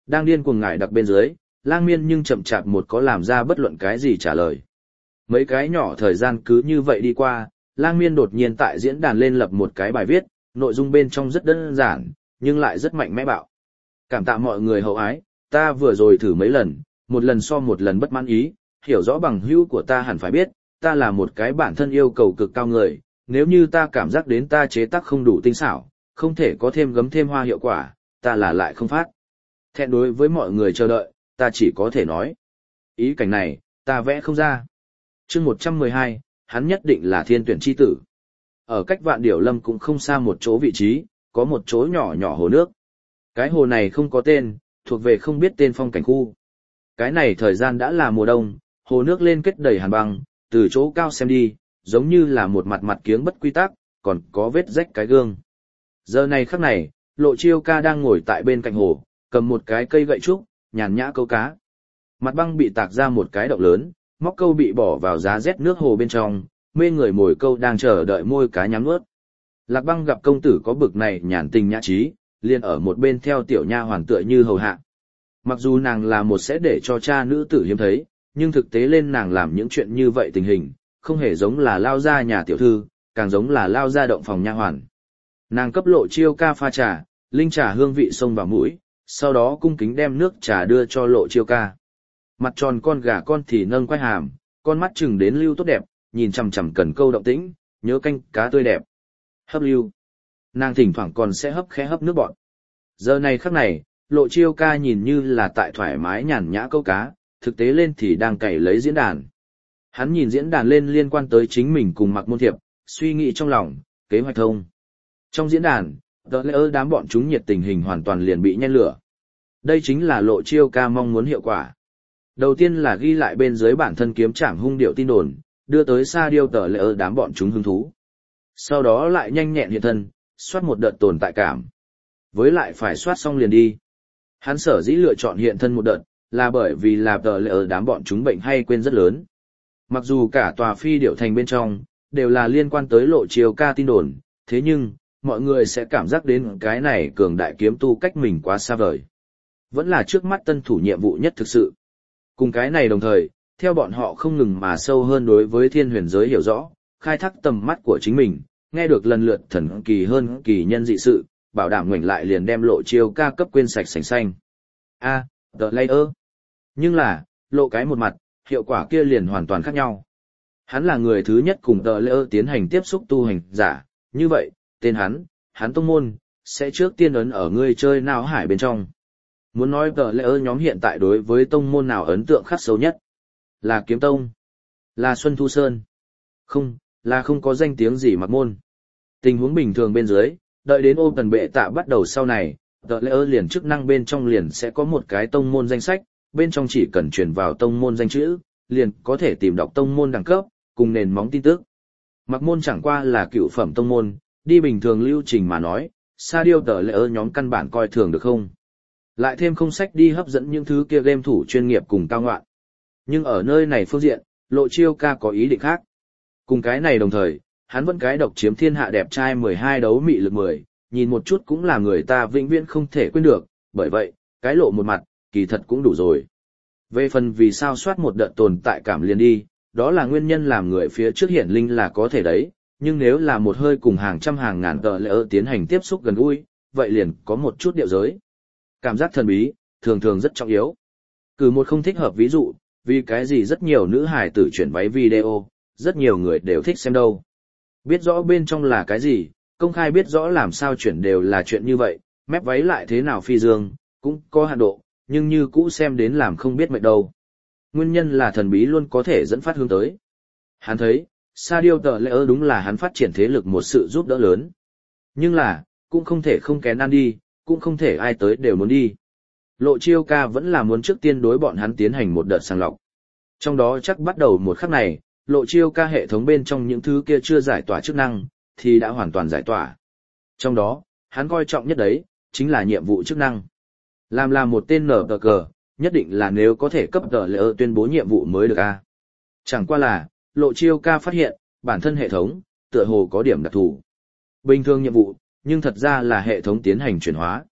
đang điên cuồng ngải đặc bên dưới, Lang Miên nhưng chậm chạp một có làm ra bất luận cái gì trả lời. Mấy cái nhỏ thời gian cứ như vậy đi qua, Lang Miên đột nhiên tại diễn đàn lên lập một cái bài viết, nội dung bên trong rất đơn giản, nhưng lại rất mạnh mẽ bạo. Cảm tạ mọi người hậu ái, ta vừa rồi thử mấy lần, một lần so một lần bất mãn ý, hiểu rõ bằng hữu của ta hẳn phải biết, ta là một cái bản thân yêu cầu cực cao người, nếu như ta cảm giác đến ta chế tác không đủ tinh xảo, không thể có thêm gấm thêm hoa hiệu quả, ta là lại không phát. Thẹn đối với mọi người chờ đợi, ta chỉ có thể nói. Ý cảnh này, ta vẽ không ra. Chương 112, hắn nhất định là thiên tuyển chi tử. Ở cách Vạn Điểu Lâm cũng không xa một chỗ vị trí, có một chỗ nhỏ nhỏ hồ nước. Cái hồ này không có tên, thuộc về không biết tên phong cảnh khu. Cái này thời gian đã là mùa đông, hồ nước lên kết đầy hàn băng, từ chỗ cao xem đi, giống như là một mặt mặt kiếng bất quy tắc, còn có vết rách cái gương. Giờ này khắc này, Lộ Chiêu Ca đang ngồi tại bên cạnh hồ, cầm một cái cây gậy trúc, nhàn nhã câu cá. Mặt băng bị tạc ra một cái động lớn, móc câu bị bỏ vào giá rét nước hồ bên trong, mê người mồi câu đang chờ đợi môi cá nhắm nuốt. Lạc Băng gặp công tử có bực này nhàn tình nhã trí, liền ở một bên theo tiểu nha hoàn tựa như hầu hạ. Mặc dù nàng là một sẽ để cho cha nữ tử hiếm thấy, nhưng thực tế lên nàng làm những chuyện như vậy tình hình, không hề giống là lao ra nhà tiểu thư, càng giống là lao ra động phòng nha hoàn. Nàng cấp Lộ Chiêu Ca pha trà, linh trà hương vị xông vào mũi, sau đó cung kính đem nước trà đưa cho Lộ Chiêu Ca. Mặt tròn con gà con thì nâng quai hàm, con mắt chừng đến lưu tốt đẹp, nhìn chằm chằm cần câu động tĩnh, nhớ canh cá tươi đẹp. Hấp lưu. Nàng thỉnh thoảng còn sẽ hấp khẽ hấp nước bọt. Giờ này khắc này, Lộ Chiêu Ca nhìn như là tại thoải mái nhàn nhã câu cá, thực tế lên thì đang cày lấy diễn đàn. Hắn nhìn diễn đàn lên liên quan tới chính mình cùng Mạc Môn Thiệp, suy nghĩ trong lòng, kế hoạch thông. Trong diễn đàn, đám bọn chúng nhiệt tình hình hoàn toàn liền bị nhen lửa. Đây chính là Lộ Chiêu Ca mong muốn hiệu quả. Đầu tiên là ghi lại bên dưới bản thân kiếm trảm hung điệu tin đồn, đưa tới xa điêu đám bọn chúng hứng thú. Sau đó lại nhanh nhẹn hiện thân, soát một đợt tồn tại cảm. Với lại phải soát xong liền đi. Hắn sở dĩ lựa chọn hiện thân một đợt, là bởi vì là đám bọn chúng bệnh hay quên rất lớn. Mặc dù cả tòa phi điệu thành bên trong, đều là liên quan tới Lộ Chiêu Ca tin đồn, thế nhưng, mọi người sẽ cảm giác đến cái này cường đại kiếm tu cách mình quá xa vời. Vẫn là trước mắt tân thủ nhiệm vụ nhất thực sự. Cùng cái này đồng thời, theo bọn họ không ngừng mà sâu hơn đối với thiên huyền giới hiểu rõ, khai thác tầm mắt của chính mình, nghe được lần lượt thần kỳ hơn kỳ nhân dị sự, bảo đảm ngoảnh lại liền đem Lộ Chiêu Ca cấp quên sạch sành xanh. The Layer. Nhưng là, lộ cái một mặt, hiệu quả kia liền hoàn toàn khác nhau. Hắn là người thứ nhất cùng The Layer tiến hành tiếp xúc tu hành giả, như vậy, tên hắn tông môn, sẽ trước tiên ấn ở người chơi não hải bên trong. Muốn nói The Layer nhóm hiện tại đối với tông môn nào ấn tượng khắc sâu nhất? Là Kiếm Tông? Là Xuân Thu Sơn? Không, là không có danh tiếng gì Mạc Môn. Tình huống bình thường bên dưới, đợi đến ôm tần bệ tạ bắt đầu sau này, The Layer liền chức năng bên trong liền sẽ có một cái tông môn danh sách, bên trong chỉ cần truyền vào tông môn danh chữ, liền có thể tìm đọc tông môn đẳng cấp, cùng nền móng tin tức. Mạc Môn chẳng qua là cựu phẩm tông môn, đi bình thường lưu trình mà nói, sa điêu The Layer nhóm căn bản coi thường được không. Lại thêm không sách đi hấp dẫn những thứ kia game thủ chuyên nghiệp cùng cao ngoạn. Nhưng ở nơi này phương diện, Lộ Chiêu Ca có ý định khác. Cùng cái này đồng thời, hắn vẫn cái độc chiếm thiên hạ đẹp trai 12 đấu mị lực 10, nhìn một chút cũng là người ta vĩnh viễn không thể quên được, bởi vậy, cái lộ một mặt, kỳ thật cũng đủ rồi. Về phần vì sao soát một đợt tồn tại cảm liền đi, đó là nguyên nhân làm người phía trước hiển linh là có thể đấy, nhưng nếu là một hơi cùng hàng trăm hàng ngàn tờ lệ tiến hành tiếp xúc gần gũi, vậy liền có một chút điệu giới. Cảm giác thần bí, thường thường rất trọng yếu. Cử một không thích hợp ví dụ, vì cái gì rất nhiều nữ hài tử chuyển váy video, rất nhiều người đều thích xem đâu. Biết rõ bên trong là cái gì, công khai biết rõ làm sao chuyển đều là chuyện như vậy, mép váy lại thế nào phi dương, cũng có hạn độ, nhưng như cũ xem đến làm không biết mệt đâu. Nguyên nhân là thần bí luôn có thể dẫn phát hướng tới. Hắn thấy, Sa Điêu tờ lẽ đúng là hắn phát triển thế lực một sự giúp đỡ lớn. Nhưng là, cũng không thể không kén ăn đi, cũng không thể ai tới đều muốn đi. Lộ Chiêu Ca vẫn là muốn trước tiên đối bọn hắn tiến hành một đợt sàng lọc. Trong đó chắc bắt đầu một khắc này, Lộ Chiêu Ca hệ thống bên trong những thứ kia chưa giải tỏa chức năng, thì đã hoàn toàn giải tỏa. Trong đó, hắn coi trọng nhất đấy, chính là nhiệm vụ chức năng. Làm một tên nở cờ, nhất định là nếu có thể cấp tờ lệ tuyên bố nhiệm vụ mới được a. Chẳng qua là, Lộ Chiêu Ca phát hiện, bản thân hệ thống, tựa hồ có điểm đặc thù. Bình thường nhiệm vụ, nhưng thật ra là hệ thống tiến hành chuyển hóa.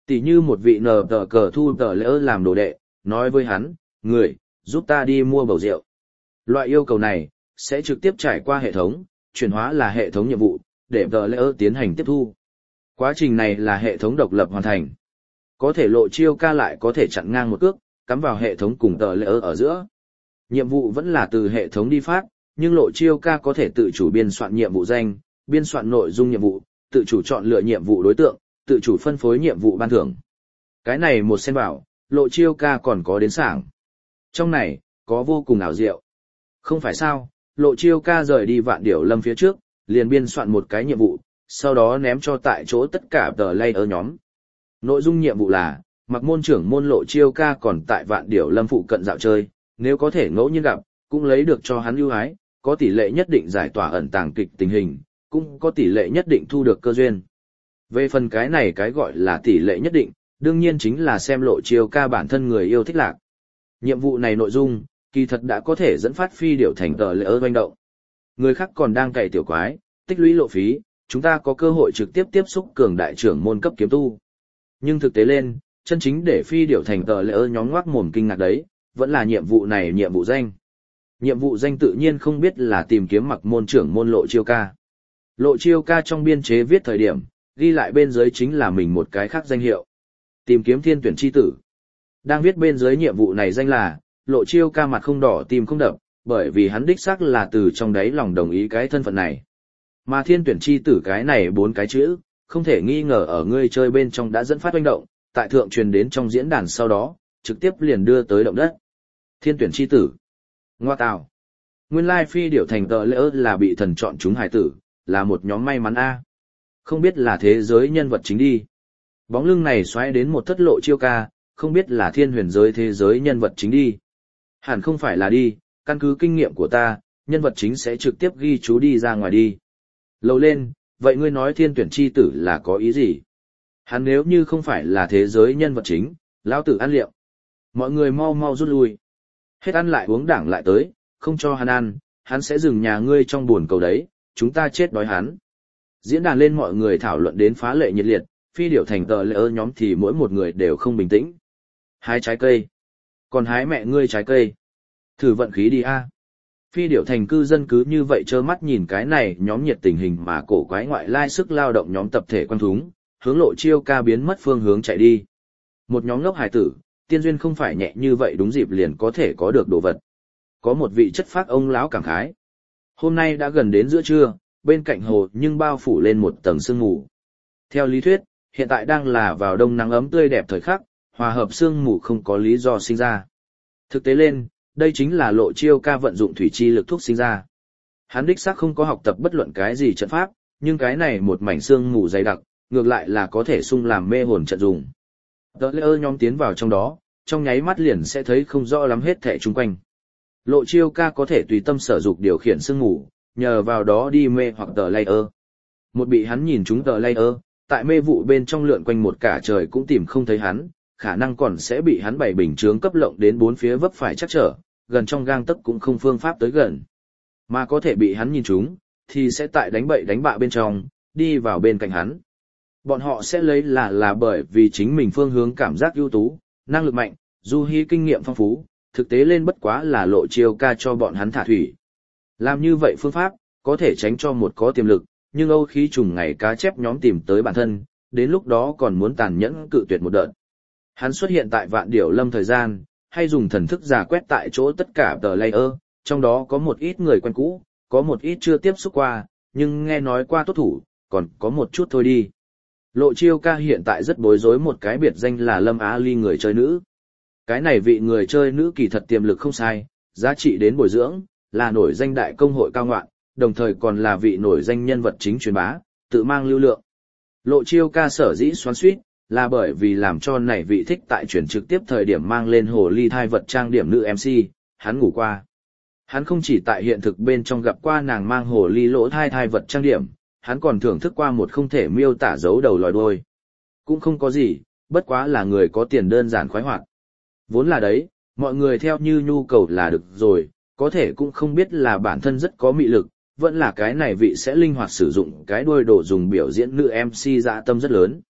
Tỷ như một vị nờ tờ cờ thu tờ lỡ làm đồ đệ, nói với hắn, người, giúp ta đi mua bầu rượu. Loại yêu cầu này, sẽ trực tiếp trải qua hệ thống, chuyển hóa là hệ thống nhiệm vụ, để tờ lỡ tiến hành tiếp thu. Quá trình này là hệ thống độc lập hoàn thành. Có thể Lộ Chiêu Ca lại có thể chặn ngang một cước, cắm vào hệ thống cùng tờ lỡ ở giữa. Nhiệm vụ vẫn là từ hệ thống đi phát, nhưng Lộ Chiêu Ca có thể tự chủ biên soạn nhiệm vụ danh, biên soạn nội dung nhiệm vụ, tự chủ chọn lựa nhiệm vụ đối tượng, tự chủ phân phối nhiệm vụ ban thưởng. Cái này một xen vào, Lộ Chiêu Ca còn có đến sảng. Trong này, có vô cùng ảo diệu. Không phải sao, Lộ Chiêu Ca rời đi Vạn Điểu Lâm phía trước, liền biên soạn một cái nhiệm vụ, sau đó ném cho tại chỗ tất cả tờ layer nhóm. Nội dung nhiệm vụ là, Mặc môn trưởng môn Lộ Chiêu Ca còn tại Vạn Điểu Lâm phụ cận dạo chơi, nếu có thể ngẫu nhiên gặp, cũng lấy được cho hắn ưu ái, có tỷ lệ nhất định giải tỏa ẩn tàng kịch tình hình, cũng có tỷ lệ nhất định thu được cơ duyên. Về phần cái này cái gọi là tỷ lệ nhất định, đương nhiên chính là xem Lộ Chiêu Ca bản thân người yêu thích lạc. Nhiệm vụ này nội dung, kỳ thật đã có thể dẫn phát phi điểu thành tờ lễ doanh động. Người khác còn đang cày tiểu quái, tích lũy lộ phí, chúng ta có cơ hội trực tiếp tiếp xúc cường đại trưởng môn cấp kiếm tu. Nhưng thực tế lên, chân chính để phi điểu thành tờ lễ nhóm ngoác mồm kinh ngạc đấy, vẫn là nhiệm vụ này nhiệm vụ danh. Nhiệm vụ danh tự nhiên không biết là tìm kiếm Mặc môn trưởng môn Lộ Chiêu Ca. Lộ Chiêu Ca trong biên chế viết thời điểm, ghi lại bên dưới chính là mình một cái khác danh hiệu. Tìm kiếm thiên tuyển chi tử. Đang viết bên dưới nhiệm vụ này danh là, Lộ Chiêu Ca mặt không đỏ tim không đập, bởi vì hắn đích xác là từ trong đáy lòng đồng ý cái thân phận này. Mà thiên tuyển chi tử cái này 4 cái chữ, không thể nghi ngờ ở ngươi chơi bên trong đã dẫn phát hoành động, tại thượng truyền đến trong diễn đàn sau đó, trực tiếp liền đưa tới động đất. Thiên tuyển chi tử. Ngoa tào. Nguyên lai phi điểu thành tờ lễ là bị thần chọn chúng hải tử, là một nhóm may mắn a. Không biết là thế giới nhân vật chính đi. Bóng lưng này xoáy đến một thất Lộ Chiêu Ca, không biết là thiên huyền giới thế giới nhân vật chính đi. Hẳn không phải là đi, căn cứ kinh nghiệm của ta, nhân vật chính sẽ trực tiếp ghi chú đi ra ngoài đi. Lầu lên, vậy ngươi nói thiên tuyển chi tử là có ý gì? Hắn nếu như không phải là thế giới nhân vật chính, lão tử ăn liệu. Mọi người mau mau rút lui. Hết ăn lại uống đảng lại tới, không cho hắn ăn, hắn sẽ dừng nhà ngươi trong buồn cầu đấy, chúng ta chết đói hắn. Diễn đàn lên mọi người thảo luận đến phá lệ nhiệt liệt, phi điểu thành tờ lễ nhóm thì mỗi một người đều không bình tĩnh. Hái trái cây. Còn hái mẹ ngươi trái cây. Thử vận khí đi a. Phi điểu thành cư dân cứ như vậy trơ mắt nhìn cái này nhóm nhiệt tình hình mà cổ quái ngoại lai sức lao động nhóm tập thể quan thúng, hướng Lộ Chiêu Ca biến mất phương hướng chạy đi. Một nhóm ngốc hải tử, tiên duyên không phải nhẹ như vậy đúng dịp liền có thể có được đồ vật. Có một vị chất phác ông lão cảm khái. Hôm nay đã gần đến giữa trưa, bên cạnh hồ nhưng bao phủ lên một tầng sương mù. Theo lý thuyết, hiện tại đang là vào đông nắng ấm tươi đẹp thời khắc, hòa hợp sương mù không có lý do sinh ra. Thực tế lên, đây chính là Lộ Chiêu Ca vận dụng thủy chi lực thúc sinh ra. Hắn đích xác không có học tập bất luận cái gì trận pháp, nhưng cái này một mảnh sương mù dày đặc, ngược lại là có thể sung làm mê hồn trận dùng. Tờ lễ nhóm tiến vào trong đó, trong nháy mắt liền sẽ thấy không rõ lắm hết thảy chung quanh. Lộ Chiêu Ca có thể tùy tâm sở dục điều khiển sương mù, nhờ vào đó đi mê hoặc tờ layer. Một bị hắn nhìn trúng tờ layer, tại mê vụ bên trong lượn quanh một cả trời cũng tìm không thấy hắn, khả năng còn sẽ bị hắn bày bình chướng cấp lộng đến bốn phía vấp phải chắc trở, gần trong gang tấc cũng không phương pháp tới gần. Mà có thể bị hắn nhìn trúng, thì sẽ tại đánh bậy đánh bạ bên trong, đi vào bên cạnh hắn. Bọn họ sẽ lấy là bởi vì chính mình phương hướng cảm giác ưu tú, năng lực mạnh, du hí kinh nghiệm phong phú, thực tế lên bất quá là Lộ Chiêu Ca cho bọn hắn thả thủy. Làm như vậy phương pháp, có thể tránh cho một có tiềm lực, nhưng âu khí trùng ngày cá chép nhóm tìm tới bản thân, đến lúc đó còn muốn tàn nhẫn cự tuyệt một đợt. Hắn xuất hiện tại Vạn Điểu Lâm thời gian, hay dùng thần thức giả quét tại chỗ tất cả tờ layer, trong đó có một ít người quen cũ, có một ít chưa tiếp xúc qua, nhưng nghe nói qua tốt thủ, còn có một chút thôi đi. Lộ Chiêu Ca hiện tại rất bối rối một cái biệt danh là Lâm Á Ly người chơi nữ. Cái này vị người chơi nữ kỳ thật tiềm lực không sai, giá trị đến bồi dưỡng, là nổi danh đại công hội cao ngoạn, đồng thời còn là vị nổi danh nhân vật chính truyền bá, tự mang lưu lượng. Lộ Chiêu Ca sở dĩ xoắn xuýt, là bởi vì làm cho này vị thích tại chuyển trực tiếp thời điểm mang lên hồ ly thai vật trang điểm nữ MC, hắn ngủ qua. Hắn không chỉ tại hiện thực bên trong gặp qua nàng mang hồ ly lỗ thai vật trang điểm, hắn còn thưởng thức qua một không thể miêu tả dấu đầu lòi đuôi. Cũng không có gì, bất quá là người có tiền đơn giản khoái hoạt. Vốn là đấy, mọi người theo như nhu cầu là được rồi, có thể cũng không biết là bản thân rất có mị lực, vẫn là cái này vị sẽ linh hoạt sử dụng cái đuôi đồ dùng biểu diễn nữ MC dạ tâm rất lớn.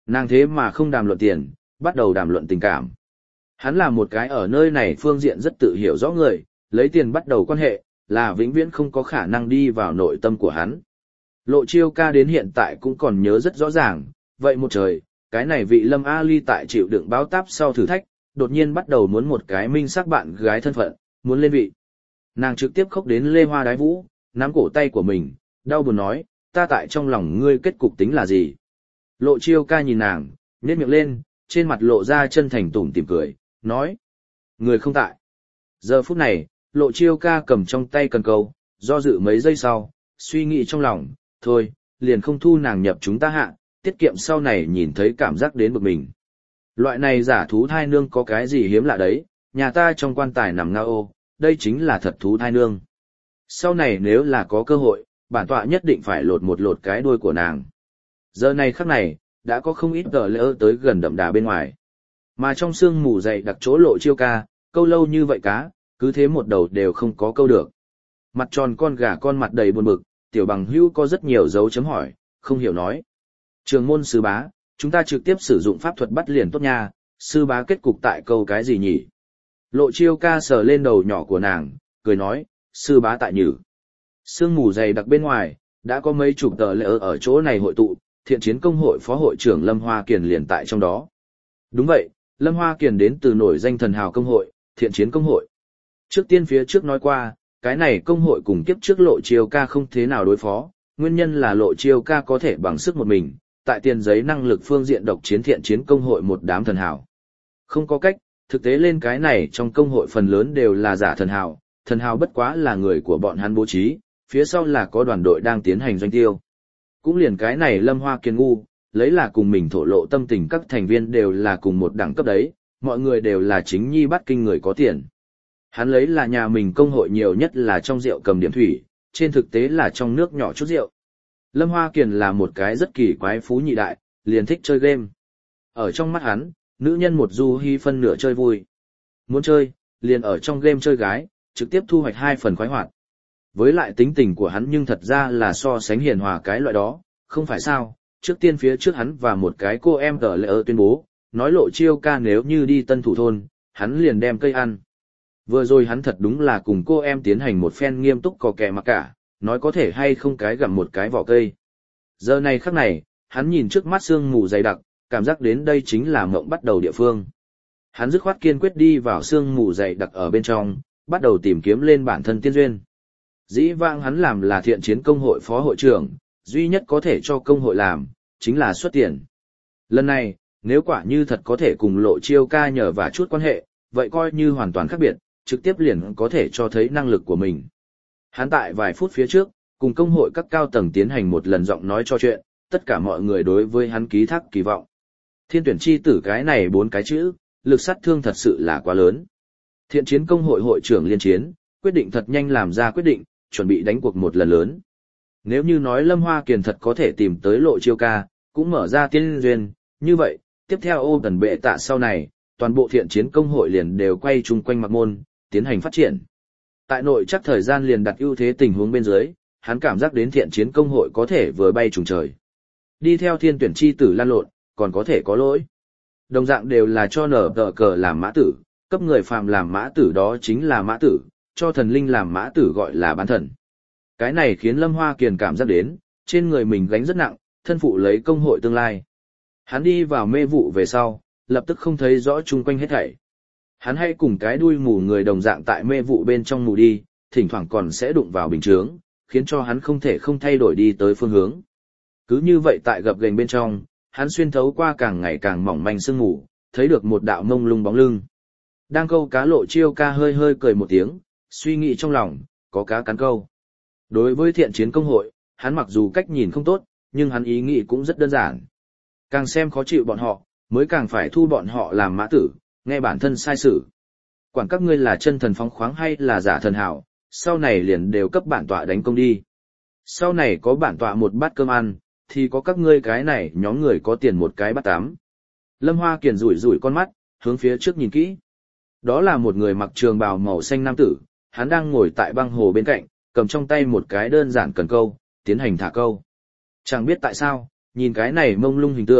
Nàng thế mà không đàm luận tiền, bắt đầu đàm luận tình cảm. Hắn là một cái ở nơi này phương diện rất tự hiểu rõ người, lấy tiền bắt đầu quan hệ, là vĩnh viễn không có khả năng đi vào nội tâm của hắn. Lộ Chiêu Ca đến hiện tại cũng còn nhớ rất rõ ràng, vậy một trời, cái này vị Lâm A Ly tại chịu đựng báo táp sau thử thách, đột nhiên bắt đầu muốn một cái minh sắc bạn gái thân phận, muốn lên vị. Nàng trực tiếp khóc đến lê hoa đái vũ, nắm cổ tay của mình, đau buồn nói, ta tại trong lòng ngươi kết cục tính là gì? Lộ Chiêu Ca nhìn nàng, nhếch miệng lên, trên mặt lộ ra chân thành tủm tỉm cười, nói, người không tại. Giờ phút này, Lộ Chiêu Ca cầm trong tay cần câu, do dự mấy giây sau, suy nghĩ trong lòng, thôi, liền không thu nàng nhập chúng ta hạ, tiết kiệm sau này nhìn thấy cảm giác đến bực mình. Loại này giả thú thai nương có cái gì hiếm lạ đấy, nhà ta trong quan tài nằm ngao ô, đây chính là thật thú thai nương. Sau này nếu là có cơ hội, bản tọa nhất định phải lột một lột cái đuôi của nàng. Giờ này khắc này, đã có không ít tờ lỡ tới gần đậm đà bên ngoài. Mà trong sương mù dày đặc chỗ Lộ Chiêu Ca, câu lâu như vậy cá, cứ thế một đầu đều không có câu được. Mặt tròn con gà con mặt đầy buồn bực, tiểu bằng hữu có rất nhiều dấu chấm hỏi, không hiểu nói. Trường môn sư bá, chúng ta trực tiếp sử dụng pháp thuật bắt liền tốt nha, sư bá kết cục tại câu cái gì nhỉ? Lộ Chiêu Ca sờ lên đầu nhỏ của nàng, cười nói, sư bá tại nhử. Sương mù dày đặc bên ngoài, đã có mấy chục tờ lỡ ở chỗ này hội tụ, thiện chiến công hội phó hội trưởng Lâm Hoa Kiền liền tại trong đó. Đúng vậy, Lâm Hoa Kiền đến từ nổi danh thần hào công hội, thiện chiến công hội. Trước tiên phía trước nói qua, cái này công hội cùng kiếp trước Lộ Chiêu Ca không thế nào đối phó, nguyên nhân là Lộ Chiêu Ca có thể bằng sức một mình, tại tiền giấy năng lực phương diện độc chiến thiện chiến công hội một đám thần hào. Không có cách, thực tế lên cái này trong công hội phần lớn đều là giả thần hào bất quá là người của bọn hắn bố trí, phía sau là có đoàn đội đang tiến hành doanh tiêu. Cũng liền cái này Lâm Hoa Kiền ngu, lấy là cùng mình thổ lộ tâm tình các thành viên đều là cùng một đẳng cấp đấy, mọi người đều là chính nhi bắt kinh người có tiền. Hắn lấy là nhà mình công hội nhiều nhất là trong rượu cầm điểm thủy, trên thực tế là trong nước nhỏ chút rượu. Lâm Hoa Kiền là một cái rất kỳ quái phú nhị đại, liền thích chơi game. Ở trong mắt hắn, nữ nhân một du hy phân nửa chơi vui. Muốn chơi, liền ở trong game chơi gái, trực tiếp thu hoạch 2 phần khoái hoạt. Với lại tính tình của hắn nhưng thật ra là so sánh hiền hòa cái loại đó, không phải sao, trước tiên phía trước hắn và một cái cô em tờ lệ tuyên bố, nói Lộ Chiêu Ca nếu như đi Tân Thủ Thôn, hắn liền đem cây ăn. Vừa rồi hắn thật đúng là cùng cô em tiến hành một phen nghiêm túc cò kè mặc cả, nói có thể hay không cái gặm một cái vỏ cây. Giờ này khắc này, hắn nhìn trước mắt sương mù dày đặc, cảm giác đến đây chính là mộng bắt đầu địa phương. Hắn dứt khoát kiên quyết đi vào sương mù dày đặc ở bên trong, bắt đầu tìm kiếm lên bản thân tiên duyên. Dĩ vãng hắn làm là thiện chiến công hội phó hội trưởng, duy nhất có thể cho công hội làm, chính là xuất tiền. Lần này, nếu quả như thật có thể cùng Lộ Chiêu Ca nhờ và chút quan hệ, vậy coi như hoàn toàn khác biệt, trực tiếp liền có thể cho thấy năng lực của mình. Hắn tại vài phút phía trước, cùng công hội các cao tầng tiến hành một lần giọng nói cho chuyện, tất cả mọi người đối với hắn ký thác kỳ vọng. Thiên tuyển chi tử cái này 4 cái chữ, lực sát thương thật sự là quá lớn. Thiện chiến công hội hội trưởng liên chiến, quyết định thật nhanh làm ra quyết định, chuẩn bị đánh cuộc một lần lớn. Nếu như nói Lâm Hoa Kiền thật có thể tìm tới Lộ Chiêu Ca, cũng mở ra tiên duyên, như vậy, tiếp theo ô tần bệ tạ sau này, toàn bộ thiện chiến công hội liền đều quay chung quanh Mạc Môn, tiến hành phát triển. Tại nội chắc thời gian liền đặt ưu thế tình huống bên dưới, hắn cảm giác đến thiện chiến công hội có thể vừa bay trùng trời. Đi theo thiên tuyển chi tử lan lộn, còn có thể có lỗi. Đồng dạng đều là cho nở tờ cờ làm mã tử, cấp người phàm làm mã tử đó chính là mã tử, cho thần linh làm mã tử gọi là bán thần. Cái này khiến Lâm Hoa Kiền cảm giác đến, trên người mình gánh rất nặng, thân phụ lấy công hội tương lai. Hắn đi vào mê vụ về sau, lập tức không thấy rõ chung quanh hết thảy. Hắn hay cùng cái đuôi mù người đồng dạng tại mê vụ bên trong mù đi, thỉnh thoảng còn sẽ đụng vào bình chướng, khiến cho hắn không thể không thay đổi đi tới phương hướng. Cứ như vậy tại gập ghềnh bên trong, hắn xuyên thấu qua càng ngày càng mỏng manh sương mù, thấy được một đạo mông lung bóng lưng. Đang câu cá Lộ Chiêu Ca hơi hơi cười một tiếng, suy nghĩ trong lòng, có cá cắn câu. Đối với thiện chiến công hội, hắn mặc dù cách nhìn không tốt, nhưng hắn ý nghĩ cũng rất đơn giản. Càng xem khó chịu bọn họ, mới càng phải thu bọn họ làm mã tử, nghe bản thân sai sự. Quản các ngươi là chân thần phóng khoáng hay là giả thần hảo, sau này liền đều cấp bản tọa đánh công đi. Sau này có bản tọa một bát cơm ăn, thì có các ngươi cái này nhóm người có tiền một cái bát tám. Lâm Hoa Kiền rủi rủi con mắt, hướng phía trước nhìn kỹ. Đó là một người mặc trường bào màu xanh nam tử, hắn đang ngồi tại băng hồ bên cạnh, cầm trong tay một cái đơn giản cần câu, tiến hành thả câu. Chẳng biết tại sao, nhìn cái này mông lung hình tượng,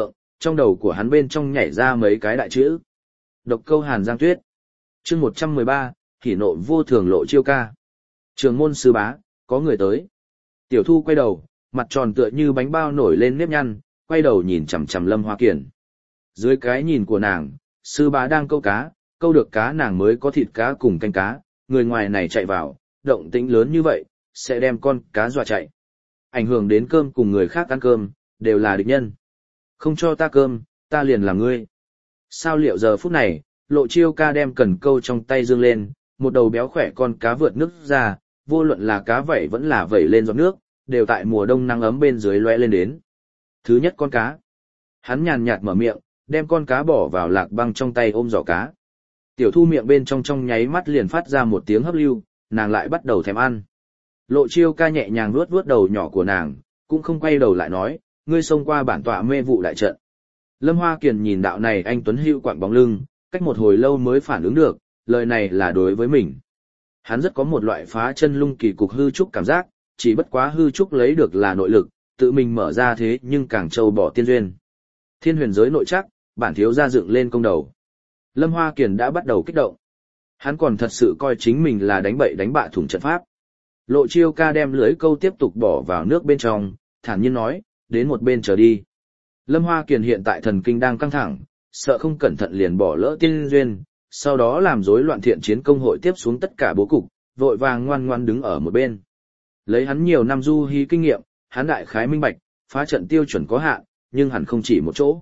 trong đầu của hắn bên trong nhảy ra mấy cái đại chữ. Độc câu Hàn Giang Tuyết. Chương 113, hỉ nộ vô thường Lộ Chiêu ca. Trường môn sư bá, có người tới. Tiểu Thu quay đầu, mặt tròn tựa như bánh bao nổi lên nếp nhăn, quay đầu nhìn chằm chằm Lâm Hoa Kiền. Dưới cái nhìn của nàng, sư bá đang câu cá, câu được cá nàng mới có thịt cá cùng canh cá, người ngoài này chạy vào, động tĩnh lớn như vậy, sẽ đem con cá dọa chạy. Ảnh hưởng đến cơm cùng người khác ăn cơm, đều là địch nhân. Không cho ta cơm, ta liền làm ngươi. Sao liệu giờ phút này, Lộ Chiêu ca đem cần câu trong tay dương lên, một đầu béo khỏe con cá vượt nước ra, vô luận là cá vẩy vẫn là vẩy lên giọt nước, đều tại mùa đông nắng ấm bên dưới lóe lên đến. Thứ nhất con cá. Hắn nhàn nhạt mở miệng, đem con cá bỏ vào lạc băng trong tay ôm giỏ cá. Tiểu Thu miệng bên trong nháy mắt liền phát ra một tiếng hấp lưu, nàng lại bắt đầu thèm ăn. Lộ Chiêu ca nhẹ nhàng vuốt vuốt đầu nhỏ của nàng, cũng không quay đầu lại nói, ngươi xông qua bản tọa mê vụ đại trận. Lâm Hoa Kiền nhìn đạo này anh tuấn hữu quạng bóng lưng, cách một hồi lâu mới phản ứng được, lời này là đối với mình. Hắn rất có một loại phá chân lung kỳ cục hư trúc cảm giác, chỉ bất quá hư trúc lấy được là nội lực, tự mình mở ra thế nhưng càng trâu bỏ tiên duyên. Thiên huyền giới nội chắc, bản thiếu gia dựng lên công đầu. Lâm Hoa Kiền đã bắt đầu kích động. Hắn còn thật sự coi chính mình là đánh bậy đánh bạ thủng trận pháp. Lộ Chiêu ca đem lưới câu tiếp tục bỏ vào nước bên trong, thản nhiên nói, đến một bên chờ đi. Lâm Hoa Kiền hiện tại thần kinh đang căng thẳng, sợ không cẩn thận liền bỏ lỡ tiên duyên, sau đó làm rối loạn thiện chiến công hội tiếp xuống tất cả bố cục, vội vàng ngoan ngoan đứng ở một bên. Lấy hắn nhiều năm du hí kinh nghiệm, hắn đại khái minh bạch, phá trận tiêu chuẩn có hạn, nhưng hẳn không chỉ một chỗ.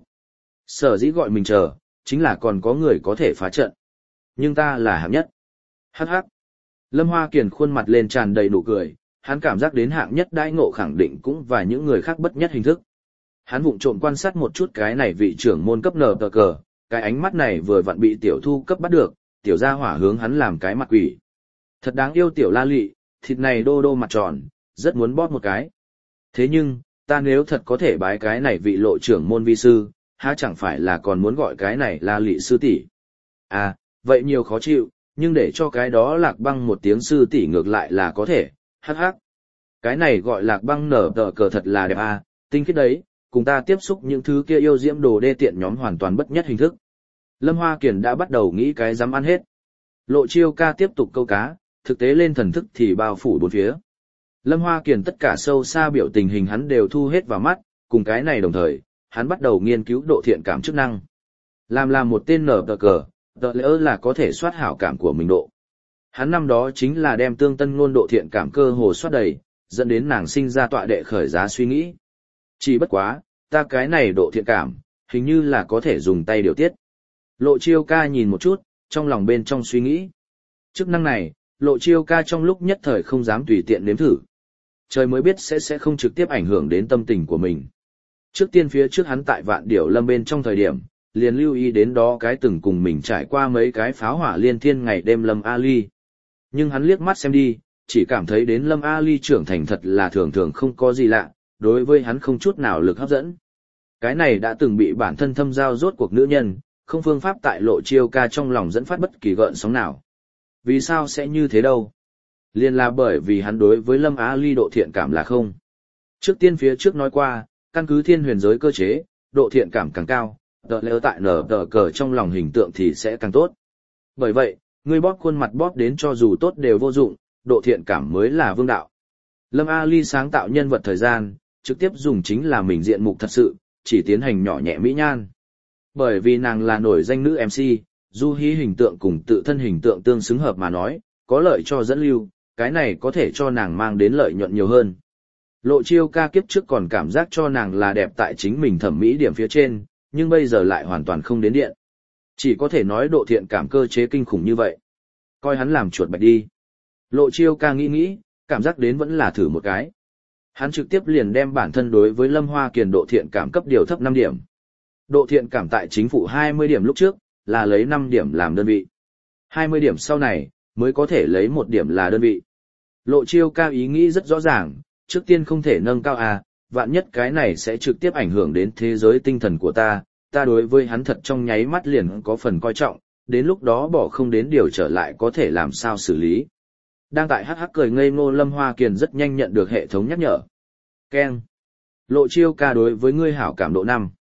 Sở dĩ gọi mình chờ, chính là còn có người có thể phá trận. Nhưng ta là hạng nhất. Hắc hắc. Lâm Hoa Kiền khuôn mặt lên tràn đầy nụ cười, hắn cảm giác đến hạng nhất đãi ngộ khẳng định cũng và những người khác bất nhất hình thức. Hắn vụng trộm quan sát một chút cái này vị trưởng môn cấp nờ tờ cờ, cái ánh mắt này vừa vặn bị Tiểu Thu cấp bắt được, tiểu gia hỏa hướng hắn làm cái mặt quỷ. Thật đáng yêu tiểu la lị, thịt này đô đô mặt tròn, rất muốn bóp một cái. Thế nhưng, ta nếu thật có thể bái cái này vị Lộ trưởng môn vi sư, há chẳng phải là còn muốn gọi cái này la lị sư tỷ. À, vậy nhiều khó chịu, nhưng để cho cái đó Lạc Băng một tiếng sư tỷ ngược lại là có thể, hắc hắc. Cái này gọi Lạc Băng nở tờ cờ thật là đẹp à, tinh khiết đấy, cùng ta tiếp xúc những thứ kia yêu diễm đồ đê tiện nhóm hoàn toàn bất nhất hình thức. Lâm Hoa Kiền đã bắt đầu nghĩ cái dám ăn hết. Lộ Chiêu ca tiếp tục câu cá, thực tế lên thần thức thì bao phủ bốn phía. Lâm Hoa Kiền tất cả sâu xa biểu tình hình hắn đều thu hết vào mắt, cùng cái này đồng thời, hắn bắt đầu nghiên cứu độ thiện cảm chức năng. Làm một tên nở tờ cờ, tờ lỡ là có thể soát hảo cảm của mình độ. Hắn năm đó chính là đem Tương Tân Ngôn độ thiện cảm cơ hồ soát đầy, dẫn đến nàng sinh ra tọa đệ khởi giá suy nghĩ. Chỉ bất quá, ta cái này độ thiện cảm, hình như là có thể dùng tay điều tiết. Lộ Chiêu ca nhìn một chút, trong lòng bên trong suy nghĩ. Chức năng này, Lộ Chiêu ca trong lúc nhất thời không dám tùy tiện nếm thử. Trời mới biết sẽ không trực tiếp ảnh hưởng đến tâm tình của mình. Trước tiên phía trước hắn tại Vạn Điểu Lâm bên trong thời điểm, liền lưu ý đến đó cái từng cùng mình trải qua mấy cái pháo hỏa liên thiên ngày đêm Lâm A Ly. Nhưng hắn liếc mắt xem đi, chỉ cảm thấy đến Lâm A Ly trưởng thành thật là thường thường không có gì lạ, đối với hắn không chút nào lực hấp dẫn. Cái này đã từng bị bản thân thâm giao rốt cuộc nữ nhân, không phương pháp tại Lộ Chiêu ca trong lòng dẫn phát bất kỳ gợn sóng nào. Vì sao sẽ như thế đâu? Liên là bởi vì hắn đối với Lâm Á Ly độ thiện cảm là không. Trước tiên phía trước nói qua, căn cứ thiên huyền giới cơ chế, độ thiện cảm càng cao, tờ lỡ tại nở tờ cờ trong lòng hình tượng thì sẽ càng tốt. Bởi vậy, ngươi bóp khuôn mặt bóp đến cho dù tốt đều vô dụng, độ thiện cảm mới là vương đạo. Lâm A Ly sáng tạo nhân vật thời gian, trực tiếp dùng chính là mình diện mục thật sự, chỉ tiến hành nhỏ nhẹ mỹ nhan. Bởi vì nàng là nổi danh nữ MC, du hí hình tượng cùng tự thân hình tượng tương xứng hợp mà nói, có lợi cho dẫn lưu, cái này có thể cho nàng mang đến lợi nhuận nhiều hơn. Lộ Chiêu ca kiếp trước còn cảm giác cho nàng là đẹp tại chính mình thẩm mỹ điểm phía trên, nhưng bây giờ lại hoàn toàn không đến điện. Chỉ có thể nói độ thiện cảm cơ chế kinh khủng như vậy. Coi hắn làm chuột bạch đi. Lộ Chiêu ca nghĩ, cảm giác đến vẫn là thử một cái. Hắn trực tiếp liền đem bản thân đối với Lâm Hoa Kiền độ thiện cảm cấp điều thấp 5 điểm. Độ thiện cảm tại chính phủ 20 điểm lúc trước, là lấy 5 điểm làm đơn vị. 20 điểm sau này, mới có thể lấy 1 điểm là đơn vị. Lộ Chiêu ca ý nghĩ rất rõ ràng, trước tiên không thể nâng cao vạn nhất cái này sẽ trực tiếp ảnh hưởng đến thế giới tinh thần của ta đối với hắn thật trong nháy mắt liền có phần coi trọng, đến lúc đó bỏ không đến điều trở lại có thể làm sao xử lý. Đang tại hắc cười ngây ngô Lâm Hoa Kiền rất nhanh nhận được hệ thống nhắc nhở. Keng. Lộ Chiêu ca đối với ngươi hảo cảm độ 5.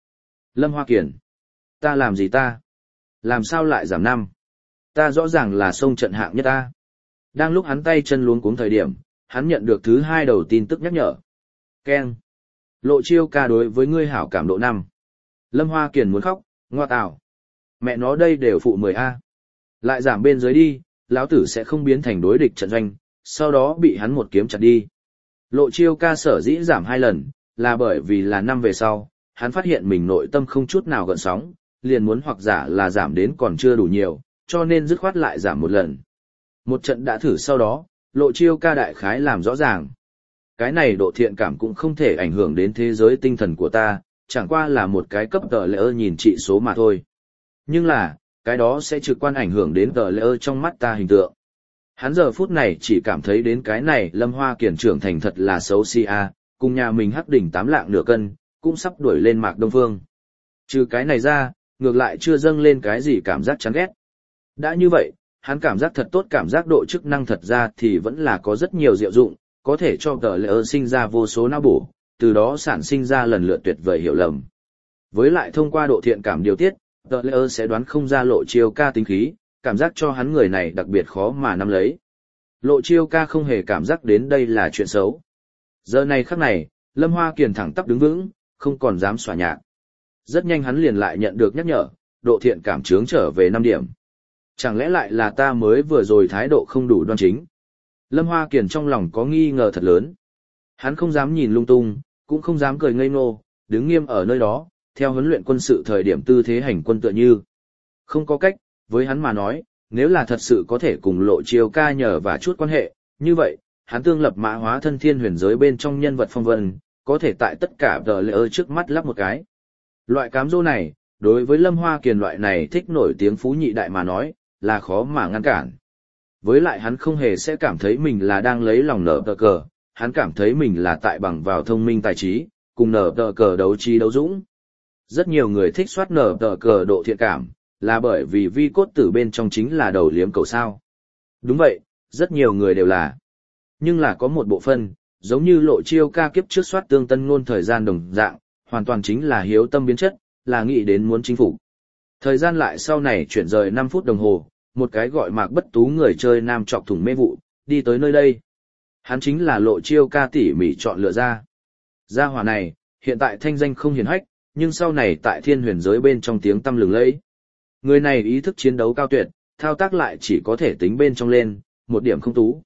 Lâm Hoa Kiền. Ta làm gì ta? Làm sao lại giảm 5? Ta rõ ràng là xông trận hạng nhất ta. Đang lúc hắn tay chân luống cuống thời điểm, hắn nhận được thứ 2 đầu tin tức nhắc nhở. Keng. Lộ Chiêu ca đối với ngươi hảo cảm độ 5. Lâm Hoa Kiền muốn khóc, ngoa tào. Mẹ nó đây đều phụ 10A. Lại giảm bên dưới đi, lão tử sẽ không biến thành đối địch trận doanh, sau đó bị hắn một kiếm chặt đi. Lộ Chiêu ca sở dĩ giảm 2 lần, là bởi vì là năm về sau, hắn phát hiện mình nội tâm không chút nào gợn sóng, liền muốn hoặc giả là giảm đến còn chưa đủ nhiều, cho nên dứt khoát lại giảm một lần. Một trận đã thử sau đó, Lộ Chiêu ca đại khái làm rõ ràng. Cái này độ thiện cảm cũng không thể ảnh hưởng đến thế giới tinh thần của ta, chẳng qua là một cái cấp tờ lỡ nhìn trị số mà thôi. Nhưng là, cái đó sẽ trực quan ảnh hưởng đến tờ lỡ trong mắt ta hình tượng. Hắn giờ phút này chỉ cảm thấy đến cái này Lâm Hoa Kiền trưởng thành thật là xấu xí a, cùng nhà mình hắc đỉnh 8 lạng nửa cân, cũng sắp đuổi lên Mạc Đông Phương. Trừ cái này ra, ngược lại chưa dâng lên cái gì cảm giác chán ghét. Đã như vậy, hắn cảm giác thật tốt, cảm giác độ chức năng thật ra thì vẫn là có rất nhiều diệu dụng, có thể cho tờ lỡ sinh ra vô số não bổ, từ đó sản sinh ra lần lượt tuyệt vời hiểu lầm. Với lại thông qua độ thiện cảm điều tiết, tờ lỡ sẽ đoán không ra Lộ Chiêu ca tính khí, cảm giác cho hắn người này đặc biệt khó mà nắm lấy. Lộ Chiêu ca không hề cảm giác đến đây là chuyện xấu. Giờ này khắc này, Lâm Hoa Kiền thẳng tắp đứng vững, không còn dám xòa nhạc. Rất nhanh hắn liền lại nhận được nhắc nhở, độ thiện cảm chướng trở về 5 điểm. Chẳng lẽ lại là ta mới vừa rồi thái độ không đủ đoan chính? Lâm Hoa Kiền trong lòng có nghi ngờ thật lớn. Hắn không dám nhìn lung tung, cũng không dám cười ngây ngô, đứng nghiêm ở nơi đó, theo huấn luyện quân sự thời điểm tư thế hành quân tựa như. Không có cách, với hắn mà nói, nếu là thật sự có thể cùng Lộ Chiêu ca nhờ và chút quan hệ, như vậy, hắn tương lập mã hóa thân thiên huyền giới bên trong nhân vật phong vân, có thể tại tất cả tờ lệ trước mắt lắp một cái. Loại cám dỗ này, đối với Lâm Hoa Kiền loại này thích nổi tiếng phú nhị đại mà nói, là khó mà ngăn cản. Với lại hắn không hề sẽ cảm thấy mình là đang lấy lòng nở tờ cờ, hắn cảm thấy mình là tại bằng vào thông minh tài trí, cùng nở tờ cờ đấu trí đấu dũng. Rất nhiều người thích soát nở tờ cờ độ thiện cảm, là bởi vì vi cốt tử bên trong chính là đầu liếm cầu sao. Đúng vậy, rất nhiều người đều là. Nhưng là có một bộ phân, giống như Lộ Chiêu ca kiếp trước soát tương tân ngôn thời gian đồng dạng, hoàn toàn chính là hiếu tâm biến chất, là nghĩ đến muốn chinh phục. Thời gian lại sau này chuyển rời 5 phút đồng hồ, một cái gọi Mạc Bất Tú người chơi nam trọc thủng mê vụ, đi tới nơi đây. Hắn chính là Lộ Chiêu ca tỉ mỉ chọn lựa ra. Gia hỏa này, hiện tại thanh danh không hiển hách, nhưng sau này tại thiên huyền giới bên trong tiếng tăm lừng lẫy. Người này ý thức chiến đấu cao tuyệt, thao tác lại chỉ có thể tính bên trong lên, một điểm không tú.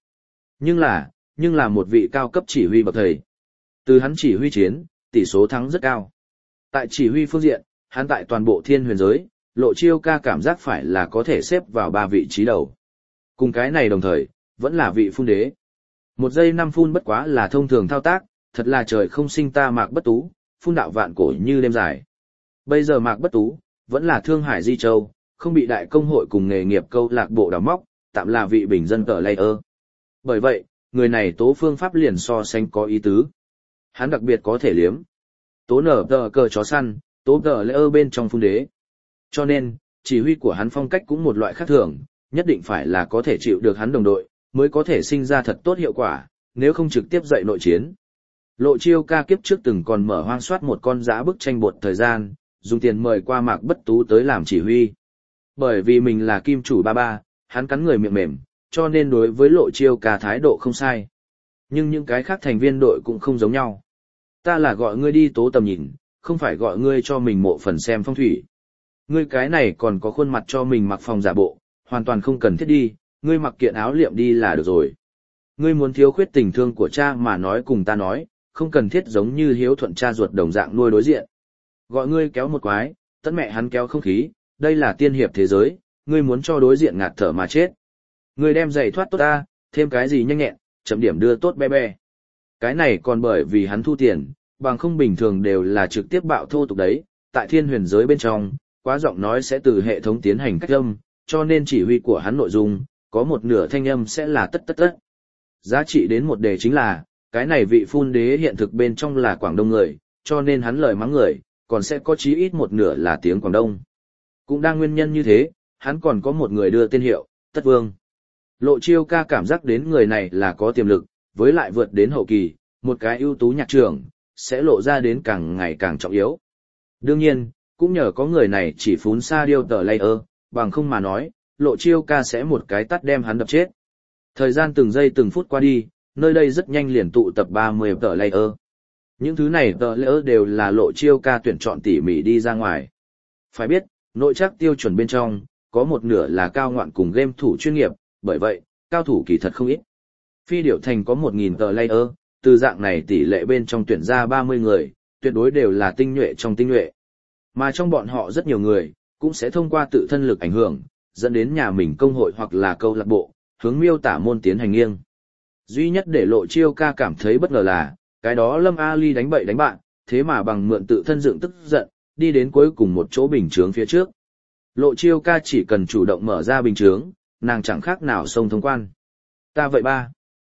Nhưng là một vị cao cấp chỉ huy bậc thầy. Từ hắn chỉ huy chiến, tỷ số thắng rất cao. Tại chỉ huy phương diện, hắn tại toàn bộ thiên huyền giới, Lộ Chiêu ca cảm giác phải là có thể xếp vào 3 vị trí đầu. Cùng cái này đồng thời, vẫn là vị phun đế. 1 giây 5 phun bất quá là thông thường thao tác, thật là trời không sinh ta Mạc Bất Tú, phun đạo vạn cổ như đêm dài. Bây giờ Mạc Bất Tú, vẫn là Thương Hải Di Châu, không bị đại công hội cùng nghề nghiệp câu lạc bộ đào móc, tạm là vị bình dân cờ layer. Bởi vậy, người này tố phương pháp liền so sánh có ý tứ. Hắn đặc biệt có thể liếm. Tố nở tờ cờ chó săn, tố tờ layer bên trong phun đế. Cho nên, chỉ huy của hắn phong cách cũng một loại khác thường, nhất định phải là có thể chịu được hắn đồng đội, mới có thể sinh ra thật tốt hiệu quả, nếu không trực tiếp dậy nội chiến. Lộ Chiêu ca kiếp trước từng còn mở hoang soát một con dã bức tranh bột thời gian, dùng tiền mời qua Mạc Bất Tú tới làm chỉ huy. Bởi vì mình là kim chủ ba, hắn cắn người miệng mềm, cho nên đối với Lộ Chiêu ca thái độ không sai. Nhưng những cái khác thành viên đội cũng không giống nhau. Ta là gọi ngươi đi tố tầm nhìn, không phải gọi ngươi cho mình mộ phần xem phong thủy. Ngươi cái này còn có khuôn mặt cho mình mặc phòng giả bộ, hoàn toàn không cần thiết đi, ngươi mặc kiện áo liệm đi là được rồi. Ngươi muốn thiếu khuyết tình thương của cha mà nói cùng ta nói, không cần thiết giống như hiếu thuận cha ruột đồng dạng nuôi đối diện. Gọi ngươi kéo một quái, tất mẹ hắn kéo không khí, đây là tiên hiệp thế giới, ngươi muốn cho đối diện ngạt thở mà chết. Ngươi đem giày thoát tốt ta, thêm cái gì nhanh nhẹn, chấm điểm đưa tốt be be. Cái này còn bởi vì hắn thu tiền, bằng không bình thường đều là trực tiếp bạo thô tục đấy, tại thiên huyền giới bên trong, quá giọng nói sẽ từ hệ thống tiến hành cách âm, cho nên chỉ huy của hắn nội dung, có một nửa thanh âm sẽ là tất tất tất. Giá trị đến một đề chính là, cái này vị phun đế hiện thực bên trong là Quảng Đông người, cho nên hắn lời mắng người, còn sẽ có chí ít một nửa là tiếng Quảng Đông. Cũng đang nguyên nhân như thế, hắn còn có một người đưa tên hiệu, Tất Vương. Lộ Chiêu ca cảm giác đến người này là có tiềm lực, với lại vượt đến hậu kỳ, một cái ưu tú nhạc trưởng, sẽ lộ ra đến càng ngày càng trọng yếu. Đương nhiên, cũng nhờ có người này chỉ phún xa điêu tờ layer, bằng không mà nói, Lộ Chiêu Ca sẽ một cái tát đem hắn đập chết. Thời gian từng giây từng phút qua đi, nơi đây rất nhanh liền tụ tập 30 tờ layer. Những thứ này tờ layer đều là Lộ Chiêu Ca tuyển chọn tỉ mỉ đi ra ngoài. Phải biết, nội trắc tiêu chuẩn bên trong, có một nửa là cao ngoạn cùng game thủ chuyên nghiệp, bởi vậy, cao thủ kỳ thật không ít. Phi điểu thành có 1.000 tờ layer, từ dạng này tỷ lệ bên trong tuyển ra 30 người, tuyệt đối đều là tinh nhuệ trong tinh nhuệ. Mà trong bọn họ rất nhiều người, cũng sẽ thông qua tự thân lực ảnh hưởng, dẫn đến nhà mình công hội hoặc là câu lạc bộ, hướng miêu tả môn tiến hành nghiêng. Duy nhất để Lộ Chiêu Ca cảm thấy bất ngờ là, cái đó Lâm Ali đánh bậy đánh bạn, thế mà bằng mượn tự thân dựng tức giận, đi đến cuối cùng một chỗ bình chướng phía trước. Lộ Chiêu Ca chỉ cần chủ động mở ra bình chướng, nàng chẳng khác nào xông thông quan. Ta vậy ba.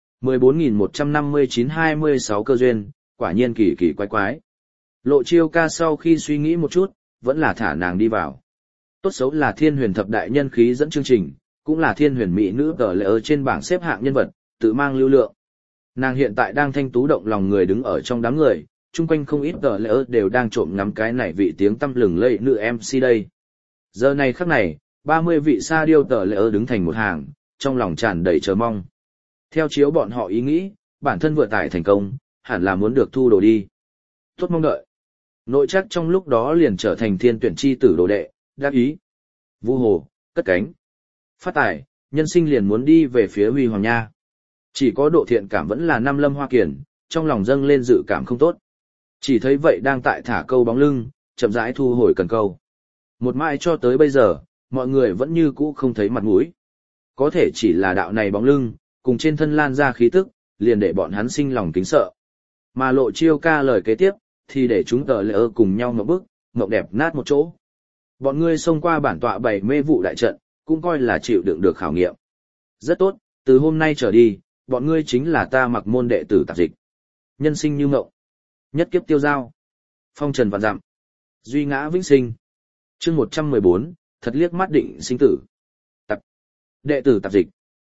14.159-26 cơ duyên, quả nhiên kỳ kỳ quái quái. Lộ Chiêu Ca sau khi suy nghĩ một chút, vẫn là thả nàng đi vào. Tốt xấu là Thiên Huyền thập đại nhân khí dẫn chương trình, cũng là Thiên Huyền mỹ nữ tờ lệ ở trên bảng xếp hạng nhân vật, tự mang lưu lượng. Nàng hiện tại đang thanh tú động lòng người đứng ở trong đám người, chung quanh không ít tờ lệ ở đều đang trộm ngắm cái này vị tiếng tăm lừng lẫy nữ MC đây. Giờ này khắc này, 30 vị sa điêu tờ lệ ở đứng thành một hàng, trong lòng tràn đầy chờ mong. Theo chiếu bọn họ ý nghĩ, bản thân vừa tải thành công, hẳn là muốn được thu đồ đi. Tốt mong đợi. Nội chắc trong lúc đó liền trở thành thiên tuyển chi tử đồ đệ, đáp ý. Vu hồ, cất cánh. Phát tài, nhân sinh liền muốn đi về phía Huy Hoàng Nha. Chỉ có độ thiện cảm vẫn là năm Lâm Hoa Kiền, trong lòng dâng lên dự cảm không tốt. Chỉ thấy vậy đang tại thả câu bóng lưng, chậm rãi thu hồi cần câu. Một mãi cho tới bây giờ, mọi người vẫn như cũ không thấy mặt mũi. Có thể chỉ là đạo này bóng lưng, cùng trên thân lan ra khí tức, liền để bọn hắn sinh lòng kính sợ. Mà Lộ Chiêu Ca lời kế tiếp, thì để chúng tờ lệ cùng nhau ngậm bức, ngậm đẹp nát một chỗ. Bọn ngươi xông qua bản tọa bày mê vụ đại trận, cũng coi là chịu đựng được khảo nghiệm. Rất tốt, từ hôm nay trở đi, bọn ngươi chính là ta Mặc Môn đệ tử tạp dịch. Nhân sinh như ngộng, nhất kiếp tiêu giao, phong trần vạn dặm, duy ngã vĩnh sinh. Chương 114, thật liếc mắt định sinh tử. Tập đệ tử tạp dịch.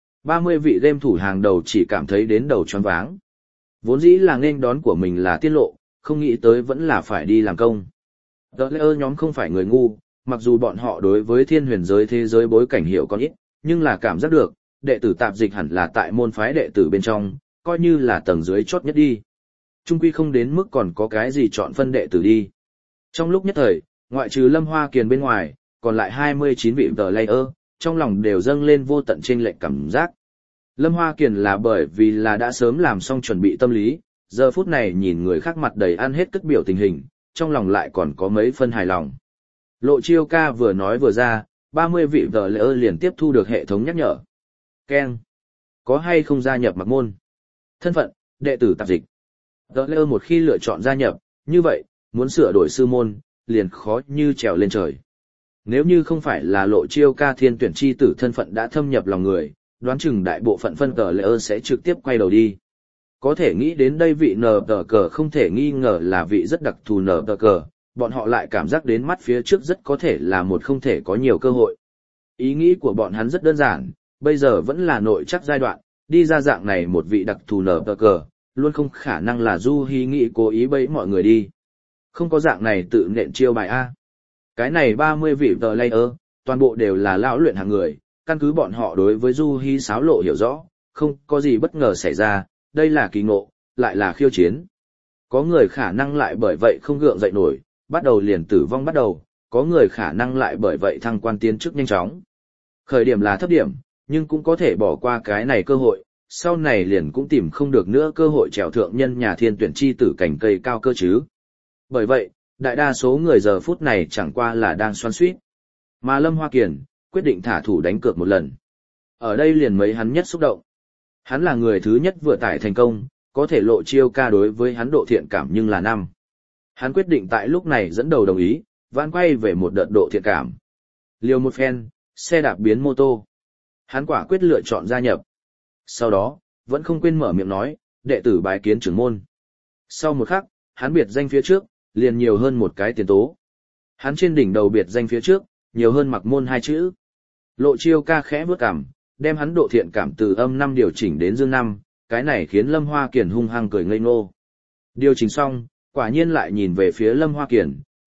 30 vị game thủ hàng đầu chỉ cảm thấy đến đầu choáng váng. Vốn dĩ là nghênh đón của mình là tiết lộ, không nghĩ tới vẫn là phải đi làm công. The Layer nhóm không phải người ngu, mặc dù bọn họ đối với thiên huyền giới thế giới bối cảnh hiểu còn ít, nhưng là cảm giác được, đệ tử tạp dịch hẳn là tại môn phái đệ tử bên trong, coi như là tầng dưới chót nhất đi. Trung quy không đến mức còn có cái gì chọn phân đệ tử đi. Trong lúc nhất thời, ngoại trừ Lâm Hoa Kiền bên ngoài, còn lại 29 vị The Layer, trong lòng đều dâng lên vô tận chênh lệch cảm giác. Lâm Hoa Kiền là bởi vì là đã sớm làm xong chuẩn bị tâm lý, giờ phút này nhìn người khác mặt đầy ăn hết cất biểu tình hình, trong lòng lại còn có mấy phân hài lòng. Lộ Chiêu Ca vừa nói vừa ra, 30 vị The Layer liền tiếp thu được hệ thống nhắc nhở. Keng. Có hay không gia nhập Mặc Môn? Thân phận, đệ tử tạp dịch. The Layer một khi lựa chọn gia nhập, như vậy, muốn sửa đổi sư môn, liền khó như trèo lên trời. Nếu như không phải là Lộ Chiêu Ca thiên tuyển chi tử thân phận đã thâm nhập lòng người, đoán chừng đại bộ phận phân The Layer sẽ trực tiếp quay đầu đi. Có thể nghĩ đến đây vị nờ tờ cờ không thể nghi ngờ là vị rất đặc thù nờ tờ cờ, bọn họ lại cảm giác đến mắt phía trước rất có thể là một không thể có nhiều cơ hội. Ý nghĩ của bọn hắn rất đơn giản, bây giờ vẫn là nội chắc giai đoạn, đi ra dạng này một vị đặc thù nờ tờ cờ, luôn không khả năng là Du Hi nghĩ cố ý bẫy mọi người đi. Không có dạng này tự nện chiêu bài A. Cái này 30 vị The Layer, toàn bộ đều là lão luyện hàng người, căn cứ bọn họ đối với Du Hi xáo lộ hiểu rõ, không có gì bất ngờ xảy ra, đây là kỳ ngộ, lại là khiêu chiến. Có người khả năng lại bởi vậy không gượng dậy nổi, bắt đầu liền tử vong bắt đầu, có người khả năng lại bởi vậy thăng quan tiến chức nhanh chóng. Khởi điểm là thấp điểm, nhưng cũng có thể bỏ qua cái này cơ hội, sau này liền cũng tìm không được nữa cơ hội trèo thượng nhân nhà thiên tuyển chi tử cảnh cây cao cơ chứ. Bởi vậy, đại đa số người giờ phút này chẳng qua là đang xoắn xuýt. Mà Lâm Hoa Kiền, quyết định thả thủ đánh cược một lần. Ở đây liền mấy hắn nhất xúc động. Hắn là người thứ nhất vừa tải thành công, có thể Lộ Chiêu Ca đối với hắn độ thiện cảm nhưng là 5. Hắn quyết định tại lúc này dẫn đầu đồng ý, vãn quay về một đợt độ thiện cảm. Liều một phen, xe đạp biến mô tô. Hắn quả quyết lựa chọn gia nhập. Sau đó, vẫn không quên mở miệng nói, đệ tử bái kiến trưởng môn. Sau một khắc, hắn biệt danh phía trước, liền nhiều hơn một cái tiền tố. Hắn trên đỉnh đầu biệt danh phía trước, nhiều hơn Mặc Môn 2 chữ. Lộ Chiêu Ca khẽ bước cằm, đem hắn độ thiện cảm từ âm 5 điều chỉnh đến dương 5, cái này khiến Lâm Hoa Kiền hung hăng cười ngây ngô. Điều chỉnh xong, quả nhiên lại nhìn về phía Lâm Hoa Kiền,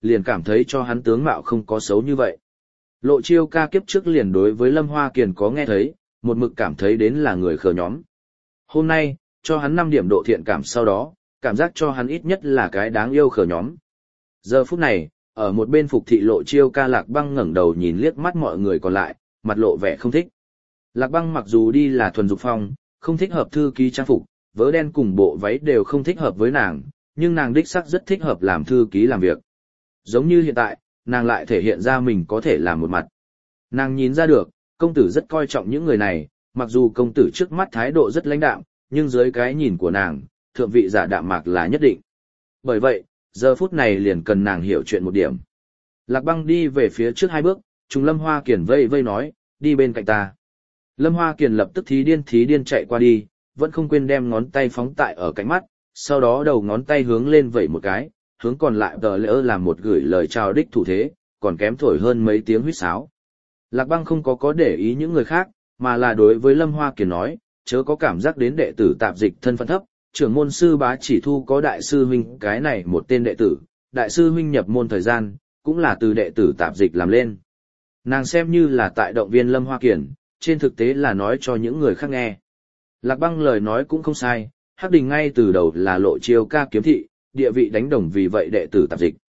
liền cảm thấy cho hắn tướng mạo không có xấu như vậy. Lộ Chiêu ca kiếp trước liền đối với Lâm Hoa Kiền có nghe thấy, một mực cảm thấy đến là người khờ nhóm. Hôm nay, cho hắn 5 điểm độ thiện cảm sau đó, cảm giác cho hắn ít nhất là cái đáng yêu khờ nhóm. Giờ phút này, ở một bên phục thị Lộ Chiêu ca Lạc Băng ngẩng đầu nhìn liếc mắt mọi người còn lại, mặt lộ vẻ không thích. Lạc Băng mặc dù đi là thuần dục phong, không thích hợp thư ký trang phục, vớ đen cùng bộ váy đều không thích hợp với nàng, nhưng nàng đích xác rất thích hợp làm thư ký làm việc. Giống như hiện tại, nàng lại thể hiện ra mình có thể làm một mặt. Nàng nhìn ra được, công tử rất coi trọng những người này, mặc dù công tử trước mắt thái độ rất lãnh đạm, nhưng dưới cái nhìn của nàng, thượng vị giả đạm mạc là nhất định. Bởi vậy, giờ phút này liền cần nàng hiểu chuyện một điểm. Lạc Băng đi về phía trước 2 bước, trùng Lâm Hoa Kiền vây vây nói, đi bên cạnh ta. Lâm Hoa Kiền lập tức thí điên chạy qua đi, vẫn không quên đem ngón tay phóng tại ở cạnh mắt, sau đó đầu ngón tay hướng lên vẩy một cái, hướng còn lại tờ lỡ làm một gửi lời chào đích thủ thế, còn kém thổi hơn mấy tiếng huýt sáo. Lạc Băng không có để ý những người khác, mà là đối với Lâm Hoa Kiền nói, chớ có cảm giác đến đệ tử tạp dịch thân phận thấp, trưởng môn sư bá chỉ thu có đại sư huynh cái này một tên đệ tử, đại sư huynh nhập môn thời gian, cũng là từ đệ tử tạp dịch làm lên. Nàng xem như là tại động viên Lâm Hoa Kiền, trên thực tế là nói cho những người khác nghe. Lạc Băng lời nói cũng không sai, Hắc Đình ngay từ đầu là Lộ Chiêu ca kiếm thị, địa vị đánh đồng vì vậy đệ tử tạp dịch.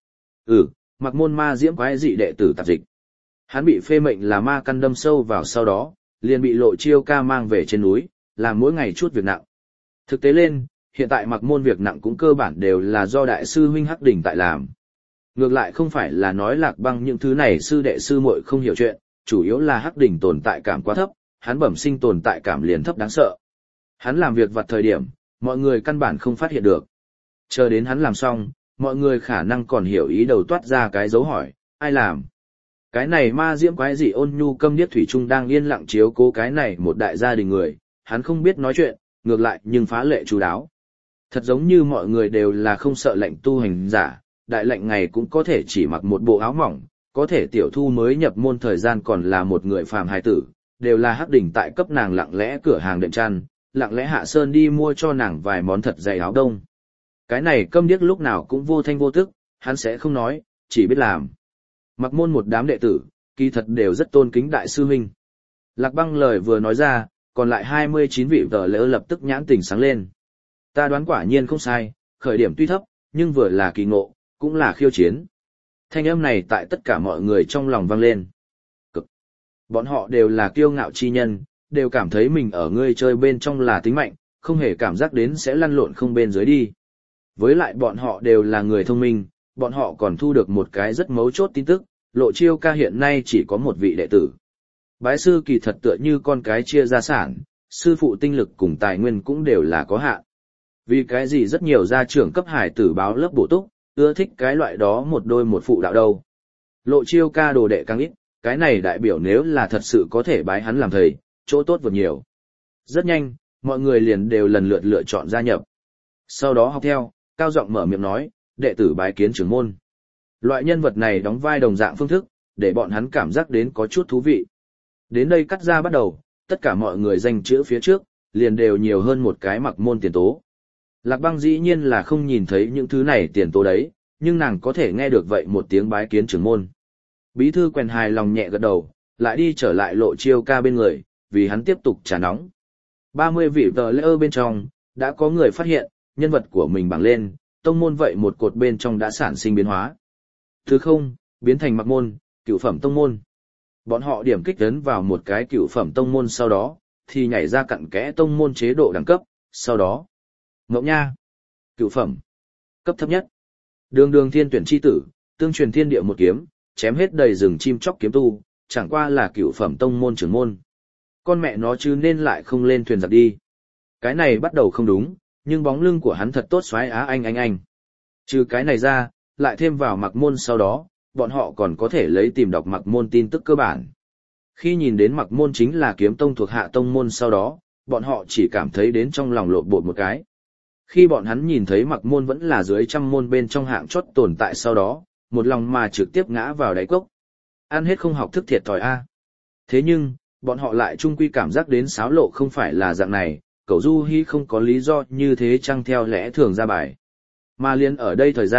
Mặc môn ma diễm quái dị đệ tử tạp dịch. Hắn bị phê mệnh là ma căn đâm sâu vào sau đó, liền bị Lộ Chiêu ca mang về trên núi, làm mỗi ngày chút việc nặng. Thực tế lên, hiện tại mặc môn việc nặng cũng cơ bản đều là do đại sư huynh Hắc Đình tại làm. Ngược lại không phải là nói Lạc Băng những thứ này sư đệ sư muội không hiểu chuyện, chủ yếu là Hắc Đình tồn tại cảm quá thấp, hắn bẩm sinh tồn tại cảm liền thấp đáng sợ. Hắn làm việc vặt thời điểm, mọi người căn bản không phát hiện được. Chờ đến hắn làm xong, mọi người khả năng còn hiểu ý đầu toát ra cái dấu hỏi, ai làm? Cái này ma diễm quái dị ôn nhu câm điếc thủy chung đang yên lặng chiếu cố cái này một đại gia đình người, hắn không biết nói chuyện, ngược lại nhưng phá lệ chú đáo. Thật giống như mọi người đều là không sợ lệnh tu hành giả, đại lệnh ngày cũng có thể chỉ mặc một bộ áo mỏng, có thể tiểu thu mới nhập môn thời gian còn là một người phàm hài tử, đều là Hắc Đỉnh tại cấp nàng lặng lẽ cửa hàng đệm chăn, lặng lẽ hạ sơn đi mua cho nàng vài món thật dày áo đông. Cái này câm điếc lúc nào cũng vô thanh vô tức, hắn sẽ không nói, chỉ biết làm. Mặc môn một đám đệ tử, kỳ thật đều rất tôn kính đại sư huynh. Lạc Băng lời vừa nói ra, còn lại 29 vị tờ lỡ lập tức nhãn tình sáng lên. Ta đoán quả nhiên không sai, khởi điểm tuy thấp, nhưng vừa là kỳ ngộ, cũng là khiêu chiến. Thanh âm này tại tất cả mọi người trong lòng vang lên. Cực. Bọn họ đều là kiêu ngạo chi nhân, đều cảm thấy mình ở ngươi chơi bên trong là tính mạnh, không hề cảm giác đến sẽ lăn lộn không bên dưới đi. Với lại bọn họ đều là người thông minh, bọn họ còn thu được một cái rất mấu chốt tin tức, Lộ Chiêu ca hiện nay chỉ có một vị đệ tử. Bái sư kỳ thật tựa như con cái chia gia sản, sư phụ tinh lực cùng tài nguyên cũng đều là có hạn. Vì cái gì rất nhiều gia trưởng cấp hải tử báo lớp bổ túc, ưa thích cái loại đó một đôi một phụ đạo đâu. Lộ Chiêu ca đồ đệ càng ít, cái này đại biểu nếu là thật sự có thể bái hắn làm thầy, chỗ tốt vượt nhiều. Rất nhanh, mọi người liền đều lần lượt lựa chọn gia nhập. Sau đó học theo, cao giọng mở miệng nói, đệ tử bái kiến trưởng môn. Loại nhân vật này đóng vai đồng dạng phương thức, để bọn hắn cảm giác đến có chút thú vị. Đến đây cắt ra bắt đầu, tất cả mọi người danh chữ phía trước, liền đều nhiều hơn một cái mặc môn tiền tố. Lạc Băng dĩ nhiên là không nhìn thấy những thứ này tiền tố đấy, nhưng nàng có thể nghe được vậy một tiếng bái kiến trưởng môn. Bí thư quèn hài lòng nhẹ gật đầu, lại đi trở lại Lộ Chiêu ca bên người, vì hắn tiếp tục trà nóng. 30 vị tờ lễ bên trong, đã có người phát hiện, nhân vật của mình bảng lên, tông môn vậy một cột bên trong đã sản sinh biến hóa. Thứ không, biến thành mặc môn, cửu phẩm tông môn. Bọn họ điểm kích ấn vào một cái cửu phẩm tông môn sau đó, thì nhảy ra cặn kẽ tông môn chế độ đẳng cấp, sau đó. Ngẫu nha. Cửu phẩm. Cấp thấp nhất. Đường thiên tuyển chi tử, tương truyền thiên địa một kiếm, chém hết đầy rừng chim chóc kiếm tu, chẳng qua là cửu phẩm tông môn trưởng môn. Con mẹ nó chứ nên lại không lên thuyền giặc đi. Cái này bắt đầu không đúng, nhưng bóng lưng của hắn thật tốt xoái á anh. Trừ cái này ra, lại thêm vào mặc môn sau đó, bọn họ còn có thể lấy tìm đọc mặc môn tin tức cơ bản. Khi nhìn đến mặc môn chính là kiếm tông thuộc hạ tông môn sau đó, bọn họ chỉ cảm thấy đến trong lòng lộn bột một cái. Khi bọn hắn nhìn thấy mặc môn vẫn là dưới trăm môn bên trong hạng chót tồn tại sau đó, một lòng mà trực tiếp ngã vào đáy cốc. Ăn hết không học thức thiệt thòi a. Thế nhưng, bọn họ lại chung quy cảm giác đến xáo lộ không phải là dạng này, cậu Du Hi không có lý do như thế chăng theo lẽ thường ra bài. Mà liên ở đây thời gian,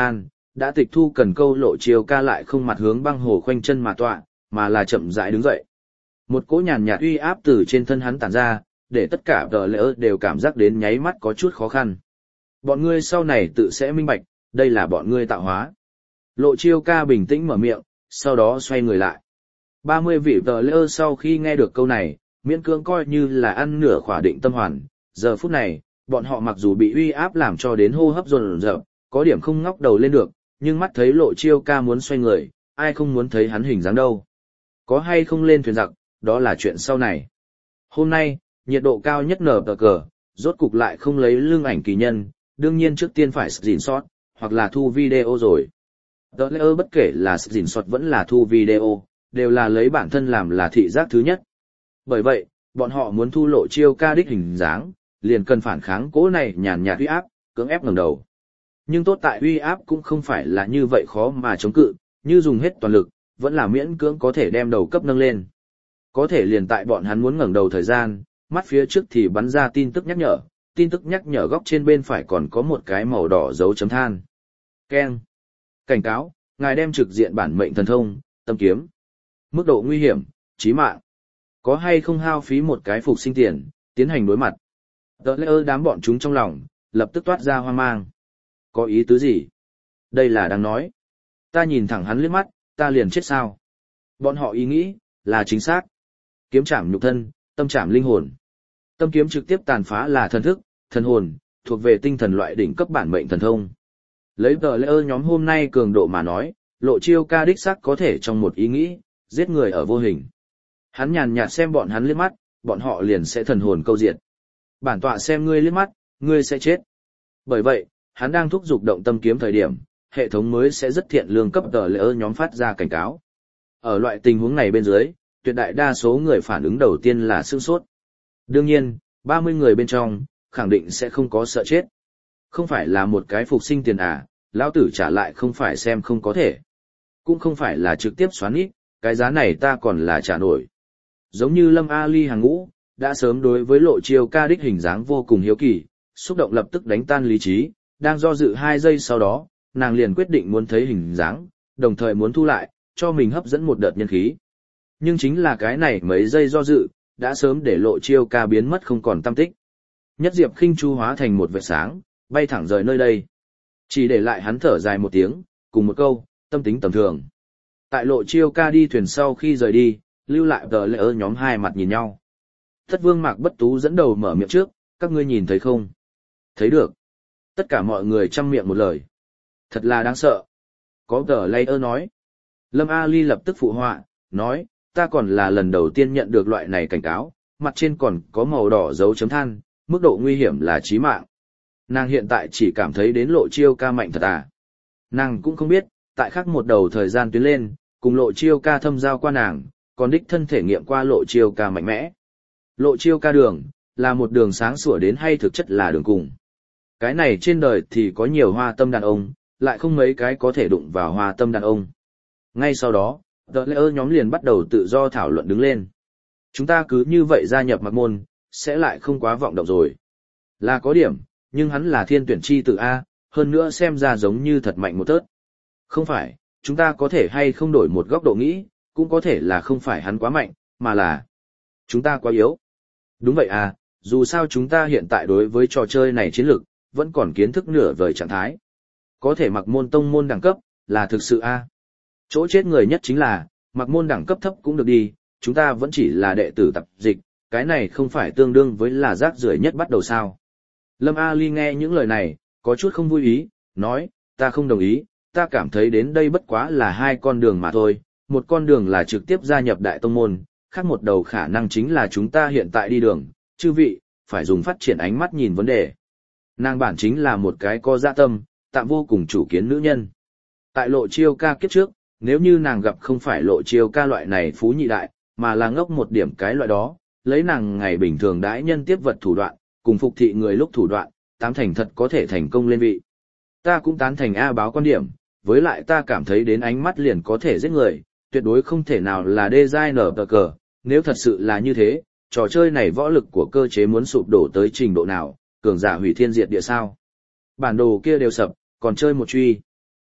đã tịch thu cần câu Lộ Chiêu Ca lại không mặt hướng băng hồ khoanh chân mà tọa, mà là chậm rãi đứng dậy. Một cỗ nhàn nhạt uy áp từ trên thân hắn tản ra, để tất cả tờ lỡ đều cảm giác đến nháy mắt có chút khó khăn. Bọn ngươi sau này tự sẽ minh bạch, đây là bọn ngươi tạo hóa. Lộ Chiêu Ca bình tĩnh mở miệng, sau đó xoay người lại. 30 vị tờ lỡ sau khi nghe được câu này, miễn cưỡng coi như là ăn nửa khỏa định tâm hoàn. Giờ phút này, bọn họ mặc dù bị uy áp làm cho đến hô hấp dồn dập, có điểm không ngóc đầu lên được, nhưng mắt thấy Lộ Chiêu Ca muốn xoay người, ai không muốn thấy hắn hình dáng đâu. Có hay không lên thuyền giặc, đó là chuyện sau này. Hôm nay, nhiệt độ cao nhất nở tờ cờ, rốt cục lại không lấy lưng ảnh kỳ nhân, đương nhiên trước tiên phải gìn sót, hoặc là thu video rồi. Tờ lễ bất kể là gìn sót vẫn là thu video, đều là lấy bản thân làm là thị giác thứ nhất. Bởi vậy, bọn họ muốn thu Lộ Chiêu Ca đích hình dáng, liền cần phản kháng cố này nhàn nhạt uy áp, cưỡng ép ngẩng đầu. Nhưng tốt tại uy áp cũng không phải là như vậy khó mà chống cự, như dùng hết toàn lực, vẫn là miễn cưỡng có thể đem đầu cấp nâng lên. Có thể liền tại bọn hắn muốn ngẩng đầu thời gian, mắt phía trước thì bắn ra tin tức nhắc nhở góc trên bên phải còn có một cái màu đỏ dấu chấm than. Keng. Cảnh cáo, ngài đem trực diện bản mệnh thần thông, tâm kiếm. Mức độ nguy hiểm, chí mạng. Có hay không hao phí một cái phục sinh tiền, tiến hành đối mặt. Tờ lễ đám bọn chúng trong lòng, lập tức toát ra hoang mang. Có ý tứ gì? Đây là đang nói. Ta nhìn thẳng hắn liếc mắt, ta liền chết sao? Bọn họ ý nghĩ, là chính xác. Kiếm chạm nhục thân, tâm chạm linh hồn. Tâm kiếm trực tiếp tàn phá là thần thức, thần hồn, thuộc về tinh thần loại đỉnh cấp bản mệnh thần thông. Lấy tờ lễ nhóm hôm nay cường độ mà nói, Lộ Chiêu Ca đích xác có thể trong một ý nghĩ, giết người ở vô hình. Hắn nhàn nhạt xem bọn hắn liếc mắt, bọn họ liền sẽ thần hồn câu diệt. Bản tọa xem ngươi liếc mắt, ngươi sẽ chết. Bởi vậy, hắn đang thúc giục động tâm kiếm thời điểm, hệ thống mới sẽ rất thiện lương cấp tờ lễ nhóm phát ra cảnh cáo. Ở loại tình huống này bên dưới, tuyệt đại đa số người phản ứng đầu tiên là sửng sốt. Đương nhiên, 30 người bên trong, khẳng định sẽ không có sợ chết. Không phải là một cái phục sinh tiền à, lão tử trả lại không phải xem không có thể. Cũng không phải là trực tiếp xoán ít, cái giá này ta còn là trả nổi. Giống như Lâm A Ly hàng ngũ, đã sớm đối với Lộ Chiêu Ca đích hình dáng vô cùng hiếu kỳ, xúc động lập tức đánh tan lý trí, đang do dự 2 giây sau đó, nàng liền quyết định muốn thấy hình dáng, đồng thời muốn thu lại, cho mình hấp dẫn một đợt nhân khí. Nhưng chính là cái này mấy giây do dự, đã sớm để Lộ Chiêu Ca biến mất không còn tăm tích. Nhất Diệp Khinh Chu hóa thành một vệt sáng, bay thẳng rời nơi đây. Chỉ để lại hắn thở dài một tiếng, cùng một câu, tâm tính tầm thường. Tại Lộ Chiêu Ca đi thuyền sau khi rời đi, lưu lại tờ lễ nhóm hai mặt nhìn nhau. Thất Vương Mạc Bất Tú dẫn đầu mở miệng trước, các ngươi nhìn thấy không? Thấy được. Tất cả mọi người chăm miệng một lời. Thật là đáng sợ. Có tờ lễ nói. Lâm A Ly lập tức phụ họa, nói, ta còn là lần đầu tiên nhận được loại này cảnh cáo, mặt trên còn có màu đỏ dấu chấm than, mức độ nguy hiểm là chí mạng. Nàng hiện tại chỉ cảm thấy đến Lộ Chiêu Ca mạnh thật à. Nàng cũng không biết, tại khác một đầu thời gian tuyến lên, cùng Lộ Chiêu Ca thâm giao qua nàng, còn đích thân thể nghiệm qua Lộ Chiêu Ca mạnh mẽ. Lộ Chiêu Ca đường, là một đường sáng sủa đến hay thực chất là đường cùng. Cái này trên đời thì có nhiều hoa tâm đàn ông, lại không mấy cái có thể đụng vào hoa tâm đàn ông. Ngay sau đó, tờ lễ nhóm liền bắt đầu tự do thảo luận đứng lên. Chúng ta cứ như vậy gia nhập Mặc Môn, sẽ lại không quá vọng động rồi. Là có điểm, nhưng hắn là thiên tuyển chi tử A, hơn nữa xem ra giống như thật mạnh một tớt. Không phải, chúng ta có thể hay không đổi một góc độ nghĩ, cũng có thể là không phải hắn quá mạnh, mà là chúng ta quá yếu. Đúng vậy à, dù sao chúng ta hiện tại đối với trò chơi này chiến lược, vẫn còn kiến thức nửa vời trạng thái. Có thể Mặc Môn tông môn đẳng cấp, là thực sự A. Chỗ chết người nhất chính là, Mặc Môn đẳng cấp thấp cũng được đi, chúng ta vẫn chỉ là đệ tử tập dịch, cái này không phải tương đương với là rác rưởi nhất bắt đầu sao. Lâm A Ly nghe những lời này, có chút không vui ý, nói, ta không đồng ý, ta cảm thấy đến đây bất quá là 2 con đường mà thôi, một con đường là trực tiếp gia nhập đại tông môn, khác một đầu khả năng chính là chúng ta hiện tại đi đường, chư vị, phải dùng phát triển ánh mắt nhìn vấn đề. Nàng bản chính là một cái có dạ tâm, tạm vô cùng chủ kiến nữ nhân. Tại Lộ Chiêu Ca kiếp trước, nếu như nàng gặp không phải Lộ Chiêu Ca loại này phú nhị đại, mà là ngốc một điểm cái loại đó, lấy nàng ngày bình thường đãi nhân tiếp vật thủ đoạn, cùng phục thị người lúc thủ đoạn, 8 thành thật có thể thành công lên vị. Ta cũng tán thành A báo quan điểm, với lại ta cảm thấy đến ánh mắt liền có thể giết người, tuyệt đối không thể nào là designer tờ cờ, nếu thật sự là như thế, trò chơi này võ lực của cơ chế muốn sụp đổ tới trình độ nào, cường giả hủy thiên diệt địa sao. Bản đồ kia đều sập, còn chơi một truy.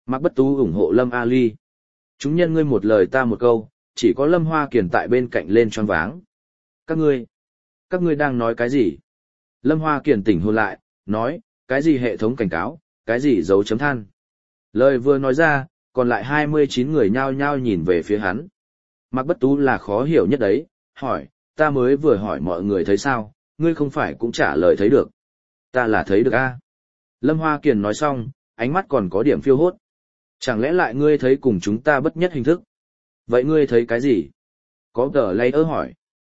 Mạc Bất Tú ủng hộ Lâm Ali. Chúng nhân ngươi một lời ta một câu, chỉ có Lâm Hoa Kiền tại bên cạnh lên choáng váng. Các ngươi đang nói cái gì? Lâm Hoa Kiền tỉnh hồn lại, nói, cái gì hệ thống cảnh cáo, cái gì dấu chấm than. Lời vừa nói ra, còn lại 29 người nhao nhao nhìn về phía hắn. Mạc Bất Tú là khó hiểu nhất đấy, hỏi, ta mới vừa hỏi mọi người thấy sao, ngươi không phải cũng trả lời thấy được. Ta là thấy được a. Lâm Hoa Kiền nói xong, ánh mắt còn có điểm phiêu hốt. Chẳng lẽ lại ngươi thấy cùng chúng ta bất nhất hình thức? Vậy ngươi thấy cái gì? Có tờ lay ơ hỏi.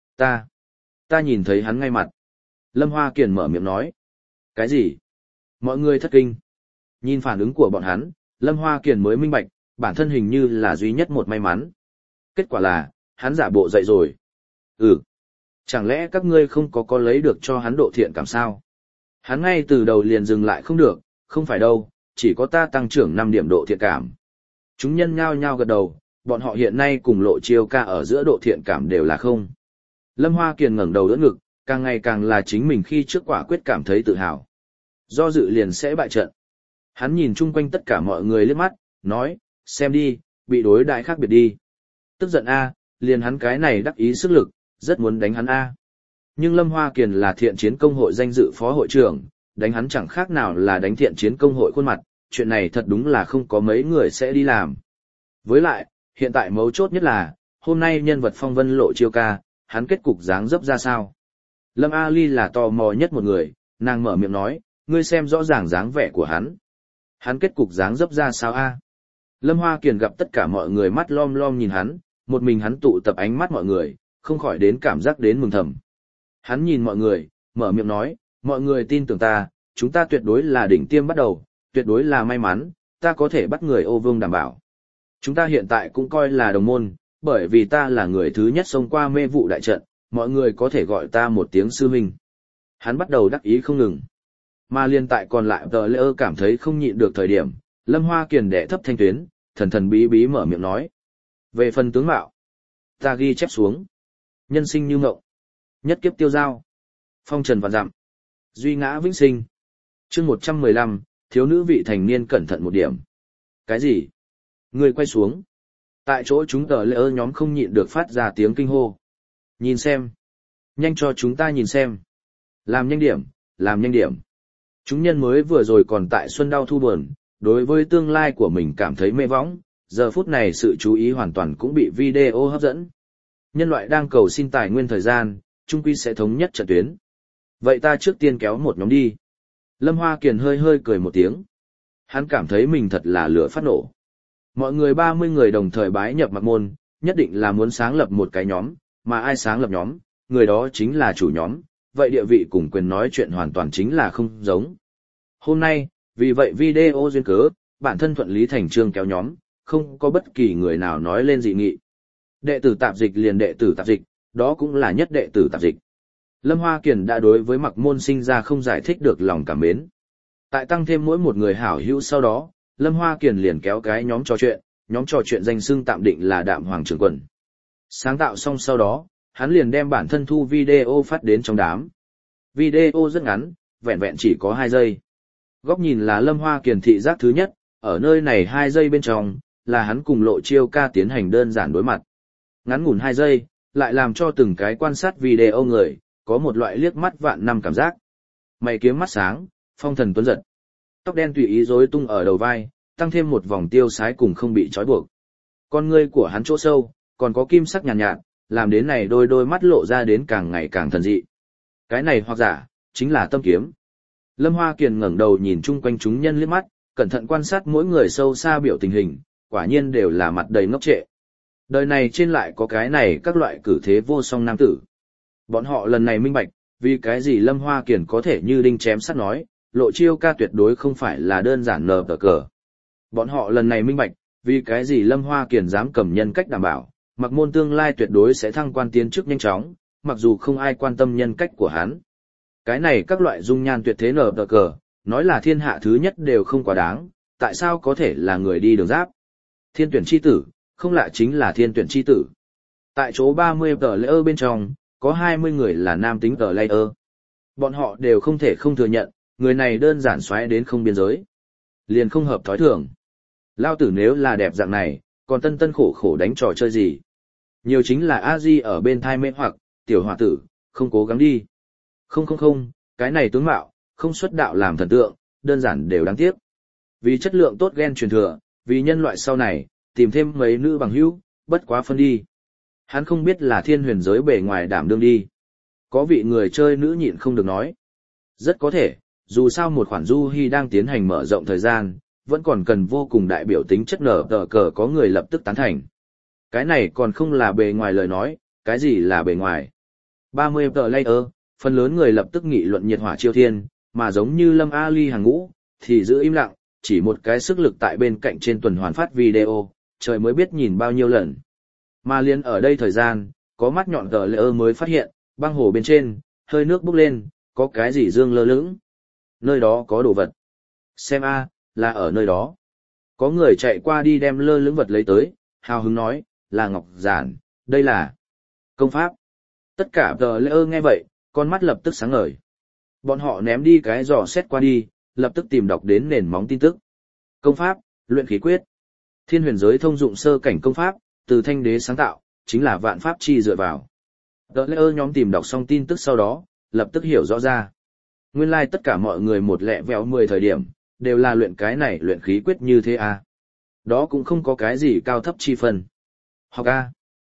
Ta nhìn thấy hắn ngay mặt. Lâm Hoa Kiền mở miệng nói. Cái gì? Mọi người thất kinh. Nhìn phản ứng của bọn hắn, Lâm Hoa Kiền mới minh bạch, bản thân hình như là duy nhất một may mắn. Kết quả là, hắn giả bộ dậy rồi. Chẳng lẽ các ngươi không có lấy được cho hắn độ thiện cảm sao? Hắn ngay từ đầu liền dừng lại không được, không phải đâu, chỉ có ta tăng trưởng 5 điểm độ thiện cảm. Chúng nhân nhao nhao gật đầu, bọn họ hiện nay cùng Lộ Chiêu Ca ở giữa độ thiện cảm đều là không. Lâm Hoa Kiền ngẩng đầu đỡ ngực, càng ngày càng là chính mình khi trước quả quyết cảm thấy tự hào. Do dự liền sẽ bại trận. Hắn nhìn chung quanh tất cả mọi người liếc mắt, nói, xem đi, bị đối đại khác biệt đi. Tức giận a, liền hắn cái này đắc ý sức lực, rất muốn đánh hắn a. Nhưng Lâm Hoa Kiền là thiện chiến công hội danh dự phó hội trưởng, đánh hắn chẳng khác nào là đánh thiện chiến công hội khuôn mặt, chuyện này thật đúng là không có mấy người sẽ đi làm. Với lại, hiện tại mấu chốt nhất là, hôm nay nhân vật phong vân Lộ Chiêu Ca, hắn kết cục dáng dấp ra sao. Lâm Ali là tò mò nhất một người, nàng mở miệng nói, ngươi xem rõ ràng dáng vẻ của hắn. Hắn kết cục dáng dấp ra sao a? Lâm Hoa Kiền gặp tất cả mọi người mắt lom lom nhìn hắn, một mình hắn tụ tập ánh mắt mọi người, không khỏi đến cảm giác đến mừng thầm. Hắn nhìn mọi người, mở miệng nói, mọi người tin tưởng ta, chúng ta tuyệt đối là đỉnh tiêm bắt đầu, tuyệt đối là may mắn, ta có thể bắt người ô vương đảm bảo. Chúng ta hiện tại cũng coi là đồng môn, bởi vì ta là người thứ nhất xông qua mê vụ đại trận, mọi người có thể gọi ta một tiếng sư huynh. Hắn bắt đầu đắc ý không ngừng. Mà liên tại còn lại tờ lễ ơ cảm thấy không nhịn được thời điểm, Lâm Hoa Kiền đẻ thấp thanh tuyến, thần thần bí bí mở miệng nói. Về phần tướng mạo, ta ghi chép xuống. Nhân sinh như ngộng, nhất kiếp tiêu giao, phong trần vạn dặm, duy ngã vĩnh sinh. Chương 115, thiếu nữ vị thành niên cẩn thận một điểm. Cái gì? Người quay xuống. Tại chỗ chúng tờ lễ ơ nhóm không nhịn được phát ra tiếng kinh hô. Nhìn xem. Nhanh cho chúng ta nhìn xem. Làm nhanh điểm, làm nhanh điểm. Chúng nhân mới vừa rồi còn tại xuân đau thu buồn, đối với tương lai của mình cảm thấy mê võng, giờ phút này sự chú ý hoàn toàn cũng bị video hấp dẫn. Nhân loại đang cầu xin tài nguyên thời gian, chung quy sẽ thống nhất trận tuyến. Vậy ta trước tiên kéo một nhóm đi. Lâm Hoa Kiền hơi hơi cười một tiếng. Hắn cảm thấy mình thật là lửa phát nổ. Mọi người 30 người đồng thời bái nhập Mặc Môn, nhất định là muốn sáng lập một cái nhóm, mà ai sáng lập nhóm, người đó chính là chủ nhóm, vậy địa vị cùng quyền nói chuyện hoàn toàn chính là không giống. Hôm nay, vì vậy video duyên cớ, bản thân thuận lý thành chương kéo nhóm, không có bất kỳ người nào nói lên dị nghị. Đệ tử tạp dịch liền đệ tử tạp dịch, đó cũng là nhất đệ tử tạp dịch. Lâm Hoa Kiền đã đối với Mặc Môn sinh ra không giải thích được lòng cảm mến. Tại tăng thêm mỗi một người hảo hữu sau đó, Lâm Hoa Kiền liền kéo cái nhóm trò chuyện danh xưng tạm định là Đạm Hoàng Trường Quần. Sáng tạo xong sau đó, hắn liền đem bản thân thu video phát đến trong đám. Video rất ngắn, vẹn vẹn chỉ có 2 giây. Góc nhìn là Lâm Hoa Kiền thị giác thứ nhất, ở nơi này 2 giây bên trong, là hắn cùng Lộ Chiêu Ca tiến hành đơn giản đối mặt. Ngắn ngủn 2 giây, lại làm cho từng cái quan sát video người, có một loại liếc mắt vạn năm cảm giác. Mày kiếm mắt sáng, phong thần tuấn giật. Tóc đen tùy ý rối tung ở đầu vai, tăng thêm một vòng tiêu sái cùng không bị trói buộc. Con ngươi của hắn chỗ sâu, còn có kim sắc nhàn nhạt, làm đến này đôi mắt lộ ra đến càng ngày càng thần dị. Cái này hoặc giả, chính là tâm kiếm. Lâm Hoa Kiền ngẩng đầu nhìn chung quanh chúng nhân liếc mắt, cẩn thận quan sát mỗi người sâu xa biểu tình hình, quả nhiên đều là mặt đầy ngốc trệ. Đời này trên lại có cái này các loại cử thế vô song nam tử. Bọn họ lần này minh bạch, vì cái gì Lâm Hoa Kiền có thể như đinh chém sắt nói, Lộ Chiêu Ca tuyệt đối không phải là đơn giản nờ tờ cờ. Bọn họ lần này minh bạch, vì cái gì Lâm Hoa Kiền dám cầm nhân cách đảm bảo, Mặc Môn tương lai tuyệt đối sẽ thăng quan tiến chức nhanh chóng, mặc dù không ai quan tâm nhân cách của hắn. Cái này các loại dung nhan tuyệt thế nở tờ cờ, nói là thiên hạ thứ nhất đều không quá đáng, tại sao có thể là người đi đường giáp? Thiên tuyển chi tử, không lạ chính là thiên tuyển chi tử. Tại chỗ 30 tờ layer bên trong, có 20 người là nam tính tờ layer. Bọn họ đều không thể không thừa nhận, người này đơn giản xoáy đến không biên giới. Liền không hợp thói thường. Lao tử nếu là đẹp dạng này, còn tân tân khổ khổ đánh trò chơi gì? Nhiều chính là a di ở bên thai mê hoặc, tiểu hòa tử, không cố gắng đi. Không, cái này tướng mạo, không xuất đạo làm thần tượng, đơn giản đều đáng tiếc. Vì chất lượng tốt gen truyền thừa, vì nhân loại sau này, tìm thêm mấy nữ bằng hữu, bất quá phân đi. Hắn không biết là thiên huyền giới bề ngoài đảm đương đi. Có vị người chơi nữ nhịn không được nói. Rất có thể, dù sao một khoản du hy đang tiến hành mở rộng thời gian, vẫn còn cần vô cùng đại biểu tính chất nở tờ cờ có người lập tức tán thành. Cái này còn không là bề ngoài lời nói, cái gì là bề ngoài. 30 tờ layer, phần lớn người lập tức nghị luận nhiệt hỏa chiêu thiên, mà giống như Lâm Ali hàng ngũ, thì giữ im lặng, chỉ một cái sức lực tại bên cạnh trên tuần hoàn phát video, trời mới biết nhìn bao nhiêu lần. Mà liền ở đây thời gian, có mắt nhọn tờ layer mới phát hiện, băng hồ bên trên, hơi nước bốc lên, có cái gì dương lơ lửng. Nơi đó có đồ vật. Xem a, là ở nơi đó. Có người chạy qua đi đem lơ lửng vật lấy tới, hào hứng nói, là ngọc giản, đây là công pháp. Tất cả tờ layer nghe vậy, con mắt lập tức sáng ngời. Bọn họ ném đi cái dò xét qua đi, lập tức tìm đọc đến nền móng tin tức. Công pháp, luyện khí quyết. Thiên huyền giới thông dụng sơ cảnh công pháp, từ thanh đế sáng tạo, chính là vạn pháp chi dựa vào. Tờ layer nhóm tìm đọc xong tin tức sau đó, lập tức hiểu rõ ra. Nguyên lai tất cả mọi người một lẹ vẹo 10 thời điểm, đều là luyện cái này luyện khí quyết như thế à. Đó cũng không có cái gì cao thấp chi phân. Học A.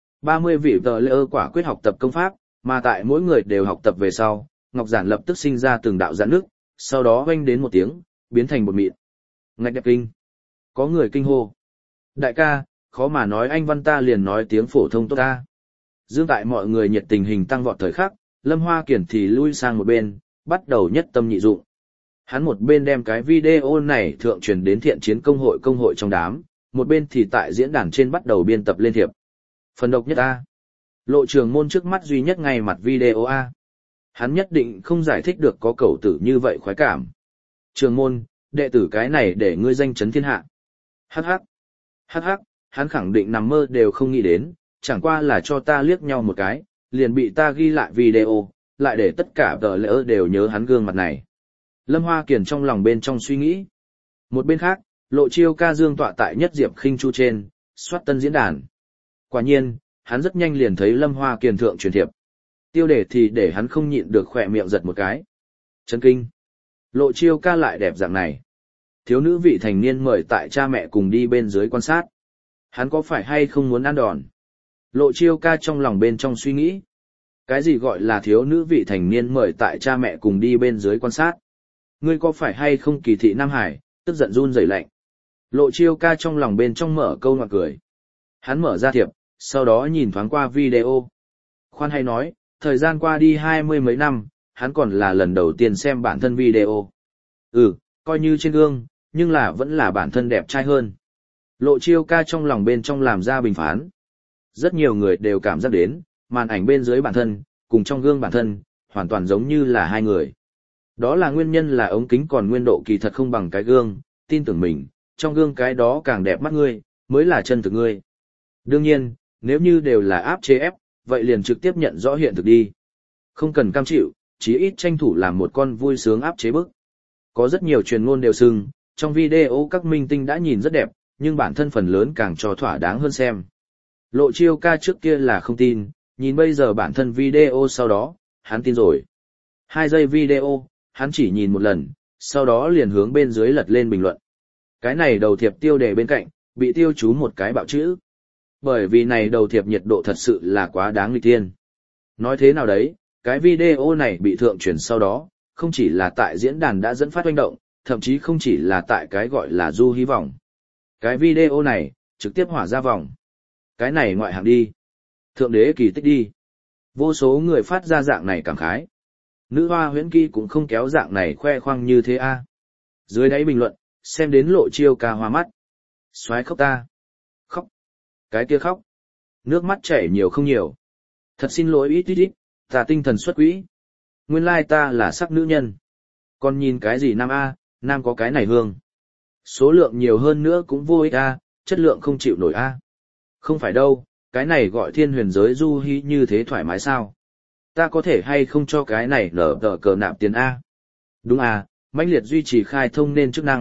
30 vị tờ layer quả quyết học tập công pháp, mà tại mỗi người đều học tập về sau, ngọc giản lập tức sinh ra từng đạo giãn nước, sau đó oanh đến một tiếng, biến thành bột mịn. Ngạch đẹp kinh. Có người kinh hô. Đại ca, khó mà nói anh văn ta liền nói tiếng phổ thông tốt ta. Dương tại mọi người nhiệt tình hình tăng vọt thời khắc, Lâm Hoa Kiển thì lui sang một bên, bắt đầu nhất tâm nhị dụng. Hắn một bên đem cái video này thượng truyền đến thiện chiến công hội trong đám, một bên thì tại diễn đàn trên bắt đầu biên tập lên thiệp. Phần độc nhất A. Lộ trường môn trước mắt duy nhất ngay mặt video A. Hắn nhất định không giải thích được có cẩu tử như vậy khoái cảm. Trường môn, đệ tử cái này để ngươi danh chấn thiên hạ. Hắc hắc, hắn khẳng định nằm mơ đều không nghĩ đến, chẳng qua là cho ta liếc nhau một cái, liền bị ta ghi lại video, lại để tất cả tờ layer đều nhớ hắn gương mặt này. Lâm Hoa Kiền trong lòng bên trong suy nghĩ. Một bên khác, Lộ Chiêu ca dương tọa tại nhất diệp khinh chu trên, soát tân diễn đàn. Quả nhiên, hắn rất nhanh liền thấy Lâm Hoa Kiền thượng truyền thiệp. Tiêu đề thì để hắn không nhịn được khỏe miệng giật một cái. Chấn kinh. Lộ Chiêu ca lại đẹp dạng này. Thiếu nữ vị thành niên mời tại cha mẹ cùng đi bên dưới quan sát. Hắn có phải hay không muốn ăn đòn? Lộ Chiêu ca trong lòng bên trong suy nghĩ. Cái gì gọi là thiếu nữ vị thành niên mời tại cha mẹ cùng đi bên dưới quan sát? Ngươi có phải hay không kỳ thị Nam Hải, tức giận run rẩy lạnh. Lộ Chiêu ca trong lòng bên trong mở câu ngoặc cười. Hắn mở ra thiệp, sau đó nhìn thoáng qua video. Khoan hay nói, thời gian qua đi 20 mấy năm, hắn còn là lần đầu tiên xem bản thân video. Coi như trên gương, nhưng là vẫn là bản thân đẹp trai hơn. Lộ Chiêu ca trong lòng bên trong làm ra bình phán. Rất nhiều người đều cảm giác đến, màn ảnh bên dưới bản thân, cùng trong gương bản thân, hoàn toàn giống như là hai người. Đó là nguyên nhân là ống kính còn nguyên độ kỳ thật không bằng cái gương, tin tưởng mình, trong gương cái đó càng đẹp mắt ngươi, mới là chân thực ngươi. Đương nhiên, nếu như đều là áp chế ép, vậy liền trực tiếp nhận rõ hiện thực đi. Không cần cam chịu, chí ít tranh thủ làm một con vui sướng áp chế bức. Có rất nhiều truyền ngôn đều xưng, trong video các minh tinh đã nhìn rất đẹp, nhưng bản thân phần lớn càng cho thỏa đáng hơn xem. Lộ Chiêu ca trước kia là không tin, nhìn bây giờ bản thân video sau đó, hắn tin rồi. 2 giây video, hắn chỉ nhìn một lần, sau đó liền hướng bên dưới lật lên bình luận. Cái này đầu thiệp tiêu đề bên cạnh, bị tiêu chú một cái bạo chữ. Bởi vì này đầu thiệp nhiệt độ thật sự là quá đáng nghịch tiên. Nói thế nào đấy, cái video này bị thượng truyền sau đó, không chỉ là tại diễn đàn đã dẫn phát hoành động, thậm chí không chỉ là tại cái gọi là du hy vọng. Cái video này, trực tiếp hỏa ra vòng. Cái này ngoại hạng đi. Thượng đế kỳ tích đi. Vô số người phát ra dạng này cảm khái. Nữ hoa huyễn kỹ cũng không kéo dạng này khoe khoang như thế a. Dưới đáy bình luận, xem đến Lộ Chiêu ca hoa mắt. Xoái khóc ta. Khóc. Cái kia khóc. Nước mắt chảy nhiều không nhiều. Thật xin lỗi ít, ta tinh thần xuất quỹ. Nguyên lai ta là sắc nữ nhân. Còn nhìn cái gì nam a, nam có cái này hương. Số lượng nhiều hơn nữa cũng vô ích a, chất lượng không chịu nổi a. Không phải đâu, cái này gọi thiên huyền giới du hí như thế thoải mái sao? Ta có thể hay không cho cái này nở tờ cờ nạp tiền a? Đúng a, mãnh liệt duy trì khai thông nên chức năng,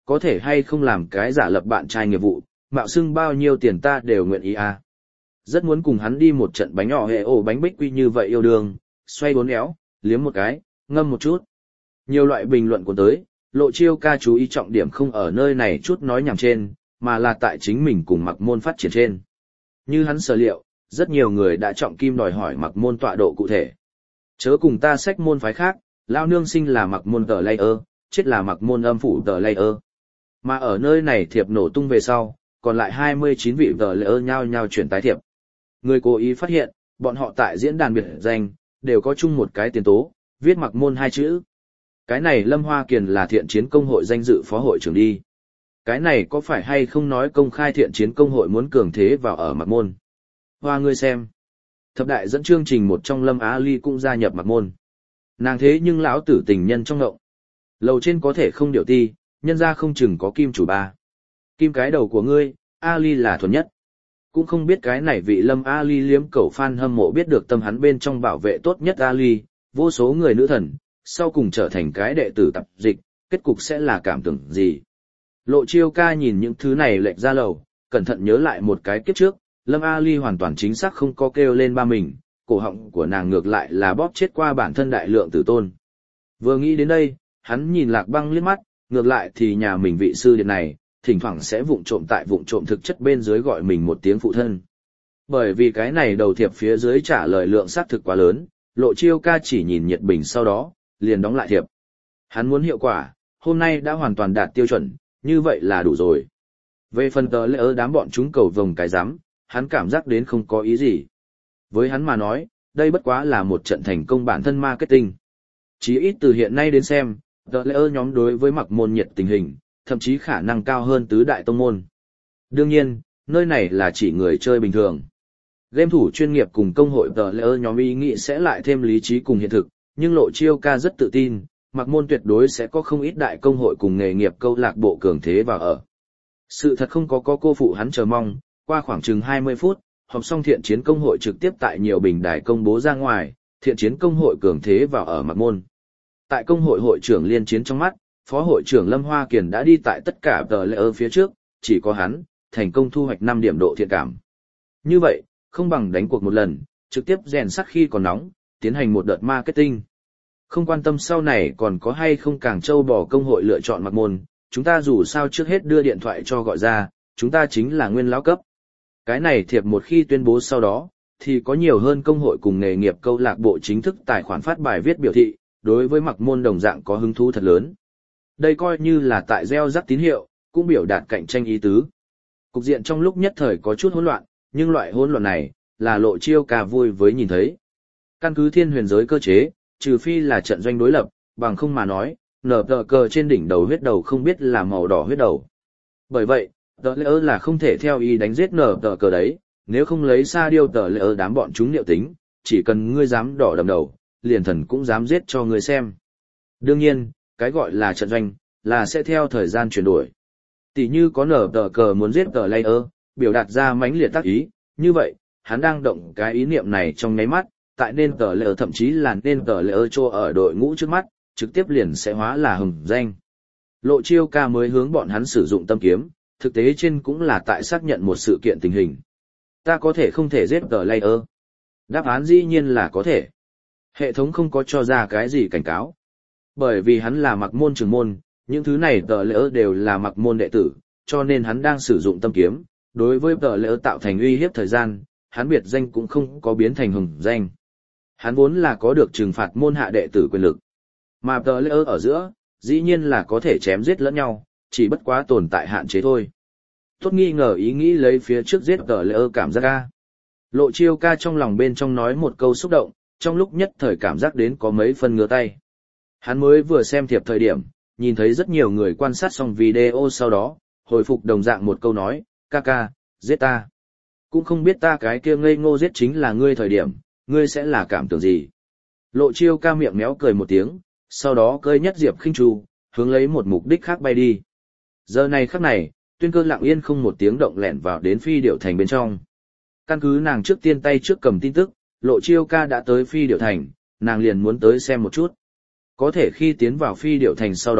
có thể hay không làm cái giả lập bạn trai nghiệp vụ, mạo xưng bao nhiêu tiền ta đều nguyện ý à. Rất muốn cùng hắn đi một trận bánh nhỏ hệ ổ bánh bích quy như vậy yêu đương, xoay bốn éo, liếm một cái, ngâm một chút. Nhiều loại bình luận của tới, Lộ Chiêu ca chú ý trọng điểm không ở nơi này chút nói nhảm trên, mà là tại chính mình cùng Mặc Môn phát triển trên. Như hắn sở liệu, rất nhiều người đã trọng kim đòi hỏi Mặc Môn tọa độ cụ thể. Chớ cùng ta xách môn phái khác, lao nương sinh là Mặc Môn tờ layer, chết là Mặc Môn âm phủ tờ layer. Mà ở nơi này thiệp nổ tung về sau, còn lại 29 vị tờ layer nhau nhau chuyển tái thiệp. Người cố ý phát hiện, bọn họ tại diễn đàn biệt danh, đều có chung một cái tiền tố, viết Mặc Môn hai chữ. Cái này Lâm Hoa Kiền là thiện chiến công hội danh dự phó hội trưởng đi. Cái này có phải hay không nói công khai thiện chiến công hội muốn cường thế vào ở Mặc Môn? Hoa ngươi xem. Thập đại dẫn chương trình một trong Lâm Á Ly cũng gia nhập Mặc Môn. Nàng thế nhưng lão tử tình nhân trong ngộng. Lầu trên có thể không điều ti, nhân ra không chừng có kim chủ ba. Kim cái đầu của ngươi, A Ly là thuần nhất. Cũng không biết cái này vị Lâm A Ly liếm cẩu fan hâm mộ biết được tâm hắn bên trong bảo vệ tốt nhất A Ly, vô số người nữ thần, sau cùng trở thành cái đệ tử tập dịch, kết cục sẽ là cảm tưởng gì. Lộ Chiêu ca nhìn những thứ này lệch ra lầu, cẩn thận nhớ lại một cái kiếp trước, Lâm A Ly hoàn toàn chính xác không có kêu lên ba mình, cổ họng của nàng ngược lại là bóp chết qua bản thân đại lượng tử tôn. Vừa nghĩ đến đây, hắn nhìn Lạc Băng liếc mắt, ngược lại thì nhà mình vị sư điện này, thỉnh thoảng sẽ vụng trộm thực chất bên dưới gọi mình một tiếng phụ thân. Bởi vì cái này đầu thiệp phía dưới trả lời lượng xác thực quá lớn, Lộ Chiêu ca chỉ nhìn nhiệt bình sau đó, liền đóng lại thiệp. Hắn muốn hiệu quả, hôm nay đã hoàn toàn đạt tiêu chuẩn, như vậy là đủ rồi. Về phần tờ lễ đám bọn chúng cầu vồng cái rắm, hắn cảm giác đến không có ý gì. Với hắn mà nói, đây bất quá là một trận thành công bản thân marketing. Chí ít từ hiện nay đến xem, tờ lễ nhóm đối với Mặc Môn nhiệt tình hình, thậm chí khả năng cao hơn tứ đại tông môn. Đương nhiên, nơi này là chỉ người chơi bình thường. Game thủ chuyên nghiệp cùng công hội tờ lễ nhóm ý nghĩ sẽ lại thêm lý trí cùng hiện thực, nhưng Lộ Chiêu ca rất tự tin, Mặc Môn tuyệt đối sẽ có không ít đại công hội cùng nghề nghiệp câu lạc bộ cường thế vào ở. Sự thật không có cô phụ hắn chờ mong, qua khoảng chừng 20 phút, họp xong thiện chiến công hội trực tiếp tại nhiều bình đài công bố ra ngoài, thiện chiến công hội cường thế vào ở Mặc Môn. Tại công hội hội trưởng liên chiến trong mắt, phó hội trưởng Lâm Hoa Kiền đã đi tại tất cả tờ lễ phía trước, chỉ có hắn, thành công thu hoạch 5 điểm độ thiện cảm. Như vậy, không bằng đánh cuộc một lần, trực tiếp rèn sắt khi còn nóng, tiến hành một đợt marketing. Không quan tâm sau này còn có hay không càng châu bò công hội lựa chọn Mặc Môn, chúng ta dù sao trước hết đưa điện thoại cho gọi ra, chúng ta chính là nguyên lão cấp. Cái này thiệp một khi tuyên bố sau đó, thì có nhiều hơn công hội cùng nghề nghiệp câu lạc bộ chính thức tài khoản phát bài viết biểu thị, đối với Mặc Môn đồng dạng có hứng thú thật lớn. Đây coi như là tại gieo rắc tín hiệu, cũng biểu đạt cạnh tranh ý tứ. Cục diện trong lúc nhất thời có chút hỗn loạn, nhưng loại hỗn loạn này, là Lộ Chiêu ca vui với nhìn thấy. Căn cứ thiên huyền giới cơ chế, trừ phi là trận doanh đối lập, bằng không mà nói, nở tờ cờ trên đỉnh đầu huyết đầu không biết là màu đỏ huyết đầu. Bởi vậy, tờ lễ là không thể theo ý đánh giết nở tờ cờ đấy, nếu không lấy xa điêu tờ lễ đám bọn chúng liệu tính, chỉ cần ngươi dám đỏ đầm đầu, liền thần cũng dám giết cho ngươi xem. Đương nhiên, cái gọi là trận doanh, là sẽ theo thời gian chuyển đổi. Tỷ như có nở tờ cờ muốn giết tờ layer, biểu đạt ra mãnh liệt tác ý, như vậy, hắn đang động cái ý niệm này trong nháy mắt, tại nên tờ layer thậm chí là nên tờ layer cho ở đội ngũ trước mắt, trực tiếp liền sẽ hóa là hừng danh. Lộ Chiêu ca mới hướng bọn hắn sử dụng tâm kiếm, thực tế trên cũng là tại xác nhận một sự kiện tình hình. Ta có thể không thể giết tờ layer. Đáp án dĩ nhiên là có thể. Hệ thống không có cho ra cái gì cảnh cáo. Bởi vì hắn là Mặc Môn trưởng môn, những thứ này tờ lễ đều là Mặc Môn đệ tử, cho nên hắn đang sử dụng tâm kiếm, đối với tờ lễ tạo thành uy hiếp thời gian, hắn biệt danh cũng không có biến thành hùng danh. Hắn vốn là có được trừng phạt môn hạ đệ tử quyền lực. Mà tờ lễ ở giữa, dĩ nhiên là có thể chém giết lẫn nhau, chỉ bất quá tồn tại hạn chế thôi. Tốt nghi ngờ ý nghĩ lấy phía trước giết tờ lễ cảm giác ca. Lộ Chiêu ca trong lòng bên trong nói một câu xúc động, trong lúc nhất thời cảm giác đến có mấy phân ngứa tay. Hắn mới vừa xem thiệp thời điểm, nhìn thấy rất nhiều người quan sát xong video sau đó, hồi phục đồng dạng một câu nói, ca ca, giết ta. Cũng không biết ta cái kia ngây ngô giết chính là ngươi thời điểm, ngươi sẽ là cảm tưởng gì. Lộ Chiêu ca miệng méo cười một tiếng, sau đó cơi nhất diệp khinh tru, hướng lấy một mục đích khác bay đi. Giờ này khắc này, Tuyên Cơ lặng yên không một tiếng động lẻn vào đến Phi Điểu Thành bên trong. Căn cứ nàng trước tiên tay trước cầm tin tức, Lộ Chiêu ca đã tới Phi Điểu Thành, nàng liền muốn tới xem một chút. Có thể khi tiến vào Phi Điểu Thành sau đó,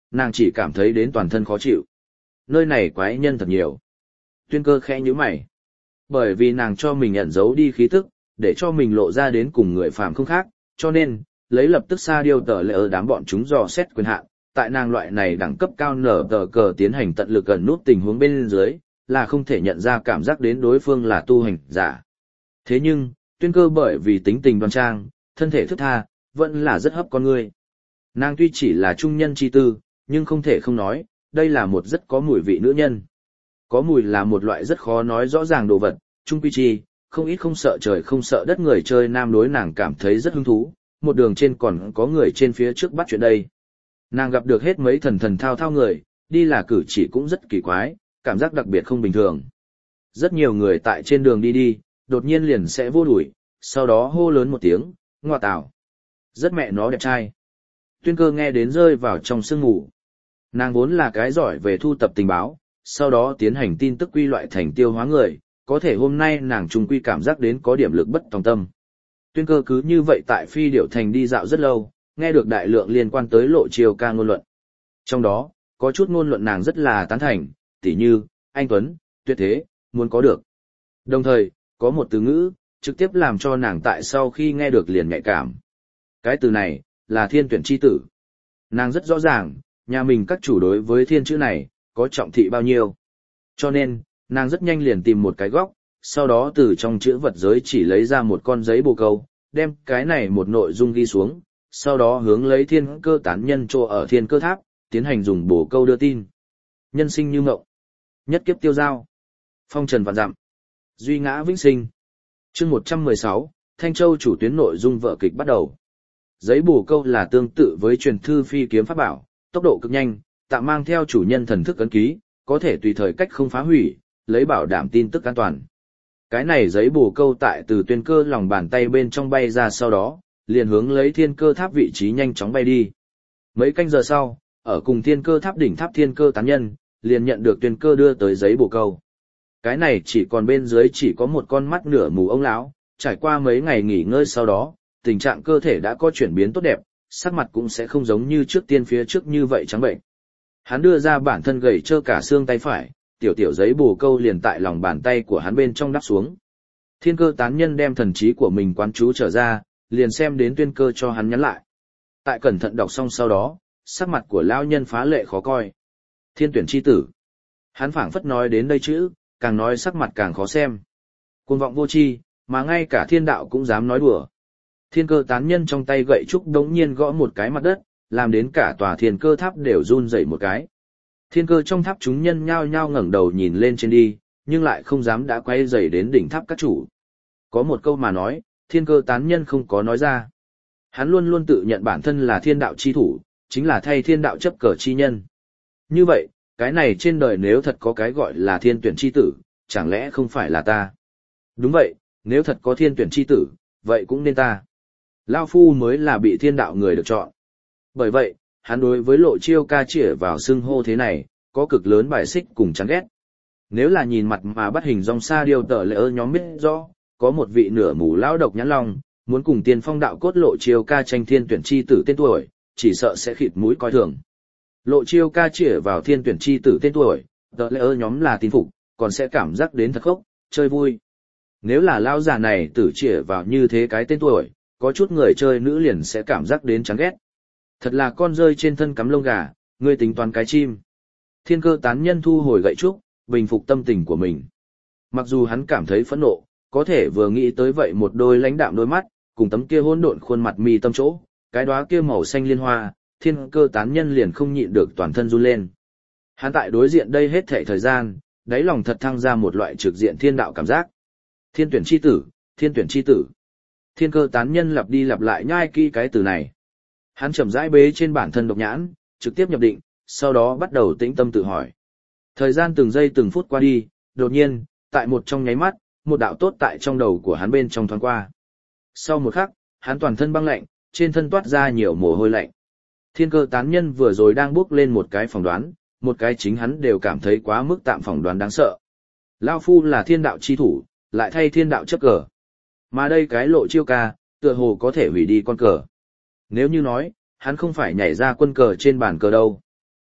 nàng chỉ cảm thấy đến toàn thân khó chịu. Nơi này quái nhân thật nhiều. Tuyên Cơ khẽ nhíu mày. Bởi vì nàng cho mình ẩn giấu đi khí tức, để cho mình lộ ra đến cùng người phàm không khác, cho nên, lấy lập tức xa điêu tờ lệ ở đám bọn chúng dò xét quyền hạn, tại nàng loại này đẳng cấp cao nở tờ cờ tiến hành tận lực gần nút tình huống bên dưới, là không thể nhận ra cảm giác đến đối phương là tu hành giả. Thế nhưng, Tuyên Cơ bởi vì tính tình đoan trang, thân thể thức tha, vẫn là rất hấp con người. Nàng tuy chỉ là trung nhân chi tư, nhưng không thể không nói, đây là một rất có mùi vị nữ nhân. Có mùi là một loại rất khó nói rõ ràng đồ vật, trung quy chi, không ít không sợ trời không sợ đất người chơi nam đối nàng cảm thấy rất hứng thú, một đường trên còn có người trên phía trước bắt chuyện đây. Nàng gặp được hết mấy thần thần thao thao người, đi là cử chỉ cũng rất kỳ quái, cảm giác đặc biệt không bình thường. Rất nhiều người tại trên đường đi đi, đột nhiên liền sẽ vô đuổi, sau đó hô lớn một tiếng, ngoa tào. Rất mẹ nó đẹp trai. Tuyên Cơ nghe đến rơi vào trong sương ngủ. Nàng vốn là cái giỏi về thu tập tình báo, sau đó tiến hành tin tức quy loại thành tiêu hóa người, có thể hôm nay nàng trung quy cảm giác đến có điểm lực bất tòng tâm. Tuyên Cơ cứ như vậy tại Phi Điểu Thành đi dạo rất lâu, nghe được đại lượng liên quan tới Lộ Chiêu Ca ngôn luận. Trong đó, có chút ngôn luận nàng rất là tán thành, tỉ như, anh Tuấn, tuyệt thế, muốn có được. Đồng thời, có một từ ngữ, trực tiếp làm cho nàng tại sau khi nghe được liền nhạy cảm. Cái từ này, là thiên tuyển chi tử. Nàng rất rõ ràng, nhà mình các chủ đối với thiên chữ này, có trọng thị bao nhiêu. Cho nên, nàng rất nhanh liền tìm một cái góc, sau đó từ trong chữ vật giới chỉ lấy ra một con giấy bồ câu, đem cái này một nội dung ghi xuống, sau đó hướng lấy Thiên Cơ tán nhân trô ở Thiên Cơ tháp, tiến hành dùng bồ câu đưa tin. Nhân sinh như ngộng, nhất kiếp tiêu giao, phong trần vạn dặm, duy ngã vĩnh sinh. Chương 116, Thanh Châu chủ tuyến nội dung vở kịch bắt đầu. Giấy bồ câu là tương tự với truyền thư phi kiếm pháp bảo, tốc độ cực nhanh, tạm mang theo chủ nhân thần thức ấn ký, có thể tùy thời cách không phá hủy, lấy bảo đảm tin tức an toàn. Cái này giấy bồ câu tại từ Tuyên Cơ lòng bàn tay bên trong bay ra sau đó, liền hướng lấy Thiên Cơ tháp vị trí nhanh chóng bay đi. Mấy canh giờ sau, ở cùng Thiên Cơ tháp đỉnh tháp Thiên Cơ tán nhân, liền nhận được Tuyên Cơ đưa tới giấy bồ câu. Cái này chỉ còn bên dưới chỉ có một con mắt nửa mù ông lão, trải qua mấy ngày nghỉ ngơi sau đó, tình trạng cơ thể đã có chuyển biến tốt đẹp, sắc mặt cũng sẽ không giống như trước tiên phía trước như vậy trắng bệnh. Hắn đưa ra bản thân gầy trơ cả xương tay phải, tiểu tiểu giấy bồ câu liền tại lòng bàn tay của hắn bên trong đắp xuống. Thiên Cơ tán nhân đem thần trí của mình quán chú trở ra, liền xem đến Tuyên Cơ cho hắn nhắn lại. Tại cẩn thận đọc xong sau đó, sắc mặt của lão nhân phá lệ khó coi. Thiên tuyển chi tử. Hắn phảng phất nói đến đây chữ, càng nói sắc mặt càng khó xem. Cuồng vọng vô tri, mà ngay cả thiên đạo cũng dám nói đùa. Thiên Cơ tán nhân trong tay gậy trúc đống nhiên gõ một cái mặt đất, làm đến cả tòa Thiên Cơ tháp đều run rẩy một cái. Thiên Cơ trong tháp chúng nhân nhao nhao ngẩng đầu nhìn lên trên đi, nhưng lại không dám đã quay dày đến đỉnh tháp các chủ. Có một câu mà nói, Thiên Cơ tán nhân không có nói ra. Hắn luôn luôn tự nhận bản thân là thiên đạo chi thủ, chính là thay thiên đạo chấp cờ chi nhân. Như vậy, cái này trên đời nếu thật có cái gọi là thiên tuyển chi tử, chẳng lẽ không phải là ta? Đúng vậy, nếu thật có thiên tuyển chi tử, vậy cũng nên ta. Lao Phu mới là bị thiên đạo người được chọn. Bởi vậy, hắn đối với Lộ Chiêu Ca chĩa vào xưng hô thế này, có cực lớn bài xích cùng chán ghét. Nếu là nhìn mặt mà bắt hình dong xa điều tờ lệ ơ nhóm biết rõ, có một vị nửa mù lão độc nhãn long, muốn cùng tiên phong đạo cốt Lộ Chiêu Ca tranh thiên tuyển chi tử tên tuổi, chỉ sợ sẽ khịt mũi coi thường. Lộ Chiêu Ca chĩa vào thiên tuyển chi tử tên tuổi, tờ lệ ơ nhóm là tin phục, còn sẽ cảm giác đến thật khốc, chơi vui. Nếu là lão già này tử chĩa vào như thế cái tên tuổi, có chút người chơi nữ liền sẽ cảm giác đến chán ghét. Thật là con rơi trên thân cắm lông gà, ngươi tính toán cái chim. Thiên Cơ tán nhân thu hồi gậy trúc, bình phục tâm tình của mình. Mặc dù hắn cảm thấy phẫn nộ, có thể vừa nghĩ tới vậy một đôi lãnh đạm đôi mắt, cùng tấm kia hỗn độn khuôn mặt mi tâm chỗ, cái đóa kia màu xanh liên hoa, Thiên Cơ tán nhân liền không nhịn được toàn thân run lên. Hắn tại đối diện đây hết thảy thời gian, đáy lòng thật thăng ra một loại trực diện thiên đạo cảm giác. Thiên tuyển chi tử, thiên tuyển chi tử. Thiên Cơ tán nhân lặp đi lặp lại nhai kỹ cái từ này. Hắn chậm rãi bế trên bản thân độc nhãn, trực tiếp nhập định, sau đó bắt đầu tĩnh tâm tự hỏi. Thời gian từng giây từng phút qua đi, đột nhiên, tại một trong nháy mắt, một đạo tốt tại trong đầu của hắn bên trong thoáng qua. Sau một khắc, hắn toàn thân băng lạnh, trên thân toát ra nhiều mồ hôi lạnh. Thiên Cơ tán nhân vừa rồi đang bước lên một cái phỏng đoán, một cái chính hắn đều cảm thấy quá mức tạm phỏng đoán đáng sợ. Lao Phu là thiên đạo chi thủ, lại thay thiên đạo chấp cờ. Mà đây cái Lộ Chiêu Ca, tựa hồ có thể hủy đi con cờ. Nếu như nói, hắn không phải nhảy ra quân cờ trên bàn cờ đâu.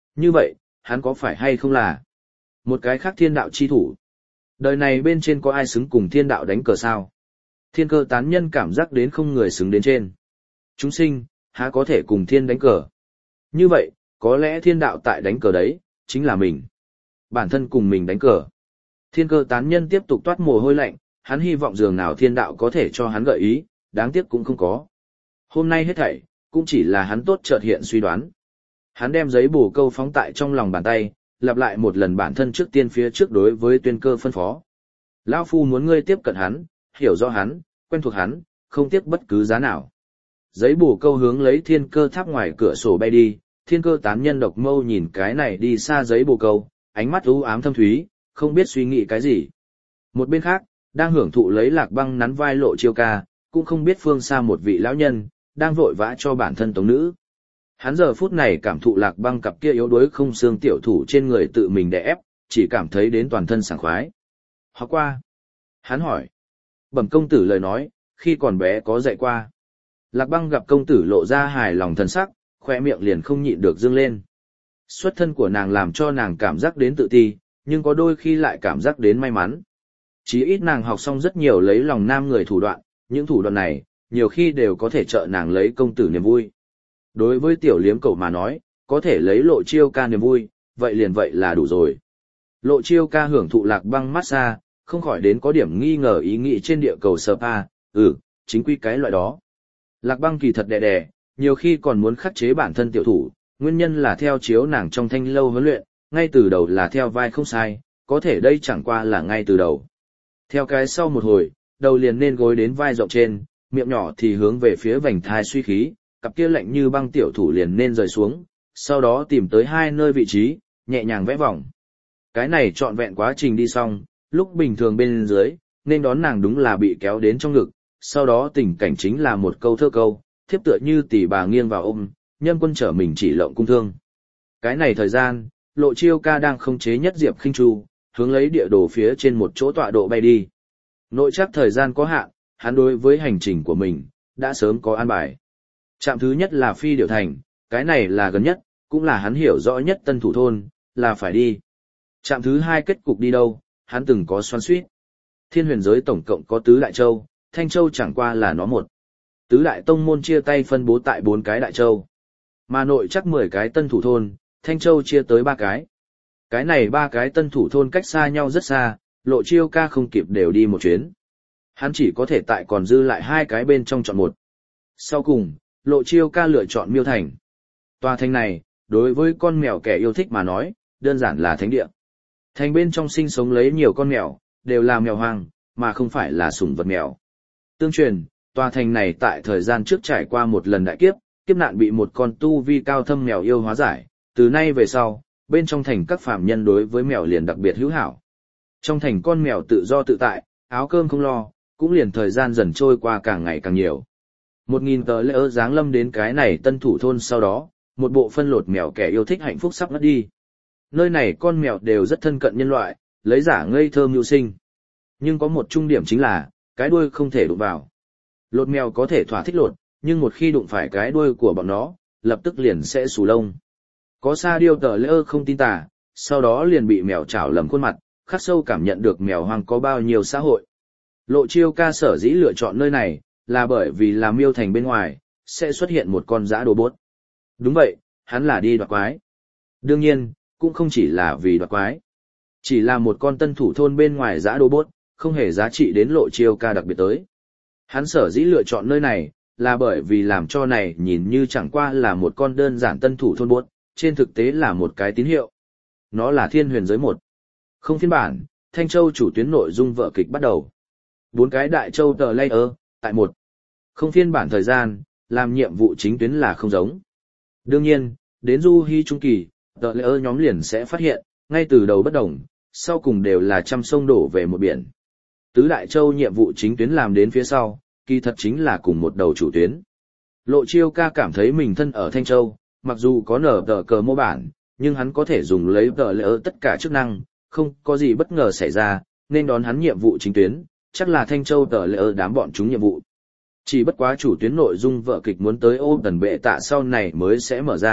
Như vậy, hắn có phải hay không là một cái khác thiên đạo chi thủ? Đời này bên trên có ai xứng cùng thiên đạo đánh cờ sao? Thiên cơ tán nhân cảm giác đến không người xứng đến trên. Chúng sinh, há có thể cùng thiên đánh cờ? Như vậy, có lẽ thiên đạo tại đánh cờ đấy, chính là mình. Bản thân cùng mình đánh cờ. Thiên cơ tán nhân tiếp tục toát mồ hôi lạnh, hắn hy vọng dường nào thiên đạo có thể cho hắn gợi ý, đáng tiếc cũng không có. Hôm nay hết thảy, cũng chỉ là hắn tốt chợt hiện suy đoán. Hắn đem giấy bổ câu phóng tại trong lòng bàn tay, lặp lại một lần bản thân trước tiên phía trước đối với tuyên cơ phân phó. Lão Phu muốn ngươi tiếp cận hắn, hiểu rõ hắn, quen thuộc hắn, không tiếc bất cứ giá nào. Giấy bổ câu hướng lấy thiên cơ tháp ngoài cửa sổ bay đi, thiên cơ tán nhân độc mâu nhìn cái này đi xa giấy bổ câu, ánh mắt u ám thâm thúy, không biết suy nghĩ cái gì. Một bên khác, đang hưởng thụ lấy Lạc Băng nắn vai Lộ Chiêu ca, cũng không biết phương xa một vị lão nhân, đang vội vã cho bản thân tống nữ. Hắn giờ phút này cảm thụ Lạc Băng cặp kia yếu đuối không xương tiểu thủ trên người tự mình đè ép, chỉ cảm thấy đến toàn thân sảng khoái. Học qua. Hắn hỏi. Bẩm công tử lời nói, khi còn bé có dạy qua. Lạc Băng gặp công tử lộ ra hài lòng thần sắc, khoe miệng liền không nhịn được dương lên. Xuất thân của nàng làm cho nàng cảm giác đến tự ti, nhưng có đôi khi lại cảm giác đến may mắn. Chí ít nàng học xong rất nhiều lấy lòng nam người thủ đoạn, những thủ đoạn này, nhiều khi đều có thể trợ nàng lấy công tử niềm vui. Đối với tiểu liếm cậu mà nói, có thể lấy Lộ Chiêu ca niềm vui, vậy liền vậy là đủ rồi. Lộ Chiêu ca hưởng thụ Lạc Băng massage, không khỏi đến có điểm nghi ngờ ý nghĩ trên địa cầu spa, chính quy cái loại đó. Lạc Băng kỳ thật đè đè, nhiều khi còn muốn khắc chế bản thân tiểu thủ, nguyên nhân là theo chiếu nàng trong thanh lâu huấn luyện, ngay từ đầu là theo vai không sai, có thể đây chẳng qua là ngay từ đầu. Theo cái sau một hồi, đầu liền nên gối đến vai rộng trên, miệng nhỏ thì hướng về phía vành thai suy khí, cặp kia lạnh như băng tiểu thủ liền nên rời xuống, sau đó tìm tới hai nơi vị trí, nhẹ nhàng vẽ vòng. Cái này trọn vẹn quá trình đi xong, lúc bình thường bên dưới, nên đón nàng đúng là bị kéo đến trong ngực, sau đó tình cảnh chính là một câu thơ câu, thiếp tựa như tỷ bà nghiêng vào ôm, nhân quân trở mình chỉ lộng cung thương. Cái này thời gian, Lộ Chiêu ca đang khống chế nhất diệp khinh chu, hướng lấy địa đồ phía trên một chỗ tọa độ bay đi. Nội chắc thời gian có hạn, hắn đối với hành trình của mình, đã sớm có an bài. Trạm thứ nhất là Phi Điểu Thành, cái này là gần nhất, cũng là hắn hiểu rõ nhất tân thủ thôn, là phải đi. Trạm thứ hai kết cục đi đâu, hắn từng có xoắn xuýt. Thiên huyền giới tổng cộng có tứ đại châu, Thanh Châu chẳng qua là nó một. Tứ đại tông môn chia tay phân bố tại 4 cái đại châu. Mà nội chắc 10 cái tân thủ thôn, Thanh Châu chia tới 3 cái. Cái này 3 cái tân thủ thôn cách xa nhau rất xa, Lộ Chiêu ca không kịp đều đi một chuyến. Hắn chỉ có thể tại còn dư lại 2 cái bên trong chọn một. Sau cùng, Lộ Chiêu ca lựa chọn Miêu Thành. Tòa thành này, đối với con mèo kẻ yêu thích mà nói, đơn giản là thánh địa. Thành bên trong sinh sống lấy nhiều con mèo, đều là mèo hoang, mà không phải là sủng vật mèo. Tương truyền, tòa thành này tại thời gian trước trải qua một lần đại kiếp, kiếp nạn bị một con tu vi cao thâm mèo yêu hóa giải, từ nay về sau, bên trong thành các phàm nhân đối với mèo liền đặc biệt hữu hảo. Trong thành con mèo tự do tự tại, áo cơm không lo, cũng liền thời gian dần trôi qua càng ngày càng nhiều. 1000 tờ lễ giáng lâm đến cái này tân thủ thôn sau đó, một bộ phân lột mèo kẻ yêu thích hạnh phúc sắp ngất đi. Nơi này con mèo đều rất thân cận nhân loại, lấy giả ngây thơ mưu sinh. Nhưng có một trung điểm chính là, cái đuôi không thể đụng vào. Lột mèo có thể thỏa thích lột, nhưng một khi đụng phải cái đuôi của bọn nó, lập tức liền sẽ xù lông. Có sa điêu tờ lễ không tin tà, sau đó liền bị mèo chảo lầm khuôn mặt, khắc sâu cảm nhận được mèo hoang có bao nhiêu xã hội. Lộ Chiêu ca sở dĩ lựa chọn nơi này, là bởi vì là Miêu Thành bên ngoài, sẽ xuất hiện một con dã đồ bốt. Đúng vậy, hắn là đi đoạt quái. Đương nhiên, cũng không chỉ là vì đoạt quái. Chỉ là một con tân thủ thôn bên ngoài dã đồ bốt, không hề giá trị đến Lộ Chiêu ca đặc biệt tới. Hắn sở dĩ lựa chọn nơi này, là bởi vì làm cho này nhìn như chẳng qua là một con đơn giản tân thủ thôn bốt, trên thực tế là một cái tín hiệu. Nó là Thiên Huyền giới 1. Không phiên bản, Thanh Châu chủ tuyến nội dung vở kịch bắt đầu. 4 cái đại châu tờ layer, tại 1. Không phiên bản thời gian, làm nhiệm vụ chính tuyến là không giống. Đương nhiên, đến du hy trung kỳ, tờ layer nhóm liền sẽ phát hiện, ngay từ đầu bất đồng, sau cùng đều là trăm sông đổ về một biển. Tứ đại châu nhiệm vụ chính tuyến làm đến phía sau, kỳ thật chính là cùng một đầu chủ tuyến. Lộ Chiêu ca cảm thấy mình thân ở Thanh Châu, mặc dù có nở tờ cờ mô bản, nhưng hắn có thể dùng lấy tờ lỡ tất cả chức năng, không có gì bất ngờ xảy ra, nên đón hắn nhiệm vụ chính tuyến, chắc là Thanh Châu tờ lỡ đám bọn chúng nhiệm vụ. Chỉ bất quá chủ tuyến nội dung vở kịch muốn tới ô tần bệ tạ sau này mới sẽ mở ra,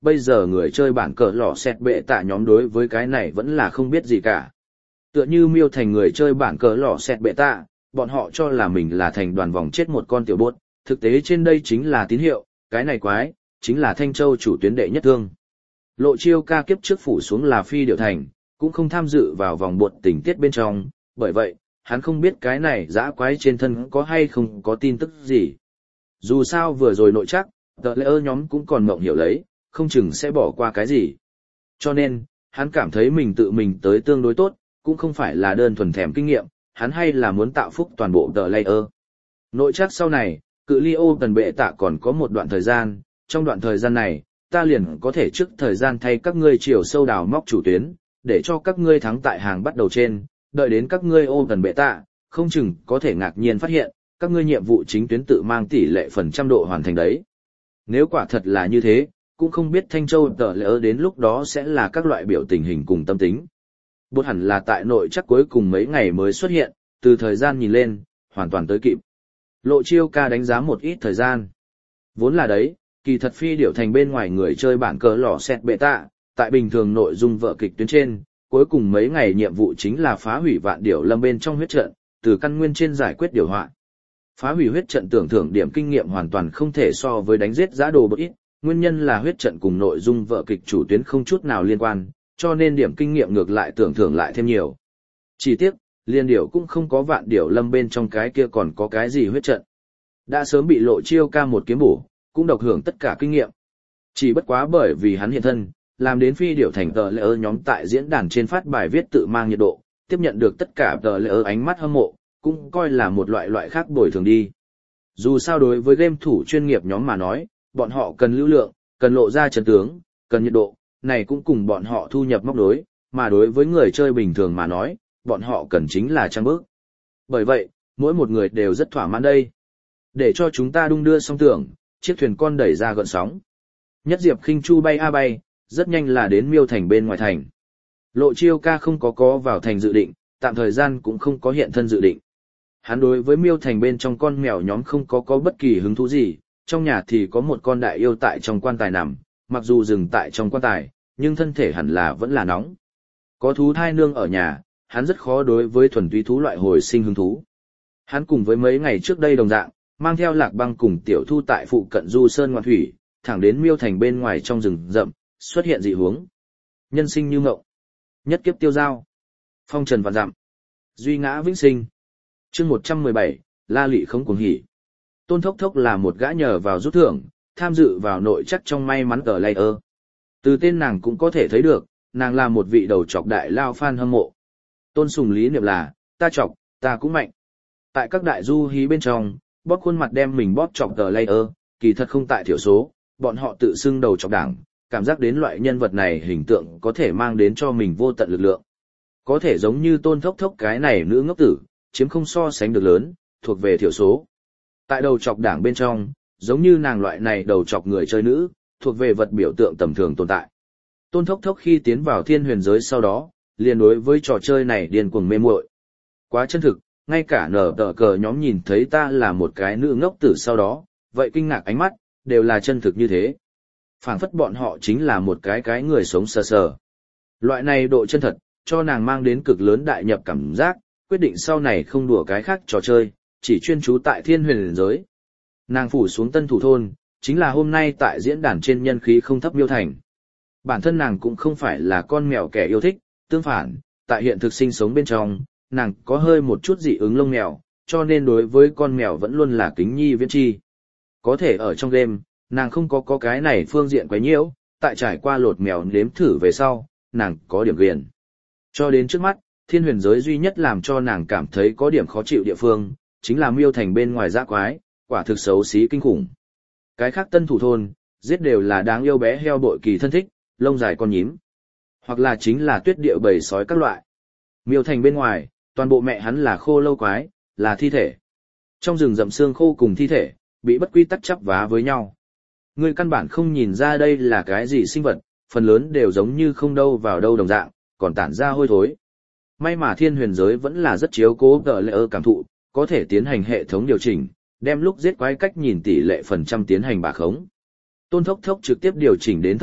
bây giờ người chơi bản cờ lò xẹt bệ tạ nhóm đối với cái này vẫn là không biết gì cả. Tựa như Miêu Thành người chơi bản cờ lò xẹt bệ tạ, bọn họ cho là mình là thành đoàn vòng chết một con tiểu bốt, thực tế trên đây chính là tín hiệu, cái này quái, chính là Thanh Châu chủ tuyến đệ nhất thương. Lộ Chiêu ca kiếp trước phủ xuống là phi điệu thành, cũng không tham dự vào vòng bột tình tiết bên trong, bởi vậy, hắn không biết cái này dã quái trên thân có hay không có tin tức gì. Dù sao vừa rồi nội chắc, tờ lễ nhóm cũng còn mộng hiểu lấy, không chừng sẽ bỏ qua cái gì. Cho nên, hắn cảm thấy mình tự mình tới tương đối tốt, cũng không phải là đơn thuần thèm kinh nghiệm, hắn hay là muốn tạo phúc toàn bộ tờ layer. Nội chắc sau này, cự ly ô tần bệ tạ còn có một đoạn thời gian, trong đoạn thời gian này, ta liền có thể trước thời gian thay các ngươi chiều sâu đào móc chủ tuyến, để cho các ngươi thắng tại hàng bắt đầu trên, đợi đến các ngươi ô tần bệ tạ, không chừng có thể ngạc nhiên phát hiện, các ngươi nhiệm vụ chính tuyến tự mang tỷ lệ phần trăm độ hoàn thành đấy. Nếu quả thật là như thế, cũng không biết Thanh Châu tờ lỡ đến lúc đó sẽ là các loại biểu tình hình cùng tâm tính. Bột hẳn là tại nội chắc cuối cùng mấy ngày mới xuất hiện, từ thời gian nhìn lên, hoàn toàn tới kịp. Lộ Chiêu ca đánh giá một ít thời gian. Vốn là đấy, kỳ thật phi điểu thành bên ngoài người chơi bản cờ lò xẹt bệ tạ, tại bình thường nội dung vở kịch tuyến trên, cuối cùng mấy ngày nhiệm vụ chính là phá hủy vạn điểu lâm bên trong huyết trận, từ căn nguyên trên giải quyết điều họa. Phá hủy huyết trận tưởng thưởng điểm kinh nghiệm hoàn toàn không thể so với đánh giết giã đồ bậc ít, nguyên nhân là huyết trận cùng nội dung vở kịch chủ tuyến không chút nào liên quan, cho nên điểm kinh nghiệm ngược lại tưởng thưởng lại thêm nhiều. Chỉ tiếc, liên điểu cũng không có vạn điểu lâm bên trong cái kia còn có cái gì huyết trận. Đã sớm bị Lộ Chiêu ca một kiếm bổ, cũng độc hưởng tất cả kinh nghiệm. Chỉ bất quá bởi vì hắn hiện thân, làm đến phi điểu thành tờ lễ nhóm tại diễn đàn trên phát bài viết tự mang nhiệt độ, tiếp nhận được tất cả tờ lễ ánh mắt hâm mộ, cũng coi là một loại khác bồi thường đi. Dù sao đối với game thủ chuyên nghiệp nhóm mà nói, bọn họ cần lưu lượng, cần lộ ra chân tướng, cần nhiệt độ, này cũng cùng bọn họ thu nhập móc đối, mà đối với người chơi bình thường mà nói, bọn họ cần chính là trang bức. Bởi vậy, mỗi một người đều rất thỏa mãn đây. Để cho chúng ta đung đưa song tưởng, chiếc thuyền con đẩy ra gợn sóng. Nhất diệp khinh chu bay a bay, rất nhanh là đến Miêu Thành bên ngoài thành. Lộ Chiêu ca không có vào thành dự định, tạm thời gian cũng không có hiện thân dự định. Hắn đối với Miêu Thành bên trong con mèo nhóm không có bất kỳ hứng thú gì, trong nhà thì có một con đại yêu tại trong quan tài nằm, mặc dù dừng tại trong quan tài, nhưng thân thể hẳn là vẫn là nóng. Có thú thai nương ở nhà, hắn rất khó đối với thuần túy thú loại hồi sinh hứng thú. Hắn cùng với mấy ngày trước đây đồng dạng, mang theo Lạc Băng cùng Tiểu Thu tại phụ cận du sơn ngoạn thủy, thẳng đến Miêu Thành bên ngoài trong rừng rậm, xuất hiện dị huống. Nhân sinh như ngộng, nhất kiếp tiêu giao, phong trần vạn dặm, duy ngã vĩnh sinh. Chương 117, La Lị không cuồng hỉ. Tôn Thốc Thốc là một gã nhờ vào rút thưởng, tham dự vào nội chắc trong may mắn tờ layer. Từ tên nàng cũng có thể thấy được, nàng là một vị đầu chọc đại lao fan hâm mộ. Tôn sùng lý niệm là, ta chọc, ta cũng mạnh. Tại các đại du hí bên trong, bóp khuôn mặt đem mình bóp chọc tờ layer, kỳ thật không tại thiểu số, bọn họ tự xưng đầu chọc đảng, cảm giác đến loại nhân vật này hình tượng có thể mang đến cho mình vô tận lực lượng. Có thể giống như Tôn Thốc Thốc cái này nữ ngốc tử, chiếm không so sánh được lớn, thuộc về thiểu số. Tại đầu chọc đảng bên trong, giống như nàng loại này đầu chọc người chơi nữ, thuộc về vật biểu tượng tầm thường tồn tại. Tôn Thốc Thốc khi tiến vào thiên huyền giới sau đó, liền đối với trò chơi này điên cuồng mê muội. Quá chân thực, ngay cả nở tờ cờ nhóm nhìn thấy ta là một cái nữ ngốc tử sau đó, vậy kinh ngạc ánh mắt, đều là chân thực như thế. Phảng phất bọn họ chính là một cái người sống sờ sờ. Loại này độ chân thật, cho nàng mang đến cực lớn đại nhập cảm giác, quyết định sau này không đùa cái khác trò chơi, chỉ chuyên chú tại thiên huyền giới. Nàng phủ xuống tân thủ thôn, chính là hôm nay tại diễn đàn trên nhân khí không thấp Miêu Thành. Bản thân nàng cũng không phải là con mèo kẻ yêu thích, tương phản, tại hiện thực sinh sống bên trong, nàng có hơi một chút dị ứng lông mèo, cho nên đối với con mèo vẫn luôn là kính nhi viễn chi. Có thể ở trong game, nàng không có cái này phương diện quấy nhiễu, tại trải qua lột mèo nếm thử về sau, nàng có điểm ghiền. Cho đến trước mắt, thiên huyền giới duy nhất làm cho nàng cảm thấy có điểm khó chịu địa phương, chính là Miêu Thành bên ngoài dã quái, quả thực xấu xí kinh khủng. Cái khác tân thủ thôn, giết đều là đáng yêu bé heo bội kỳ thân thích, lông dài con nhím, hoặc là chính là tuyết điệu bầy sói các loại. Miêu Thành bên ngoài, toàn bộ mẹ hắn là khô lâu quái, là thi thể. Trong rừng rậm xương khô cùng thi thể, bị bất quy tắc chắp vá với nhau. Người căn bản không nhìn ra đây là cái gì sinh vật, phần lớn đều giống như không đâu vào đâu đồng dạng, còn tản ra hôi thối. May mà thiên huyền giới vẫn là rất chiếu cố tờ lệ cảm thụ, có thể tiến hành hệ thống điều chỉnh, đem lúc giết quái cách nhìn tỷ lệ phần trăm tiến hành bà khống. Tôn Thốc Thốc trực tiếp điều chỉnh đến thấp nhất,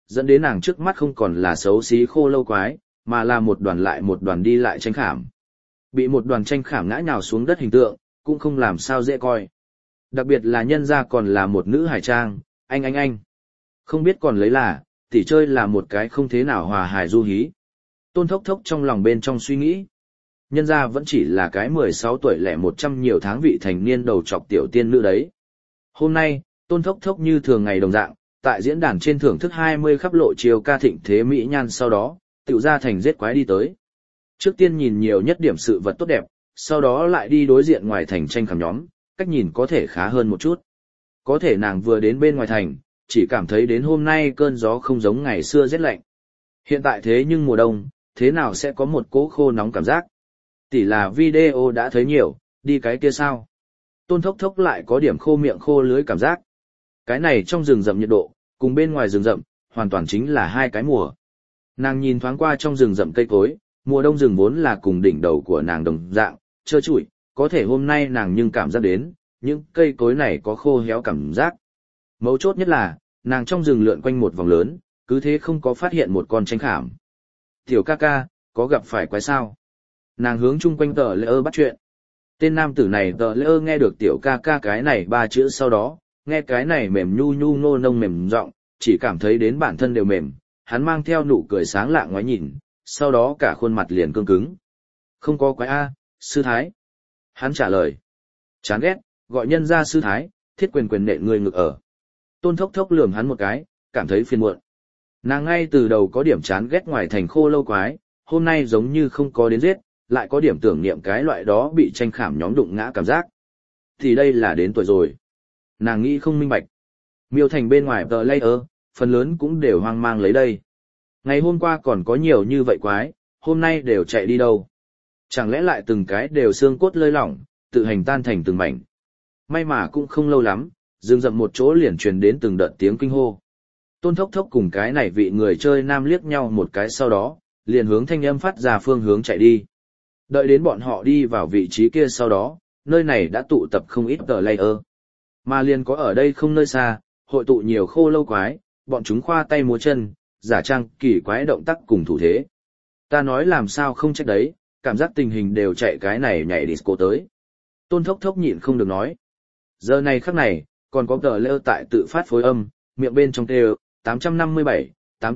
dẫn đến nàng trước mắt không còn là xấu xí khô lâu quái, mà là một đoàn lại một đoàn đi lại tranh khảm. Bị một đoàn tranh khảm ngã nhào xuống đất hình tượng, cũng không làm sao dễ coi. Đặc biệt là nhân ra còn là một nữ hải trang, anh. Không biết còn lấy là, tỉ chơi là một cái không thế nào hòa hài du hí. Tôn Thốc Thốc trong lòng bên trong suy nghĩ. Nhân ra vẫn chỉ là cái 16 tuổi lẻ 100 nhiều tháng vị thành niên đầu trọc tiểu tiên nữ đấy. Hôm nay, Tôn Thốc Thốc như thường ngày đồng dạng, tại diễn đàn trên thưởng thức 20 khắp lộ chiều ca thịnh thế mỹ nhan sau đó, tiểu ra thành giết quái đi tới. Trước tiên nhìn nhiều nhất điểm sự vật tốt đẹp, sau đó lại đi đối diện ngoài thành tranh khảm nhóm, cách nhìn có thể khá hơn một chút. Có thể nàng vừa đến bên ngoài thành, chỉ cảm thấy đến hôm nay cơn gió không giống ngày xưa rét lạnh. Hiện tại thế nhưng mùa đông, thế nào sẽ có một cỗ khô nóng cảm giác? Tỷ là video đã thấy nhiều, đi cái kia sao? Tôn Thốc Thốc lại có điểm khô miệng khô lưới cảm giác. Cái này trong rừng rậm nhiệt độ, cùng bên ngoài rừng rậm, hoàn toàn chính là hai cái mùa. Nàng nhìn thoáng qua trong rừng rậm cây cối, mùa đông rừng vốn là cùng đỉnh đầu của nàng đồng dạng, trơ trụi, có thể hôm nay nàng nhưng cảm giác đến, những cây cối này có khô héo cảm giác. Mấu chốt nhất là, nàng trong rừng lượn quanh một vòng lớn, cứ thế không có phát hiện một con tranh khảm. Tiểu ca ca, có gặp phải quái sao? Nàng hướng chung quanh tờ lễ ơ bắt chuyện. Tên nam tử này tờ lễ ơ nghe được tiểu ca ca cái này ba chữ sau đó, nghe cái này mềm nhu nhu nô nông mềm giọng, chỉ cảm thấy đến bản thân đều mềm, hắn mang theo nụ cười sáng lạ ngoái nhìn, sau đó cả khuôn mặt liền cương cứng. Không có quái A, sư thái. Hắn trả lời. Chán ghét, gọi nhân ra sư thái, thiết quyền quyền nện người ngực ở. Tôn Thốc Thốc lườm hắn một cái, cảm thấy phiền muộn. Nàng ngay từ đầu có điểm chán ghét ngoài thành khô lâu quái, hôm nay giống như không có đến giết, lại có điểm tưởng niệm cái loại đó bị tranh khảm nhóm đụng ngã cảm giác. Thì đây là đến tuổi rồi. Nàng nghĩ không minh bạch. Miêu thành bên ngoài tờ layer, phần lớn cũng đều hoang mang lấy đây. Ngày hôm qua còn có nhiều như vậy quái, hôm nay đều chạy đi đâu. Chẳng lẽ lại từng cái đều xương cốt lơi lỏng, tự hành tan thành từng mảnh. May mà cũng không lâu lắm, rừng rậm một chỗ liền truyền đến từng đợt tiếng kinh hô. Tôn Thốc Thốc cùng cái này vị người chơi nam liếc nhau một cái sau đó, liền hướng thanh âm phát ra phương hướng chạy đi. Đợi đến bọn họ đi vào vị trí kia sau đó, nơi này đã tụ tập không ít tờ layer. Mà liền có ở đây không nơi xa, hội tụ nhiều khô lâu quái, bọn chúng khoa tay múa chân, giả trang kỳ quái động tác cùng thủ thế. Ta nói làm sao không trách đấy, cảm giác tình hình đều chạy cái này nhảy disco tới. Tôn Thốc Thốc nhịn không được nói. Giờ này khắc này, còn có tờ lêu tại tự phát phối âm, miệng bên trong kêu, 857,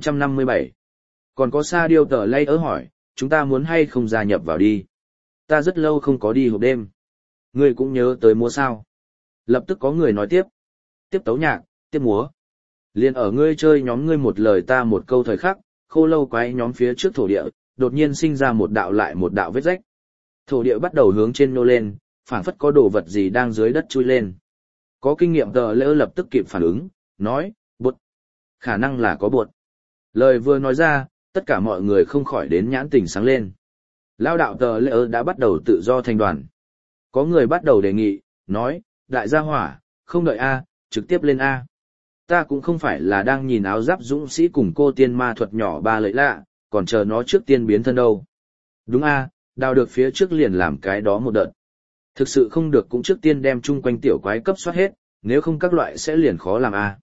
857. Còn có Sa Điêu tờ lay ớ hỏi, chúng ta muốn hay không gia nhập vào đi. Ta rất lâu không có đi hộp đêm. Ngươi cũng nhớ tới múa sao. Lập tức có người nói tiếp. Tiếp tấu nhạc, tiếp múa. Liên ở ngươi chơi nhóm ngươi một lời ta một câu thời khắc, khô lâu quái nhóm phía trước thổ địa, đột nhiên sinh ra một đạo lại một đạo vết rách. Thổ địa bắt đầu hướng trên nô lên, phảng phất có đồ vật gì đang dưới đất chui lên. Có kinh nghiệm tờ lỡ lập tức kịp phản ứng, nói, bột. Khả năng là có bột. Lời vừa nói ra, tất cả mọi người không khỏi đến nhãn tình sáng lên. Lao đạo tờ lỡ đã bắt đầu tự do thành đoàn. Có người bắt đầu đề nghị, nói, đại gia hỏa, không đợi A, trực tiếp lên A. Ta cũng không phải là đang nhìn áo giáp dũng sĩ cùng cô tiên ma thuật nhỏ ba lợi lạ, còn chờ nó trước tiên biến thân đâu. Đúng A, đào được phía trước liền làm cái đó một đợt. Thực sự không được cũng trước tiên đem chung quanh tiểu quái cấp soát hết, nếu không các loại sẽ liền khó làm A.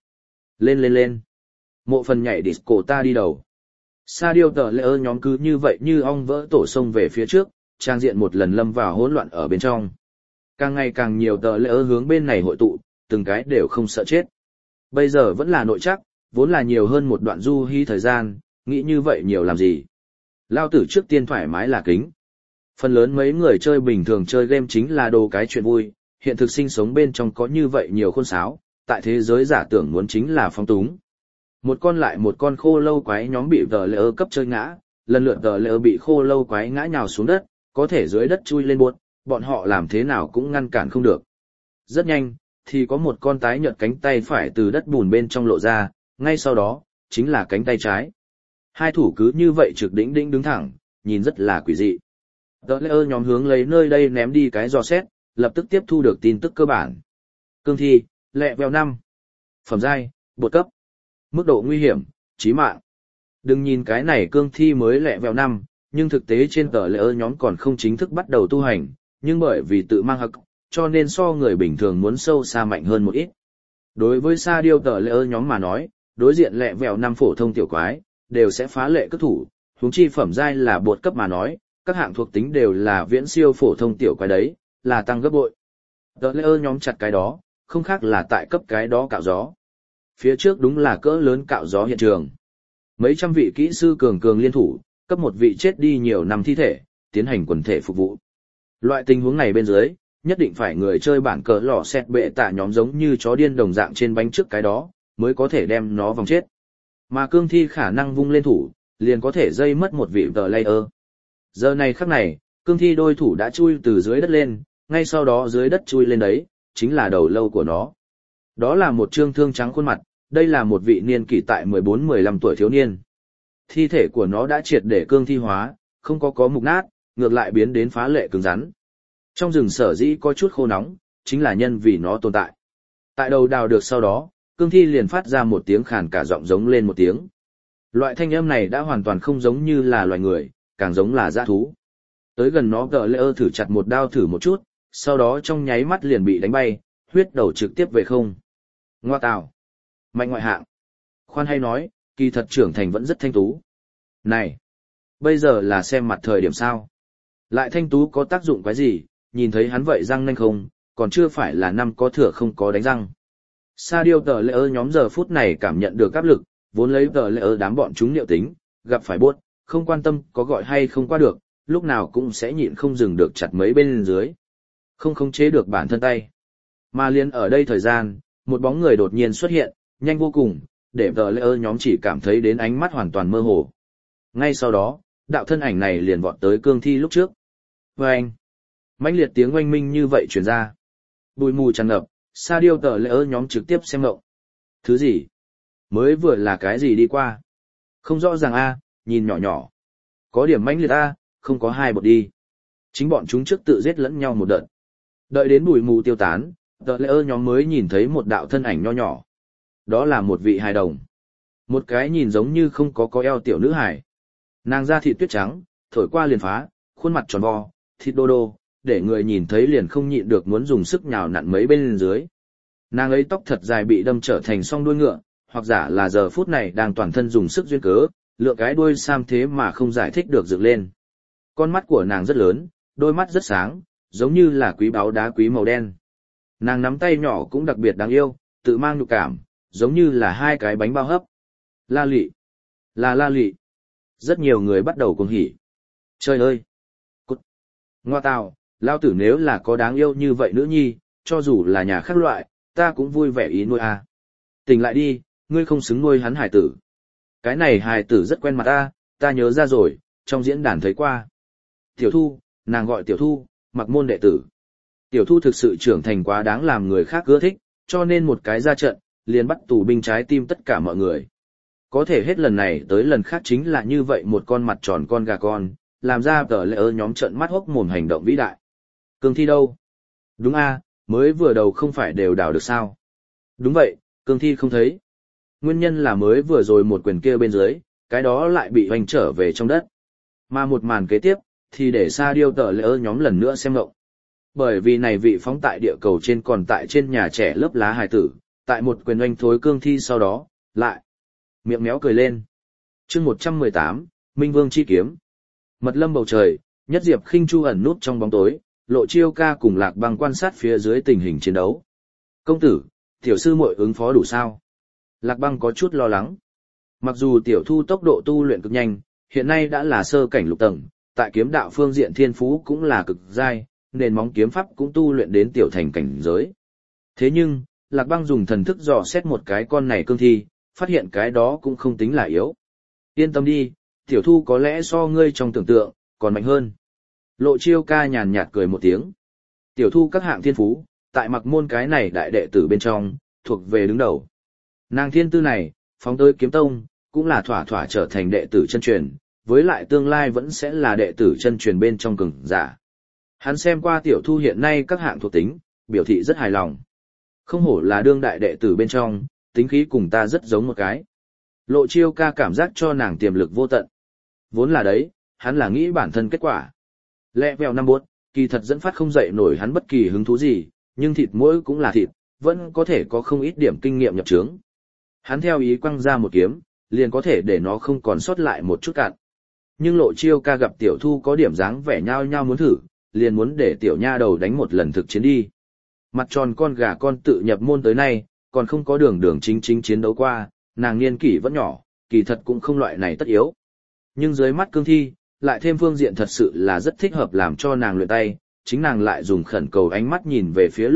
Lên. Mộ phần nhảy disco ta đi đầu. Sa Điêu tờ lệ ơ nhóm cứ như vậy như ong vỡ tổ sông về phía trước, trang diện một lần lâm vào hỗn loạn ở bên trong. Càng ngày càng nhiều tờ lệ ơ hướng bên này hội tụ, từng cái đều không sợ chết. Bây giờ vẫn là nội chắc, vốn là nhiều hơn một đoạn du hí thời gian, nghĩ như vậy nhiều làm gì. Lao tử trước tiên thoải mái là kính. Phần lớn mấy người chơi bình thường chơi game chính là đồ cái chuyện vui, hiện thực sinh sống bên trong có như vậy nhiều khôn sáo, tại thế giới giả tưởng muốn chính là phong túng. Một con lại một con khô lâu quái nhóm bị tờ lệ ơ cấp chơi ngã, lần lượt tờ lệ ơ bị khô lâu quái ngã nhào xuống đất, có thể dưới đất chui lên buốt, bọn họ làm thế nào cũng ngăn cản không được. Rất nhanh, thì có một con tái nhợt cánh tay phải từ đất bùn bên trong lộ ra, ngay sau đó, chính là cánh tay trái. Hai thủ cứ như vậy trực đỉnh đỉnh đứng thẳng, nhìn rất là quỷ dị. Tờ lệ ơ nhóm hướng lấy nơi đây ném đi cái dò xét, lập tức tiếp thu được tin tức cơ bản. Cương thi, lẹ vèo 5. Phẩm giai, bột cấp. Mức độ nguy hiểm, chí mạng. Đừng nhìn cái này cương thi mới lẹ vèo 5, nhưng thực tế trên tờ lệ ơ nhóm còn không chính thức bắt đầu tu hành, nhưng bởi vì tự mang hắc, cho nên so người bình thường muốn sâu xa mạnh hơn một ít. Đối với Sa Điêu tờ lệ ơ nhóm mà nói, đối diện lẹ vẹo 5 phổ thông tiểu quái, đều sẽ phá lệ cất thủ, huống chi phẩm giai là bột cấp mà nói, các hạng thuộc tính đều là viễn siêu phổ thông tiểu quái đấy, là tăng gấp bội. Tờ lễ ơ nhóm chặt cái đó, không khác là tại cấp cái đó cạo gió. Phía trước đúng là cỡ lớn cạo gió hiện trường. Mấy trăm vị kỹ sư cường cường liên thủ, cấp một vị chết đi nhiều năm thi thể, tiến hành quần thể phục vụ. Loại tình huống này bên dưới, nhất định phải người chơi bản cờ lò xét bệ tạ nhóm giống như chó điên đồng dạng trên bánh trước cái đó, mới có thể đem nó vòng chết. Mà cương thi khả năng vung lên thủ, liền có thể dây mất một vị tờ layer. Giờ này khắc này, cương thi đôi thủ đã chui từ dưới đất lên, ngay sau đó dưới đất chui lên đấy, chính là đầu lâu của nó. Đó là một trương thương trắng khuôn mặt, đây là một vị niên kỷ tại 14-15 tuổi thiếu niên. Thi thể của nó đã triệt để cương thi hóa, không có mục nát, ngược lại biến đến phá lệ cứng rắn. Trong rừng sở dĩ có chút khô nóng, chính là nhân vì nó tồn tại. Tại đầu đào được sau đó, cương thi liền phát ra một tiếng khàn cả giọng giống lên một tiếng. Loại thanh âm này đã hoàn toàn không giống như là loài người, càng giống là dã thú. Tới gần nó gờ lê ơ thử chặt một đao thử một chút, sau đó trong nháy mắt liền bị đánh bay, huyết đầu trực tiếp về không. Ngoa tào. Mạnh ngoại hạng. Khoan hay nói, kỳ thật trưởng thành vẫn rất thanh tú. Này! Bây giờ là xem mặt thời điểm sao? Lại thanh tú có tác dụng cái gì, nhìn thấy hắn vậy răng nanh không, còn chưa phải là năm có thừa không có đánh răng. Sa điêu tờ lệ ơ nhóm giờ phút này cảm nhận được áp lực, vốn lấy tờ lệ ơ đám bọn chúng liệu tính, gặp phải buốt, không quan tâm có gọi hay không qua được, lúc nào cũng sẽ nhịn không dừng được chặt mấy bên dưới. Không khống chế được bản thân tay. Mà liền ở đây thời gian, một bóng người đột nhiên xuất hiện, nhanh vô cùng, để tờ lệ ơ nhóm chỉ cảm thấy đến ánh mắt hoàn toàn mơ hồ. Ngay sau đó, đạo thân ảnh này liền vọt tới cương thi lúc trước. Vâng! Mãnh liệt tiếng oanh minh như vậy truyền ra. Bụi mù tràn ngập, sa điêu tờ lệ ơ nhóm trực tiếp xem ngộng. Thứ gì? Mới vừa là cái gì đi qua? Không rõ ràng a, nhìn nhỏ nhỏ. Có điểm mãnh liệt a, không có hai bột đi. Chính bọn chúng trước tự giết lẫn nhau một đợt. Đợi đến bụi mù tiêu tán, tờ lệ ơ nhóm mới nhìn thấy một đạo thân ảnh nho nhỏ. Đó là một vị hài đồng. Một cái nhìn giống như không có eo tiểu nữ hài. Nàng da thịt tuyết trắng, thổi qua liền phá, khuôn mặt tròn vo, thịt đô đô, để người nhìn thấy liền không nhịn được muốn dùng sức nhào nặn mấy bên dưới. Nàng ấy tóc thật dài bị đâm trở thành song đuôi ngựa, hoặc giả là giờ phút này đang toàn thân dùng sức duyên cớ, lượng cái đuôi sam thế mà không giải thích được dựng lên. Con mắt của nàng rất lớn, đôi mắt rất sáng, giống như là quý báu đá quý màu đen. Nàng nắm tay nhỏ cũng đặc biệt đáng yêu, tự mang nhục cảm, giống như là hai cái bánh bao hấp. La lị. Là la lị. Rất nhiều người bắt đầu cuồng hỉ. Trời ơi! Cút! Ngoa tào, lao tử nếu là có đáng yêu như vậy nữ nhi, cho dù là nhà khác loại, ta cũng vui vẻ ý nuôi a. Tỉnh lại đi, ngươi không xứng nuôi hắn hài tử. Cái này hài tử rất quen mặt ta nhớ ra rồi, trong diễn đàn thấy qua. Tiểu Thu, nàng gọi Tiểu Thu, mặc môn đệ tử. Tiểu Thu thực sự trưởng thành quá đáng làm người khác ưa thích, cho nên một cái ra trận, liền bắt tù binh trái tim tất cả mọi người. Có thể hết lần này tới lần khác chính là như vậy một con mặt tròn con gà con, làm ra tờ lệ ơ nhóm trận mắt hốc mồm hành động vĩ đại. Cương thi đâu? Đúng a, mới vừa đầu không phải đều đào được sao? Đúng vậy, cương thi không thấy. Nguyên nhân là mới vừa rồi một quyền kia bên dưới, cái đó lại bị hoành trở về trong đất. Mà một màn kế tiếp, thì để Sa điêu tờ lệ ơ nhóm lần nữa xem ngộng. Bởi vì này vị phóng tại địa cầu trên còn tại trên nhà trẻ lớp lá hài tử, tại một quyền oanh thối cương thi sau đó, lại miệng méo cười lên. Chương 118, Minh Vương chi kiếm. Mật lâm bầu trời, Nhất Diệp Khinh Chu ẩn nút trong bóng tối, Lộ Chiêu Ca cùng Lạc Băng quan sát phía dưới tình hình chiến đấu. Công tử, tiểu sư muội ứng phó đủ sao? Lạc Băng có chút lo lắng. Mặc dù tiểu Thu tốc độ tu luyện cực nhanh, hiện nay đã là sơ cảnh lục tầng, tại kiếm đạo phương diện thiên phú cũng là cực giai, nền móng kiếm pháp cũng tu luyện đến tiểu thành cảnh giới. Thế nhưng, Lạc Băng dùng thần thức dò xét một cái con này cương thi, phát hiện cái đó cũng không tính là yếu. Yên tâm đi, tiểu Thu có lẽ so ngươi trong tưởng tượng, còn mạnh hơn. Lộ Chiêu Ca nhàn nhạt cười một tiếng. Tiểu Thu các hạng thiên phú, tại mặc môn cái này đại đệ tử bên trong, thuộc về đứng đầu. Nàng thiên tư này, phóng tới kiếm tông, cũng là thỏa thỏa trở thành đệ tử chân truyền, với lại tương lai vẫn sẽ là đệ tử chân truyền bên trong cường giả. Hắn xem qua tiểu Thu hiện nay các hạng thuộc tính, biểu thị rất hài lòng. Không hổ là đương đại đệ tử bên trong, tính khí cùng ta rất giống một cái. Lộ Chiêu Ca cảm giác cho nàng tiềm lực vô tận. Vốn là đấy, hắn là nghĩ bản thân kết quả. Lẹ vèo năm buốt, kỳ thật dẫn phát không dậy nổi hắn bất kỳ hứng thú gì, nhưng thịt mỗi cũng là thịt, vẫn có thể có không ít điểm kinh nghiệm nhập trướng. Hắn theo ý quăng ra một kiếm, liền có thể để nó không còn sót lại một chút cạn. Nhưng Lộ Chiêu Ca gặp tiểu thu có điểm dáng vẻ nhao nhao muốn thử, liền muốn để tiểu nha đầu đánh một lần thực chiến đi. Mặt tròn con gà con tự nhập môn tới nay, còn không có đường đường chính chính chiến đấu qua, nàng niên kỷ vẫn nhỏ, kỳ thật cũng không loại này tất yếu. Nhưng dưới mắt cương thi, lại thêm phương diện thật sự là rất thích hợp làm cho nàng luyện tay, chính nàng lại dùng khẩn cầu ánh mắt nhìn về phía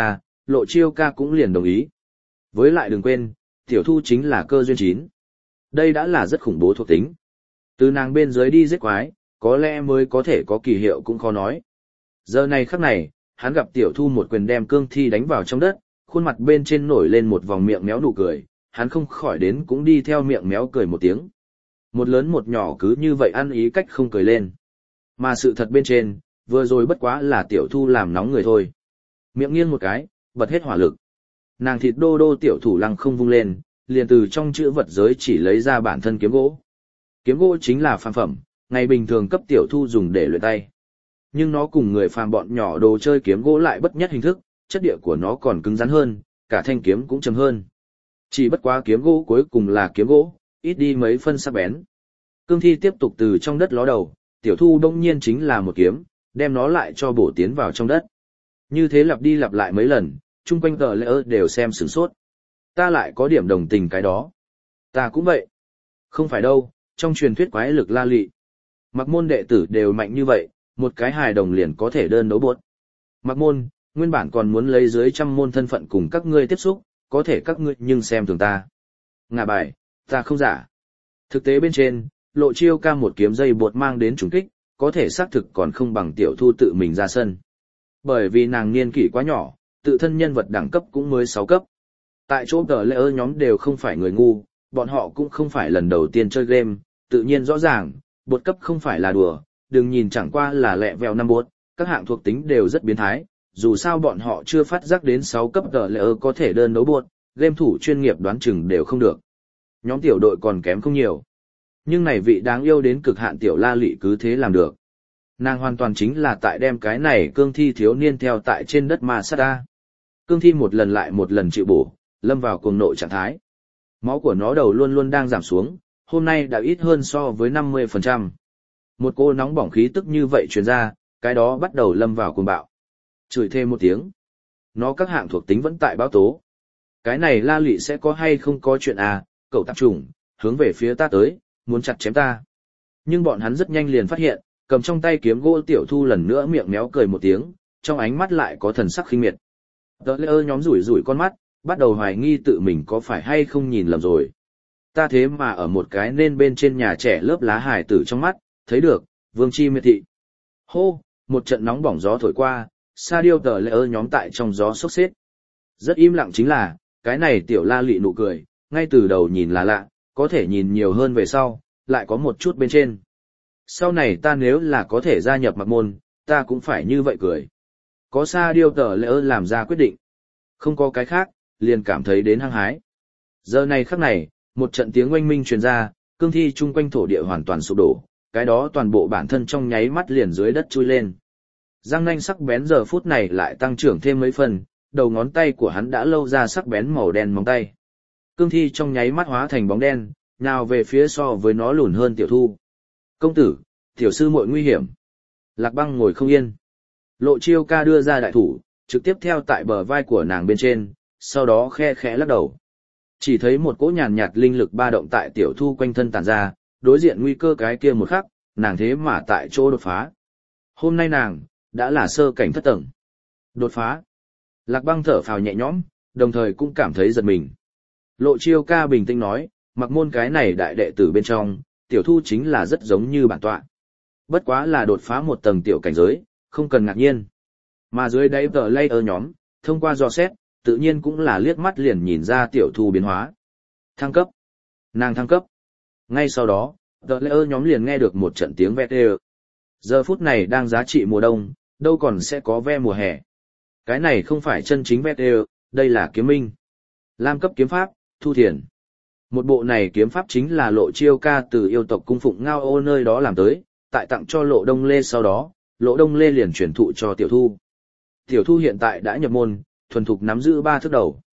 Lộ Chiêu Ca cũng liền đồng ý. Với lại đừng quên, tiểu thu chính là cơ duyên chín. Đây đã là rất khủng bố thuộc tính. Từ nàng bên dưới đi giết quái, có lẽ mới có thể có kỳ hiệu cũng khó nói. Giờ này khắc này, hắn gặp tiểu thu một quyền đem cương thi đánh vào trong đất, khuôn mặt bên trên nổi lên một vòng miệng méo nụ cười, hắn không khỏi đến cũng đi theo miệng méo cười một tiếng. Một lớn một nhỏ cứ như vậy ăn ý cách không cười lên. Mà sự thật bên trên, vừa rồi bất quá là tiểu thu làm nóng người thôi. Miệng nghiêng một cái, bật hết hỏa lực. Nàng thịt đô đô tiểu thủ lăng không vung lên, liền từ trong chữ vật giới chỉ lấy ra bản thân kiếm gỗ. Kiếm gỗ chính là phàm phẩm, ngày bình thường cấp tiểu thu dùng để luyện tay. Nhưng nó cùng người phàm bọn nhỏ đồ chơi kiếm gỗ lại bất nhất hình thức, chất địa của nó còn cứng rắn hơn, cả thanh kiếm cũng chấm hơn. Chỉ bất quá kiếm gỗ cuối cùng là kiếm gỗ, ít đi mấy phân sắc bén. Cương thi tiếp tục từ trong đất ló đầu, tiểu thu đông nhiên chính là một kiếm, đem nó lại cho bổ tiến vào trong đất. Như thế lặp đi lặp lại mấy lần, chung quanh tờ lễ đều xem sửng sốt. Ta lại có điểm đồng tình cái đó. Ta cũng vậy. Không phải đâu, trong truyền thuyết quái lực la lị. Mặc môn đệ tử đều mạnh như vậy, một cái hài đồng liền có thể đơn đấu buốt. Mặc môn, nguyên bản còn muốn lấy dưới trăm môn thân phận cùng các ngươi tiếp xúc, có thể các ngươi nhưng xem thường ta. Ngả bài, ta không giả. Thực tế bên trên, Lộ Chiêu Ca một kiếm dây buột mang đến trùng kích, có thể xác thực còn không bằng tiểu thu tự mình ra sân. Bởi vì nàng niên kỷ quá nhỏ, tự thân nhân vật đẳng cấp cũng mới 6 cấp. Tại chỗ tờ lễ nhóm đều không phải người ngu, bọn họ cũng không phải lần đầu tiên chơi game, tự nhiên rõ ràng, bột cấp không phải là đùa, đừng nhìn chẳng qua là lẹ vèo năm bột, các hạng thuộc tính đều rất biến thái, dù sao bọn họ chưa phát giác đến 6 cấp tờ lễ có thể đơn đấu bột, game thủ chuyên nghiệp đoán chừng đều không được. Nhóm tiểu đội còn kém không nhiều. Nhưng này vị đáng yêu đến cực hạn tiểu la lị cứ thế làm được. Nàng hoàn toàn chính là tại đem cái này cương thi thiếu niên theo tại trên đất ma sát ta. Cương thi một lần lại một lần chịu bổ, lâm vào cuồng nộ trạng thái. Máu của nó đầu luôn luôn đang giảm xuống, hôm nay đã ít hơn so với 50%. Một cô nóng bỏng khí tức như vậy truyền ra, cái đó bắt đầu lâm vào cuồng bạo. Chửi thêm một tiếng. Nó các hạng thuộc tính vẫn tại báo tố. Cái này la lị sẽ có hay không có chuyện à, cậu tạp trùng, hướng về phía ta tới, muốn chặt chém ta. Nhưng bọn hắn rất nhanh liền phát hiện, cầm trong tay kiếm gỗ tiểu thu lần nữa miệng méo cười một tiếng, trong ánh mắt lại có thần sắc khinh miệt. Tờ lễ nhóm rủi rủi con mắt, bắt đầu hoài nghi tự mình có phải hay không nhìn lầm rồi. Ta thế mà ở một cái nên bên trên nhà trẻ lớp lá hải tử trong mắt, thấy được, vương chi miệt thị. Hô, một trận nóng bỏng gió thổi qua, sa điêu tờ lễ nhóm tại trong gió sốc xếp. Rất im lặng chính là, cái này tiểu la lị nụ cười, ngay từ đầu nhìn là lạ, có thể nhìn nhiều hơn về sau, lại có một chút bên trên. Sau này ta nếu là có thể gia nhập mặc môn, ta cũng phải như vậy cười. Có sa điêu tờ lễ làm ra quyết định. Không có cái khác, liền cảm thấy đến hăng hái. Giờ này khắc này, một trận tiếng oanh minh truyền ra, cương thi chung quanh thổ địa hoàn toàn sụp đổ, cái đó toàn bộ bản thân trong nháy mắt liền dưới đất chui lên. Răng nanh sắc bén giờ phút này lại tăng trưởng thêm mấy phần, đầu ngón tay của hắn đã lâu ra sắc bén màu đen móng tay. Cương thi trong nháy mắt hóa thành bóng đen, nhào về phía so với nó lùn hơn tiểu thu. Công tử, tiểu sư muội nguy hiểm. Lạc Băng ngồi không yên. Lộ Chiêu Ca đưa ra đại thủ, trực tiếp theo tại bờ vai của nàng bên trên, sau đó khe khẽ lắc đầu. Chỉ thấy một cỗ nhàn nhạt linh lực ba động tại tiểu thu quanh thân tản ra, đối diện nguy cơ cái kia một khắc, nàng thế mà tại chỗ đột phá. Hôm nay nàng, đã là sơ cảnh thất tầng. Đột phá. Lạc Băng thở phào nhẹ nhõm, đồng thời cũng cảm thấy giật mình. Lộ Chiêu Ca bình tĩnh nói, mặc môn cái này đại đệ tử bên trong, tiểu thu chính là rất giống như bản tọa. Bất quá là đột phá một tầng tiểu cảnh giới, không cần ngạc nhiên. Mà dưới đáy tờ lay ở nhóm, thông qua dò xét, tự nhiên cũng là liếc mắt liền nhìn ra tiểu thu biến hóa. Thăng cấp. Nàng thăng cấp. Ngay sau đó, tờ lay ở nhóm liền nghe được một trận tiếng ve tê. Giờ phút này đang giá trị mùa đông, đâu còn sẽ có ve mùa hè. Cái này không phải chân chính ve tê, đây là kiếm minh. Lam cấp kiếm pháp, thu thiền. Một bộ này kiếm pháp chính là Lộ Chiêu Ca từ yêu tộc cung phụng Ngao Ô nơi đó làm tới, tại tặng cho Lộ Đông Lê sau đó, Lộ Đông Lê liền truyền thụ cho Tiểu Thu. Tiểu Thu hiện tại đã nhập môn, thuần thục nắm giữ 3 thước đầu.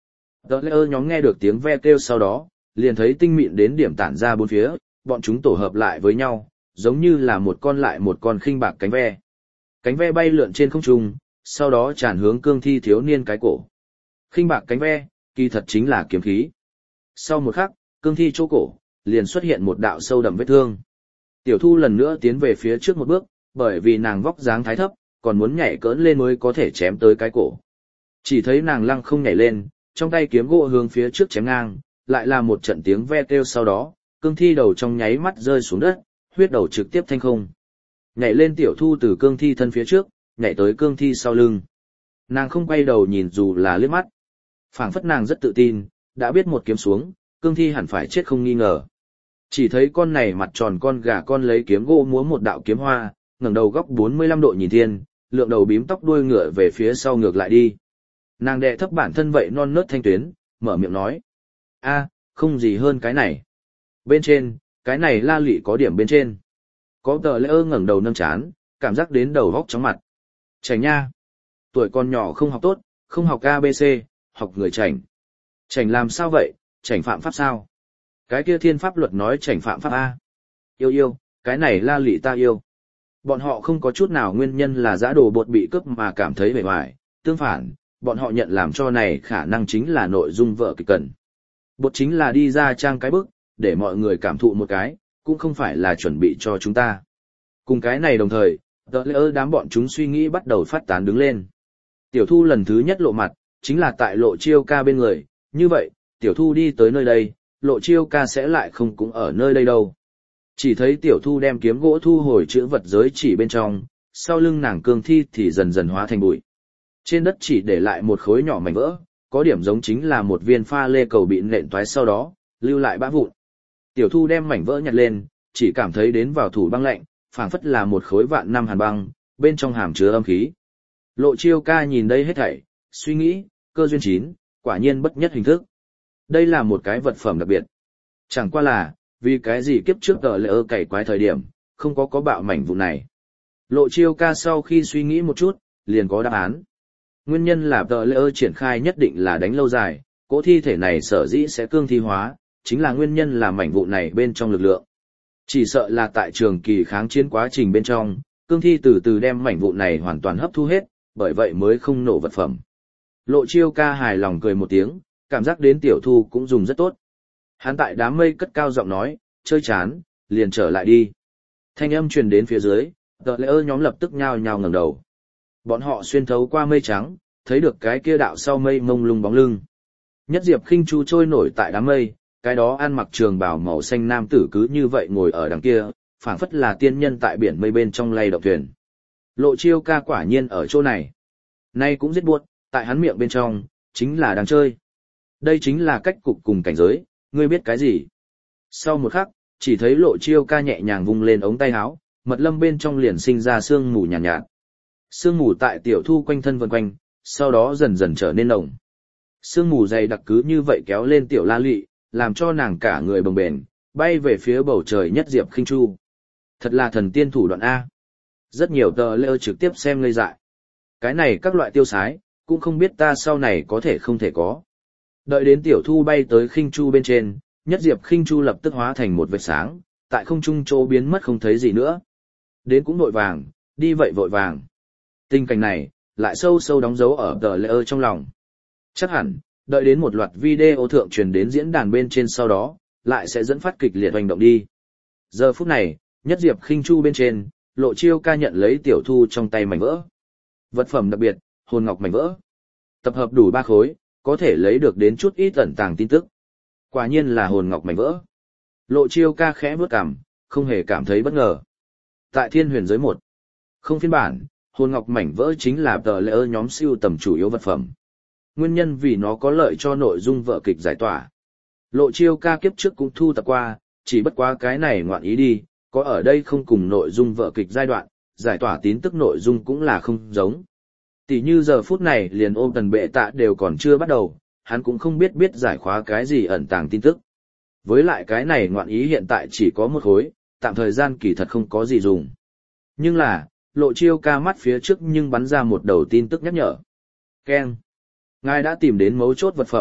Tờ lễ nhóm nghe được tiếng ve kêu sau đó, liền thấy tinh mịn đến điểm tản ra bốn phía, bọn chúng tổ hợp lại với nhau, giống như là một con lại một con khinh bạc cánh ve. Cánh ve bay lượn trên không trung, sau đó tràn hướng cương thi thiếu niên cái cổ. Khinh bạc cánh ve, kỳ thật chính là kiếm khí. Sau một khắc, cương thi chỗ cổ, liền xuất hiện một đạo sâu đậm vết thương. Tiểu Thu lần nữa tiến về phía trước một bước, bởi vì nàng vóc dáng thái thấp, còn muốn nhảy cỡn lên mới có thể chém tới cái cổ. Chỉ thấy nàng lăng không nhảy lên, trong tay kiếm gỗ hướng phía trước chém ngang, lại là một trận tiếng ve kêu sau đó, cương thi đầu trong nháy mắt rơi xuống đất, huyết đầu trực tiếp thanh không. Nhảy lên Tiểu Thu từ cương thi thân phía trước, nhảy tới cương thi sau lưng. Nàng không quay đầu nhìn dù là liếc mắt. Phảng phất nàng rất tự tin, đã biết một kiếm xuống, cương thi hẳn phải chết không nghi ngờ. Chỉ thấy con này mặt tròn con gà con lấy kiếm gỗ múa một đạo kiếm hoa, ngẩng đầu góc 45 độ nhìn thiên, lượng đầu bím tóc đuôi ngựa về phía sau ngược lại đi. Nàng đệ thấp bản thân vậy non nớt thanh tuyến, mở miệng nói: "A, không gì hơn cái này." Bên trên, cái này La Lị có điểm bên trên. Có Tờ Lễ ngẩng đầu nâng chán, cảm giác đến đầu góc chóng mặt. Chảnh nha, tuổi còn nhỏ không học tốt, không học ABC, học người chảnh. Chảnh làm sao vậy, chảnh phạm pháp sao? Cái kia thiên pháp luật nói chảnh phạm pháp A. Yêu, cái này La Lị ta yêu. Bọn họ không có chút nào nguyên nhân là giã đồ bột bị cướp mà cảm thấy bề ngoài, tương phản, bọn họ nhận làm cho này khả năng chính là nội dung vợ kịch cần. Bột chính là đi ra trang cái bức, để mọi người cảm thụ một cái, cũng không phải là chuẩn bị cho chúng ta. Cùng cái này đồng thời, Tờ Lễ đám bọn chúng suy nghĩ bắt đầu phát tán đứng lên. Tiểu Thu lần thứ nhất lộ mặt, chính là tại Lộ Chiêu Ca bên người, như vậy, Tiểu Thu đi tới nơi đây, Lộ Chiêu Ca sẽ lại không cũng ở nơi đây đâu. Chỉ thấy Tiểu Thu đem kiếm gỗ thu hồi chữ vật giới chỉ bên trong, sau lưng nàng cương thi thì dần dần hóa thành bụi. Trên đất chỉ để lại một khối nhỏ mảnh vỡ, có điểm giống chính là một viên pha lê cầu bị nện toái sau đó, lưu lại bã vụn. Tiểu Thu đem mảnh vỡ nhặt lên, chỉ cảm thấy đến vào thủ băng lạnh, phảng phất là một khối vạn năm hàn băng, bên trong hàm chứa âm khí. Lộ Chiêu Ca nhìn đây hết thảy, suy nghĩ, cơ duyên chín, quả nhiên bất nhất hình thức. Đây là một cái vật phẩm đặc biệt. Chẳng qua là, vì cái gì kiếp trước Tờ Lễ cày quái thời điểm, không có bạo mảnh vụn này. Lộ Chiêu Ca sau khi suy nghĩ một chút, liền có đáp án. Nguyên nhân là Tờ Lễ triển khai nhất định là đánh lâu dài, cỗ thi thể này sở dĩ sẽ cương thi hóa, chính là nguyên nhân là mảnh vụn này bên trong lực lượng. Chỉ sợ là tại trường kỳ kháng chiến quá trình bên trong, cương thi từ từ đem mảnh vụn này hoàn toàn hấp thu hết, bởi vậy mới không nổ vật phẩm. Lộ Chiêu Ca hài lòng cười một tiếng, cảm giác đến Tiểu Thu cũng dùng rất tốt. Hắn tại đám mây cất cao giọng nói, chơi chán, liền trở lại đi. Thanh âm truyền đến phía dưới, Tờ Lễ nhóm lập tức nhao nhao ngẩng đầu. Bọn họ xuyên thấu qua mây trắng, thấy được cái kia đạo sau mây mông lung bóng lưng. Nhất Diệp Khinh Chu trôi nổi tại đám mây, cái đó ăn mặc trường bào màu xanh nam tử cứ như vậy ngồi ở đằng kia, phảng phất là tiên nhân tại biển mây bên trong lay động thuyền. Lộ Chiêu Ca quả nhiên ở chỗ này. Nay cũng giết buốt, tại hắn miệng bên trong, chính là đang chơi. Đây chính là cách cục cùng cảnh giới, ngươi biết cái gì? Sau một khắc, chỉ thấy Lộ Chiêu Ca nhẹ nhàng vung lên ống tay áo, mật lâm bên trong liền sinh ra sương mù nhàn nhạt. Sương mù tại Tiểu Thu quanh thân vần quanh, sau đó dần dần trở nên nồng. Sương mù dày đặc cứ như vậy kéo lên Tiểu La Lị, làm cho nàng cả người bồng bềnh, bay về phía bầu trời Nhất Diệp Khinh Chu. Thật là thần tiên thủ đoạn A. Rất nhiều Tờ Lễ trực tiếp xem ngây dại. Cái này các loại tiêu sái, cũng không biết ta sau này có thể không thể có. Đợi đến Tiểu Thu bay tới Khinh Chu bên trên, Nhất Diệp Khinh Chu lập tức hóa thành một vệt sáng, tại không trung chỗ biến mất không thấy gì nữa. Đến cũng vội vàng, đi vậy vội vàng. Tình cảnh này, lại sâu sâu đóng dấu ở Tờ Lễ trong lòng. Chắc hẳn, đợi đến một loạt video thượng truyền đến diễn đàn bên trên sau đó, lại sẽ dẫn phát kịch liệt hành động đi. Giờ phút này, Nhất Diệp Khinh Chu bên trên, Lộ Chiêu Ca nhận lấy Tiểu Thu trong tay mảnh vỡ. Vật phẩm đặc biệt, hồn ngọc mảnh vỡ. Tập hợp đủ 3 khối, có thể lấy được đến chút ít ẩn tàng tin tức. Quả nhiên là hồn ngọc mảnh vỡ. Lộ Chiêu Ca khẽ bước cằm, không hề cảm thấy bất ngờ. Tại Thiên Huyền giới 1, không phiên bản, hồn ngọc mảnh vỡ chính là Tờ Lễ nhóm siêu tầm chủ yếu vật phẩm. Nguyên nhân vì nó có lợi cho nội dung vở kịch giải tỏa. Lộ Chiêu Ca kiếp trước cũng thu tập qua, chỉ bất quá cái này ngoạn ý đi, có ở đây không cùng nội dung vở kịch giai đoạn, giải tỏa tín tức nội dung cũng là không giống. Tỷ như giờ phút này liền ôm tần bệ tạ đều còn chưa bắt đầu, hắn cũng không biết giải khóa cái gì ẩn tàng tin tức. Với lại cái này ngoạn ý hiện tại chỉ có một khối, tạm thời gian kỳ thật không có gì dùng. Nhưng là, Lộ Chiêu Ca mắt phía trước nhưng bắn ra một đầu tin tức nhắc nhở. Keng. Ngài đã tìm đến mấu chốt vật phẩm,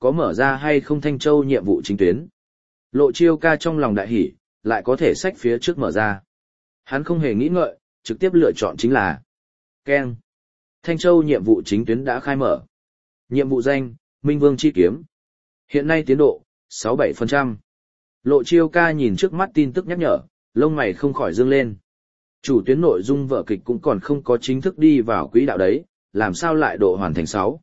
có mở ra hay không Thanh Châu nhiệm vụ chính tuyến. Lộ Chiêu Ca trong lòng đại hỉ, lại có thể sách phía trước mở ra. Hắn không hề nghĩ ngợi, trực tiếp lựa chọn chính là keng. Thanh Châu nhiệm vụ chính tuyến đã khai mở. Nhiệm vụ danh, Minh Vương Chi Kiếm. Hiện nay tiến độ, 67%. Lộ Chiêu Ca nhìn trước mắt tin tức nhắc nhở, lông mày không khỏi dương lên. Chủ tuyến nội dung vở kịch cũng còn không có chính thức đi vào quỹ đạo đấy, làm sao lại độ hoàn thành 6.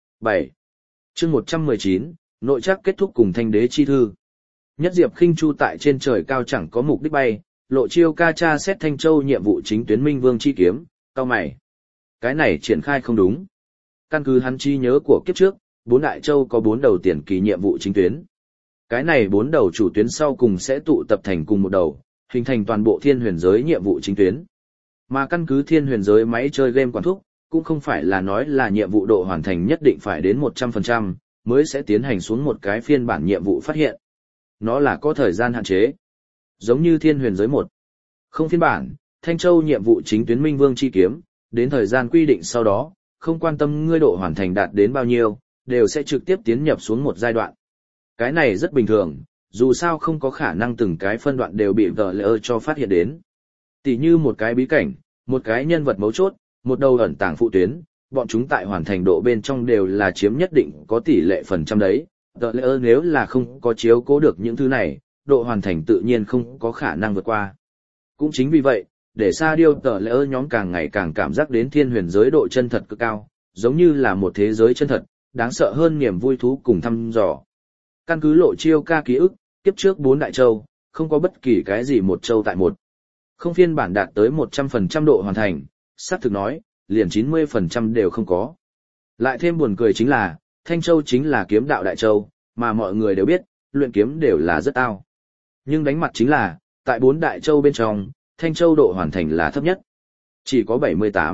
7. Chương 119, nội trắc kết thúc cùng Thanh Đế chi thư. Nhất Diệp Khinh Chu tại trên trời cao chẳng có mục đích bay, Lộ Chiêu Ca tra xét Thanh Châu nhiệm vụ chính tuyến Minh Vương Chi Kiếm, cau mày. Cái này triển khai không đúng. Căn cứ hắn chi nhớ của kiếp trước, 4 đại châu có 4 đầu tiền kỳ nhiệm vụ chính tuyến. Cái này 4 đầu chủ tuyến sau cùng sẽ tụ tập thành cùng một đầu, hình thành toàn bộ thiên huyền giới nhiệm vụ chính tuyến. Mà căn cứ thiên huyền giới máy chơi game quản thúc, cũng không phải là nói là nhiệm vụ độ hoàn thành nhất định phải đến 100%, mới sẽ tiến hành xuống một cái phiên bản nhiệm vụ phát hiện. Nó là có thời gian hạn chế. Giống như thiên huyền giới 1. Không phiên bản, Thanh Châu nhiệm vụ chính tuyến Minh Vương Chi Kiếm, đến thời gian quy định sau đó, không quan tâm ngươi độ hoàn thành đạt đến bao nhiêu, đều sẽ trực tiếp tiến nhập xuống một giai đoạn. Cái này rất bình thường, dù sao không có khả năng từng cái phân đoạn đều bị VLR cho phát hiện đến. Tỷ như một cái bí cảnh, một cái nhân vật mấu chốt, một đầu ẩn tàng phụ tuyến, bọn chúng tại hoàn thành độ bên trong đều là chiếm nhất định có tỷ lệ phần trăm đấy. VLR nếu là không có chiếu cố được những thứ này, độ hoàn thành tự nhiên không có khả năng vượt qua. Cũng chính vì vậy, để Sa Điêu VLR nhóm càng ngày càng cảm giác đến thiên huyền giới độ chân thật cực cao, giống như là một thế giới chân thật, đáng sợ hơn niềm vui thú cùng thăm dò. Căn cứ Lộ Chiêu Ca ký ức, kiếp trước 4 đại châu, không có bất kỳ cái gì một châu tại một. Không phiên bản đạt tới 100% độ hoàn thành, xác thực nói, liền 90% đều không có. Lại thêm buồn cười chính là, Thanh Châu chính là kiếm đạo đại châu, mà mọi người đều biết, luyện kiếm đều là rất ao. Nhưng đánh mặt chính là, tại 4 đại châu bên trong, Thanh Châu độ hoàn thành là thấp nhất. Chỉ có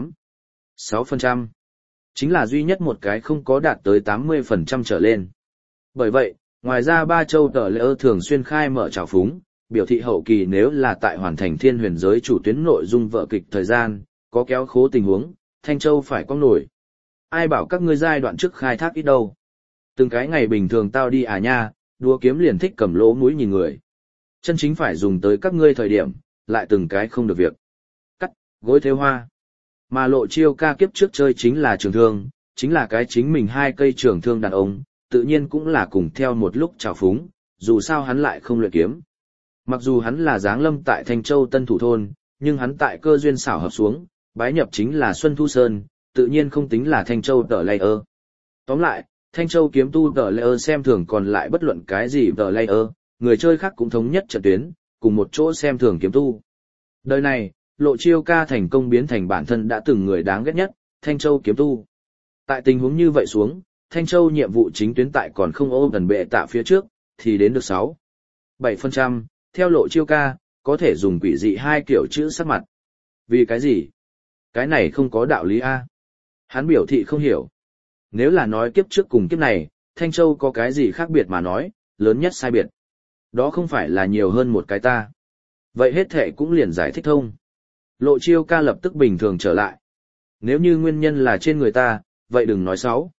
78,6%. Chính là duy nhất một cái không có đạt tới 80% trở lên. Bởi vậy, ngoài ra 3 châu tờ lễ thường xuyên khai mở trào phúng, biểu thị hậu kỳ nếu là tại hoàn thành thiên huyền giới chủ tuyến nội dung vở kịch thời gian, có kéo khố tình huống, Thanh Châu phải có nổi. Ai bảo các ngươi giai đoạn trước khai thác ít đâu. Từng cái ngày bình thường tao đi à nha, đua kiếm liền thích cầm lỗ mũi nhìn người. Chân chính phải dùng tới các ngươi thời điểm, lại từng cái không được việc. Cắt, gối thêu hoa. Mà Lộ Chiêu Ca kiếp trước chơi chính là trường thương, chính là cái chính mình 2 cây trường thương đàn ông, tự nhiên cũng là cùng theo một lúc trào phúng, dù sao hắn lại không luyện kiếm. Mặc dù hắn là giáng lâm tại Thanh Châu Tân Thủ Thôn, nhưng hắn tại cơ duyên xảo hợp xuống, bái nhập chính là Xuân Thu Sơn, tự nhiên không tính là Thanh Châu tờ layer. Tóm lại, Thanh Châu kiếm tu tờ layer xem thường còn lại bất luận cái gì tờ layer, người chơi khác cũng thống nhất trận tuyến, cùng một chỗ xem thường kiếm tu. Đời này, Lộ Chiêu Ca thành công biến thành bản thân đã từng người đáng ghét nhất, Thanh Châu kiếm tu. Tại tình huống như vậy xuống, Thanh Châu nhiệm vụ chính tuyến tại còn không ôm gần bệ tạ phía trước, thì đến được 6. 7%, theo Lộ Chiêu Ca, có thể dùng quỷ dị 2 kiểu chữ sắc mặt. Vì cái gì? Cái này không có đạo lý A. Hắn biểu thị không hiểu. Nếu là nói kiếp trước cùng kiếp này, Thanh Châu có cái gì khác biệt mà nói, lớn nhất sai biệt. Đó không phải là nhiều hơn một cái ta. Vậy hết thể cũng liền giải thích thông. Lộ Chiêu Ca lập tức bình thường trở lại. Nếu như nguyên nhân là trên người ta, vậy đừng nói 6.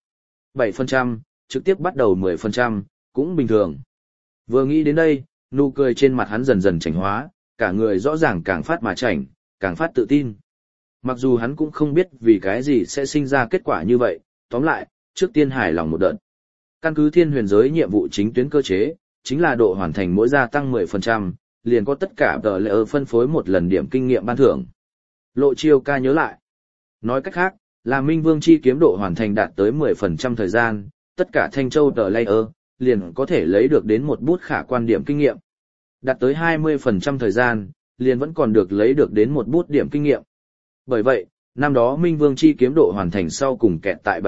7%, trực tiếp bắt đầu 10%, cũng bình thường. Vừa nghĩ đến đây, nụ cười trên mặt hắn dần dần chảnh hóa, cả người rõ ràng càng phát mà chảnh, càng phát tự tin. Mặc dù hắn cũng không biết vì cái gì sẽ sinh ra kết quả như vậy, tóm lại, trước tiên hài lòng một đợt. Căn cứ thiên huyền giới nhiệm vụ chính tuyến cơ chế, chính là độ hoàn thành mỗi gia tăng 10%, liền có tất cả tờ lệ phân phối một lần điểm kinh nghiệm ban thưởng. Lộ Chiêu Ca nhớ lại. Nói cách khác, là Minh Vương Chi Kiếm độ hoàn thành đạt tới 10% thời gian, tất cả Thanh Châu tờ layer liền có thể lấy được đến một bút khả quan điểm kinh nghiệm. Đạt tới 20% thời gian, liền vẫn còn được lấy được đến một bút điểm kinh nghiệm. Bởi vậy, năm đó Minh Vương Chi Kiếm độ hoàn thành sau cùng kẹt tại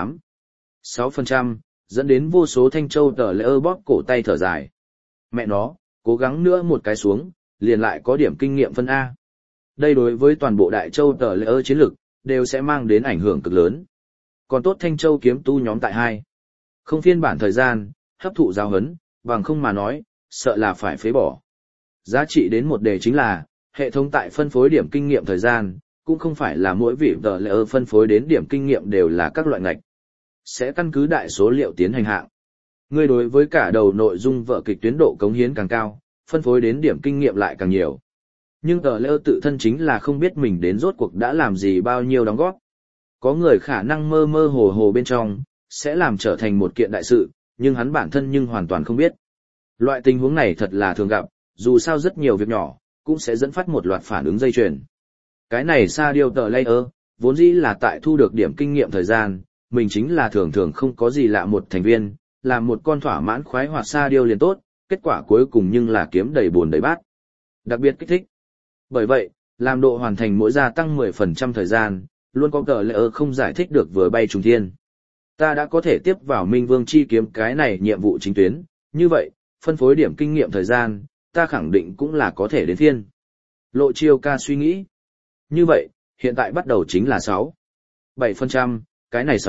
78,6%, dẫn đến vô số Thanh Châu tờ layer bóp cổ tay thở dài. Mẹ nó, cố gắng nữa một cái xuống, liền lại có điểm kinh nghiệm phân A. Đây đối với toàn bộ Đại Châu tờ layer chiến lược, đều sẽ mang đến ảnh hưởng cực lớn. Còn tốt Thanh Châu kiếm tu nhóm tại 2. Không phiên bản thời gian, hấp thụ giáo huấn, bằng không mà nói, sợ là phải phế bỏ. Giá trị đến một đề chính là, hệ thống tại phân phối điểm kinh nghiệm thời gian, cũng không phải là mỗi vị tờ layer phân phối đến điểm kinh nghiệm đều là các loại ngạch. Sẽ căn cứ đại số liệu tiến hành hạng. Ngươi đối với cả đầu nội dung vở kịch tuyến độ cống hiến càng cao, phân phối đến điểm kinh nghiệm lại càng nhiều. Nhưng tờ lỡ tự thân chính là không biết mình đến rốt cuộc đã làm gì bao nhiêu đóng góp. Có người khả năng mơ mơ hồ hồ bên trong, sẽ làm trở thành một kiện đại sự, nhưng hắn bản thân nhưng hoàn toàn không biết. Loại tình huống này thật là thường gặp, dù sao rất nhiều việc nhỏ, cũng sẽ dẫn phát một loạt phản ứng dây chuyền. Cái này xa điều tờ layer, vốn dĩ là tại thu được điểm kinh nghiệm thời gian, mình chính là thường thường không có gì lạ một thành viên, làm một con thỏa mãn khoái hoạt xa điều liền tốt, kết quả cuối cùng nhưng là kiếm đầy buồn đầy bát. Đặc biệt kích thích. Bởi vậy, làm độ hoàn thành mỗi gia tăng 10% thời gian, luôn có tờ layer không giải thích được vừa bay trùng thiên. Ta đã có thể tiếp vào Minh Vương chi kiếm cái này nhiệm vụ chính tuyến, như vậy, phân phối điểm kinh nghiệm thời gian, ta khẳng định cũng là có thể đến thiên. Lộ Chiêu Ca suy nghĩ. Như vậy, hiện tại bắt đầu chính là 7%, cái này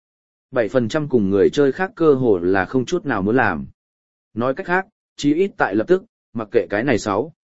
7% cùng người chơi khác cơ hồ là không chút nào muốn làm. Nói cách khác, chí ít tại lập tức, mặc kệ cái này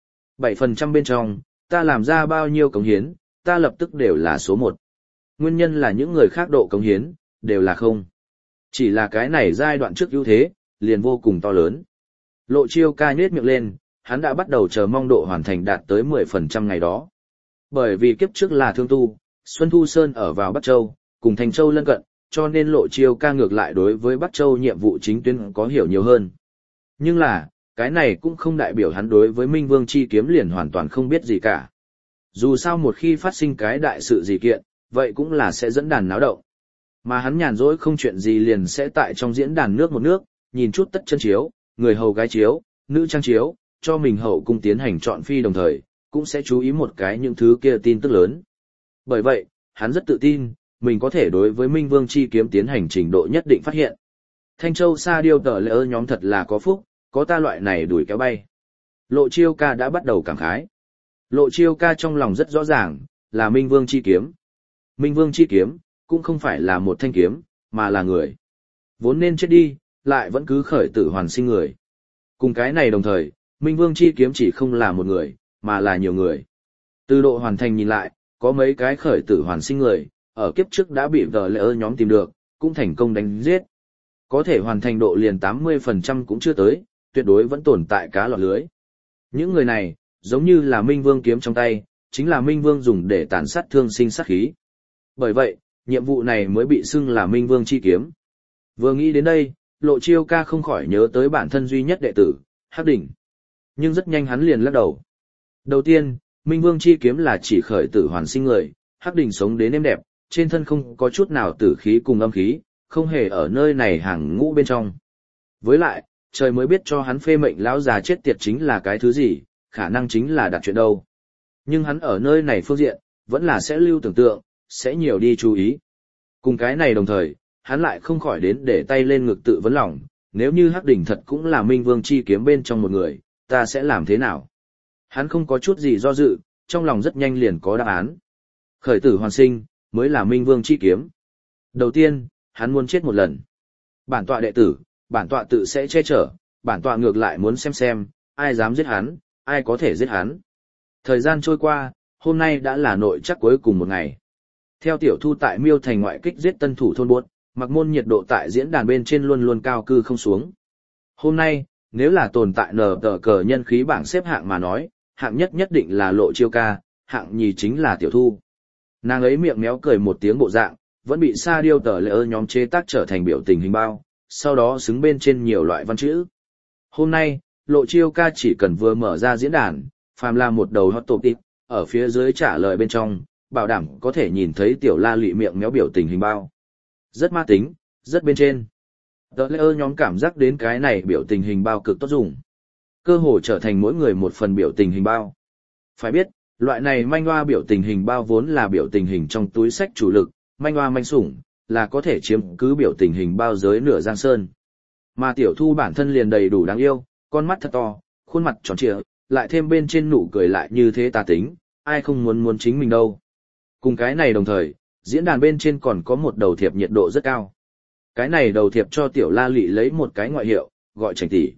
7% bên trong, ta làm ra bao nhiêu cống hiến, ta lập tức đều là số 1. Nguyên nhân là những người khác độ cống hiến, đều là không. Chỉ là cái này giai đoạn trước ưu thế, liền vô cùng to lớn. Lộ Chiêu Ca nhếch miệng lên, hắn đã bắt đầu chờ mong độ hoàn thành đạt tới 10% ngày đó. Bởi vì kiếp trước là Thương Tu, Xuân Thu Sơn ở vào Bắc Châu, cùng Thành Châu lân cận, cho nên Lộ Chiêu Ca ngược lại đối với Bắc Châu nhiệm vụ chính tuyến có hiểu nhiều hơn. Nhưng là, cái này cũng không đại biểu hắn đối với Minh Vương chi kiếm liền hoàn toàn không biết gì cả. Dù sao một khi phát sinh cái đại sự gì kiện, vậy cũng là sẽ dẫn đàn náo động. Mà hắn nhàn rỗi không chuyện gì liền sẽ tại trong diễn đàn nước một nước, nhìn chút tất chân chiếu, người hầu gái chiếu, nữ trang chiếu, cho mình hậu cung tiến hành chọn phi đồng thời, cũng sẽ chú ý một cái những thứ kia tin tức lớn. Bởi vậy, hắn rất tự tin, mình có thể đối với Minh Vương chi kiếm tiến hành trình độ nhất định phát hiện. Thanh Châu Sa Điêu tờ lỡ nhóm thật là có phúc, có ta loại này đuổi kéo bay. Lộ Chiêu Ca đã bắt đầu cảm khái. Lộ Chiêu Ca trong lòng rất rõ ràng, là Minh Vương chi kiếm. Minh Vương chi kiếm, cũng không phải là một thanh kiếm, mà là người. Vốn nên chết đi, lại vẫn cứ khởi tử hoàn sinh người. Cùng cái này đồng thời, Minh Vương chi kiếm chỉ không là một người, mà là nhiều người. Từ độ hoàn thành nhìn lại, có mấy cái khởi tử hoàn sinh người, ở kiếp trước đã bị vợ lỡ nhóm tìm được, cũng thành công đánh giết. Có thể hoàn thành độ liền 80% cũng chưa tới, tuyệt đối vẫn tồn tại cá lọt lưới. Những người này, giống như là Minh Vương kiếm trong tay, chính là Minh Vương dùng để tàn sát thương sinh sát khí. Bởi vậy, nhiệm vụ này mới bị xưng là Minh Vương chi kiếm. Vừa nghĩ đến đây, Lộ Chiêu Ca không khỏi nhớ tới bản thân duy nhất đệ tử, Hắc Đỉnh. Nhưng rất nhanh hắn liền lắc đầu. Đầu tiên, Minh Vương chi kiếm là chỉ khởi tử hoàn sinh người, Hắc Đỉnh sống đến êm đẹp, trên thân không có chút nào tử khí cùng âm khí, không hề ở nơi này hàng ngũ bên trong. Với lại, trời mới biết cho hắn phê mệnh lão già chết tiệt chính là cái thứ gì, khả năng chính là đặt chuyện đâu. Nhưng hắn ở nơi này phương diện, vẫn là sẽ lưu tưởng tượng, sẽ nhiều đi chú ý. Cùng cái này đồng thời, hắn lại không khỏi đến để tay lên ngực tự vấn lòng, nếu như Hắc Đỉnh thật cũng là Minh Vương chi kiếm bên trong một người, ta sẽ làm thế nào? Hắn không có chút gì do dự, trong lòng rất nhanh liền có đáp án. Khởi tử hoàn sinh, mới là Minh Vương chi kiếm. Đầu tiên, hắn muốn chết một lần. Bản tọa đệ tử, bản tọa tự sẽ che chở, bản tọa ngược lại muốn xem, ai dám giết hắn, ai có thể giết hắn. Thời gian trôi qua, hôm nay đã là nội chắc cuối cùng một ngày. Theo Tiểu Thu tại Miêu Thành ngoại kích giết tân thủ thôn buốt, Mặc Môn nhiệt độ tại diễn đàn bên trên luôn luôn cao cư không xuống. Hôm nay, nếu là tồn tại nở tờ cờ nhân khí bảng xếp hạng mà nói, hạng nhất nhất định là Lộ Chiêu Ca, hạng nhì chính là Tiểu Thu. Nàng ấy miệng méo cười một tiếng bộ dạng, vẫn bị Sa Điêu tờ lỡ nhóm chế tác trở thành biểu tình hình bao, sau đó xứng bên trên nhiều loại văn chữ. Hôm nay, Lộ Chiêu Ca chỉ cần vừa mở ra diễn đàn, phàm là một đầu hot topic, ở phía dưới trả lời bên trong, bảo đảm có thể nhìn thấy Tiểu La Lụy miệng méo biểu tình hình bao. Rất ma tính, rất bên trên. Tờ lỡ nhóm cảm giác đến cái này biểu tình hình bao cực tốt dùng. Cơ hồ trở thành mỗi người một phần biểu tình hình bao. Phải biết, loại này manh hoa biểu tình hình bao vốn là biểu tình hình trong túi sách chủ lực, manh hoa manh sủng, là có thể chiếm cứ biểu tình hình bao giới nửa giang sơn. Mà Tiểu Thu bản thân liền đầy đủ đáng yêu, con mắt thật to, khuôn mặt tròn trịa, lại thêm bên trên nụ cười lại như thế tà tính, ai không muốn chính mình đâu. Cùng cái này đồng thời, diễn đàn bên trên còn có một đầu thiệp nhiệt độ rất cao. Cái này đầu thiệp cho Tiểu La Lụy lấy một cái ngoại hiệu, gọi Chảnh tỷ.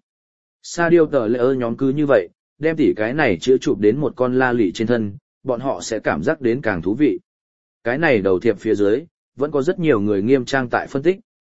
Sa Điêu tờ lỡ nhóm cứ như vậy, đem tỷ cái này chữa chụp đến một con La Lụy trên thân, bọn họ sẽ cảm giác đến càng thú vị. Cái này đầu thiệp phía dưới, vẫn có rất nhiều người nghiêm trang tại phân tích,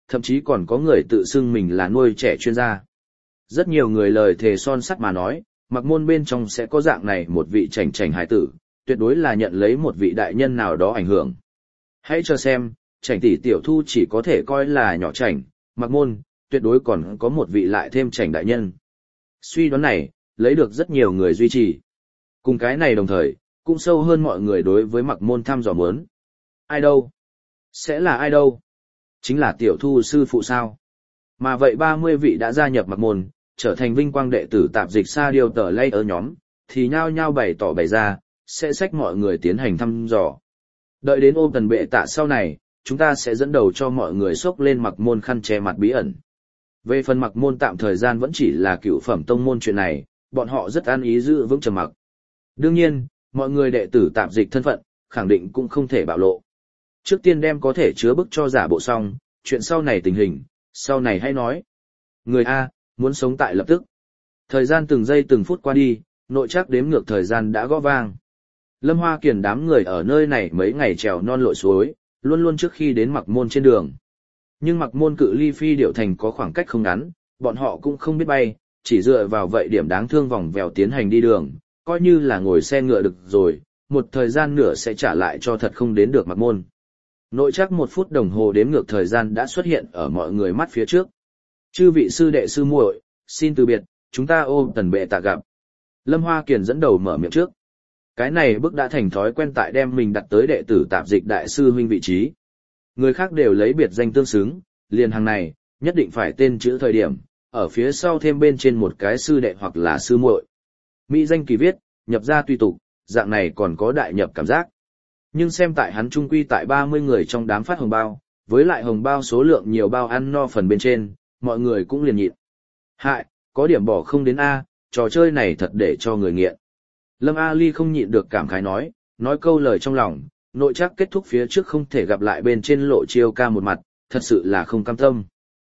thậm chí còn có người tự xưng mình là nuôi trẻ chuyên gia. Rất nhiều người lời thề son sắt mà nói, mặc môn bên trong sẽ có dạng này một vị chảnh chảnh hải tử, tuyệt đối là nhận lấy một vị đại nhân nào đó ảnh hưởng. Hãy cho xem, chảnh tỷ tiểu thu chỉ có thể coi là nhỏ chảnh, mặc môn, tuyệt đối còn có một vị lại thêm chảnh đại nhân. Suy đoán này, lấy được rất nhiều người duy trì. Cùng cái này đồng thời, cũng sâu hơn mọi người đối với mặc môn thăm dò muốn. Ai đâu? Sẽ là ai đâu? Chính là tiểu thu sư phụ sao? Mà vậy 30 vị đã gia nhập mặc môn, trở thành vinh quang đệ tử tạp dịch xa điều tờ lay ở nhóm, thì nhao nhao bày tỏ bày ra, sẽ xách mọi người tiến hành thăm dò. Đợi đến ôm tần bệ tạ sau này, chúng ta sẽ dẫn đầu cho mọi người xốc lên mặc môn khăn che mặt bí ẩn. Về phần mặc môn tạm thời gian vẫn chỉ là cựu phẩm tông môn chuyện này, bọn họ rất an ý giữ vững trầm mặc. Đương nhiên, mọi người đệ tử tạp dịch thân phận, khẳng định cũng không thể bạo lộ. Trước tiên đem có thể chứa bức cho giả bộ xong, chuyện sau này tình hình, sau này hãy nói. Người A, muốn sống tại lập tức. Thời gian từng giây từng phút qua đi, nội chắc đếm ngược thời gian đã gõ vang. Lâm Hoa Kiền đám người ở nơi này mấy ngày trèo non lội suối, luôn luôn trước khi đến mặc môn trên đường. Nhưng mặc môn cự ly phi điệu thành có khoảng cách không ngắn, bọn họ cũng không biết bay, chỉ dựa vào vậy điểm đáng thương vòng vèo tiến hành đi đường, coi như là ngồi xe ngựa được rồi, một thời gian nữa sẽ trả lại cho thật không đến được mặc môn. Nội chắc 1 phút đồng hồ đếm ngược thời gian đã xuất hiện ở mọi người mắt phía trước. Chư vị sư đệ sư muội, xin từ biệt, chúng ta ôm tần bệ tạ gặp. Lâm Hoa Kiền dẫn đầu mở miệng trước. Cái này bước đã thành thói quen tại đem mình đặt tới đệ tử tạp dịch đại sư huynh vị trí. Người khác đều lấy biệt danh tương xứng, liền hàng này, nhất định phải tên chữ thời điểm, ở phía sau thêm bên trên một cái sư đệ hoặc là sư muội. Mỹ danh kỳ viết, nhập ra tùy tục, dạng này còn có đại nhập cảm giác. Nhưng xem tại hắn trung quy tại 30 người trong đám phát hồng bao, với lại hồng bao số lượng nhiều bao ăn no phần bên trên, mọi người cũng liền nhịn. Hại, có điểm bỏ không đến A, trò chơi này thật để cho người nghiện. Lâm A Ly không nhịn được cảm khái nói câu lời trong lòng, nội chắc kết thúc phía trước không thể gặp lại bên trên Lộ Chiêu Ca một mặt, thật sự là không cam tâm.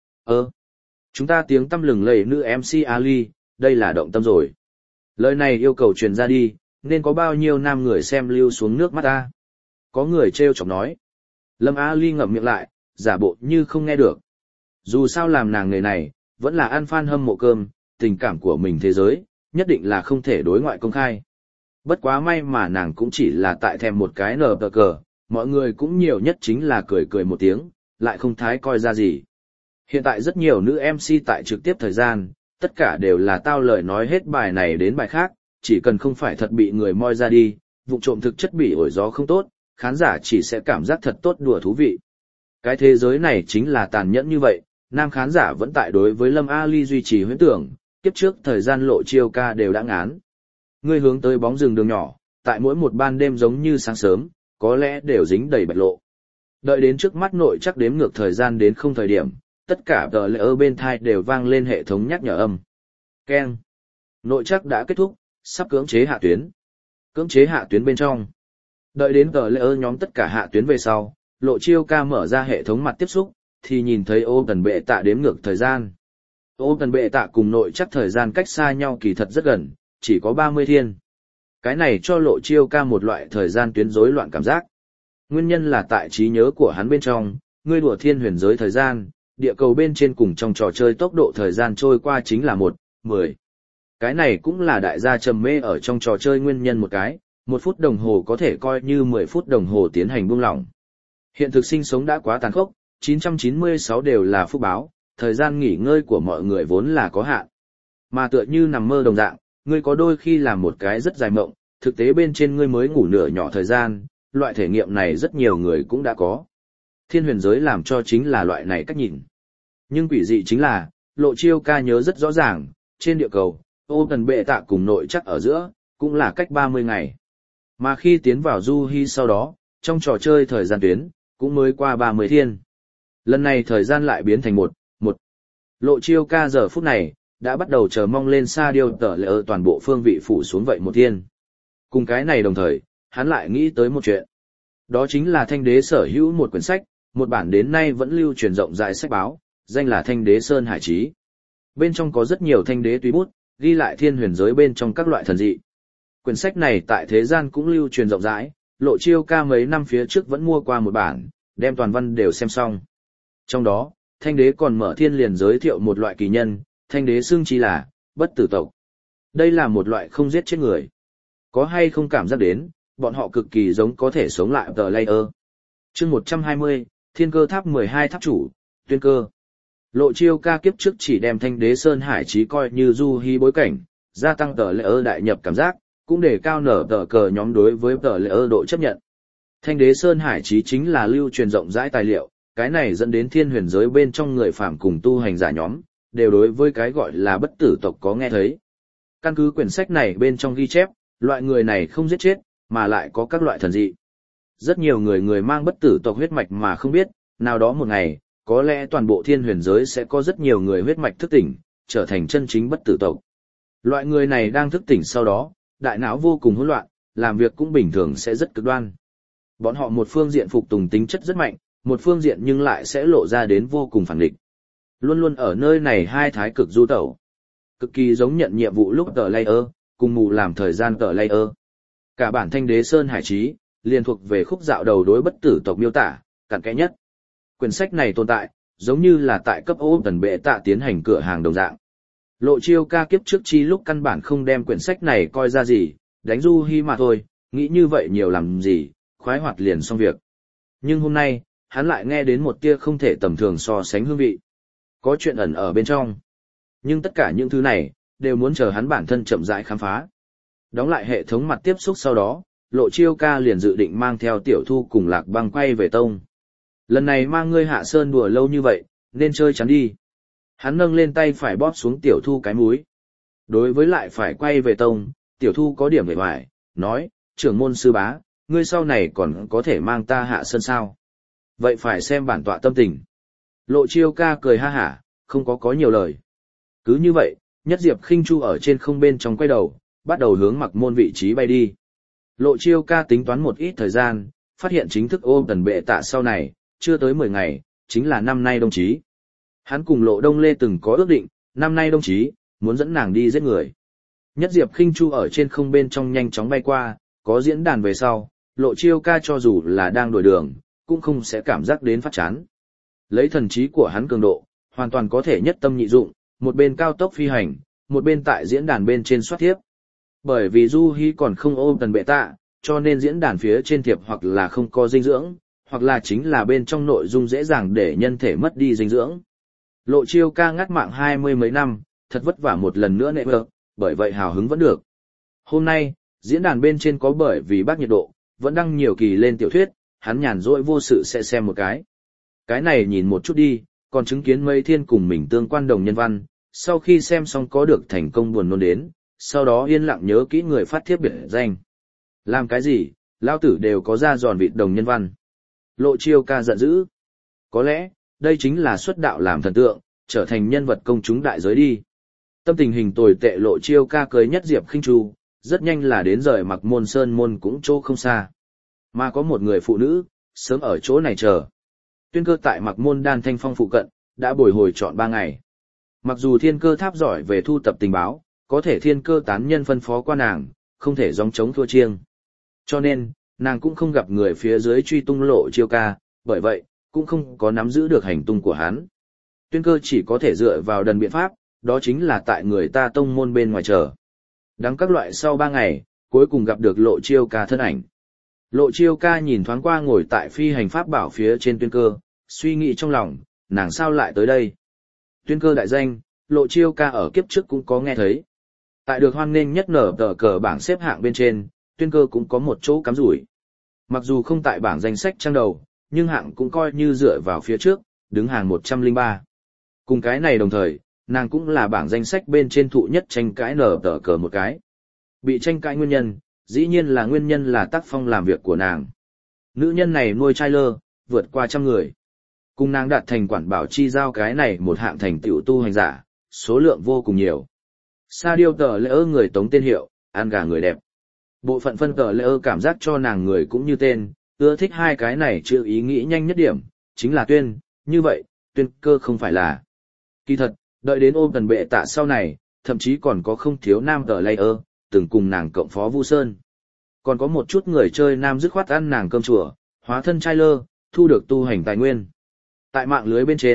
Chúng ta tiếng tăm lừng lẫy nữ MC A Ly, đây là động tâm rồi. Lời này yêu cầu truyền ra đi, nên có bao nhiêu nam người xem lưu xuống nước mắt ta. Có người trêu chọc nói. Lâm A Ly ngậm miệng lại, giả bộ như không nghe được. Dù sao làm nàng người này, vẫn là ăn fan hâm mộ cơm, tình cảm của mình thế giới, nhất định là không thể đối ngoại công khai. Bất quá may mà nàng cũng chỉ là tại thèm một cái nở tờ cờ, mọi người cũng nhiều nhất chính là cười cười một tiếng, lại không thái coi ra gì. Hiện tại rất nhiều nữ MC tại trực tiếp thời gian, tất cả đều là tao lời nói hết bài này đến bài khác, chỉ cần không phải thật bị người moi ra đi, vụ trộm thực chất bị ổi gió không tốt, khán giả chỉ sẽ cảm giác thật tốt đùa thú vị. Cái thế giới này chính là tàn nhẫn như vậy, nam khán giả vẫn tại đối với Lâm A Ly duy trì huyễn tưởng, kiếp trước thời gian Lộ Chiêu Ca đều đã ngán. Ngươi hướng tới bóng rừng đường nhỏ, tại mỗi một ban đêm giống như sáng sớm, có lẽ đều dính đầy bạch lộ. Đợi đến trước mắt nội chắc đếm ngược thời gian đến không thời điểm, tất cả tờ lệ ở bên thai đều vang lên hệ thống nhắc nhở âm. Keng. Nội chắc đã kết thúc, sắp cưỡng chế hạ tuyến. Cưỡng chế hạ tuyến bên trong. Đợi đến tờ lệ ở nhóm tất cả hạ tuyến về sau, Lộ Chiêu Ca mở ra hệ thống mặt tiếp xúc, thì nhìn thấy ô tần bệ tạ đếm ngược thời gian. Ô tần bệ tạ cùng nội chắc thời gian cách xa nhau kỳ thật rất gần, chỉ có 30 thiên. Cái này cho Lộ Chiêu Ca một loại thời gian tuyến rối loạn cảm giác. Nguyên nhân là tại trí nhớ của hắn bên trong, ngươi đùa thiên huyền giới thời gian, địa cầu bên trên cùng trong trò chơi tốc độ thời gian trôi qua chính là 10. Cái này cũng là đại gia trầm mê ở trong trò chơi nguyên nhân một cái, 1 phút đồng hồ có thể coi như 10 phút đồng hồ tiến hành buông lỏng. Hiện thực sinh sống đã quá tàn khốc, 996 đều là phúc báo, thời gian nghỉ ngơi của mọi người vốn là có hạn. Mà tựa như nằm mơ đồng dạng, ngươi có đôi khi làm một cái rất dài mộng, thực tế bên trên ngươi mới ngủ nửa nhỏ thời gian, loại thể nghiệm này rất nhiều người cũng đã có. Thiên huyền giới làm cho chính là loại này cách nhìn. Nhưng quỷ dị chính là, Lộ Chiêu Ca nhớ rất rõ ràng, trên địa cầu, ô tần bệ tạ cùng nội chắc ở giữa, cũng là cách 30 ngày. Mà khi tiến vào du hy sau đó, trong trò chơi thời gian tuyến, cũng mới qua 30 thiên. Lần này thời gian lại biến thành một. Lộ Chiêu Ca giờ phút này, đã bắt đầu chờ mong lên xa điêu tờ lệ ở toàn bộ phương vị phủ xuống vậy một thiên. Cùng cái này đồng thời, hắn lại nghĩ tới một chuyện. Đó chính là Thanh Đế sở hữu một quyển sách, một bản đến nay vẫn lưu truyền rộng rãi sách báo, danh là Thanh Đế Sơn Hải Chí. Bên trong có rất nhiều thanh đế tùy bút, ghi lại thiên huyền giới bên trong các loại thần dị. Quyển sách này tại thế gian cũng lưu truyền rộng rãi, Lộ Chiêu Ca mấy năm phía trước vẫn mua qua một bản, đem toàn văn đều xem xong. Trong đó, thanh đế còn mở thiên liền giới thiệu một loại kỳ nhân, thanh đế xưng chi là bất tử tộc. Đây là một loại không giết chết người. Có hay không cảm giác đến, bọn họ cực kỳ giống có thể sống lại tờ layer. Chương 120, Thiên Cơ Tháp 12 tháp chủ, Tuyên Cơ. Lộ Chiêu Ca kiếp trước chỉ đem thanh đế Sơn Hải Chí coi như du hí bối cảnh, gia tăng tờ layer đại nhập cảm giác, cũng để cao nở tờ cờ nhóm đối với tờ layer độ chấp nhận. Thanh đế Sơn Hải Chí chính là lưu truyền rộng rãi tài liệu, cái này dẫn đến thiên huyền giới bên trong người phàm cùng tu hành giả nhóm, đều đối với cái gọi là bất tử tộc có nghe thấy. Căn cứ quyển sách này bên trong ghi chép, loại người này không giết chết, mà lại có các loại thần dị. Rất nhiều người mang bất tử tộc huyết mạch mà không biết, nào đó một ngày, có lẽ toàn bộ thiên huyền giới sẽ có rất nhiều người huyết mạch thức tỉnh, trở thành chân chính bất tử tộc. Loại người này đang thức tỉnh sau đó, đại não vô cùng hỗn loạn, làm việc cũng bình thường sẽ rất cực đoan. Bọn họ một phương diện phục tùng tính chất rất mạnh, một phương diện nhưng lại sẽ lộ ra đến vô cùng phản địch. Luôn luôn ở nơi này hai thái cực du tẩu. Cực kỳ giống nhận nhiệm vụ lúc tờ layer, cùng mù làm thời gian tờ layer. Cả bản thanh đế Sơn Hải Chí, liền thuộc về khúc dạo đầu đối bất tử tộc miêu tả, cặn kẽ nhất. Quyển sách này tồn tại, giống như là tại cấp ô tần bệ tạ tiến hành cửa hàng đồng dạng. Lộ Chiêu Ca kiếp trước chi lúc căn bản không đem quyển sách này coi ra gì, đánh du hi mà thôi, nghĩ như vậy nhiều làm gì, khoái hoạt liền xong việc. Nhưng hôm nay, hắn lại nghe đến một tia không thể tầm thường so sánh hương vị. Có chuyện ẩn ở bên trong. Nhưng tất cả những thứ này, đều muốn chờ hắn bản thân chậm rãi khám phá. Đóng lại hệ thống mặt tiếp xúc sau đó, Lộ Chiêu Ca liền dự định mang theo Tiểu Thu cùng Lạc Băng quay về tông. Lần này mang ngươi hạ sơn đùa lâu như vậy, nên chơi chắn đi. Hắn nâng lên tay phải bóp xuống Tiểu Thu cái múi. Đối với lại phải quay về tông, Tiểu Thu có điểm vẻ vải, nói, trưởng môn sư bá, ngươi sau này còn có thể mang ta hạ sơn sao? Vậy phải xem bản tọa tâm tình. Lộ Chiêu Ca cười ha hả, không có nhiều lời. Cứ như vậy, Nhất Diệp Khinh Chu ở trên không bên trong quay đầu, bắt đầu hướng Mặc Môn vị trí bay đi. Lộ Chiêu Ca tính toán một ít thời gian, phát hiện chính thức ôm tần bệ tạ sau này, chưa tới 10 ngày, chính là năm nay đồng chí. Hắn cùng Lộ Đông Lê từng có ước định, năm nay đồng chí, muốn dẫn nàng đi giết người. Nhất Diệp Khinh Chu ở trên không bên trong nhanh chóng bay qua, có diễn đàn về sau, Lộ Chiêu Ca cho dù là đang đổi đường, cũng không sẽ cảm giác đến phát chán. Lấy thần trí của hắn cường độ, hoàn toàn có thể nhất tâm nhị dụng, một bên cao tốc phi hành, một bên tại diễn đàn bên trên soát thiếp. Bởi vì Du Hi còn không ôm tần bệ tạ, cho nên diễn đàn phía trên thiệp hoặc là không có dinh dưỡng, hoặc là chính là bên trong nội dung dễ dàng để nhân thể mất đi dinh dưỡng. Lộ Chiêu Ca ngắt mạng 20 mấy năm, thật vất vả một lần nữa nệ vợ, bởi vậy hào hứng vẫn được. Hôm nay, diễn đàn bên trên có bởi vì bác nhiệt độ, vẫn đăng nhiều kỳ lên tiểu thuyết, hắn nhàn rỗi vô sự sẽ xem một cái. Cái này nhìn một chút đi, còn chứng kiến Mây Thiên cùng mình tương quan đồng nhân văn, sau khi xem xong có được thành công buồn nôn đến, sau đó yên lặng nhớ kỹ người phát thiếp biệt danh. Làm cái gì, lao tử đều có ra giòn vịt đồng nhân văn. Lộ Chiêu Ca giận dữ. Có lẽ, đây chính là xuất đạo làm thần tượng, trở thành nhân vật công chúng đại giới đi. Tâm tình hình tồi tệ Lộ Chiêu Ca cưới Nhất Diệp Khinh Chu, rất nhanh là đến rời Mặc Môn Sơn môn cũng chỗ không xa. Mà có một người phụ nữ, sớm ở chỗ này chờ. Tuyên Cơ tại Mặc Môn Đan Thanh Phong phụ cận, đã bồi hồi trọn 3 ngày. Mặc dù Thiên Cơ Tháp giỏi về thu tập tình báo, có thể Thiên Cơ tán nhân phân phó qua nàng, không thể gióng trống thua chiêng. Cho nên, nàng cũng không gặp người phía dưới truy tung Lộ Chiêu Ca, bởi vậy, cũng không có nắm giữ được hành tung của hắn. Tuyên Cơ chỉ có thể dựa vào đần biện pháp, đó chính là tại người ta tông môn bên ngoài chờ. Đắng các loại sau 3 ngày, cuối cùng gặp được Lộ Chiêu Ca thân ảnh. Lộ Chiêu Ca nhìn thoáng qua ngồi tại phi hành pháp bảo phía trên Tuyên Cơ, suy nghĩ trong lòng, nàng sao lại tới đây? Tuyên Cơ đại danh, Lộ Chiêu Ca ở kiếp trước cũng có nghe thấy. Tại được hoan nghênh nhất nở tờ cờ bảng xếp hạng bên trên, Tuyên Cơ cũng có một chỗ cắm rủi. Mặc dù không tại bảng danh sách trang đầu, nhưng hạng cũng coi như dựa vào phía trước, đứng hàng 103. Cùng cái này đồng thời, nàng cũng là bảng danh sách bên trên thụ nhất tranh cãi nở tờ cờ một cái. Bị tranh cãi nguyên nhân, dĩ nhiên là nguyên nhân là tác phong làm việc của nàng. Nữ nhân này nuôi trai lơ, vượt qua 100 người. Cùng nàng đạt thành quản bảo chi giao cái này một hạng thành tựu tu hành giả, số lượng vô cùng nhiều. Sa điêu tờ lễ ơ người tống tên hiệu, ăn gà người đẹp. Bộ phận phân tờ lễ ơ cảm giác cho nàng người cũng như tên, ưa thích hai cái này chữ ý nghĩ nhanh nhất điểm, chính là Tuyên, như vậy, Tuyên Cơ không phải là. Kỳ thật, đợi đến ôm tần bệ tạ sau này, thậm chí còn có không thiếu nam tờ lễ ơ, từng cùng nàng cộng phó Vu Sơn. Còn có một chút người chơi nam dứt khoát ăn nàng cơm chùa, hóa thân trai lơ, thu được tu hành tài nguyên. Tại mạng lưới bên trên,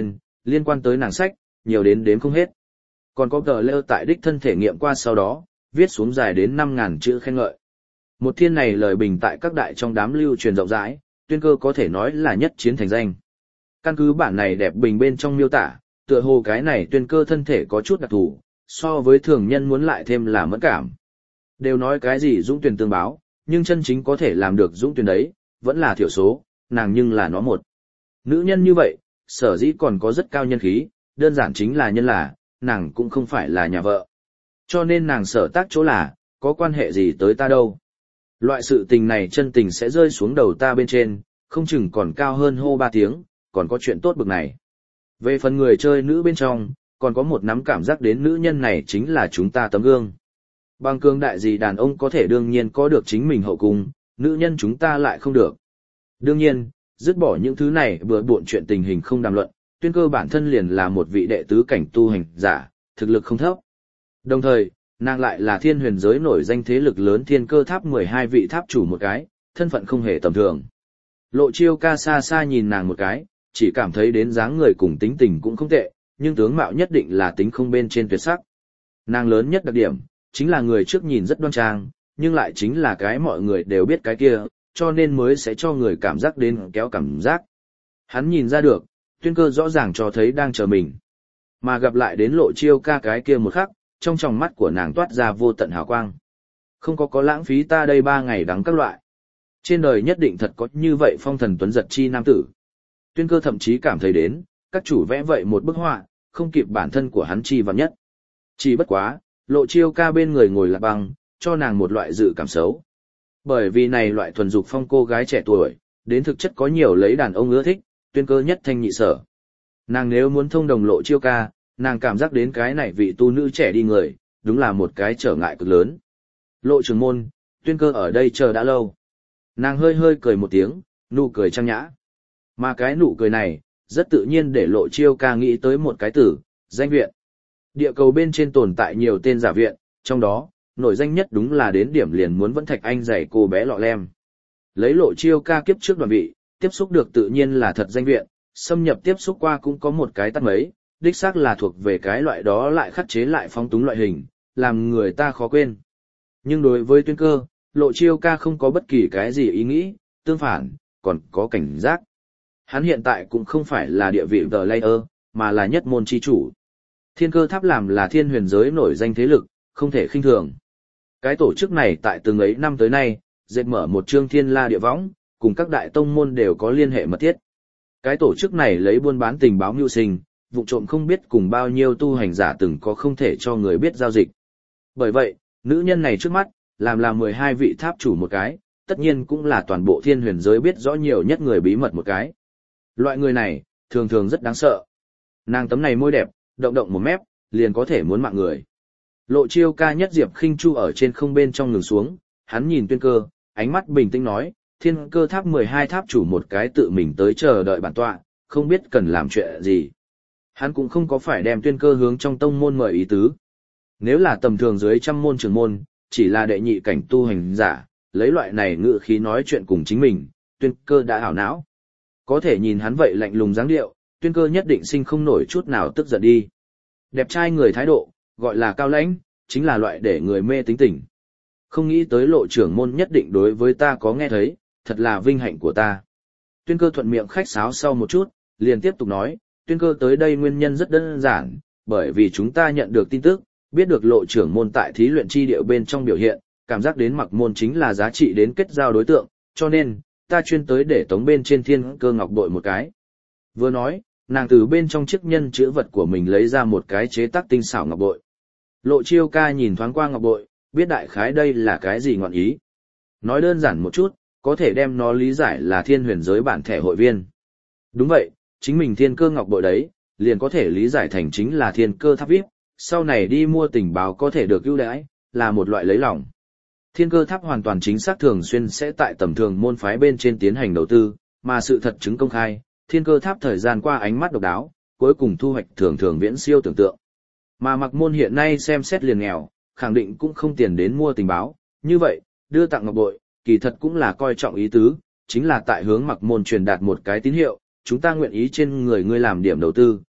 Liên quan tới nàng sách, nhiều đến đếm không hết. Còn có tờ lêu tại đích thân thể nghiệm qua sau đó, viết xuống dài đến 5.000 chữ khen ngợi. Một thiên này lời bình tại các đại trong đám lưu truyền rộng rãi, Tuyên Cơ có thể nói là nhất chiến thành danh. Căn cứ bản này đẹp bình bên trong miêu tả, tựa hồ cái này Tuyên Cơ thân thể có chút đặc thù, so với thường nhân muốn lại thêm là mẫn cảm. Đều nói cái gì dũng tuyển tương báo, nhưng chân chính có thể làm được dũng tuyển đấy, vẫn là thiểu số, nàng nhưng là nó một. Nữ nhân như vậy, sở dĩ còn có rất cao nhân khí, đơn giản chính là nhân là, nàng cũng không phải là nhà vợ. Cho nên nàng sở tác chỗ là, có quan hệ gì tới ta đâu. Loại sự tình này chân tình sẽ rơi xuống đầu ta bên trên, không chừng còn cao hơn hô 3 tiếng, còn có chuyện tốt bực này. Về phần người chơi nữ bên trong, còn có một nắm cảm giác đến nữ nhân này chính là chúng ta tấm gương. Bằng cương đại gì đàn ông có thể đương nhiên có được chính mình hậu cung, nữ nhân chúng ta lại không được. Đương nhiên, dứt bỏ những thứ này bừa bộn chuyện tình hình không đàm luận, Tuyên Cơ bản thân liền là một vị đệ tứ cảnh tu hành giả, thực lực không thấp. Đồng thời, nàng lại là thiên huyền giới nổi danh thế lực lớn Thiên Cơ Tháp 12 vị tháp chủ một cái, thân phận không hề tầm thường. Lộ Chiêu Ca xa xa nhìn nàng một cái, chỉ cảm thấy đến dáng người cùng tính tình cũng không tệ, nhưng tướng mạo nhất định là tính không bên trên tuyệt sắc. Nàng lớn nhất đặc điểm, chính là người trước nhìn rất đoan trang, nhưng lại chính là cái mọi người đều biết cái kia, cho nên mới sẽ cho người cảm giác đến kéo cảm giác. Hắn nhìn ra được, Tuyên Cơ rõ ràng cho thấy đang chờ mình. Mà gặp lại đến Lộ Chiêu Ca cái kia một khắc, trong tròng mắt của nàng toát ra vô tận hào quang. Không có lãng phí ta đây 3 ngày đắng các loại. Trên đời nhất định thật có như vậy phong thần tuấn giật chi nam tử. Tuyên Cơ thậm chí cảm thấy đến, các chủ vẽ vậy một bức họa, không kịp bản thân của hắn chi vạn nhất. Chỉ bất quá, Lộ Chiêu Ca bên người ngồi là băng, cho nàng một loại dự cảm xấu. Bởi vì này loại thuần dục phong cô gái trẻ tuổi, đến thực chất có nhiều lấy đàn ông ưa thích, Tuyên Cơ nhất thanh nhị sở. Nàng nếu muốn thông đồng Lộ Chiêu Ca, nàng cảm giác đến cái này vị tu nữ trẻ đi người, đúng là một cái trở ngại cực lớn. Lộ trưởng môn, Tuyên Cơ ở đây chờ đã lâu. Nàng hơi hơi cười một tiếng, nụ cười trang nhã. Mà cái nụ cười này, rất tự nhiên để Lộ Chiêu Ca nghĩ tới một cái từ, danh viện. Địa cầu bên trên tồn tại nhiều tên giả viện, trong đó, nổi danh nhất đúng là đến điểm liền muốn vẫn thạch anh giày cô bé lọ lem. Lấy Lộ Chiêu Ca kiếp trước đoàn vị, tiếp xúc được tự nhiên là thật danh viện, xâm nhập tiếp xúc qua cũng có một cái tắt mấy, đích xác là thuộc về cái loại đó lại khắc chế lại phóng túng loại hình, làm người ta khó quên. Nhưng đối với Tuyên Cơ, Lộ Chiêu Ca không có bất kỳ cái gì ý nghĩ, tương phản, còn có cảnh giác. Hắn hiện tại cũng không phải là địa vị The Layer, mà là nhất môn chi chủ. Thiên Cơ Tháp làm là thiên huyền giới nổi danh thế lực, không thể khinh thường. Cái tổ chức này tại từng ấy năm tới nay, dệt mở một chương thiên la địa võng, cùng các đại tông môn đều có liên hệ mật thiết. Cái tổ chức này lấy buôn bán tình báo mưu sinh, vụ trộm không biết cùng bao nhiêu tu hành giả từng có không thể cho người biết giao dịch. Bởi vậy, nữ nhân này trước mắt, làm là 12 vị tháp chủ một cái, tất nhiên cũng là toàn bộ thiên huyền giới biết rõ nhiều nhất người bí mật một cái. Loại người này, thường thường rất đáng sợ. Nàng tấm này môi đẹp, động động một mép, liền có thể muốn mạng người. Lộ Chiêu Ca nhất diệp khinh chu ở trên không bên trong ngừng xuống, hắn nhìn Tuyên Cơ, ánh mắt bình tĩnh nói, Thiên Cơ Tháp 12 tháp chủ một cái tự mình tới chờ đợi bản tọa, không biết cần làm chuyện gì. Hắn cũng không có phải đem Tuyên Cơ hướng trong tông môn mời ý tứ. Nếu là tầm thường dưới trăm môn trưởng môn, chỉ là đệ nhị cảnh tu hành giả, lấy loại này ngữ khí nói chuyện cùng chính mình, Tuyên Cơ đã ảo não. Có thể nhìn hắn vậy lạnh lùng dáng điệu, Tuyên Cơ nhất định sinh không nổi chút nào tức giận đi. Đẹp trai người thái độ, gọi là cao lãnh, chính là loại để người mê tính tình. Không nghĩ tới Lộ trưởng môn nhất định đối với ta có nghe thấy, thật là vinh hạnh của ta. Tuyên Cơ thuận miệng khách sáo sau một chút, liền tiếp tục nói, Tuyên Cơ tới đây nguyên nhân rất đơn giản, bởi vì chúng ta nhận được tin tức, biết được Lộ trưởng môn tại thí luyện chi điệu bên trong biểu hiện, cảm giác đến Mặc môn chính là giá trị đến kết giao đối tượng, cho nên, ta chuyên tới để tống bên trên Thiên Cơ ngọc bội một cái. Vừa nói, nàng từ bên trong chiếc nhân chữ vật của mình lấy ra một cái chế tác tinh xảo ngọc bội. Lộ Chiêu Ca nhìn thoáng qua ngọc bội, biết đại khái đây là cái gì ngọn ý. Nói đơn giản một chút, có thể đem nó lý giải là thiên huyền giới bản thẻ hội viên. Đúng vậy, chính mình Thiên Cơ ngọc bội đấy, liền có thể lý giải thành chính là Thiên Cơ Tháp VIP, sau này đi mua tình báo có thể được ưu đãi, là một loại lấy lòng. Thiên Cơ Tháp hoàn toàn chính xác thường xuyên sẽ tại tầm thường môn phái bên trên tiến hành đầu tư, mà sự thật chứng công khai, Thiên Cơ Tháp thời gian qua ánh mắt độc đáo, cuối cùng thu hoạch thường thường viễn siêu tưởng tượng. Mà Mặc môn hiện nay xem xét liền nghèo, khẳng định cũng không tiền đến mua tình báo, như vậy, đưa tặng ngọc bội, kỳ thật cũng là coi trọng ý tứ, chính là tại hướng Mặc môn truyền đạt một cái tín hiệu, chúng ta nguyện ý trên người ngươi làm điểm đầu tư,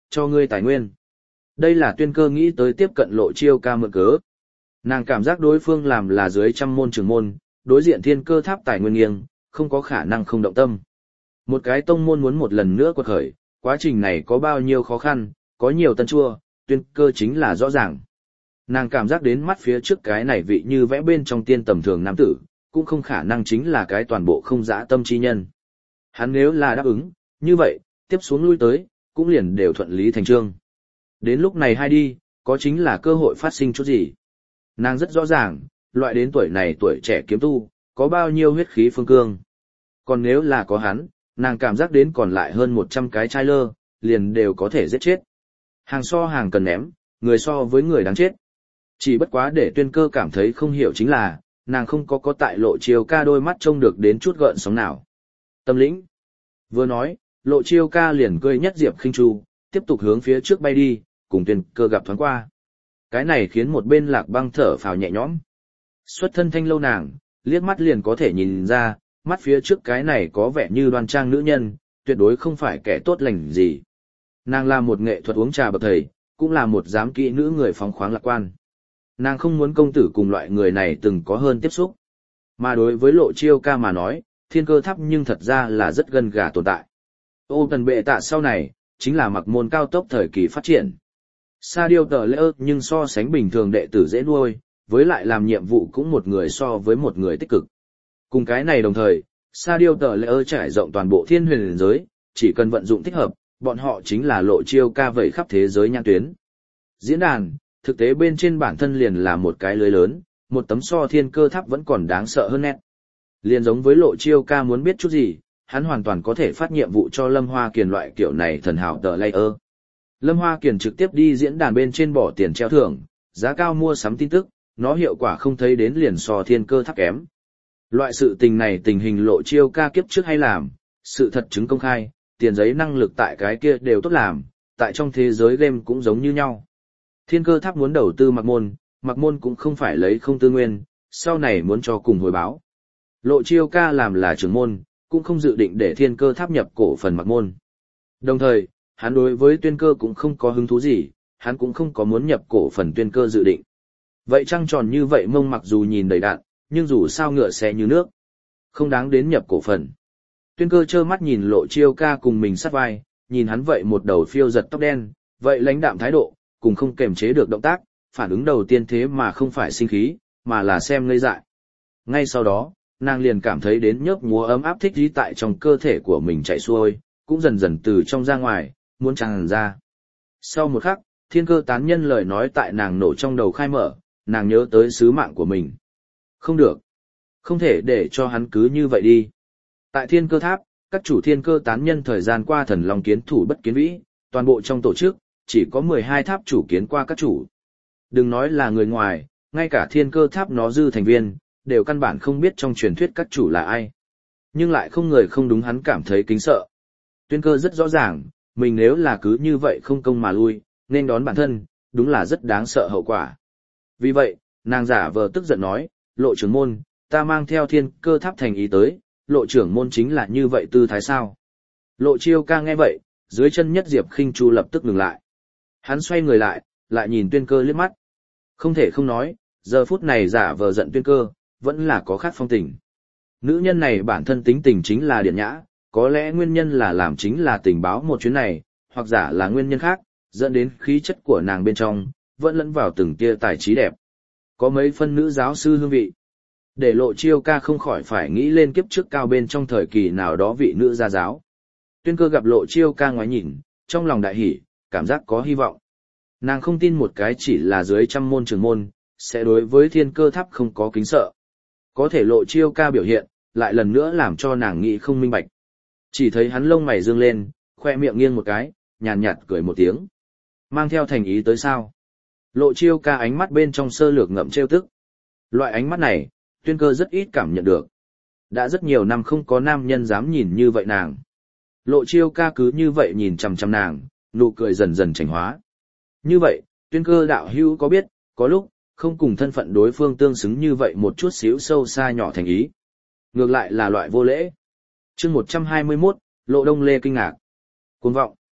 cho ngươi tài nguyên. Đây là Tuyên Cơ nghĩ tới tiếp cận Lộ Chiêu Ca mượn cớ. Nàng cảm giác đối phương làm là dưới trăm môn trưởng môn, đối diện Thiên Cơ tháp tài nguyên nghiêng, không có khả năng không động tâm. Một cái tông môn muốn một lần nữa quật khởi, quá trình này có bao nhiêu khó khăn, có nhiều tân chua, Tuyên Cơ chính là rõ ràng. Nàng cảm giác đến mắt phía trước cái này vị như vẽ bên trong tiên tầm thường nam tử, cũng không khả năng chính là cái toàn bộ không dã tâm chi nhân. Hắn nếu là đáp ứng, như vậy, tiếp xuống lui tới, cũng liền đều thuận lý thành trương. Đến lúc này hay đi, có chính là cơ hội phát sinh chút gì. Nàng rất rõ ràng, loại đến tuổi này tuổi trẻ kiếm tu, có bao nhiêu huyết khí phương cương. Còn nếu là có hắn, nàng cảm giác đến còn lại hơn 100 cái trai lơ, liền đều có thể giết chết. Hàng so hàng cần ném, người so với người đáng chết. Chỉ bất quá để Tuyên Cơ cảm thấy không hiểu chính là, nàng không có tại Lộ Chiêu Ca đôi mắt trông được đến chút gợn sóng nào. Tâm lĩnh. Vừa nói, Lộ Chiêu Ca liền cười nhất Diệp Khinh Chu, tiếp tục hướng phía trước bay đi, cùng Tuyên Cơ gặp thoáng qua. Cái này khiến một bên Lạc Băng thở phào nhẹ nhõm. Xuất thân thanh lâu nàng, liếc mắt liền có thể nhìn ra, mắt phía trước cái này có vẻ như đoan trang nữ nhân, tuyệt đối không phải kẻ tốt lành gì. Nàng là một nghệ thuật uống trà bậc thầy, cũng là một giám kỹ nữ người phóng khoáng lạc quan. Nàng không muốn công tử cùng loại người này từng có hơn tiếp xúc. Mà đối với Lộ Chiêu Ca mà nói, Thiên Cơ tháp nhưng thật ra là rất gần gà tồn tại. Ô Tần Bệ Tạ sau này, chính là mặc môn cao tốc thời kỳ phát triển. Sa Điêu Tờ Lễ nhưng so sánh bình thường đệ tử dễ nuôi, với lại làm nhiệm vụ cũng một người so với một người tích cực. Cùng cái này đồng thời, Sa Điêu Tờ Lễ trải rộng toàn bộ thiên huyền giới, chỉ cần vận dụng thích hợp, bọn họ chính là Lộ Chiêu Ca vẩy khắp thế giới nhãn tuyến. Diễn đàn, thực tế bên trên bản thân liền là một cái lưới lớn, một tấm so Thiên Cơ tháp vẫn còn đáng sợ hơn nét. Liền giống với Lộ Chiêu Ca muốn biết chút gì, hắn hoàn toàn có thể phát nhiệm vụ cho Lâm Hoa Kiền loại kiểu này thần hảo tờ layer. Lâm Hoa Kiền trực tiếp đi diễn đàn bên trên bỏ tiền treo thưởng, giá cao mua sắm tin tức, nó hiệu quả không thấy đến liền so Thiên Cơ tháp kém. Loại sự tình này tình hình Lộ Chiêu Ca kiếp trước hay làm, sự thật chứng công khai, tiền giấy năng lực tại cái kia đều tốt làm, tại trong thế giới game cũng giống như nhau. Thiên Cơ tháp muốn đầu tư mặc môn cũng không phải lấy không tư nguyên, sau này muốn cho cùng hồi báo. Lộ Chiêu Ca làm là trưởng môn, cũng không dự định để Thiên Cơ tháp nhập cổ phần mặc môn. Đồng thời, hắn đối với Tuyên Cơ cũng không có hứng thú gì, hắn cũng không có muốn nhập cổ phần Tuyên Cơ dự định. Vậy trăng tròn như vậy mông mặc dù nhìn đầy đạn, nhưng dù sao ngựa xe như nước, không đáng đến nhập cổ phần. Tuyên Cơ trơ mắt nhìn Lộ Chiêu Ca cùng mình sát vai, nhìn hắn vậy một đầu phiêu giật tóc đen, vậy lãnh đạm thái độ, cùng không kềm chế được động tác, phản ứng đầu tiên thế mà không phải sinh khí, mà là xem ngây dại. Ngay sau đó, nàng liền cảm thấy đến nhớp múa ấm áp thích dí tại trong cơ thể của mình chạy xuôi, cũng dần dần từ trong ra ngoài, muốn tràn ra. Sau một khắc, Thiên Cơ tán nhân lời nói tại nàng nổ trong đầu khai mở, nàng nhớ tới sứ mạng của mình. Không được. Không thể để cho hắn cứ như vậy đi. Tại Thiên Cơ tháp, các chủ Thiên Cơ tán nhân thời gian qua thần long kiến thủ bất kiến vĩ, toàn bộ trong tổ chức, chỉ có 12 tháp chủ kiến qua các chủ. Đừng nói là người ngoài, ngay cả Thiên Cơ tháp nó dư thành viên, đều căn bản không biết trong truyền thuyết các chủ là ai. Nhưng lại không người không đúng hắn cảm thấy kính sợ. Tuyên Cơ rất rõ ràng, mình nếu là cứ như vậy không công mà lui, nên đón bản thân, đúng là rất đáng sợ hậu quả. Vì vậy, nàng giả vờ tức giận nói, Lộ trưởng môn, ta mang theo Thiên Cơ tháp thành ý tới, Lộ trưởng môn chính là như vậy tư thái sao. Lộ Chiêu Ca nghe vậy, dưới chân nhất Diệp Khinh Chu lập tức ngừng lại. Hắn xoay người lại nhìn Tuyên Cơ liếc mắt. Không thể không nói, giờ phút này giả vờ giận Tuyên Cơ, vẫn là có khác phong tình. Nữ nhân này bản thân tính tình chính là điển nhã, có lẽ nguyên nhân là làm chính là tình báo một chuyến này, hoặc giả là nguyên nhân khác, dẫn đến khí chất của nàng bên trong, vẫn lẫn vào từng tia tài trí đẹp. Có mấy phân nữ giáo sư hương vị. Để Lộ Chiêu Ca không khỏi phải nghĩ lên kiếp trước cao bên trong thời kỳ nào đó vị nữ gia giáo. Tuyên Cơ gặp Lộ Chiêu Ca ngoái nhìn, trong lòng đại hỉ, cảm giác có hy vọng. Nàng không tin một cái chỉ là dưới trăm môn trường môn, sẽ đối với Thiên Cơ tháp không có kính sợ. Có thể Lộ Chiêu Ca biểu hiện, lại lần nữa làm cho nàng nghĩ không minh bạch. Chỉ thấy hắn lông mày dương lên, khoe miệng nghiêng một cái, nhàn nhạt cười một tiếng. Mang theo thành ý tới sao? Lộ Chiêu Ca ánh mắt bên trong sơ lược ngậm trêu tức. Loại ánh mắt này, Tuyên Cơ rất ít cảm nhận được. Đã rất nhiều năm không có nam nhân dám nhìn như vậy nàng. Lộ Chiêu Ca cứ như vậy nhìn chằm chằm nàng, nụ cười dần dần chảnh hóa. Như vậy, Tuyên Cơ đạo hữu có biết, có lúc, không cùng thân phận đối phương tương xứng như vậy một chút xíu sâu xa nhỏ thành ý. Ngược lại là loại vô lễ. Chương 121, Lộ Đông Lê kinh ngạc. Cuồng vọng.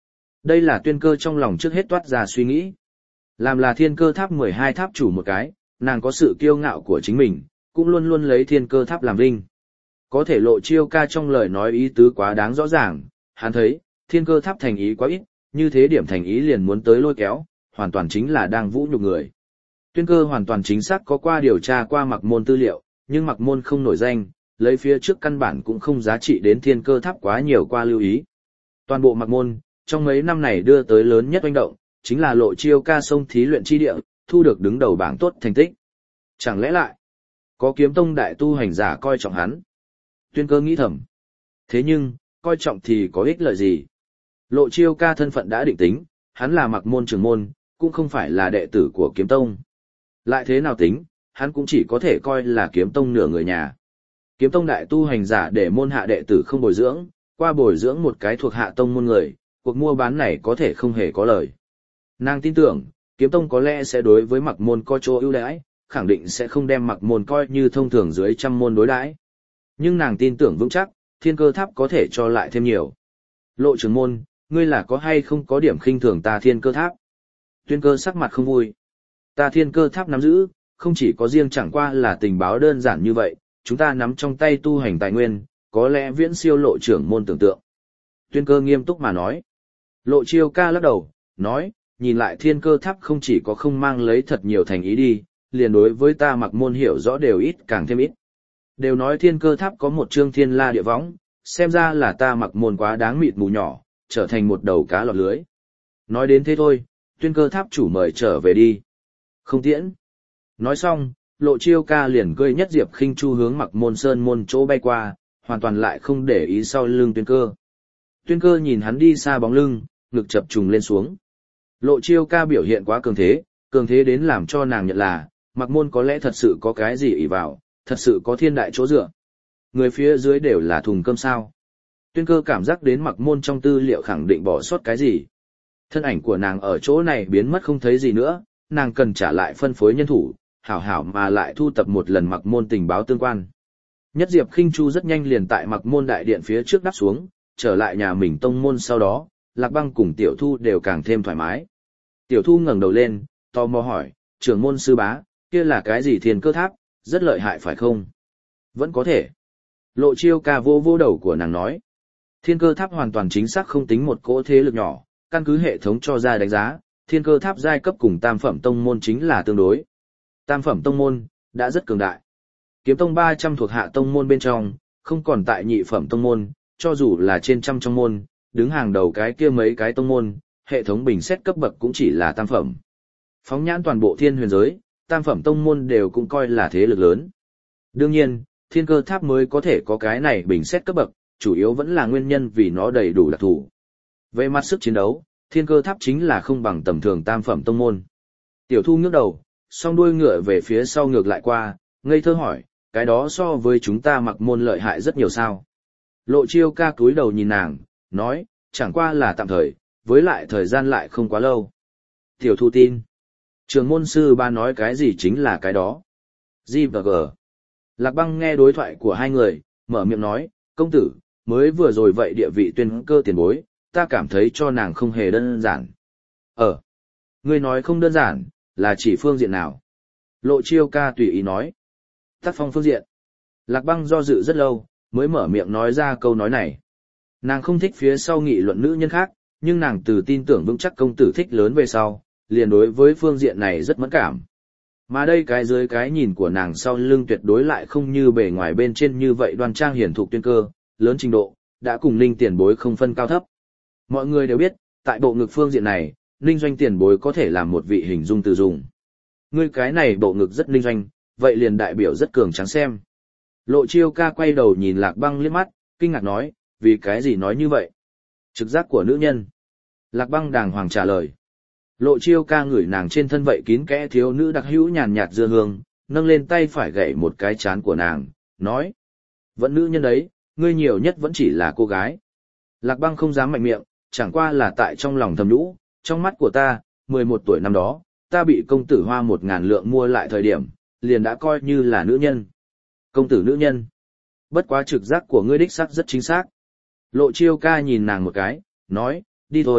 Đây là Tuyên Cơ trong lòng trước hết toát ra suy nghĩ. Làm là Thiên Cơ Tháp 12 tháp chủ một cái, nàng có sự kiêu ngạo của chính mình, cũng luôn luôn lấy Thiên Cơ Tháp làm vinh. Có thể Lộ Chiêu Ca trong lời nói ý tứ quá đáng rõ ràng, hắn thấy, Thiên Cơ Tháp thành ý quá ít, như thế điểm thành ý liền muốn tới lôi kéo, hoàn toàn chính là đang vũ nhục người. Tuyên Cơ hoàn toàn chính xác có qua điều tra qua Mặc Môn tư liệu, nhưng Mặc Môn không nổi danh, lấy phía trước căn bản cũng không giá trị đến Thiên Cơ Tháp quá nhiều qua lưu ý. Toàn bộ Mặc Môn, trong mấy năm này đưa tới lớn nhất oanh động, chính là Lộ Chiêu Ca sông thí luyện chi địa, thu được đứng đầu bảng tốt thành tích. Chẳng lẽ lại, có Kiếm Tông đại tu hành giả coi trọng hắn? Tuyên Cơ nghĩ thầm. Thế nhưng, coi trọng thì có ích lợi gì? Lộ Chiêu Ca thân phận đã định tính, hắn là Mặc Môn trưởng môn, cũng không phải là đệ tử của Kiếm Tông. Lại thế nào tính, hắn cũng chỉ có thể coi là Kiếm Tông nửa người nhà. Kiếm Tông đại tu hành giả để môn hạ đệ tử không bồi dưỡng, qua bồi dưỡng một cái thuộc hạ tông môn người, cuộc mua bán này có thể không hề có lời. Nàng tin tưởng, Kiếm Tông có lẽ sẽ đối với Mặc Môn có chỗ ưu đãi, khẳng định sẽ không đem Mặc Môn coi như thông thường dưới trăm môn đối đãi. Nhưng nàng tin tưởng vững chắc, Thiên Cơ Tháp có thể cho lại thêm nhiều. Lộ trưởng môn, ngươi là có hay không có điểm khinh thường ta Thiên Cơ Tháp? Tuyên Cơ sắc mặt không vui. Ta Thiên Cơ Tháp nắm giữ, không chỉ có riêng chẳng qua là tình báo đơn giản như vậy, chúng ta nắm trong tay tu hành tài nguyên, có lẽ viễn siêu Lộ trưởng môn tưởng tượng. Tuyên Cơ nghiêm túc mà nói. Lộ Chiêu Ca lắc đầu, nói, nhìn lại Thiên Cơ Tháp không chỉ có không mang lấy thật nhiều thành ý đi, liền đối với ta Mặc Môn hiểu rõ đều ít càng thêm ít. Đều nói Thiên Cơ Tháp có một chương thiên la địa võng, xem ra là ta Mặc Môn quá đáng mịt mù nhỏ, trở thành một đầu cá lọt lưới. Nói đến thế thôi, Tuyên Cơ Tháp chủ mời trở về đi. Không tiễn. Nói xong, Lộ Chiêu Ca liền cưỡi Nhất Diệp Khinh Chu hướng Mặc Môn sơn môn chỗ bay qua, hoàn toàn lại không để ý sau lưng Tuyên Cơ. Tuyên Cơ nhìn hắn đi xa bóng lưng, ngực chập trùng lên xuống. Lộ Chiêu Ca biểu hiện quá cường thế đến làm cho nàng nhận là, Mặc Môn có lẽ thật sự có cái gì ỷ vào, thật sự có thiên đại chỗ dựa. Người phía dưới đều là thùng cơm sao. Tuyên Cơ cảm giác đến Mặc Môn trong tư liệu khẳng định bỏ sót cái gì. Thân ảnh của nàng ở chỗ này biến mất không thấy gì nữa, nàng cần trả lại phân phối nhân thủ, hảo hảo mà lại thu tập một lần Mặc Môn tình báo tương quan. Nhất Diệp Khinh Chu rất nhanh liền tại Mặc Môn đại điện phía trước đáp xuống, trở lại nhà mình tông môn sau đó, Lạc Băng cùng Tiểu Thu đều càng thêm thoải mái. Tiểu Thu ngẩng đầu lên, tò mò hỏi, trưởng môn sư bá, kia là cái gì Thiên Cơ Tháp, rất lợi hại phải không? Vẫn có thể. Lộ Chiêu Ca vô vô đầu của nàng nói. Thiên Cơ Tháp hoàn toàn chính xác không tính một cỗ thế lực nhỏ, căn cứ hệ thống cho ra đánh giá, Thiên Cơ Tháp giai cấp cùng tam phẩm tông môn chính là tương đối. Tam phẩm tông môn, đã rất cường đại. Kiếm Tông 300 thuộc hạ tông môn bên trong, không còn tại nhị phẩm tông môn, cho dù là trên trăm trong môn, đứng hàng đầu cái kia mấy cái tông môn, hệ thống bình xét cấp bậc cũng chỉ là tam phẩm. Phóng nhãn toàn bộ thiên huyền giới, tam phẩm tông môn đều cũng coi là thế lực lớn. Đương nhiên, Thiên Cơ Tháp mới có thể có cái này bình xét cấp bậc, chủ yếu vẫn là nguyên nhân vì nó đầy đủ đặc thù. Về mặt sức chiến đấu, Thiên Cơ Tháp chính là không bằng tầm thường tam phẩm tông môn. Tiểu Thu ngước đầu, song đuôi ngựa về phía sau ngược lại qua, ngây thơ hỏi, cái đó so với chúng ta Mặc Môn lợi hại rất nhiều sao. Lộ Chiêu Ca cúi đầu nhìn nàng, nói, chẳng qua là tạm thời, với lại thời gian lại không quá lâu. Tiểu Thu tin. Trường môn sư ba nói cái gì chính là cái đó. G và G. Lạc Băng nghe đối thoại của hai người, mở miệng nói, công tử, mới vừa rồi vậy địa vị Tuyên Cơ tiền bối, ta cảm thấy cho nàng không hề đơn giản. Ngươi nói không đơn giản, là chỉ phương diện nào? Lộ Chiêu Ca tùy ý nói. Tác phong phương diện. Lạc Băng do dự rất lâu, mới mở miệng nói ra câu nói này. Nàng không thích phía sau nghị luận nữ nhân khác, nhưng nàng từ tin tưởng vững chắc công tử thích lớn về sau, liền đối với phương diện này rất mẫn cảm. Mà đây cái dưới cái nhìn của nàng sau lưng tuyệt đối lại không như bề ngoài bên trên như vậy đoan trang hiển thục Tuyên Cơ, lớn trình độ, đã cùng Ninh tiền bối không phân cao thấp. Mọi người đều biết, tại bộ ngực phương diện này, Ninh Doanh tiền bối có thể làm một vị hình dung từ dùng. Ngươi cái này bộ ngực rất Ninh Doanh, vậy liền đại biểu rất cường tráng xem. Lộ Chiêu Ca quay đầu nhìn Lạc Băng liếc mắt, kinh ngạc nói, vì cái gì nói như vậy? Trực giác của nữ nhân. Lạc Băng đàng hoàng trả lời. Lộ Chiêu Ca ngửi nàng trên thân vậy kín kẽ thiếu nữ đặc hữu nhàn nhạt dưa hương, nâng lên tay phải gậy một cái chán của nàng, nói. Vẫn nữ nhân đấy, ngươi nhiều nhất vẫn chỉ là cô gái. Lạc Băng không dám mạnh miệng, chẳng qua là tại trong lòng thầm nhũ, trong mắt của ta, 11 tuổi năm đó, ta bị công tử hoa 1.000 lượng mua lại thời điểm, liền đã coi như là nữ nhân. Công tử nữ nhân. Bất quá trực giác của ngươi đích xác rất chính xác. Lộ Chiêu Ca nhìn nàng một cái, nói, đi thôi,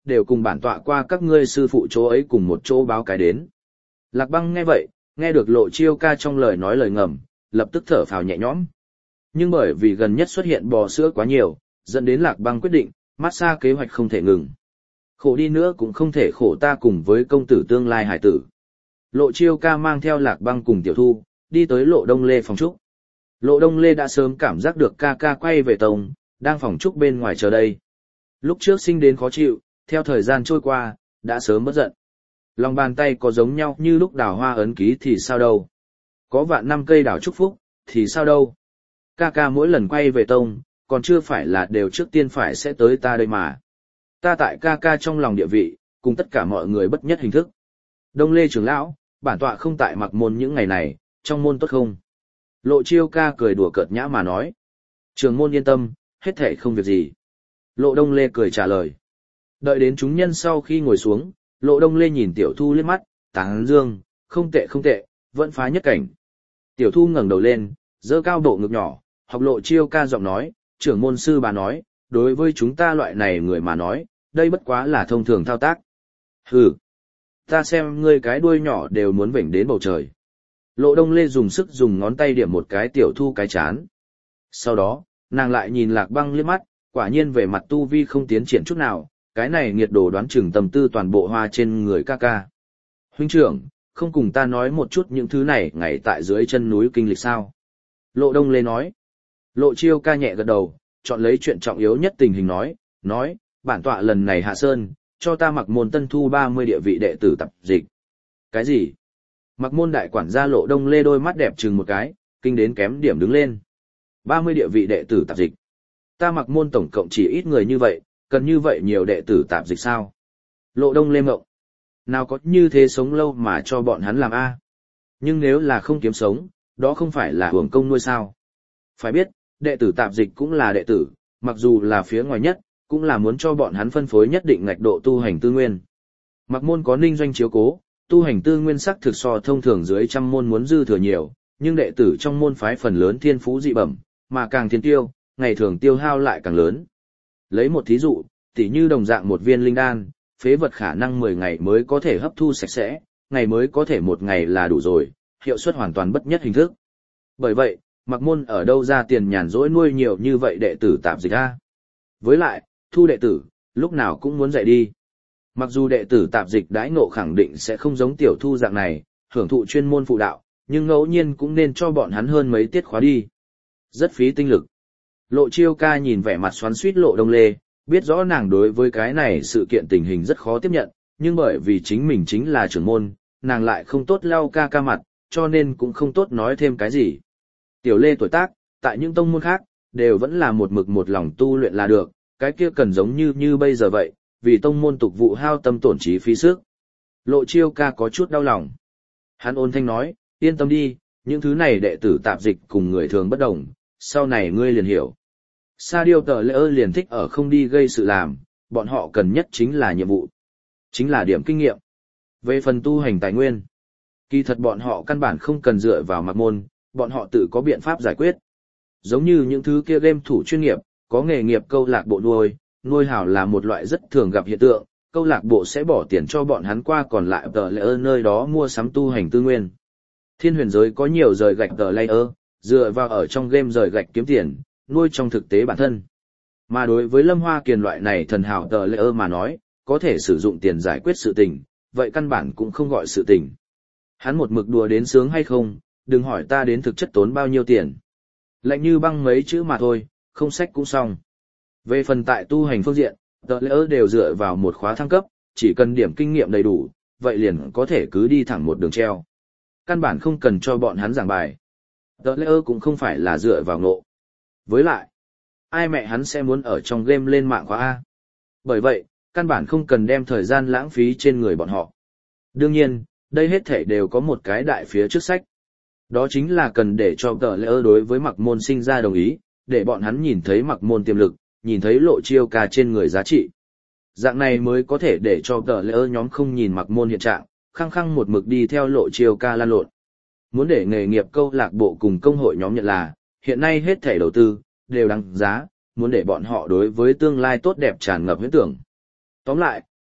đều cùng bản tọa qua các ngươi sư phụ chỗ ấy cùng một chỗ báo cái đến. Lạc Băng nghe vậy, nghe được Lộ Chiêu Ca trong lời nói lời ngầm, lập tức thở phào nhẹ nhõm. Nhưng bởi vì gần nhất xuất hiện bò sữa quá nhiều, dẫn đến Lạc Băng quyết định, massage kế hoạch không thể ngừng. Khổ đi nữa cũng không thể khổ ta cùng với công tử tương lai hải tử. Lộ Chiêu Ca mang theo Lạc Băng cùng Tiểu Thu, đi tới Lộ Đông Lê phòng trúc. Lộ Đông Lê đã sớm cảm giác được ca ca quay về tông, đang phòng trúc bên ngoài chờ đây. Lúc trước sinh đến khó chịu, theo thời gian trôi qua, đã sớm bất giận. Lòng bàn tay có giống nhau như lúc đào hoa ấn ký thì sao đâu. Có vạn năm cây đào chúc phúc, thì sao đâu. Ca ca mỗi lần quay về tông, còn chưa phải là đều trước tiên phải sẽ tới ta đây mà. Ta tại ca ca trong lòng địa vị, cùng tất cả mọi người bất nhất hình thức. Đông Lê trưởng lão, bản tọa không tại Mặc Môn những ngày này, trong môn tốt không? Lộ Chiêu Ca cười đùa cợt nhã mà nói. Trường môn yên tâm, hết thể không việc gì. Lộ Đông Lê cười trả lời. Đợi đến chúng nhân sau khi ngồi xuống, Lộ Đông Lê nhìn Tiểu Thu liếc mắt, tán dương, không tệ không tệ, vẫn phá nhất cảnh. Tiểu Thu ngẩng đầu lên, giơ cao độ ngực nhỏ, học Lộ Chiêu Ca giọng nói, trưởng môn sư bà nói, đối với chúng ta loại này người mà nói, đây bất quá là thông thường thao tác. Hừ, ta xem ngươi cái đuôi nhỏ đều muốn vểnh đến bầu trời. Lộ Đông Lê dùng sức dùng ngón tay điểm một cái Tiểu Thu cái chán. Sau đó, nàng lại nhìn Lạc Băng liếc mắt, quả nhiên về mặt tu vi không tiến triển chút nào, cái này nghiệt đồ đoán chừng tâm tư toàn bộ hoa trên người ca ca. Huynh trưởng, không cùng ta nói một chút những thứ này ngày tại dưới chân núi kinh lịch sao? Lộ Đông Lê nói. Lộ Chiêu Ca nhẹ gật đầu, chọn lấy chuyện trọng yếu nhất tình hình nói, bản tọa lần này hạ sơn, cho ta Mặc Môn tân thu 30 địa vị đệ tử tập dịch. Cái gì? Mặc Môn đại quản gia Lộ Đông Lê đôi mắt đẹp chừng một cái, kinh đến kém điểm đứng lên. 30 địa vị đệ tử tạp dịch. Ta Mặc Môn tổng cộng chỉ ít người như vậy, cần như vậy nhiều đệ tử tạp dịch sao? Lộ Đông Lê mộng. Nào có như thế sống lâu mà cho bọn hắn làm a? Nhưng nếu là không kiếm sống, đó không phải là hưởng công nuôi sao? Phải biết, đệ tử tạp dịch cũng là đệ tử, mặc dù là phía ngoài nhất, cũng là muốn cho bọn hắn phân phối nhất định ngạch độ tu hành tư nguyên. Mặc Môn có ninh doanh chiếu cố, tu hành tư nguyên sắc thực so thông thường dưới trăm môn muốn dư thừa nhiều, nhưng đệ tử trong môn phái phần lớn thiên phú dị bẩm, mà càng thiên tiêu, ngày thường tiêu hao lại càng lớn. Lấy một thí dụ, tỉ như đồng dạng một viên linh đan, phế vật khả năng 10 ngày mới có thể hấp thu sạch sẽ, ngày mới có thể 1 ngày là đủ rồi, hiệu suất hoàn toàn bất nhất hình thức. Bởi vậy, Mặc Môn ở đâu ra tiền nhàn rỗi nuôi nhiều như vậy đệ tử tạp dịch a? Với lại, thu đệ tử, lúc nào cũng muốn dạy đi. Mặc dù đệ tử tạp dịch đãi ngộ khẳng định sẽ không giống Tiểu Thu dạng này, hưởng thụ chuyên môn phụ đạo, nhưng ngẫu nhiên cũng nên cho bọn hắn hơn mấy tiết khóa đi. Rất phí tinh lực. Lộ Chiêu Ca nhìn vẻ mặt xoắn xuýt Lộ Đông Lê, biết rõ nàng đối với cái này sự kiện tình hình rất khó tiếp nhận, nhưng bởi vì chính mình chính là trưởng môn, nàng lại không tốt lau ca ca mặt, cho nên cũng không tốt nói thêm cái gì. Tiểu Lê tuổi tác, tại những tông môn khác, đều vẫn là một mực một lòng tu luyện là được, cái kia cần giống như bây giờ vậy, vì tông môn tục vụ hao tâm tổn trí phí sức. Lộ Chiêu Ca có chút đau lòng. Hắn ôn thanh nói, yên tâm đi, những thứ này đệ tử tạp dịch cùng người thường bất đồng, sau này ngươi liền hiểu. Sa Điêu Tờ Lễ ơ liền thích ở không đi gây sự làm, bọn họ cần nhất chính là nhiệm vụ, chính là điểm kinh nghiệm. Về phần tu hành tài nguyên, kỳ thật bọn họ căn bản không cần dựa vào Mặc Môn, bọn họ tự có biện pháp giải quyết. Giống như những thứ kia game thủ chuyên nghiệp, có nghề nghiệp câu lạc bộ nuôi hào là một loại rất thường gặp hiện tượng, câu lạc bộ sẽ bỏ tiền cho bọn hắn qua còn lại tờ layer nơi đó mua sắm tu hành tư nguyên. Thiên huyền giới có nhiều rời gạch tờ layer, dựa vào ở trong game rời gạch kiếm tiền, nuôi trong thực tế bản thân. Mà đối với Lâm Hoa Kiền loại này thần hào tờ layer mà nói, có thể sử dụng tiền giải quyết sự tình, vậy căn bản cũng không gọi sự tình. Hắn một mực đùa đến sướng hay không, đừng hỏi ta đến thực chất tốn bao nhiêu tiền. Lạnh như băng mấy chữ mà thôi, không sách cũng xong. Về phần tại tu hành phương diện, tờ layer đều dựa vào một khóa thăng cấp, chỉ cần điểm kinh nghiệm đầy đủ, vậy liền có thể cứ đi thẳng một đường treo. Căn bản không cần cho bọn hắn giảng bài. Tờ layer cũng không phải là dựa vào ngộ. Với lại, ai mẹ hắn sẽ muốn ở trong game lên mạng khóa A. Bởi vậy, căn bản không cần đem thời gian lãng phí trên người bọn họ. Đương nhiên, đây hết thể đều có một cái đại phía trước sách. Đó chính là cần để cho tờ layer đối với Mặc Môn sinh ra đồng ý, để bọn hắn nhìn thấy Mặc Môn tiềm lực, nhìn thấy Lộ Chiêu Ca trên người giá trị. Dạng này mới có thể để cho tờ layer nhóm không nhìn Mặc Môn hiện trạng, khăng khăng một mực đi theo Lộ Chiêu Ca lan lộn. Muốn để nghề nghiệp câu lạc bộ cùng công hội nhóm nhận là, hiện nay hết thảy đầu tư, đều đáng giá, muốn để bọn họ đối với tương lai tốt đẹp tràn ngập huyễn tưởng. Tóm lại,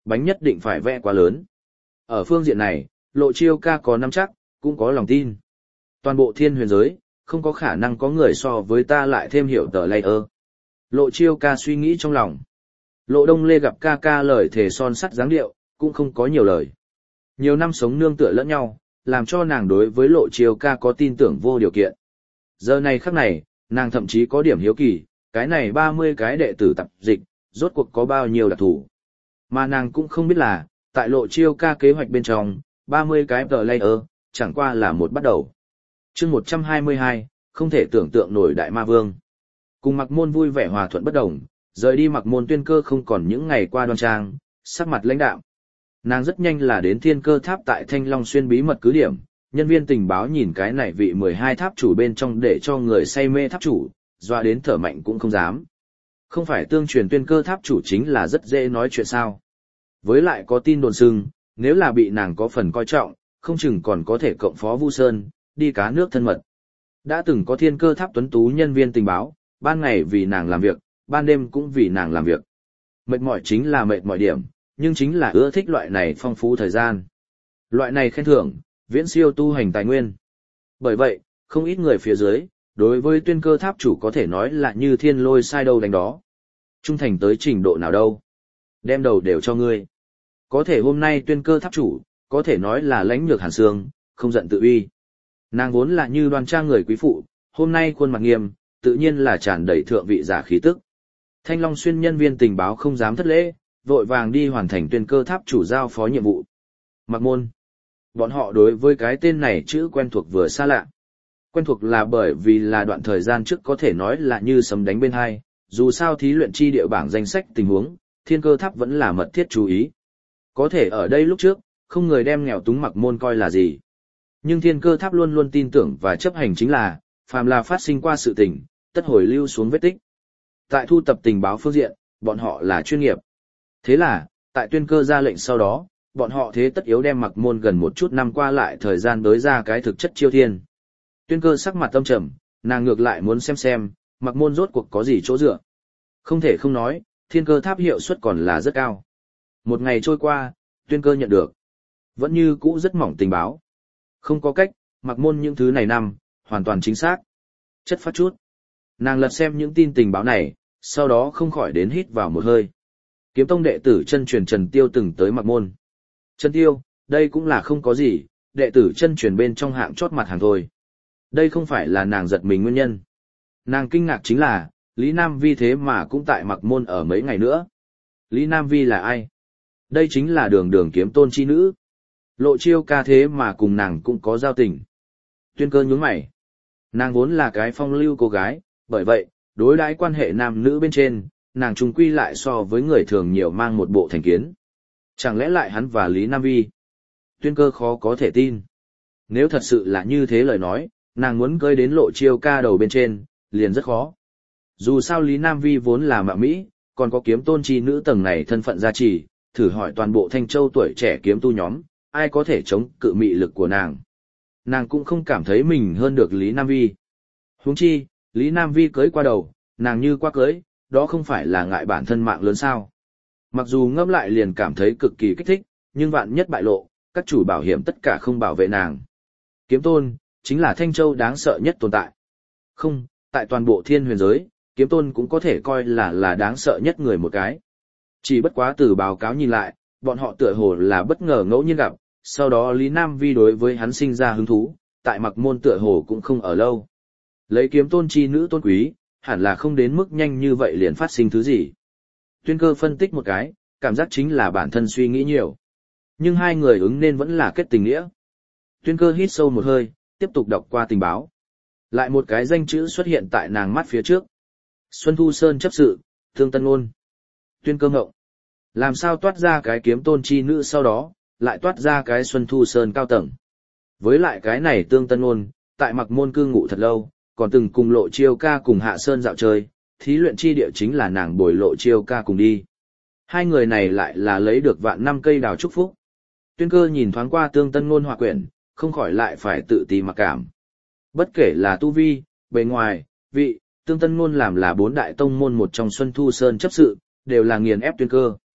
bánh nhất định phải vẽ quá lớn. Ở phương diện này, Lộ Chiêu ca có nắm chắc, cũng có lòng tin. Toàn bộ thiên huyền giới, không có khả năng có người so với ta lại thêm hiểu tờ layer. Lộ Chiêu ca suy nghĩ trong lòng. Lộ Đông Lê gặp ca ca lời thề son sắt dáng điệu, cũng không có nhiều lời. Nhiều năm sống nương tựa lẫn nhau, làm cho nàng đối với Lộ Chiêu ca có tin tưởng vô điều kiện. Giờ này khắc này, nàng thậm chí có điểm hiếu kỳ, cái này 30 cái đệ tử tập dịch, rốt cuộc có bao nhiêu đặc thủ. Mà nàng cũng không biết là, tại Lộ Chiêu ca kế hoạch bên trong, 30 cái tờ layer, chẳng qua là một bắt đầu. Chương 122, không thể tưởng tượng nổi đại ma vương. Cùng Mặc Môn vui vẻ hòa thuận bất đồng, rời đi Mặc Môn Tuyên Cơ không còn những ngày qua đoan trang, sắc mặt lãnh đạm. Nàng rất nhanh là đến Thiên Cơ Tháp tại Thanh Long Xuyên bí mật cứ điểm, nhân viên tình báo nhìn cái này vị 12 tháp chủ bên trong để cho người say mê tháp chủ, doa đến thở mạnh cũng không dám. Không phải tương truyền Tuyên Cơ Tháp chủ chính là rất dễ nói chuyện sao. Với lại có tin đồn xưng, nếu là bị nàng có phần coi trọng, không chừng còn có thể cộng phó Vu Sơn, đi cá nước thân mật. Đã từng có Thiên Cơ Tháp tuấn tú nhân viên tình báo, ban ngày vì nàng làm việc, ban đêm cũng vì nàng làm việc. Mệt mỏi chính là mệt mỏi điểm, nhưng chính là ưa thích loại này phong phú thời gian. Loại này khen thưởng, viễn siêu tu hành tài nguyên. Bởi vậy, không ít người phía dưới, đối với Tuyên Cơ Tháp chủ có thể nói là như thiên lôi sai đâu đánh đó. Trung thành tới trình độ nào đâu. Đem đầu đều cho ngươi. Có thể hôm nay Tuyên Cơ Tháp chủ, có thể nói là lãnh nhược hàn xương, không giận tự uy. Nàng vốn là như đoan trang người quý phụ, hôm nay khuôn mặt nghiêm, tự nhiên là tràn đầy thượng vị giả khí tức. Thanh Long Xuyên nhân viên tình báo không dám thất lễ, vội vàng đi hoàn thành Tuyên Cơ Tháp chủ giao phó nhiệm vụ. Mặc Môn. Bọn họ đối với cái tên này chữ quen thuộc vừa xa lạ. Quen thuộc là bởi vì là đoạn thời gian trước có thể nói là như sấm đánh bên hai, dù sao thí luyện chi địa bảng danh sách tình huống, Thiên Cơ Tháp vẫn là mật thiết chú ý. Có thể ở đây lúc trước, không người đem nghèo túng Mặc Môn coi là gì. Nhưng Thiên Cơ Tháp luôn luôn tin tưởng và chấp hành chính là, phàm là phát sinh qua sự tình, tất hồi lưu xuống vết tích. Tại thu tập tình báo phương diện, bọn họ là chuyên nghiệp. Thế là, tại Tuyên Cơ ra lệnh sau đó, bọn họ thế tất yếu đem Mặc Môn gần một chút năm qua lại thời gian đối ra cái thực chất chiêu thiên. Tuyên Cơ sắc mặt tâm trầm, nàng ngược lại muốn xem, Mặc Môn rốt cuộc có gì chỗ dựa. Không thể không nói, Thiên Cơ Tháp hiệu suất còn là rất cao. Một ngày trôi qua, Tuyên Cơ nhận được. Vẫn như cũ rất mỏng tình báo. Không có cách, Mặc Môn những thứ này năm, hoàn toàn chính xác. Chất phát chút. Nàng lật xem những tin tình báo này, sau đó không khỏi đến hít vào một hơi. Kiếm tông đệ tử chân truyền Trần Tiêu từng tới Mặc Môn. Trần Tiêu, đây cũng là không có gì, đệ tử chân truyền bên trong hạng chót mặt hàng thôi. Đây không phải là nàng giật mình nguyên nhân. Nàng kinh ngạc chính là, Lý Nam Vi thế mà cũng tại Mặc Môn ở mấy ngày nữa. Lý Nam Vi là ai? Đây chính là đường đường kiếm tôn chi nữ. Lộ Chiêu ca thế mà cùng nàng cũng có giao tình. Tuyên Cơ nhướng mày. Nàng vốn là cái phong lưu cô gái, bởi vậy, đối đãi quan hệ nam nữ bên trên, nàng trùng quy lại so với người thường nhiều mang một bộ thành kiến. Chẳng lẽ lại hắn và Lý Nam Vi? Tuyên Cơ khó có thể tin. Nếu thật sự là như thế lời nói, nàng muốn cưới đến Lộ Chiêu ca đầu bên trên, liền rất khó. Dù sao Lý Nam Vi vốn là mạo Mỹ, còn có kiếm tôn chi nữ tầng này thân phận gia trì, thử hỏi toàn bộ Thanh Châu tuổi trẻ kiếm tu nhóm, ai có thể chống cự mị lực của nàng. Nàng cũng không cảm thấy mình hơn được Lý Nam Vi. Huống chi, Lý Nam Vi cưới qua đầu, nàng như qua cưới, đó không phải là ngại bản thân mạng lớn sao. Mặc dù ngẫm lại liền cảm thấy cực kỳ kích thích, nhưng vạn nhất bại lộ, các chủ bảo hiểm tất cả không bảo vệ nàng. Kiếm tôn, chính là Thanh Châu đáng sợ nhất tồn tại. Không, tại toàn bộ thiên huyền giới, kiếm tôn cũng có thể coi là đáng sợ nhất người một cái. Chỉ bất quá từ báo cáo nhìn lại, bọn họ tựa hồ là bất ngờ ngẫu nhiên gặp, sau đó Lý Nam Vi đối với hắn sinh ra hứng thú, tại Mặc Môn tựa hồ cũng không ở lâu. Lấy kiếm tôn chi nữ tôn quý, hẳn là không đến mức nhanh như vậy liền phát sinh thứ gì. Tuyên Cơ phân tích một cái, cảm giác chính là bản thân suy nghĩ nhiều. Nhưng hai người ứng nên vẫn là kết tình nghĩa. Tuyên Cơ hít sâu một hơi, tiếp tục đọc qua tình báo. Lại một cái danh chữ xuất hiện tại nàng mắt phía trước. Xuân Thu Sơn chấp sự, Thương Tân Ngôn. Tuyên Cơ ngộng. Làm sao toát ra cái kiếm tôn chi nữ sau đó, lại toát ra cái Xuân Thu Sơn cao tầng. Với lại cái này Tương Tân Ngôn, tại Mặc Môn cư ngụ thật lâu, còn từng cùng Lộ Chiêu ca cùng Hạ Sơn dạo chơi, thí luyện chi địa chính là nàng bồi Lộ Chiêu ca cùng đi. Hai người này lại là lấy được vạn năm cây đào chúc phúc. Tuyên Cơ nhìn thoáng qua Tương Tân Ngôn họa quyển, không khỏi lại phải tự ti mặc cảm. Bất kể là tu vi, bề ngoài, vị, Tương Tân Ngôn làm là 4 đại tông môn một trong Xuân Thu Sơn chấp sự, đều là nghiền ép Tuyên Cơ.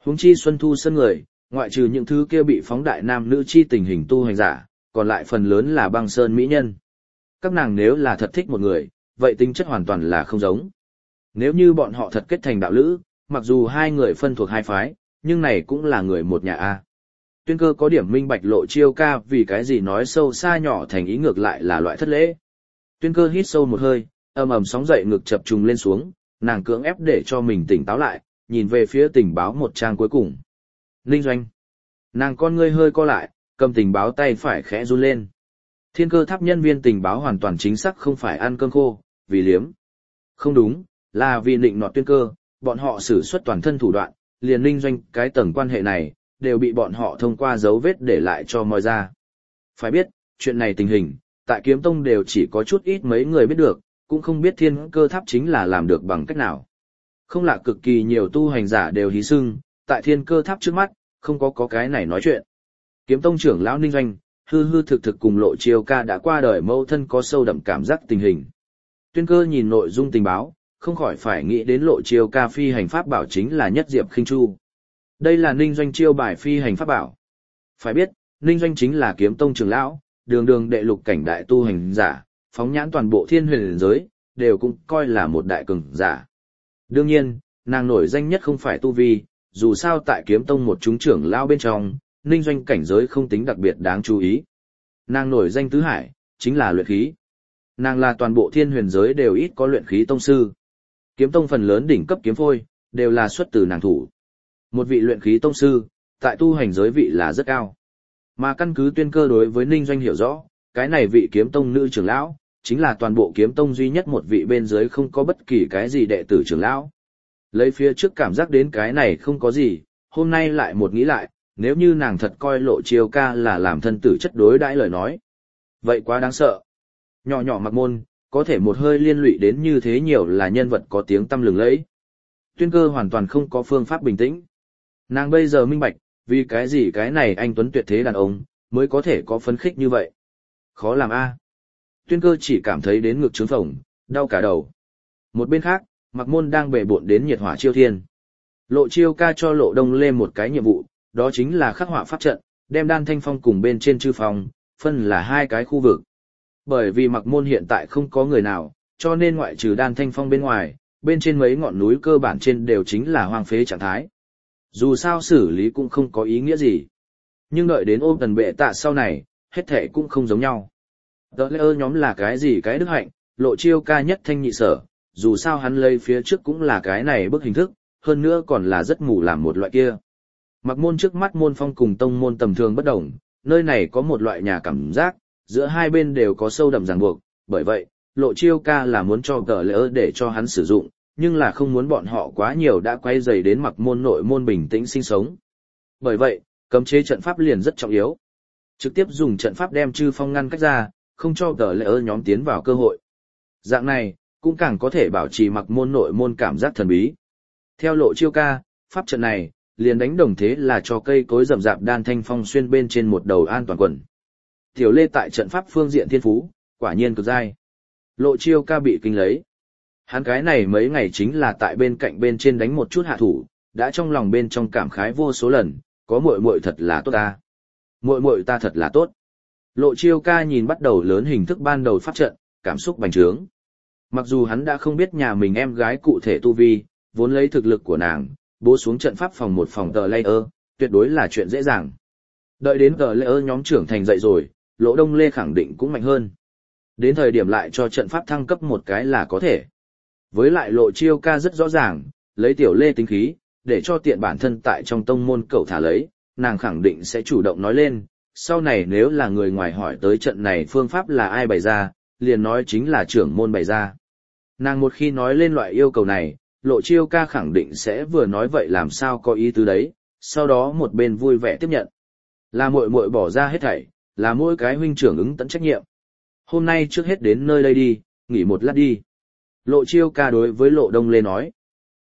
Huống chi Xuân Thu Sơn người, ngoại trừ những thứ kia bị phóng đại nam nữ chi tình hình tu hành giả, còn lại phần lớn là băng sơn mỹ nhân. Các nàng nếu là thật thích một người, vậy tính chất hoàn toàn là không giống. Nếu như bọn họ thật kết thành đạo lữ, mặc dù hai người phân thuộc hai phái, nhưng này cũng là người một nhà A. Tuyên Cơ có điểm minh bạch Lộ Chiêu ca vì cái gì nói sâu xa nhỏ thành ý ngược lại là loại thất lễ. Tuyên Cơ hít sâu một hơi, ầm ầm sóng dậy ngực chập trùng lên xuống, nàng cưỡng ép để cho mình tỉnh táo lại, nhìn về phía tình báo một trang cuối cùng. Ninh Doanh. Nàng con ngươi hơi co lại, cầm tình báo tay phải khẽ run lên. Thiên Cơ Tháp nhân viên tình báo hoàn toàn chính xác không phải ăn cơm khô, vì liếm. Không đúng, là vì định nọt Tuyên Cơ, bọn họ sử xuất toàn thân thủ đoạn, liền Ninh Doanh cái tầng quan hệ này, đều bị bọn họ thông qua dấu vết để lại cho moi ra. Phải biết, chuyện này tình hình, tại Kiếm Tông đều chỉ có chút ít mấy người biết được, cũng không biết Thiên Cơ Tháp chính là làm được bằng cách nào. Không lạ cực kỳ nhiều tu hành giả đều hí sưng, tại Thiên Cơ Tháp trước mắt, không có cái này nói chuyện. Kiếm Tông trưởng lão Ninh Doanh, hư hư thực thực cùng Lộ Chiêu ca đã qua đời mâu thân có sâu đậm cảm giác tình hình. Tuyên Cơ nhìn nội dung tình báo, không khỏi phải nghĩ đến Lộ Chiêu ca phi hành pháp bảo chính là Nhất Diệp Khinh Chu. Đây là Ninh Doanh chiêu bài phi hành pháp bảo. Phải biết, Ninh Doanh chính là Kiếm Tông trưởng lão, đường đường đệ lục cảnh đại tu hành giả, phóng nhãn toàn bộ thiên huyền giới, đều cũng coi là một đại cường giả. Đương nhiên, nàng nổi danh nhất không phải tu vi, dù sao tại Kiếm Tông một chúng trưởng lão bên trong, Ninh Doanh cảnh giới không tính đặc biệt đáng chú ý. Nàng nổi danh tứ hải, chính là luyện khí. Nàng là toàn bộ thiên huyền giới đều ít có luyện khí tông sư. Kiếm Tông phần lớn đỉnh cấp kiếm phôi, đều là xuất từ nàng thủ. Một vị luyện khí tông sư, tại tu hành giới vị là rất cao. Mà căn cứ Tuyên Cơ đối với Ninh Doanh hiểu rõ, cái này vị Kiếm Tông nữ trưởng lão, chính là toàn bộ Kiếm Tông duy nhất một vị bên dưới không có bất kỳ cái gì đệ tử trưởng lão. Lấy phía trước cảm giác đến cái này không có gì, hôm nay lại một nghĩ lại, nếu như nàng thật coi Lộ Chiêu ca là làm thân tử chất đối đãi lời nói. Vậy quá đáng sợ. Nhỏ nhỏ Mặc Môn, có thể một hơi liên lụy đến như thế nhiều là nhân vật có tiếng tăm lừng lẫy. Tuyên Cơ hoàn toàn không có phương pháp bình tĩnh. Nàng bây giờ minh bạch, vì cái gì cái này anh tuấn tuyệt thế đàn ông, mới có thể có phấn khích như vậy. Khó làm a. Tuyên Cơ chỉ cảm thấy đến ngực trướng phồng, đau cả đầu. Một bên khác, Mặc Môn đang bể bộn đến nhiệt hỏa chiêu thiên. Lộ Chiêu ca cho Lộ Đông Lê một cái nhiệm vụ, đó chính là khắc họa pháp trận, đem Đan Thanh Phong cùng bên trên chư phong, phân là hai cái khu vực. Bởi vì Mặc Môn hiện tại không có người nào, cho nên ngoại trừ Đan Thanh Phong bên ngoài, bên trên mấy ngọn núi cơ bản trên đều chính là hoang phế trạng thái. Dù sao xử lý cũng không có ý nghĩa gì. Nhưng đợi đến ôm tần bệ tạ sau này, hết thể cũng không giống nhau. Tờ lễ ơ nhóm là cái gì cái đức hạnh, Lộ Chiêu ca nhất thanh nhị sở, dù sao hắn lấy phía trước cũng là cái này bức hình thức, hơn nữa còn là rất mù làm một loại kia. Mặc Môn trước mắt môn phong cùng tông môn tầm thường bất đồng, nơi này có một loại nhà cảm giác, giữa hai bên đều có sâu đậm ràng buộc, bởi vậy, Lộ Chiêu ca là muốn cho tờ lễ ơ để cho hắn sử dụng, nhưng là không muốn bọn họ quá nhiều đã quay dày đến Mặc Môn nội môn bình tĩnh sinh sống. Bởi vậy, cấm chế trận pháp liền rất trọng yếu. Trực tiếp dùng trận pháp đem chư phong ngăn cách ra, không cho tờ lễ ơ nhóm tiến vào cơ hội. Dạng này, cũng càng có thể bảo trì Mặc Môn nội môn cảm giác thần bí. Theo Lộ Chiêu ca, pháp trận này, liền đánh đồng thế là cho cây cối rậm rạp Đan Thanh Phong xuyên bên trên một đầu an toàn quần. Tiểu Lê tại trận pháp phương diện thiên phú, quả nhiên cực dai. Lộ Chiêu ca bị kinh lấy. Hắn cái này mấy ngày chính là tại bên cạnh bên trên đánh một chút hạ thủ, đã trong lòng bên trong cảm khái vô số lần, có muội muội thật là tốt ta. Muội muội ta thật là tốt. Lộ Chiêu ca nhìn bắt đầu lớn hình thức ban đầu pháp trận, cảm xúc bành trướng. Mặc dù hắn đã không biết nhà mình em gái cụ thể tu vi, vốn lấy thực lực của nàng, bố xuống trận pháp phòng một phòng tờ layer, tuyệt đối là chuyện dễ dàng. Đợi đến tờ layer nhóm trưởng thành dậy rồi, Lỗ Đông Lê khẳng định cũng mạnh hơn. Đến thời điểm lại cho trận pháp thăng cấp một cái là có thể. Với lại Lộ Chiêu ca rất rõ ràng, lấy Tiểu Lê tính khí, để cho tiện bản thân tại trong tông môn cậu thả lấy, nàng khẳng định sẽ chủ động nói lên, sau này nếu là người ngoài hỏi tới trận này phương pháp là ai bày ra, liền nói chính là trưởng môn bày ra. Nàng một khi nói lên loại yêu cầu này, Lộ Chiêu ca khẳng định sẽ vừa nói vậy làm sao có ý tứ đấy, sau đó một bên vui vẻ tiếp nhận. Là muội muội bỏ ra hết thảy, là mỗi cái huynh trưởng ứng tận trách nhiệm. Hôm nay trước hết đến nơi đây đi, nghỉ một lát đi. Lộ Chiêu ca đối với Lộ Đông Lê nói.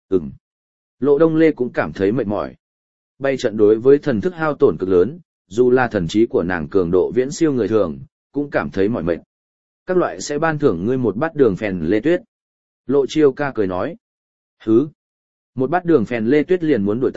Lộ Đông Lê cũng cảm thấy mệt mỏi. Bay trận đối với thần thức hao tổn cực lớn, dù là thần trí của nàng cường độ viễn siêu người thường, cũng cảm thấy mỏi mệt. Các loại sẽ ban thưởng ngươi một bát đường phèn lê tuyết. Lộ Chiêu ca cười nói. Hứ. Một bát đường phèn lê tuyết liền muốn đuổi ta,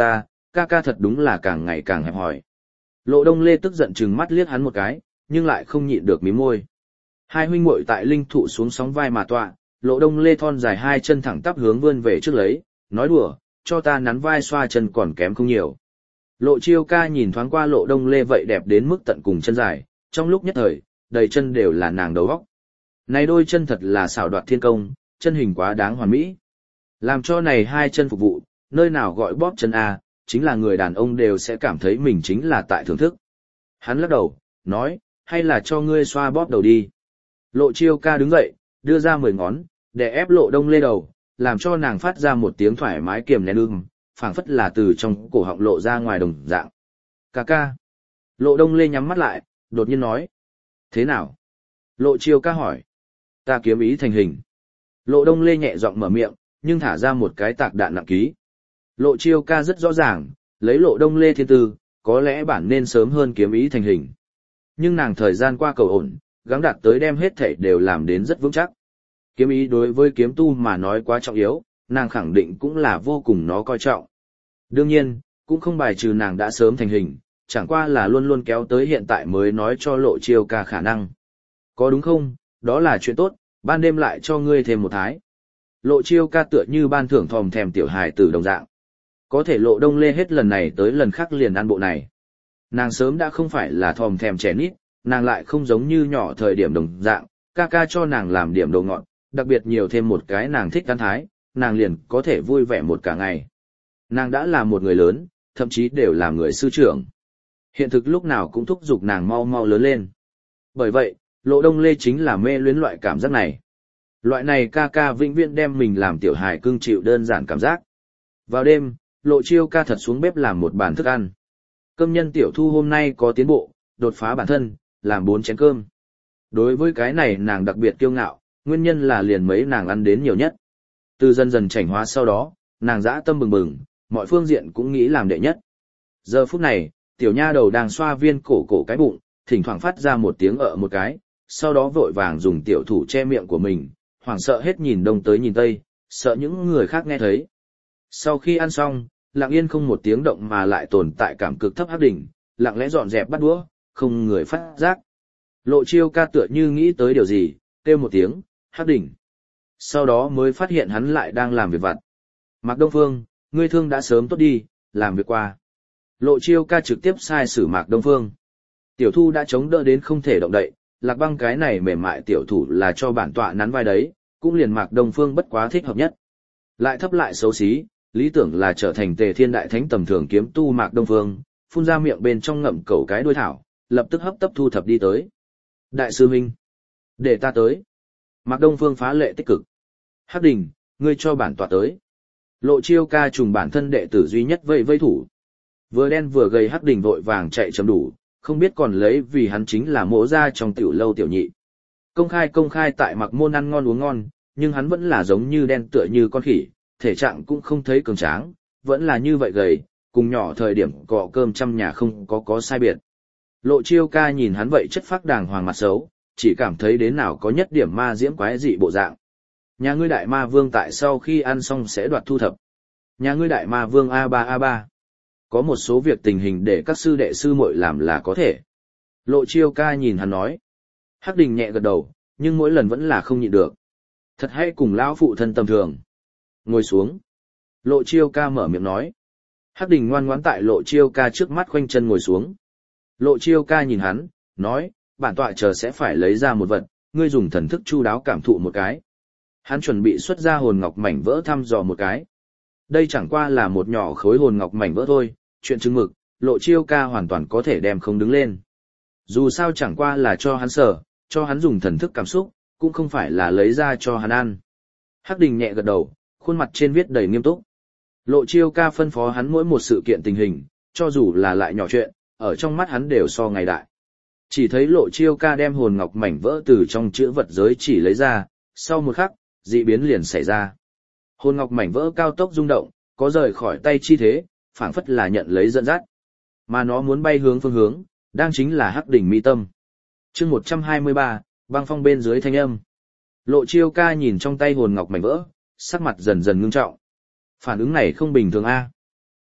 ca ca thật đúng là càng ngày càng hẹp hòi. Lộ Đông Lê tức giận trừng mắt liếc hắn một cái, nhưng lại không nhịn được mím môi. Hai huynh muội tại linh thụ xuống sóng vai mà tọa, Lộ Đông Lê thon dài hai chân thẳng tắp hướng vươn về trước lấy, nói đùa, cho ta nắn vai xoa chân còn kém không nhiều. Lộ Chiêu ca nhìn thoáng qua Lộ Đông Lê vậy đẹp đến mức tận cùng chân dài, trong lúc nhất thời, đầy chân đều là nàng đầu óc. Này đôi chân thật là xảo đoạt thiên công, chân hình quá đáng hoàn mỹ. Làm cho này hai chân phục vụ, nơi nào gọi bóp chân A, chính là người đàn ông đều sẽ cảm thấy mình chính là tại thưởng thức. Hắn lắc đầu, nói, hay là cho ngươi xoa bóp đầu đi. Lộ Chiêu ca đứng dậy, đưa ra 10 ngón, để ép Lộ Đông Lê đầu, làm cho nàng phát ra một tiếng thoải mái kiềm nén phảng phất là từ trong cổ họng lộ ra ngoài đồng dạng. Ca ca. Lộ Đông Lê nhắm mắt lại, đột nhiên nói. Thế nào? Lộ Chiêu ca hỏi. Ta kiếm ý thành hình. Lộ Đông Lê nhẹ giọng mở miệng, nhưng thả ra một cái tạc đạn nặng ký. Lộ Chiêu ca rất rõ ràng, lấy Lộ Đông Lê thiên tư, có lẽ bản nên sớm hơn kiếm ý thành hình. Nhưng nàng thời gian qua cầu ổn, gắng đạt tới đem hết thảy đều làm đến rất vững chắc. Kiếm ý đối với kiếm tu mà nói quá trọng yếu, nàng khẳng định cũng là vô cùng nó coi trọng. Đương nhiên, cũng không bài trừ nàng đã sớm thành hình, chẳng qua là luôn luôn kéo tới hiện tại mới nói cho Lộ Chiêu ca khả năng. Có đúng không? Đó là chuyện tốt, ban đêm lại cho ngươi thêm một thái. Lộ Chiêu ca tựa như ban thưởng thòm thèm tiểu hài tử đồng dạng. Có thể Lộ Đông Lê hết lần này tới lần khác liền ăn bộ này. Nàng sớm đã không phải là thòm thèm trẻ nít, nàng lại không giống như nhỏ thời điểm đồng dạng, ca ca cho nàng làm điểm đồ ngọt, đặc biệt nhiều thêm một cái nàng thích ăn thái, nàng liền có thể vui vẻ một cả ngày. Nàng đã là một người lớn, thậm chí đều là người sư trưởng. Hiện thực lúc nào cũng thúc giục nàng mau mau lớn lên. Bởi vậy, Lộ Đông Lê chính là mê luyến loại cảm giác này. Loại này ca ca vĩnh viễn đem mình làm tiểu hài cưng chịu đơn giản cảm giác. Vào đêm, Lộ Chiêu ca thật xuống bếp làm một bàn thức ăn. Cơm nhân tiểu thu hôm nay có tiến bộ, đột phá bản thân, làm 4 chén cơm. Đối với cái này nàng đặc biệt kiêu ngạo, nguyên nhân là liền mấy nàng ăn đến nhiều nhất. Từ dần dần chảnh hóa sau đó, nàng dã tâm bừng bừng, mọi phương diện cũng nghĩ làm đệ nhất. Giờ phút này, tiểu nha đầu đang xoa viên cổ cái bụng, thỉnh thoảng phát ra một tiếng một cái, sau đó vội vàng dùng tiểu thủ che miệng của mình, hoảng sợ hết nhìn đông tới nhìn tây, sợ những người khác nghe thấy. Sau khi ăn xong, lặng yên không một tiếng động mà lại tồn tại cảm cực thấp Hắc Đỉnh, lặng lẽ dọn dẹp bát đũa, không người phát giác. Lộ Chiêu ca tựa như nghĩ tới điều gì, kêu một tiếng, Hắc Đỉnh. Sau đó mới phát hiện hắn lại đang làm việc vặt. Mạc Đông Phương, ngươi thương đã sớm tốt đi, làm việc qua. Lộ Chiêu ca trực tiếp sai sử Mạc Đông Phương. Tiểu Thu đã chống đỡ đến không thể động đậy, Lạc Băng cái này mềm mại tiểu thủ là cho bản tọa nắn vai đấy, cũng liền Mạc Đông Phương bất quá thích hợp nhất. Lại thấp lại xấu xí, lý tưởng là trở thành Tề Thiên Đại Thánh tầm thường kiếm tu Mạc Đông Phương, phun ra miệng bên trong ngậm cẩu cái đuôi thảo, lập tức hấp tấp thu thập đi tới. Đại sư huynh, để ta tới. Mạc Đông Phương phá lệ tích cực. Hắc Đình, ngươi cho bản tọa tới. Lộ Chiêu ca trùng bản thân đệ tử duy nhất vây thủ. Vừa đen vừa gầy Hắc Đình vội vàng chạy chấm đủ, không biết còn lấy vì hắn chính là mỗ ra trong tiểu lâu tiểu nhị. Công khai tại Mạc Môn ăn ngon uống ngon, nhưng hắn vẫn là giống như đen tựa như con khỉ, thể trạng cũng không thấy cường tráng, vẫn là như vậy gầy, cùng nhỏ thời điểm cọ cơm trăm nhà không có sai biệt. Lộ Chiêu ca nhìn hắn vậy chất phác đàng hoàng mặt xấu, chỉ cảm thấy đến nào có nhất điểm ma diễm quái dị bộ dạng. Nhà ngươi đại ma vương tại sau khi ăn xong sẽ đoạt thu thập. Nhà ngươi đại ma vương A3. Có một số việc tình hình để các sư đệ sư muội làm là có thể. Lộ Chiêu ca nhìn hắn nói. Hắc Đình nhẹ gật đầu, nhưng mỗi lần vẫn là không nhịn được. Thật hay cùng lão phụ thân tầm thường. Ngồi xuống. Lộ Chiêu ca mở miệng nói. Hắc Đình ngoan ngoãn tại Lộ Chiêu ca trước mắt khoanh chân ngồi xuống. Lộ Chiêu ca nhìn hắn, nói, bản tọa chờ sẽ phải lấy ra một vật, ngươi dùng thần thức chu đáo cảm thụ một cái. Hắn chuẩn bị xuất ra hồn ngọc mảnh vỡ thăm dò một cái. Đây chẳng qua là một nhỏ khối hồn ngọc mảnh vỡ thôi, chuyện chứng mực, Lộ Chiêu ca hoàn toàn có thể đem không đứng lên. Dù sao chẳng qua là cho hắn sở, cho hắn dùng thần thức cảm xúc, cũng không phải là lấy ra cho hắn ăn. Hắc Đình nhẹ gật đầu, khuôn mặt trên viết đầy nghiêm túc. Lộ Chiêu ca phân phó hắn mỗi một sự kiện tình hình, cho dù là lại nhỏ chuyện, ở trong mắt hắn đều so ngày đại. Chỉ thấy Lộ Chiêu ca đem hồn ngọc mảnh vỡ từ trong chữ vật giới chỉ lấy ra, sau một khắc, dị biến liền xảy ra. Hồn ngọc mảnh vỡ cao tốc rung động, có rời khỏi tay chi thế, phảng phất là nhận lấy dẫn dắt. Mà nó muốn bay hướng phương hướng, đang chính là Hắc Đỉnh mi tâm. Chương 123, băng phong bên dưới thanh âm. Lộ Chiêu ca nhìn trong tay hồn ngọc mảnh vỡ, sắc mặt dần dần ngưng trọng. Phản ứng này không bình thường a.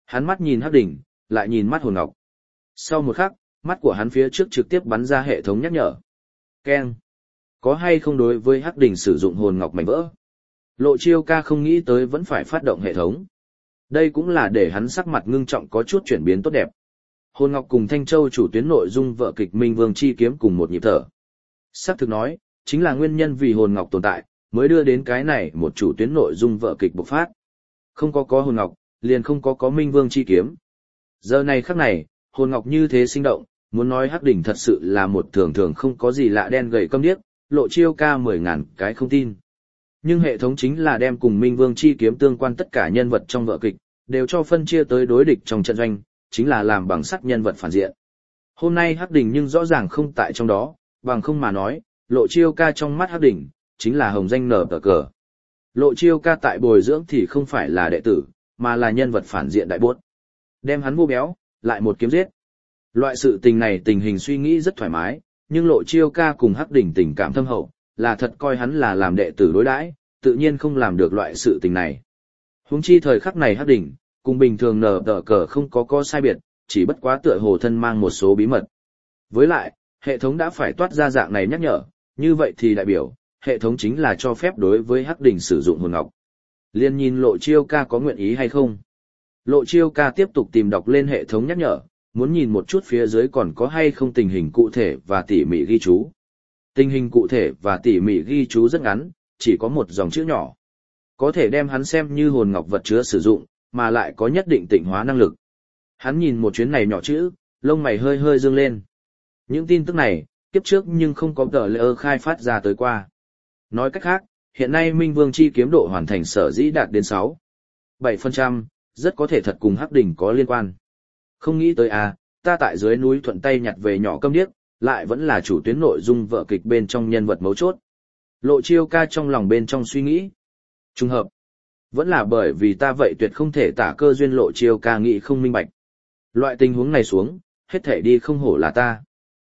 Hắn mắt nhìn Hắc Đỉnh, lại nhìn mắt hồn ngọc. Sau một khắc, mắt của hắn phía trước trực tiếp bắn ra hệ thống nhắc nhở. Keng. Có hay không đối với Hắc Đỉnh sử dụng hồn ngọc mảnh vỡ? Lộ Chiêu Ca không nghĩ tới vẫn phải phát động hệ thống. Đây cũng là để hắn sắc mặt ngưng trọng có chút chuyển biến tốt đẹp. Hồn Ngọc cùng Thanh Châu chủ tuyến nội dung vở kịch Minh Vương chi kiếm cùng một nhịp thở. Sắc thực nói, chính là nguyên nhân vì Hồn Ngọc tồn tại, mới đưa đến cái này một chủ tuyến nội dung vở kịch bộc phát. Không có Hồn Ngọc, liền không có Minh Vương chi kiếm. Giờ này khắc này, Hồn Ngọc như thế sinh động, muốn nói Hắc Đỉnh thật sự là một thường thường không có gì lạ đen gầy câm điếc, Lộ Chiêu Ca 10.000 cái không tin. Nhưng hệ thống chính là đem cùng Minh Vương chi kiếm tương quan tất cả nhân vật trong vở kịch, đều cho phân chia tới đối địch trong trận doanh, chính là làm bằng sắt nhân vật phản diện. Hôm nay Hắc Đỉnh nhưng rõ ràng không tại trong đó, bằng không mà nói, Lộ Chiêu Ca trong mắt Hắc Đỉnh, chính là hồng danh nở tờ cờ. Lộ Chiêu Ca tại bồi dưỡng thì không phải là đệ tử, mà là nhân vật phản diện đại bốt. Đem hắn vô béo, lại một kiếm giết. Loại sự tình này tình hình suy nghĩ rất thoải mái, nhưng Lộ Chiêu Ca cùng Hắc Đỉnh tình cảm thâm hậu, là thật coi hắn là làm đệ tử đối đãi, tự nhiên không làm được loại sự tình này. Huống chi thời khắc này Hắc Đỉnh, cùng bình thường nở tờ cờ không có sai biệt, chỉ bất quá tựa hồ thân mang một số bí mật. Với lại, hệ thống đã phải toát ra dạng này nhắc nhở, như vậy thì đại biểu, hệ thống chính là cho phép đối với Hắc Đỉnh sử dụng hồn ngọc. Liên nhìn Lộ Chiêu Ca có nguyện ý hay không. Lộ Chiêu Ca tiếp tục tìm đọc lên hệ thống nhắc nhở, muốn nhìn một chút phía dưới còn có hay không tình hình cụ thể và tỉ mỉ ghi chú. Tình hình cụ thể và tỉ mỉ ghi chú rất ngắn, chỉ có một dòng chữ nhỏ. Có thể đem hắn xem như hồn ngọc vật chứa sử dụng, mà lại có nhất định tịnh hóa năng lực. Hắn nhìn một chuyến này nhỏ chữ, lông mày hơi hơi dương lên. Những tin tức này, kiếp trước nhưng không có tờ lỡ khai phát ra tới qua. Nói cách khác, hiện nay Minh Vương chi kiếm độ hoàn thành sở dĩ đạt đến 6-7%, rất có thể thật cùng Hắc Đỉnh có liên quan. Không nghĩ tới ta tại dưới núi thuận tay nhặt về nhỏ câm điếc, lại vẫn là chủ tuyến nội dung vở kịch bên trong nhân vật mấu chốt. Lộ Chiêu Ca trong lòng bên trong suy nghĩ. Trùng hợp. Vẫn là bởi vì ta vậy tuyệt không thể tả cơ duyên. Lộ Chiêu Ca nghĩ không minh bạch. Loại tình huống này xuống, hết thể đi không hổ là ta.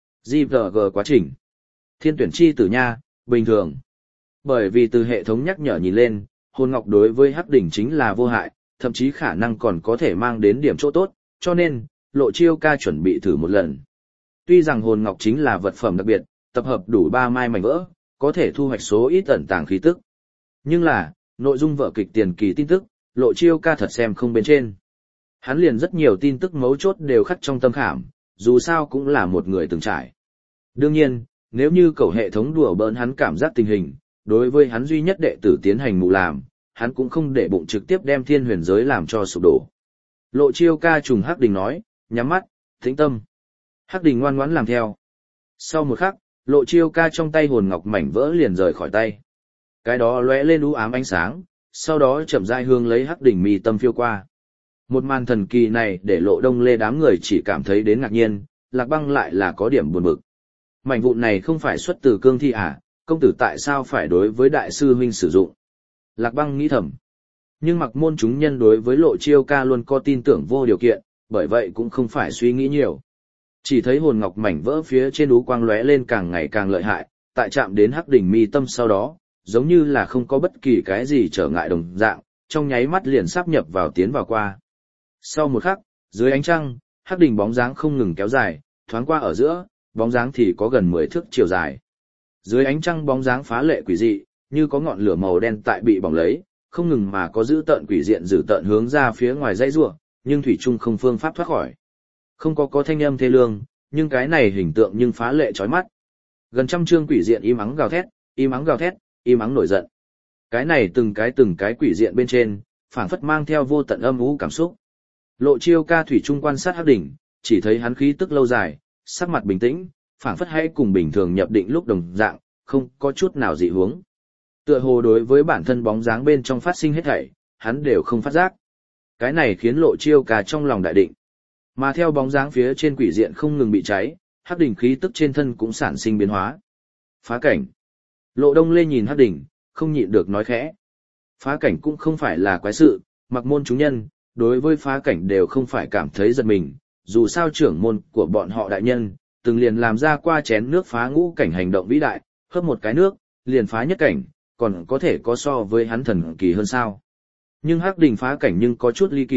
GVG quá trình. Thiên tuyển chi tử nha, bình thường. Bởi vì từ hệ thống nhắc nhở nhìn lên, hồn ngọc đối với Hắc Đỉnh chính là vô hại, thậm chí khả năng còn có thể mang đến điểm chỗ tốt, cho nên, Lộ Chiêu Ca chuẩn bị thử một lần. Tuy rằng hồn ngọc chính là vật phẩm đặc biệt, tập hợp đủ 3 mai mảnh vỡ, có thể thu hoạch số ít ẩn tàng khí tức. Nhưng là, nội dung vở kịch tiền kỳ tin tức, Lộ Chiêu Ca thật xem không bên trên. Hắn liền rất nhiều tin tức mấu chốt đều khắc trong tâm khảm, dù sao cũng là một người từng trải. Đương nhiên, nếu như cầu hệ thống đùa bỡn hắn cảm giác tình hình, đối với hắn duy nhất đệ tử tiến hành mù làm, hắn cũng không để bụng trực tiếp đem thiên huyền giới làm cho sụp đổ. Lộ Chiêu Ca trùng Hắc Đỉnh nói, nhắm mắt, tĩnh tâm. Hắc Đỉnh ngoan ngoãn làm theo. Sau một khắc, Lộ Chiêu Ca trong tay hồn ngọc mảnh vỡ liền rời khỏi tay. Cái đó lóe lên u ám ánh sáng, sau đó chậm rãi hướng lấy Hắc Đỉnh mi tâm phiêu qua. Một màn thần kỳ này để Lộ Đông Lê đám người chỉ cảm thấy đến ngạc nhiên, Lạc Băng lại là có điểm buồn bực. Mảnh vụn này không phải xuất từ cương thi à, công tử tại sao phải đối với đại sư huynh sử dụng? Lạc Băng nghĩ thầm. Nhưng mặc môn chúng nhân đối với Lộ Chiêu Ca luôn có tin tưởng vô điều kiện, bởi vậy cũng không phải suy nghĩ nhiều. Chỉ thấy hồn ngọc mảnh vỡ phía trên ú quang lóe lên càng ngày càng lợi hại, tại chạm đến Hắc Đỉnh mi tâm sau đó, giống như là không có bất kỳ cái gì trở ngại đồng dạng, trong nháy mắt liền sáp nhập vào tiến vào qua. Sau một khắc, dưới ánh trăng, Hắc Đỉnh bóng dáng không ngừng kéo dài, thoáng qua ở giữa, bóng dáng thì có gần 10 thước chiều dài. Dưới ánh trăng bóng dáng phá lệ quỷ dị, như có ngọn lửa màu đen tại bị bỏng lấy, không ngừng mà có dữ tợn quỷ diện dữ tợn hướng ra phía ngoài dãy rủa, nhưng thủy chung không phương pháp thoát khỏi. Không có thanh âm thê lương, nhưng cái này hình tượng nhưng phá lệ chói mắt. Gần trăm trương quỷ diện im ắng gào thét, im ắng gào thét, im ắng nổi giận. Cái này từng cái quỷ diện bên trên, phảng phất mang theo vô tận âm u cảm xúc. Lộ Chiêu Ca thủy chung quan sát Hắc Đỉnh, chỉ thấy hắn khí tức lâu dài, sắc mặt bình tĩnh, phảng phất hay cùng bình thường nhập định lúc đồng dạng, không có chút nào dị hướng. Tựa hồ đối với bản thân bóng dáng bên trong phát sinh hết thảy, hắn đều không phát giác. Cái này khiến Lộ Chiêu Ca trong lòng đại định. Mà theo bóng dáng phía trên quỷ diện không ngừng bị cháy, Hắc Đỉnh khí tức trên thân cũng sản sinh biến hóa. Phá cảnh. Lộ Đông Lê nhìn Hắc Đỉnh, không nhịn được nói khẽ. Phá cảnh cũng không phải là quái sự, mặc môn chúng nhân, đối với phá cảnh đều không phải cảm thấy giật mình, dù sao trưởng môn của bọn họ đại nhân, từng liền làm ra qua chén nước phá ngũ cảnh hành động vĩ đại, hớp một cái nước, liền phá nhất cảnh, còn có thể có so với hắn thần kỳ hơn sao. Nhưng Hắc Đỉnh phá cảnh nhưng có chút ly kỳ,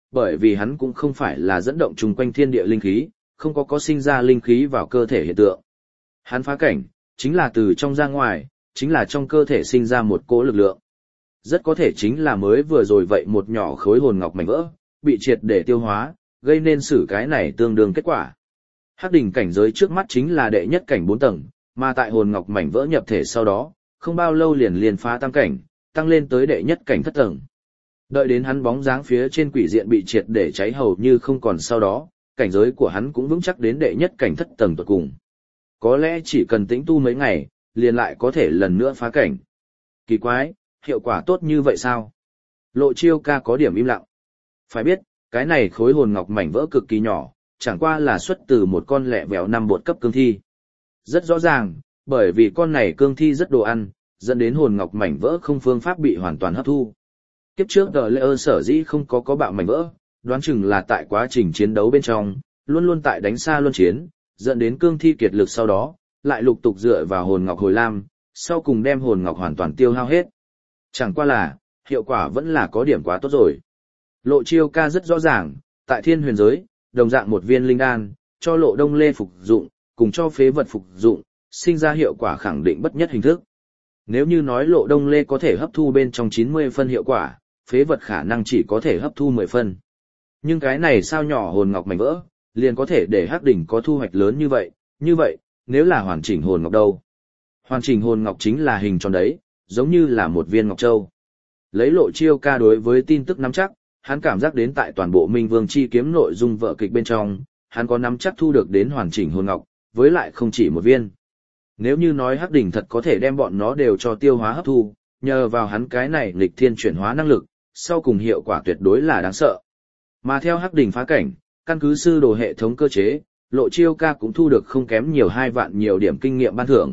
bởi vì hắn cũng không phải là dẫn động chung quanh thiên địa linh khí, không có sinh ra linh khí vào cơ thể hiện tượng. Hắn phá cảnh, chính là từ trong ra ngoài, chính là trong cơ thể sinh ra một cỗ lực lượng. Rất có thể chính là mới vừa rồi vậy một nhỏ khối hồn ngọc mảnh vỡ, bị triệt để tiêu hóa, gây nên xử cái này tương đương kết quả. Hắc đỉnh cảnh giới trước mắt chính là đệ nhất cảnh 4 tầng, mà tại hồn ngọc mảnh vỡ nhập thể sau đó, không bao lâu liền phá tam cảnh, tăng lên tới đệ nhất cảnh thất tầng. Đợi đến hắn bóng dáng phía trên quỷ diện bị triệt để cháy hầu như không còn sau đó, cảnh giới của hắn cũng vững chắc đến đệ nhất cảnh thất tầng tuyệt cùng. Có lẽ chỉ cần tĩnh tu mấy ngày, liền lại có thể lần nữa phá cảnh. Kỳ quái, hiệu quả tốt như vậy sao? Lộ Chiêu ca có điểm im lặng. Phải biết, cái này khối hồn ngọc mảnh vỡ cực kỳ nhỏ, chẳng qua là xuất từ một con lẹ vẹo 5 bột cấp cương thi. Rất rõ ràng, bởi vì con này cương thi rất đồ ăn, dẫn đến hồn ngọc mảnh vỡ không phương pháp bị hoàn toàn hấp thu. Kiếp trước The Layer sở dĩ không có bạo mảnh vỡ, đoán chừng là tại quá trình chiến đấu bên trong, luôn luôn tại đánh xa luân chiến, dẫn đến cương thi kiệt lực sau đó, lại lục tục dựa vào hồn ngọc hồi lam, sau cùng đem hồn ngọc hoàn toàn tiêu hao hết. Chẳng qua là, hiệu quả vẫn là có điểm quá tốt rồi. Lộ Chiêu ca rất rõ ràng, tại thiên huyền giới, đồng dạng một viên linh đan, cho Lộ Đông Lê phục dụng, cùng cho phế vật phục dụng, sinh ra hiệu quả khẳng định bất nhất hình thức. Nếu như nói Lộ Đông Lê có thể hấp thu bên trong 90 phân hiệu quả, phế vật khả năng chỉ có thể hấp thu 10 phân. Nhưng cái này sao nhỏ hồn ngọc mảnh vỡ, liền có thể để Hắc đỉnh có thu hoạch lớn như vậy, nếu là hoàn chỉnh hồn ngọc đâu? Hoàn chỉnh hồn ngọc chính là hình tròn đấy, giống như là một viên ngọc châu. Lấy Lộ Chiêu ca đối với tin tức nắm chắc, hắn cảm giác đến tại toàn bộ Minh Vương chi kiếm nội dung vở kịch bên trong, hắn có nắm chắc thu được đến hoàn chỉnh hồn ngọc, với lại không chỉ một viên. Nếu như nói Hắc đỉnh thật có thể đem bọn nó đều cho tiêu hóa hấp thu, nhờ vào hắn cái này nghịch thiên chuyển hóa năng lực, sau cùng hiệu quả tuyệt đối là đáng sợ. Mà theo Hắc đỉnh phá cảnh, căn cứ sư đồ hệ thống cơ chế, Lộ Chiêu ca cũng thu được không kém nhiều 2 vạn nhiều điểm kinh nghiệm ban thưởng.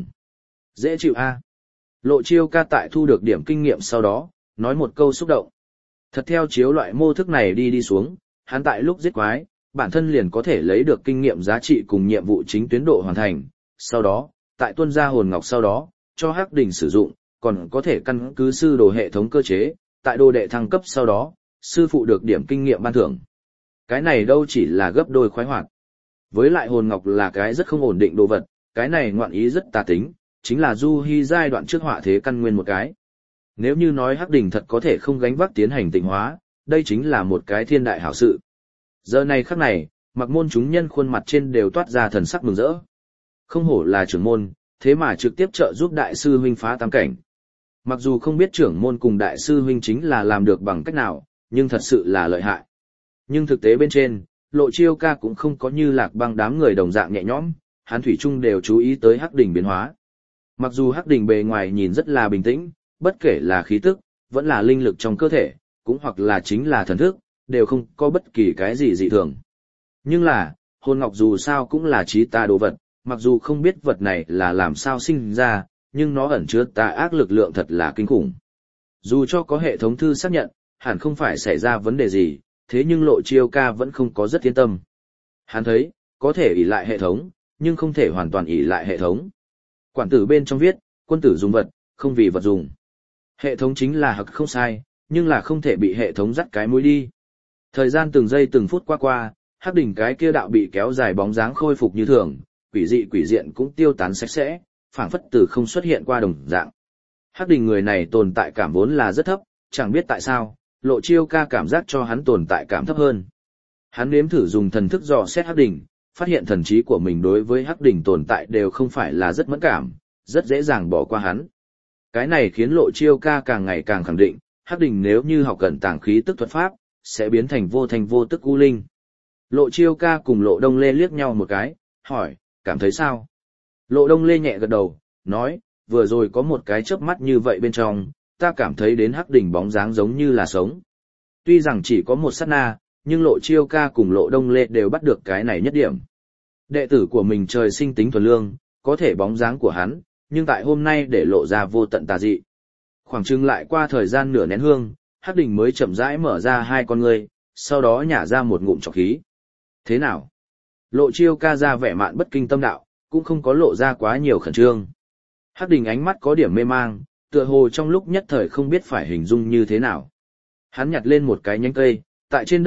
Dễ chịu a. Lộ Chiêu ca tại thu được điểm kinh nghiệm sau đó, nói một câu xúc động. Thật theo chiếu loại mô thức này đi xuống, hắn tại lúc giết quái, bản thân liền có thể lấy được kinh nghiệm giá trị cùng nhiệm vụ chính tuyến độ hoàn thành. Sau đó, tại tuân gia hồn ngọc sau đó, cho Hắc đỉnh sử dụng, còn có thể căn cứ sư đồ hệ thống cơ chế, tại đồ đệ thăng cấp sau đó, sư phụ được điểm kinh nghiệm ban thưởng. Cái này đâu chỉ là gấp đôi khoái hoạt. Với lại hồn ngọc là cái rất không ổn định đồ vật, cái này ngoạn ý rất tà tính, chính là Du Hi giai đoạn trước họa thế căn nguyên một cái. Nếu như nói Hắc đỉnh thật có thể không gánh vác tiến hành tịnh hóa, đây chính là một cái thiên đại hảo sự. Giờ này khắc này, Mặc Môn chúng nhân khuôn mặt trên đều toát ra thần sắc mừng rỡ. Không hổ là trưởng môn, thế mà trực tiếp trợ giúp đại sư huynh phá tam cảnh. Mặc dù không biết trưởng môn cùng đại sư huynh chính là làm được bằng cách nào, nhưng thật sự là lợi hại. Nhưng thực tế bên trên, Lộ Chiêu ca cũng không có như Lạc Băng đám người đồng dạng nhẹ nhõm, hắn thủy chung đều chú ý tới Hắc đỉnh biến hóa. Mặc dù Hắc đỉnh bề ngoài nhìn rất là bình tĩnh, bất kể là khí tức, vẫn là linh lực trong cơ thể, cũng hoặc là chính là thần thức, đều không có bất kỳ cái gì dị thường. Nhưng là, hồn ngọc dù sao cũng là trí tà đồ vật, mặc dù không biết vật này là làm sao sinh ra, nhưng nó ẩn chứa tà ác lực lượng thật là kinh khủng. Dù cho có hệ thống thư xác nhận, hẳn không phải xảy ra vấn đề gì, thế nhưng Lộ Chiêu ca vẫn không có rất yên tâm. Hắn thấy, có thể ỷ lại hệ thống, nhưng không thể hoàn toàn ỷ lại hệ thống. Quản tử bên trong viết, quân tử dùng vật, không vì vật dùng. Hệ thống chính là hặc không sai, nhưng là không thể bị hệ thống dắt cái mũi đi. Thời gian từng giây từng phút qua, Hắc đỉnh cái kia đạo bị kéo dài bóng dáng khôi phục như thường, quỷ dị quỷ diện cũng tiêu tán sạch sẽ, phảng phất từ không xuất hiện qua đồng dạng. Hắc đỉnh người này tồn tại cảm vốn là rất thấp, chẳng biết tại sao, Lộ Chiêu ca cảm giác cho hắn tồn tại cảm thấp hơn. Hắn nếm thử dùng thần thức dò xét Hắc đỉnh, phát hiện thần trí của mình đối với Hắc đỉnh tồn tại đều không phải là rất mẫn cảm, rất dễ dàng bỏ qua hắn. Cái này khiến Lộ Chiêu ca càng ngày càng khẳng định, Hắc đỉnh nếu như học cẩn tàng khí tức thuật pháp, sẽ biến thành vô tức u linh. Lộ Chiêu ca cùng Lộ Đông Lê liếc nhau một cái, hỏi, cảm thấy sao? Lộ Đông Lê nhẹ gật đầu, nói, vừa rồi có một cái chớp mắt như vậy bên trong, ta cảm thấy đến Hắc đỉnh bóng dáng giống như là sống. Tuy rằng chỉ có một sát na, nhưng Lộ Chiêu ca cùng Lộ Đông Lê đều bắt được cái này nhất điểm. Đệ tử của mình trời sinh tính thuần lương, có thể bóng dáng của hắn, nhưng tại hôm nay để lộ ra vô tận tà dị. Khoảng chừng lại qua thời gian nửa nén hương, Hắc đỉnh mới chậm rãi mở ra hai con ngươi, sau đó nhả ra một ngụm trọc khí. Thế nào? Lộ Chiêu ca ra vẻ mạn bất kinh tâm đạo, cũng không có lộ ra quá nhiều khẩn trương. Hắc đỉnh ánh mắt có điểm mê mang, tựa hồ trong lúc nhất thời không biết phải hình dung như thế nào. Hắn nhặt lên một cái nhánh cây, tại trên đất viết,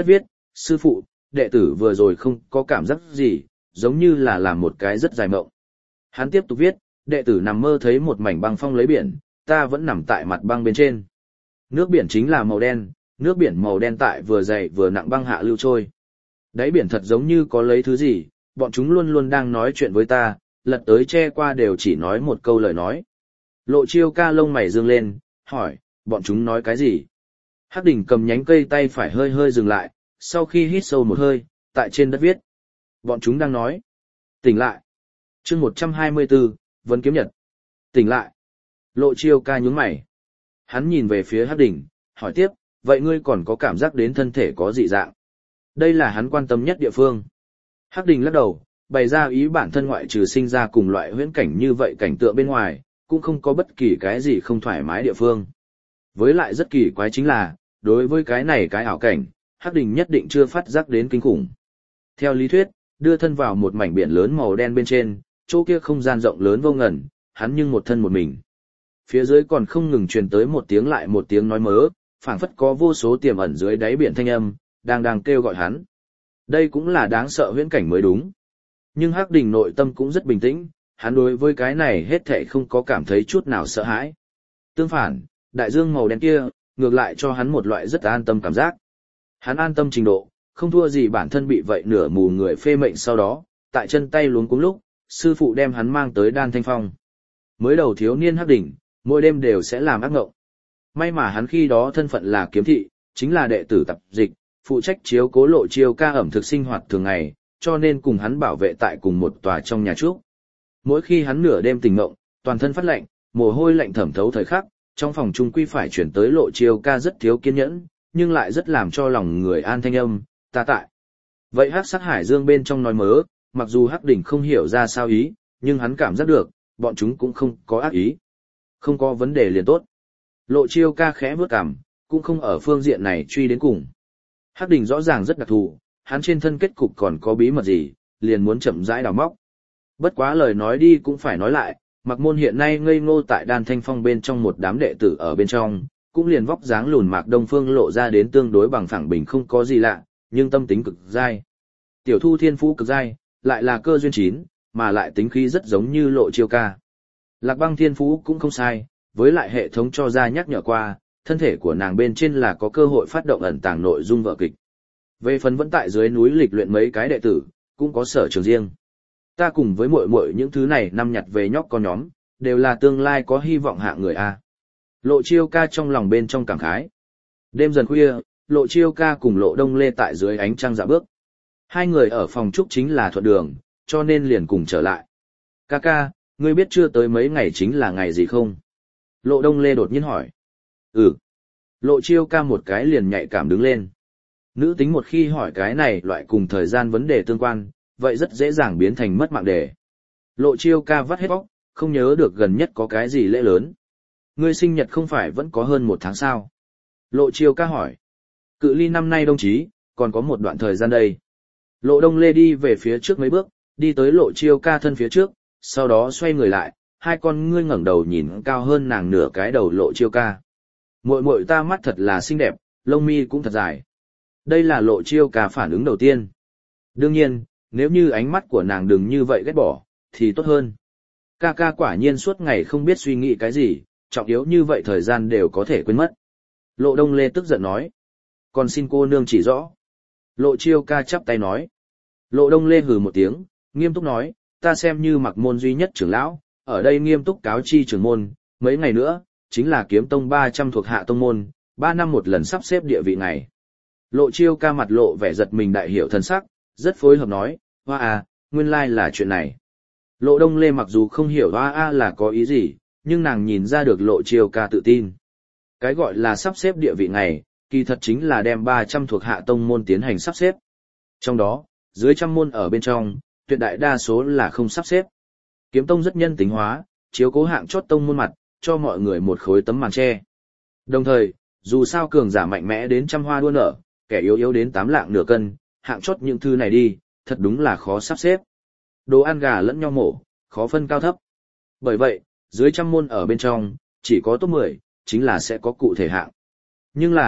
Sư phụ, đệ tử vừa rồi không có cảm giác gì, giống như là làm một cái rất dài mộng. Hắn tiếp tục viết, đệ tử nằm mơ thấy một mảnh băng phong lấy biển, ta vẫn nằm tại mặt băng bên trên. Nước biển chính là màu đen, nước biển màu đen tại vừa dày vừa nặng băng hạ lưu trôi. Đáy biển thật giống như có lấy thứ gì, bọn chúng luôn luôn đang nói chuyện với ta, lật tới che qua đều chỉ nói một câu lời nói. Lộ Chiêu Ca lông mày dương lên, hỏi, bọn chúng nói cái gì? Hắc Đỉnh cầm nhánh cây tay phải hơi hơi dừng lại, sau khi hít sâu một hơi, tại trên đất viết. Bọn chúng đang nói. Tỉnh lại. Chương 124, Vấn Kiếm Nhật. Tỉnh lại. Lộ Chiêu Ca nhướng mày. Hắn nhìn về phía Hắc Đỉnh, hỏi tiếp, vậy ngươi còn có cảm giác đến thân thể có dị dạng? Đây là hắn quan tâm nhất địa phương. Hắc Đỉnh lắc đầu, bày ra ý bản thân ngoại trừ sinh ra cùng loại huyễn cảnh như vậy cảnh tượng bên ngoài, cũng không có bất kỳ cái gì không thoải mái địa phương. Với lại rất kỳ quái chính là, đối với cái này cái ảo cảnh, Hắc Đỉnh nhất định chưa phát giác đến kinh khủng. Theo lý thuyết, đưa thân vào một mảnh biển lớn màu đen bên trên, chỗ kia không gian rộng lớn vô ngần, hắn nhưng một thân một mình. Phía dưới còn không ngừng truyền tới một tiếng lại một tiếng nói mớ, phảng phất có vô số tiềm ẩn dưới đáy biển thanh âm, đang kêu gọi hắn. Đây cũng là đáng sợ huyễn cảnh mới đúng. Nhưng Hắc Đỉnh nội tâm cũng rất bình tĩnh, hắn đối với cái này hết thảy không có cảm thấy chút nào sợ hãi. Tương phản, đại dương màu đen kia, ngược lại cho hắn một loại rất an tâm cảm giác. Hắn an tâm trình độ, không thua gì bản thân bị vậy nửa mù người phê mệnh sau đó, tại chân tay luống cuống lúc, sư phụ đem hắn mang tới Đan Thanh Phong. Mới đầu thiếu niên Hắc Đỉnh, mỗi đêm đều sẽ làm ác ngộng. May mà hắn khi đó thân phận là kiếm thị, chính là đệ tử tập dịch, phụ trách chiếu cố Lộ Chiêu Ca ẩm thực sinh hoạt thường ngày, cho nên cùng hắn bảo vệ tại cùng một tòa trong nhà trúc. Mỗi khi hắn nửa đêm tỉnh ngộng, toàn thân phát lạnh, mồ hôi lạnh thẩm thấu thời khắc, trong phòng trung quy phải chuyển tới Lộ Chiêu Ca rất thiếu kiên nhẫn, nhưng lại rất làm cho lòng người an thanh âm, ta tại. Vậy Hắc Sát Hải Dương bên trong nói mớ, mặc dù Hắc Đỉnh không hiểu ra sao ý, nhưng hắn cảm giác được, bọn chúng cũng không có ác ý. Không có vấn đề liền tốt. Lộ Chiêu Ca khẽ bước cằm, cũng không ở phương diện này truy đến cùng. Hắc Đỉnh rõ ràng rất đặc thù, hắn trên thân kết cục còn có bí mật gì, liền muốn chậm rãi đào móc. Bất quá lời nói đi cũng phải nói lại, Mạc Môn hiện nay ngây ngô tại Đan Thanh Phong bên trong một đám đệ tử ở bên trong, cũng liền vóc dáng lùn Mạc Đông Phương lộ ra đến tương đối bằng phẳng bình không có gì lạ, nhưng tâm tính cực dai. Tiểu Thu thiên phú cực dai, lại là cơ duyên chín, mà lại tính khí rất giống như Lộ Chiêu Ca. Lạc Băng thiên phú cũng không sai, với lại hệ thống cho ra nhắc nhở qua, thân thể của nàng bên trên là có cơ hội phát động ẩn tàng nội dung vở kịch. Về phần vẫn tại dưới núi lịch luyện mấy cái đệ tử, cũng có sở trường riêng. Ta cùng với muội muội những thứ này năm nhặt về nhóc con nhóm, đều là tương lai có hy vọng hạ người a. Lộ Chiêu Ca trong lòng bên trong cảm khái. Đêm dần khuya, Lộ Chiêu Ca cùng Lộ Đông Lê tại dưới ánh trăng dạo bước. Hai người ở phòng trúc chính là thuận đường, cho nên liền cùng trở lại. Ca ca, ngươi biết chưa tới mấy ngày chính là ngày gì không? Lộ Đông Lê đột nhiên hỏi. Ừ. Lộ Chiêu Ca một cái liền nhạy cảm đứng lên. Nữ tính một khi hỏi cái này loại cùng thời gian vấn đề tương quan, vậy rất dễ dàng biến thành mất mạng đề. Lộ Chiêu Ca vắt hết bóc, không nhớ được gần nhất có cái gì lễ lớn. Ngươi sinh nhật không phải vẫn có hơn 1 tháng sao? Lộ Chiêu Ca hỏi. Cự ly năm nay đồng chí, còn có một đoạn thời gian đây. Lộ Đông Lê đi về phía trước mấy bước, đi tới Lộ Chiêu Ca thân phía trước, sau đó xoay người lại, hai con ngươi ngẩng đầu nhìn cao hơn nàng nửa cái đầu Lộ Chiêu Ca. Muội muội ta mắt thật là xinh đẹp, lông mi cũng thật dài. Đây là Lộ Chiêu Ca phản ứng đầu tiên. Đương nhiên, nếu như ánh mắt của nàng đừng như vậy ghét bỏ, thì tốt hơn. Ca ca quả nhiên suốt ngày không biết suy nghĩ cái gì, trọng yếu như vậy thời gian đều có thể quên mất. Lộ Đông Lê tức giận nói. Còn xin cô nương chỉ rõ. Lộ Chiêu Ca chắp tay nói. Lộ Đông Lê hừ một tiếng, nghiêm túc nói, ta xem như Mạc Môn duy nhất trưởng lão, ở đây nghiêm túc cáo chi trưởng môn, mấy ngày nữa, chính là kiếm tông 300 thuộc hạ tông môn, 3 năm một lần sắp xếp địa vị ngày. Lộ Chiêu Ca mặt lộ vẻ giật mình đại hiểu thân sắc, rất phối hợp nói, hoa à, nguyên lai là chuyện này. Lộ Đông Lê mặc dù không hiểu hoa a là có ý gì, nhưng nàng nhìn ra được Lộ Chiêu Ca tự tin. Cái gọi là sắp xếp địa vị ngày, kỳ thật chính là đem 300 thuộc hạ tông môn tiến hành sắp xếp. Trong đó, dưới trăm môn ở bên trong, tuyệt đại đa số là không sắp xếp. Kiếm tông rất nhân tính hóa, chiếu cố hạng chót tông môn mặt, cho mọi người một khối tấm màn che. Đồng thời, dù sao cường giả mạnh mẽ đến trăm hoa đua nở, kẻ yếu yếu đến 8 lạng nửa cân, hạng chót những thứ này đi, thật đúng là khó sắp xếp. Đồ ăn gà lẫn nhau mổ, khó phân cao thấp. Bởi vậy, dưới trăm môn ở bên trong, chỉ có top 10, chính là sẽ có cụ thể hạng. Nhưng là,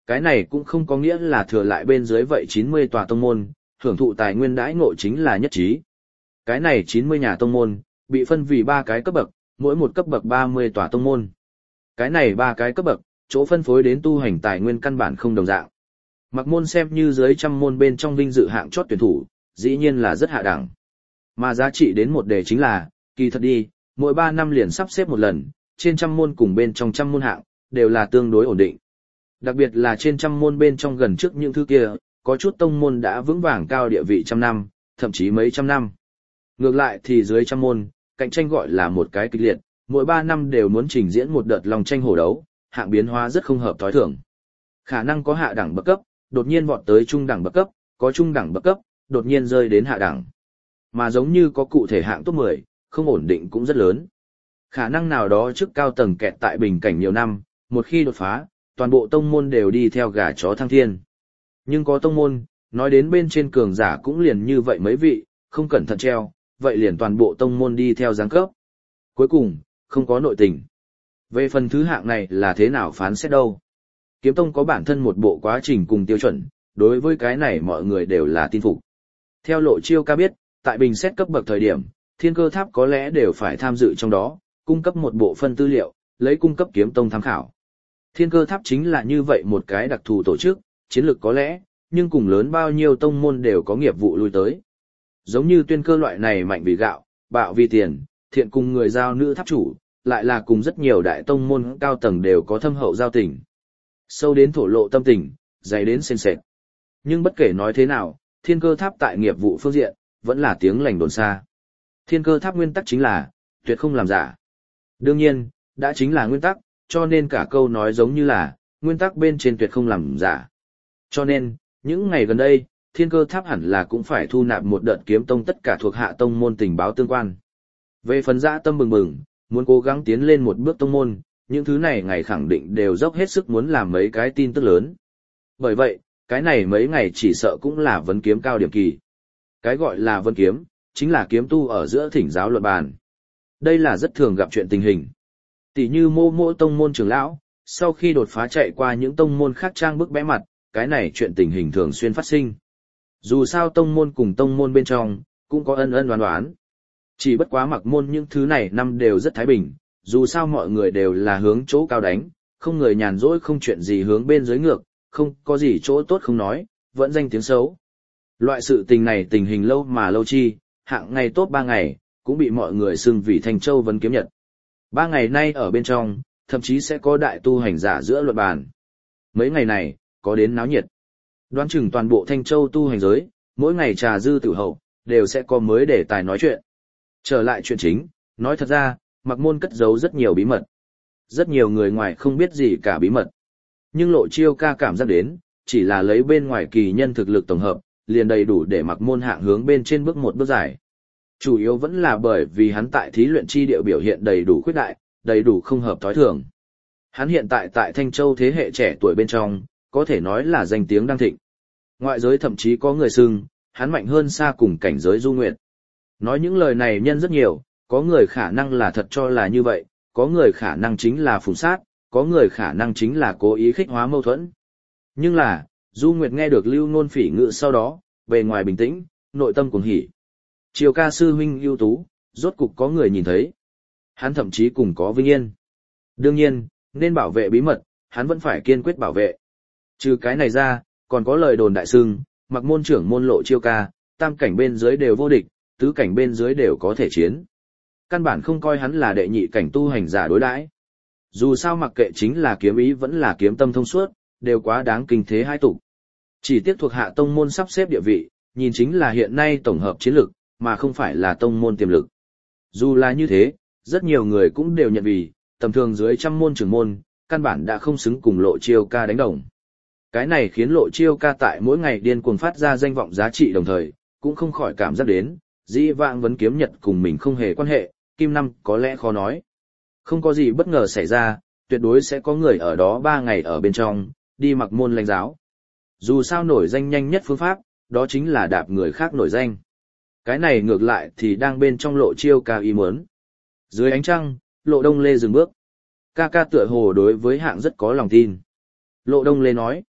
Cái này cũng không có nghĩa là thừa lại bên dưới vậy 90 tòa tông môn, hưởng thụ tài nguyên đãi ngộ chính là nhất trí. Cái này 90 nhà tông môn, bị phân vì 3 cái cấp bậc, mỗi một cấp bậc 30 tòa tông môn. Cái này 3 cái cấp bậc, chỗ phân phối đến tu hành tài nguyên căn bản không đồng dạng. Mặc môn xem như dưới trăm môn bên trong vinh dự hạng chót tuyển thủ, dĩ nhiên là rất hạ đẳng. Mà giá trị đến một đề chính là, kỳ thật đi, mỗi 3 năm liền sắp xếp một lần, trên trăm môn cùng bên trong trăm môn hạng, đều là tương đối ổn định. Đặc biệt là trên trăm môn bên trong gần trước những thứ kia, có chút tông môn đã vững vàng cao địa vị trăm năm, thậm chí mấy trăm năm. Ngược lại thì dưới trăm môn, cạnh tranh gọi là một cái kịch liệt, mỗi 3 năm đều muốn trình diễn một đợt lòng tranh hổ đấu, hạng biến hóa rất không hợp thói thường. Khả năng có hạ đẳng bậc cấp, đột nhiên vọt tới trung đẳng bậc cấp, có trung đẳng bậc cấp, đột nhiên rơi đến hạ đẳng. Mà giống như có cụ thể hạng top 10, không ổn định cũng rất lớn. Khả năng nào đó trước cao tầng kẹt tại bình cảnh nhiều năm, một khi đột phá, toàn bộ tông môn đều đi theo gà chó thăng thiên. Nhưng có tông môn, nói đến bên trên cường giả cũng liền như vậy mấy vị, không cẩn thận treo, vậy liền toàn bộ tông môn đi theo giáng cấp. Cuối cùng, không có nội tình. Về phần thứ hạng này là thế nào phán xét đâu? Kiếm tông có bản thân một bộ quá trình cùng tiêu chuẩn, đối với cái này mọi người đều là tin phục. Theo Lộ Chiêu Ca biết, tại bình xét cấp bậc thời điểm, Thiên Cơ Tháp có lẽ đều phải tham dự trong đó, cung cấp một bộ phân tư liệu, lấy cung cấp kiếm tông tham khảo. Thiên Cơ Tháp chính là như vậy một cái đặc thù tổ chức, chiến lược có lẽ, nhưng cùng lớn bao nhiêu tông môn đều có nghiệp vụ lui tới. Giống như Tuyên Cơ loại này mạnh vì gạo, bạo vì tiền, thiện cùng người giao nữ tháp chủ, lại là cùng rất nhiều đại tông môn cao tầng đều có thâm hậu giao tình. Sâu đến thổ lộ tâm tình, dày đến sền sệt. Nhưng bất kể nói thế nào, Thiên Cơ Tháp tại nghiệp vụ phương diện, vẫn là tiếng lành đồn xa. Thiên Cơ Tháp nguyên tắc chính là, tuyệt không làm giả. Đương nhiên, đã chính là nguyên tắc, cho nên cả câu nói giống như là, nguyên tắc bên trên tuyệt không làm giả. Cho nên, những ngày gần đây, Thiên Cơ Tháp hẳn là cũng phải thu nạp một đợt kiếm tông tất cả thuộc hạ tông môn tình báo tương quan. Về phần dã tâm bừng bừng, muốn cố gắng tiến lên một bước tông môn, những thứ này ngày khẳng định đều dốc hết sức muốn làm mấy cái tin tức lớn. Bởi vậy, cái này mấy ngày chỉ sợ cũng là vấn kiếm cao điểm kỳ. Cái gọi là vấn kiếm, chính là kiếm tu ở giữa thỉnh giáo luận bàn. Đây là rất thường gặp chuyện tình hình. Tỷ như mô tông môn trưởng lão, sau khi đột phá chạy qua những tông môn khác trang bức bẽ mặt, cái này chuyện tình hình thường xuyên phát sinh. Dù sao tông môn cùng tông môn bên trong, cũng có ân ân đoán đoán. Chỉ bất quá mặc môn những thứ này năm đều rất thái bình, dù sao mọi người đều là hướng chỗ cao đánh, không người nhàn rỗi không chuyện gì hướng bên dưới ngược, không có gì chỗ tốt không nói, vẫn danh tiếng xấu. Loại sự tình này tình hình lâu mà lâu chi, hạng ngày tốt 3 ngày, cũng bị mọi người xưng vì Thanh Châu vấn kiếm nhật. 3 ngày nay ở bên trong, thậm chí sẽ có đại tu hành giả giữa luận bàn. Mấy ngày này, có đến náo nhiệt. Đoán chừng toàn bộ Thanh Châu tu hành giới, mỗi ngày trà dư tử hậu, đều sẽ có mới đề tài nói chuyện. Trở lại chuyện chính, nói thật ra, Mặc môn cất giấu rất nhiều bí mật. Rất nhiều người ngoài không biết gì cả bí mật. Nhưng Lộ Chiêu Ca cảm giác đến, chỉ là lấy bên ngoài kỳ nhân thực lực tổng hợp, liền đầy đủ để Mặc môn hạng hướng bên trên bước một bước dài. Chủ yếu vẫn là bởi vì hắn tại thí luyện chi địa biểu hiện đầy đủ khuyết đại, đầy đủ không hợp thói thường. Hắn hiện tại tại Thanh Châu thế hệ trẻ tuổi bên trong, có thể nói là danh tiếng đang thịnh. Ngoại giới thậm chí có người xưng, hắn mạnh hơn xa cùng cảnh giới Du Nguyệt. Nói những lời này nhân rất nhiều, có người khả năng là thật cho là như vậy, có người khả năng chính là phùng sát, có người khả năng chính là cố ý khích hóa mâu thuẫn. Nhưng là, Du Nguyệt nghe được Lưu Nôn phỉ ngự sau đó, bề ngoài bình tĩnh, nội tâm cuồng hỉ. Chiêu Ca sư huynh ưu tú, rốt cục có người nhìn thấy. Hắn thậm chí cùng có vinh yên. Đương nhiên, nên bảo vệ bí mật, hắn vẫn phải kiên quyết bảo vệ. Trừ cái này ra, còn có lời đồn đại xưng, Mặc môn trưởng môn Lộ Chiêu Ca, tam cảnh bên dưới đều vô địch, tứ cảnh bên dưới đều có thể chiến. Căn bản không coi hắn là đệ nhị cảnh tu hành giả đối đãi. Dù sao mặc kệ chính là kiếm ý vẫn là kiếm tâm thông suốt, đều quá đáng kinh thế hai tục. Chỉ tiếc thuộc hạ tông môn sắp xếp địa vị, nhìn chính là hiện nay tổng hợp chiến lực, mà không phải là tông môn tiềm lực. Dù là như thế, rất nhiều người cũng đều nhận vì, tầm thường dưới trăm môn trưởng môn, căn bản đã không xứng cùng Lộ Chiêu Ca đánh đồng. Cái này khiến Lộ Chiêu Ca tại mỗi ngày điên cuồng phát ra danh vọng giá trị đồng thời, cũng không khỏi cảm giác đến, dĩ vãng vấn kiếm nhật cùng mình không hề quan hệ, Kim Năm có lẽ khó nói. Không có gì bất ngờ xảy ra, tuyệt đối sẽ có người ở đó 3 ngày ở bên trong, đi Mặc môn lãnh giáo. Dù sao nổi danh nhanh nhất phương pháp, đó chính là đạp người khác nổi danh. Cái này ngược lại thì đang bên trong Lộ Chiêu Ca ý muốn. Dưới ánh trăng, Lộ Đông Lê dừng bước. Ca ca tựa hồ đối với hạng rất có lòng tin. Lộ Đông Lê nói,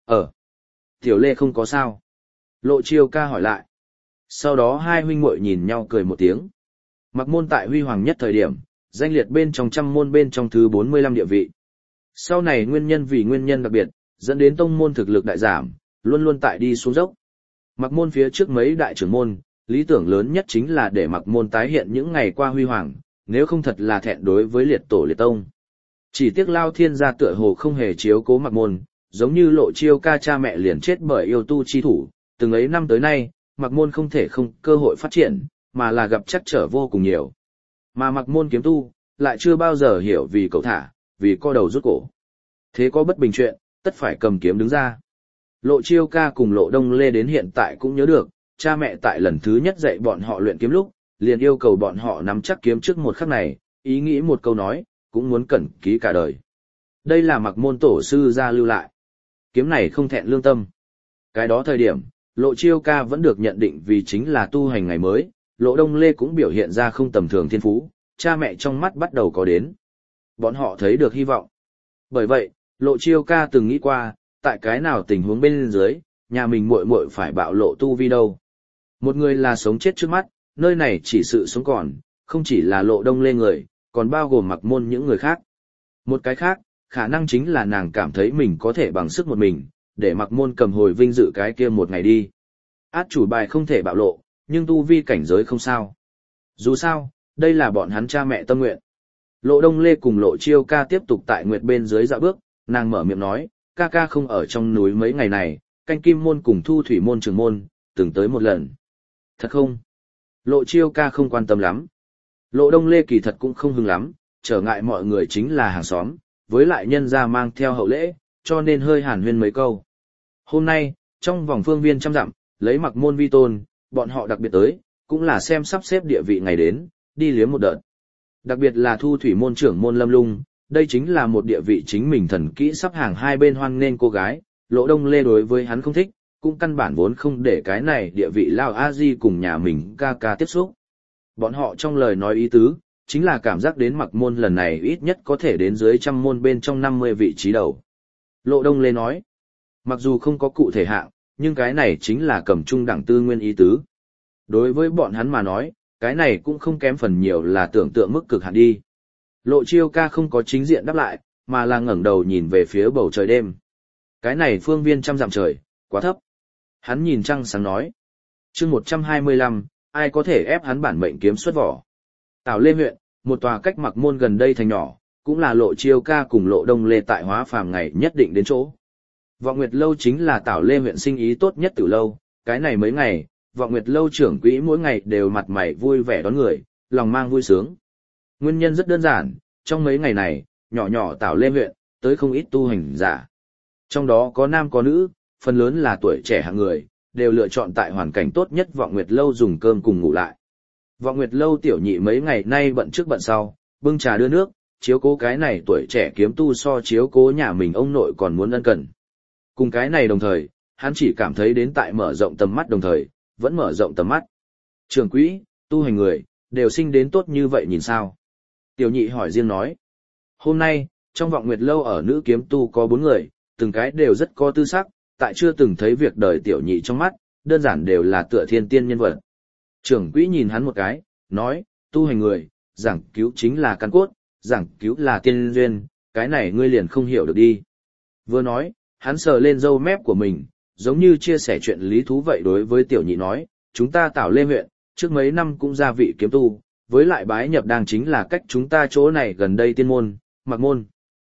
Tiểu Lê không có sao. Lộ Chiêu ca hỏi lại. Sau đó hai huynh muội nhìn nhau cười một tiếng. Mặc môn tại huy hoàng nhất thời điểm, danh liệt bên trong trăm môn bên trong thứ 45 địa vị. Sau này nguyên nhân vì nguyên nhân đặc biệt, dẫn đến tông môn thực lực đại giảm, luôn luôn tại đi xuống dốc. Mặc môn phía trước mấy đại trưởng môn, lý tưởng lớn nhất chính là để mặc môn tái hiện những ngày qua huy hoàng, nếu không thật là thẹn đối với liệt tổ liệt tông. Chỉ tiếc Lao Thiên gia tựa hồ không hề chiếu cố mặc môn, giống như Lộ Chiêu ca cha mẹ liền chết bởi yêu tu chi thủ, từng ấy năm tới nay, mặc môn không thể không cơ hội phát triển, mà là gặp trắc trở vô cùng nhiều. Mà mặc môn kiếm tu, lại chưa bao giờ hiểu vì cậu thả, vì co đầu rút cổ. Thế có bất bình chuyện, tất phải cầm kiếm đứng ra. Lộ Chiêu ca cùng Lộ Đông Lê đến hiện tại cũng nhớ được, cha mẹ tại lần thứ nhất dạy bọn họ luyện kiếm lúc, liền yêu cầu bọn họ nắm chắc kiếm trước một khắc này, ý nghĩ một câu nói, cũng muốn cẩn ký cả đời. Đây là mặc môn tổ sư gia lưu lại. Kiếm này không thẹn lương tâm. Cái đó thời điểm, Lộ Chiêu ca vẫn được nhận định vì chính là tu hành ngày mới, Lộ Đông Lê cũng biểu hiện ra không tầm thường thiên phú, cha mẹ trong mắt bắt đầu có đến. Bọn họ thấy được hy vọng. Bởi vậy, Lộ Chiêu ca từng nghĩ qua, tại cái nào tình huống bên dưới, nhà mình muội muội phải bạo lộ tu vi đâu. Một người là sống chết trước mắt, nơi này chỉ sự sống còn, không chỉ là Lộ Đông Lê người, còn bao gồm mặc môn những người khác. Một cái khác, khả năng chính là nàng cảm thấy mình có thể bằng sức một mình, để mặc môn cầm hồi vinh dự cái kia một ngày đi. Át chủ bài không thể bạo lộ, nhưng tu vi cảnh giới không sao. Dù sao, đây là bọn hắn cha mẹ tâm nguyện. Lộ Đông Lê cùng Lộ Chiêu ca tiếp tục tại nguyệt bên dưới dạo bước, nàng mở miệng nói, ca ca không ở trong núi mấy ngày này, canh kim môn cùng thu thủy môn trường môn, từng tới một lần. Thật không? Lộ Chiêu ca không quan tâm lắm. Lộ Đông Lê kỳ thật cũng không hứng lắm, trở ngại mọi người chính là hàng xóm, với lại nhân gia mang theo hậu lễ, cho nên hơi hàn huyên mấy câu. Hôm nay, trong vòng phương viên trăm dặm, lấy mặc môn vi tôn, bọn họ đặc biệt tới, cũng là xem sắp xếp địa vị ngày đến, đi liếm một đợt. Đặc biệt là thu thủy môn trưởng môn Lâm Lung, đây chính là một địa vị chính mình thần kỹ sắp hàng hai bên hoan nên cô gái, Lộ Đông Lê đối với hắn không thích, cũng căn bản vốn không để cái này địa vị lao a di cùng nhà mình ca ca tiếp xúc. Bọn họ trong lời nói ý tứ, chính là cảm giác đến mặc môn lần này ít nhất có thể đến dưới trăm môn bên trong 50 vị trí đầu. Lộ Đông Lê nói, mặc dù không có cụ thể hạng, nhưng cái này chính là cầm trung đẳng tư nguyên ý tứ. Đối với bọn hắn mà nói, cái này cũng không kém phần nhiều là tưởng tượng mức cực hạn đi. Lộ Chiêu ca không có chính diện đáp lại, mà là ngẩng đầu nhìn về phía bầu trời đêm. Cái này phương viên trăm dặm trời, quá thấp. Hắn nhìn trăng sáng nói. Chương 125, ai có thể ép hắn bản mệnh kiếm xuất vỏ. Tảo Lê huyện, một tòa cách mặc môn gần đây thành nhỏ, cũng là Lộ Chiêu ca cùng Lộ Đông Lê tại hóa phàm ngày nhất định đến chỗ. Vọng Nguyệt Lâu chính là Tảo Lê huyện sinh ý tốt nhất từ lâu, cái này mấy ngày, Vọng Nguyệt Lâu trưởng quỹ mỗi ngày đều mặt mày vui vẻ đón người, lòng mang vui sướng. Nguyên nhân rất đơn giản, trong mấy ngày này, nhỏ nhỏ Tảo Lê huyện, tới không ít tu hành giả. Trong đó có nam có nữ, phần lớn là tuổi trẻ hạng người, đều lựa chọn tại hoàn cảnh tốt nhất Vọng Nguyệt Lâu dùng cơm cùng ngủ lại. Vọng Nguyệt Lâu tiểu nhị mấy ngày nay bận trước bận sau, bưng trà đưa nước, chiếu cố cái này tuổi trẻ kiếm tu so chiếu cố nhà mình ông nội còn muốn ân cần. Cùng cái này đồng thời, hắn chỉ cảm thấy đến tại mở rộng tầm mắt đồng thời, vẫn mở rộng tầm mắt. Trưởng quỹ, tu hành người, đều sinh đến tốt như vậy nhìn sao? Tiểu nhị hỏi riêng nói. Hôm nay, trong Vọng Nguyệt Lâu ở nữ kiếm tu có 4 người, từng cái đều rất có tư sắc, tại chưa từng thấy việc đời tiểu nhị trong mắt, đơn giản đều là tựa thiên tiên nhân vật. Trưởng quỹ nhìn hắn một cái, nói, tu hành người, giảng cứu chính là căn cốt, giảng cứu là tiên duyên, cái này ngươi liền không hiểu được đi. Vừa nói, hắn sờ lên râu mép của mình, giống như chia sẻ chuyện lý thú vậy đối với tiểu nhị nói, chúng ta Tảo Lê huyện, trước mấy năm cũng ra vị kiếm tu, với lại bái nhập đang chính là cách chúng ta chỗ này gần đây tiên môn, Mạc môn.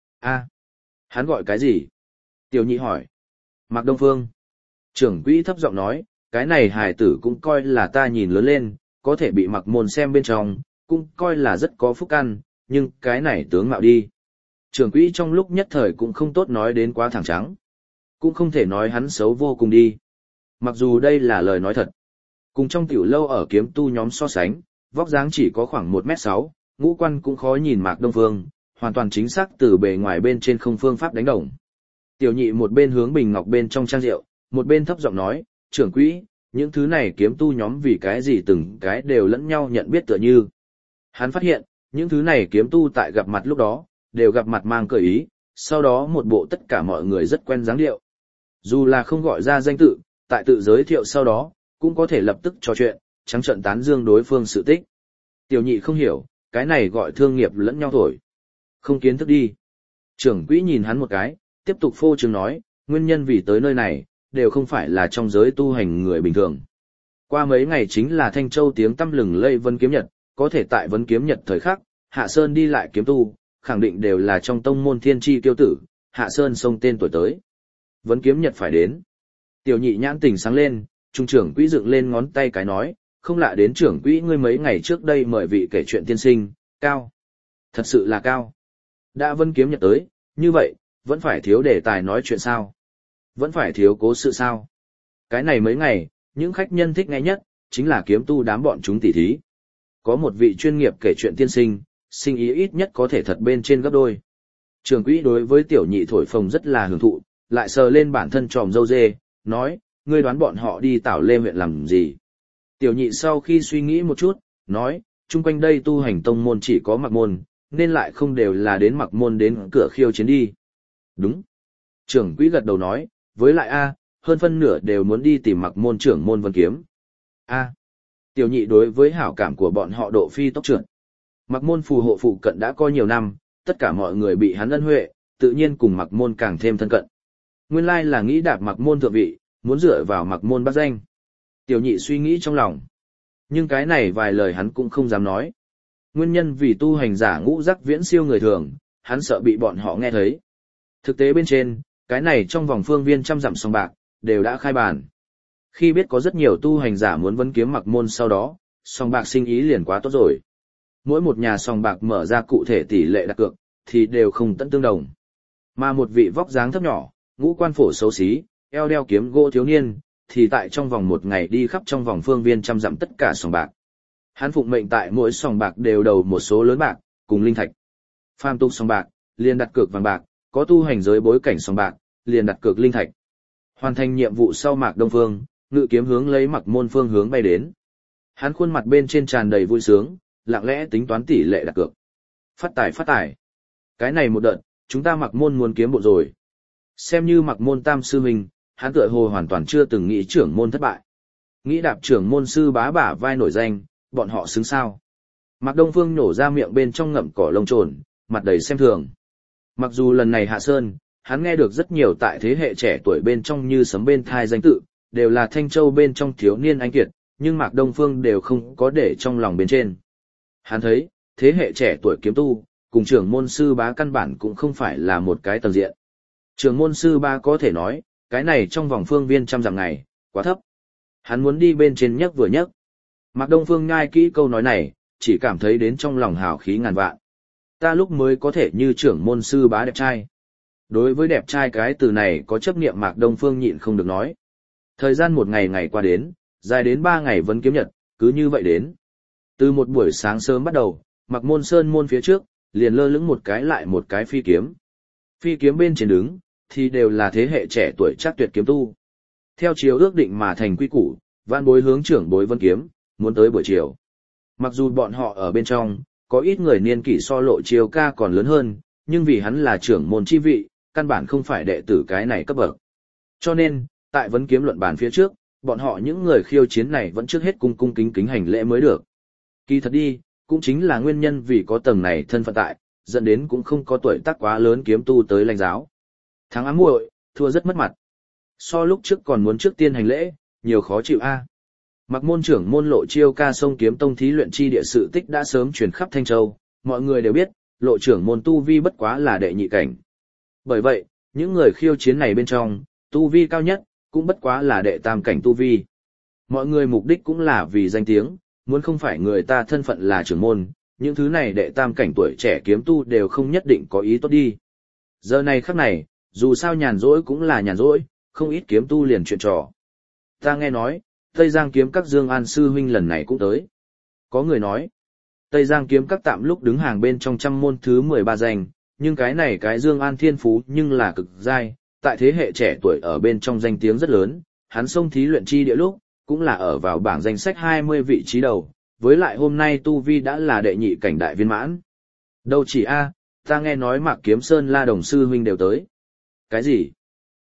A, hắn gọi cái gì? Tiểu nhị hỏi. Mạc Đông Phương. Trưởng quỹ thấp giọng nói, cái này hài tử cũng coi là ta nhìn lớn lên, có thể bị Mạc môn xem bên trong, cũng coi là rất có phúc ăn, nhưng cái này tướng mạo đi. Trưởng quỹ trong lúc nhất thời cũng không tốt nói đến quá thẳng trắng. Cũng không thể nói hắn xấu vô cùng đi. Mặc dù đây là lời nói thật. Cùng trong tiểu lâu ở kiếm tu nhóm so sánh, vóc dáng chỉ có khoảng 1m6, ngũ quan cũng khó nhìn Mạc Đông Phương, hoàn toàn chính xác từ bề ngoài bên trên không phương pháp đánh đồng. Tiểu nhị một bên hướng bình ngọc bên trong trang rượu, một bên thấp giọng nói, trưởng quỹ, những thứ này kiếm tu nhóm vì cái gì từng cái đều lẫn nhau nhận biết tựa như. Hắn phát hiện, những thứ này kiếm tu tại gặp mặt lúc đó, đều gặp mặt mang cởi ý, sau đó một bộ tất cả mọi người rất quen dáng điệu. Dù là không gọi ra danh tự, tại tự giới thiệu sau đó, cũng có thể lập tức trò chuyện, trắng trợn tán dương đối phương sự tích. Tiểu nhị không hiểu, cái này gọi thương nghiệp lẫn nhau thổi. Không kiến thức đi. Trưởng quỹ nhìn hắn một cái, tiếp tục phô trương nói, nguyên nhân vì tới nơi này, đều không phải là trong giới tu hành người bình thường. Qua mấy ngày chính là Thanh Châu tiếng tăm lừng lây Vân Kiếm Nhật, có thể tại Vân Kiếm Nhật thời khắc, Hạ Sơn đi lại kiếm tu, khẳng định đều là trong tông môn thiên tri tiêu tử, Hạ Sơn xông tên tuổi tới. Vân Kiếm Nhật phải đến. Tiểu nhị nhãn tình sáng lên, trung trưởng quỹ dựng lên ngón tay cái nói, không lạ đến trưởng quỹ ngươi mấy ngày trước đây mời vị kể chuyện tiên sinh, cao. Thật sự là cao. Đã Vân Kiếm Nhật tới, như vậy, vẫn phải thiếu đề tài nói chuyện sao? Vẫn phải thiếu cố sự sao? Cái này mấy ngày, những khách nhân thích nghe nhất, chính là kiếm tu đám bọn chúng tỉ thí. Có một vị chuyên nghiệp kể chuyện tiên sinh, sinh ý ít nhất có thể thật bên trên gấp đôi. Trưởng quỹ đối với tiểu nhị thổi phồng rất là hưởng thụ, lại sờ lên bản thân tròm dâu dê, nói, ngươi đoán bọn họ đi Tảo Lê huyện làm gì? Tiểu nhị sau khi suy nghĩ một chút, nói, chung quanh đây tu hành tông môn chỉ có Mặc môn, nên lại không đều là đến Mặc môn đến cửa khiêu chiến đi. Đúng. Trưởng quỹ gật đầu nói, với lại hơn phân nửa đều muốn đi tìm Mặc môn trưởng môn Vân Kiếm. Tiểu nhị đối với hảo cảm của bọn họ độ phi tốc trượt. Mặc môn phù hộ phụ cận đã có nhiều năm, tất cả mọi người bị hắn ân huệ, tự nhiên cùng Mặc môn càng thêm thân cận. Nguyên lai là nghĩ đạp Mặc môn thượng vị, muốn dựa vào Mặc môn bắt danh. Tiểu nhị suy nghĩ trong lòng. Nhưng cái này vài lời hắn cũng không dám nói. Nguyên nhân vì tu hành giả ngũ giác viễn siêu người thường, hắn sợ bị bọn họ nghe thấy. Thực tế bên trên, cái này trong vòng phương viên trăm dặm sòng bạc, đều đã khai bàn. Khi biết có rất nhiều tu hành giả muốn Vân Kiếm Mặc môn sau đó, sòng bạc sinh ý liền quá tốt rồi. Mỗi một nhà sòng bạc mở ra cụ thể tỷ lệ đặt cược, thì đều không tận tương đồng. Mà một vị vóc dáng thấp nhỏ, ngũ quan phổ xấu xí, eo đeo kiếm gỗ thiếu niên, thì tại trong vòng một ngày đi khắp trong vòng phương viên trăm dặm tất cả sòng bạc. Hắn phụng mệnh tại mỗi sòng bạc đều đầu một số lớn bạc, cùng linh thạch. Phàm tục sòng bạc, liền đặt cược vàng bạc, có tu hành giới bối cảnh sòng bạc, liền đặt cược linh thạch. Hoàn thành nhiệm vụ sau Mạc Đông Phương, ngự kiếm hướng lấy Mặc môn phương hướng bay đến. Hắn khuôn mặt bên trên tràn đầy vui sướng, lặng lẽ tính toán tỷ lệ đặt cược. Phát tài. Cái này một đợt, chúng ta Mặc môn muốn kiếm bộ rồi. Xem như Mặc môn tam sư huynh, hắn tựa hồ hoàn toàn chưa từng nghĩ trưởng môn thất bại. Nghĩ đạp trưởng môn sư bá bả vai nổi danh, bọn họ xứng sao. Mạc Đông Phương nổ ra miệng bên trong ngậm cỏ lông trồn, mặt đầy xem thường. Mặc dù lần này hạ sơn, hắn nghe được rất nhiều tại thế hệ trẻ tuổi bên trong như sấm bên thai danh tự, đều là Thanh Châu bên trong thiếu niên anh kiệt, nhưng Mạc Đông Phương đều không có để trong lòng bên trên. Hắn thấy, thế hệ trẻ tuổi kiếm tu, cùng trưởng môn sư bá căn bản cũng không phải là một cái tầng diện. Trưởng môn sư bá có thể nói, cái này trong vòng phương viên trăm dặm ngày, quá thấp. Hắn muốn đi bên trên nhấc vừa nhấc. Mạc Đông Phương ngai kỹ câu nói này, chỉ cảm thấy đến trong lòng hào khí ngàn vạn. Ta lúc mới có thể như trưởng môn sư bá đẹp trai. Đối với đẹp trai cái từ này có chấp niệm Mạc Đông Phương nhịn không được nói. Thời gian một ngày ngày qua đến, dài đến 3 ngày Vân Kiếm Nhật, cứ như vậy đến. Từ một buổi sáng sớm bắt đầu, Mặc môn sơn môn phía trước, liền lơ lửng một cái lại một cái phi kiếm. Phi kiếm bên trên đứng, thì đều là thế hệ trẻ tuổi chắc tuyệt kiếm tu. Theo chiều ước định mà thành quy củ, vạn bối hướng trưởng bối Vân Kiếm, muốn tới buổi chiều. Mặc dù bọn họ ở bên trong, có ít người niên kỷ so Lộ Chiêu ca còn lớn hơn, nhưng vì hắn là trưởng môn chi vị, căn bản không phải đệ tử cái này cấp bậc. Cho nên, tại Vân Kiếm luận bàn phía trước, bọn họ những người khiêu chiến này vẫn trước hết cung cung kính kính hành lễ mới được. Kỳ thật đi, cũng chính là nguyên nhân vì có tầng này thân phận tại, dẫn đến cũng không có tuổi tác quá lớn kiếm tu tới lãnh giáo. Thắng ám muội, thua rất mất mặt. So lúc trước còn muốn trước tiên hành lễ, nhiều khó chịu a. Mặc môn trưởng môn Lộ Chiêu ca sông kiếm tông thí luyện chi địa sự tích đã sớm truyền khắp Thanh Châu, mọi người đều biết, Lộ trưởng môn tu vi bất quá là đệ nhị cảnh. Bởi vậy, những người khiêu chiến này bên trong, tu vi cao nhất, cũng bất quá là đệ tam cảnh tu vi. Mọi người mục đích cũng là vì danh tiếng, muốn không phải người ta thân phận là trưởng môn, những thứ này đệ tam cảnh tuổi trẻ kiếm tu đều không nhất định có ý tốt đi. Giờ này khắc này, dù sao nhàn rỗi cũng là nhàn rỗi, không ít kiếm tu liền chuyện trò. Ta nghe nói, Tây Giang kiếm các Dương An sư huynh lần này cũng tới. Có người nói, Tây Giang kiếm các tạm lúc đứng hàng bên trong trăm môn thứ 13 danh, nhưng cái này cái Dương An thiên phú nhưng là cực giai, tại thế hệ trẻ tuổi ở bên trong danh tiếng rất lớn, hắn xông thí luyện chi địa lúc, cũng là ở vào bảng danh sách 20 vị trí đầu, với lại hôm nay tu vi đã là đệ nhị cảnh đại viên mãn. Đâu chỉ ta nghe nói Mạc Kiếm Sơn La Đồng sư huynh đều tới. Cái gì?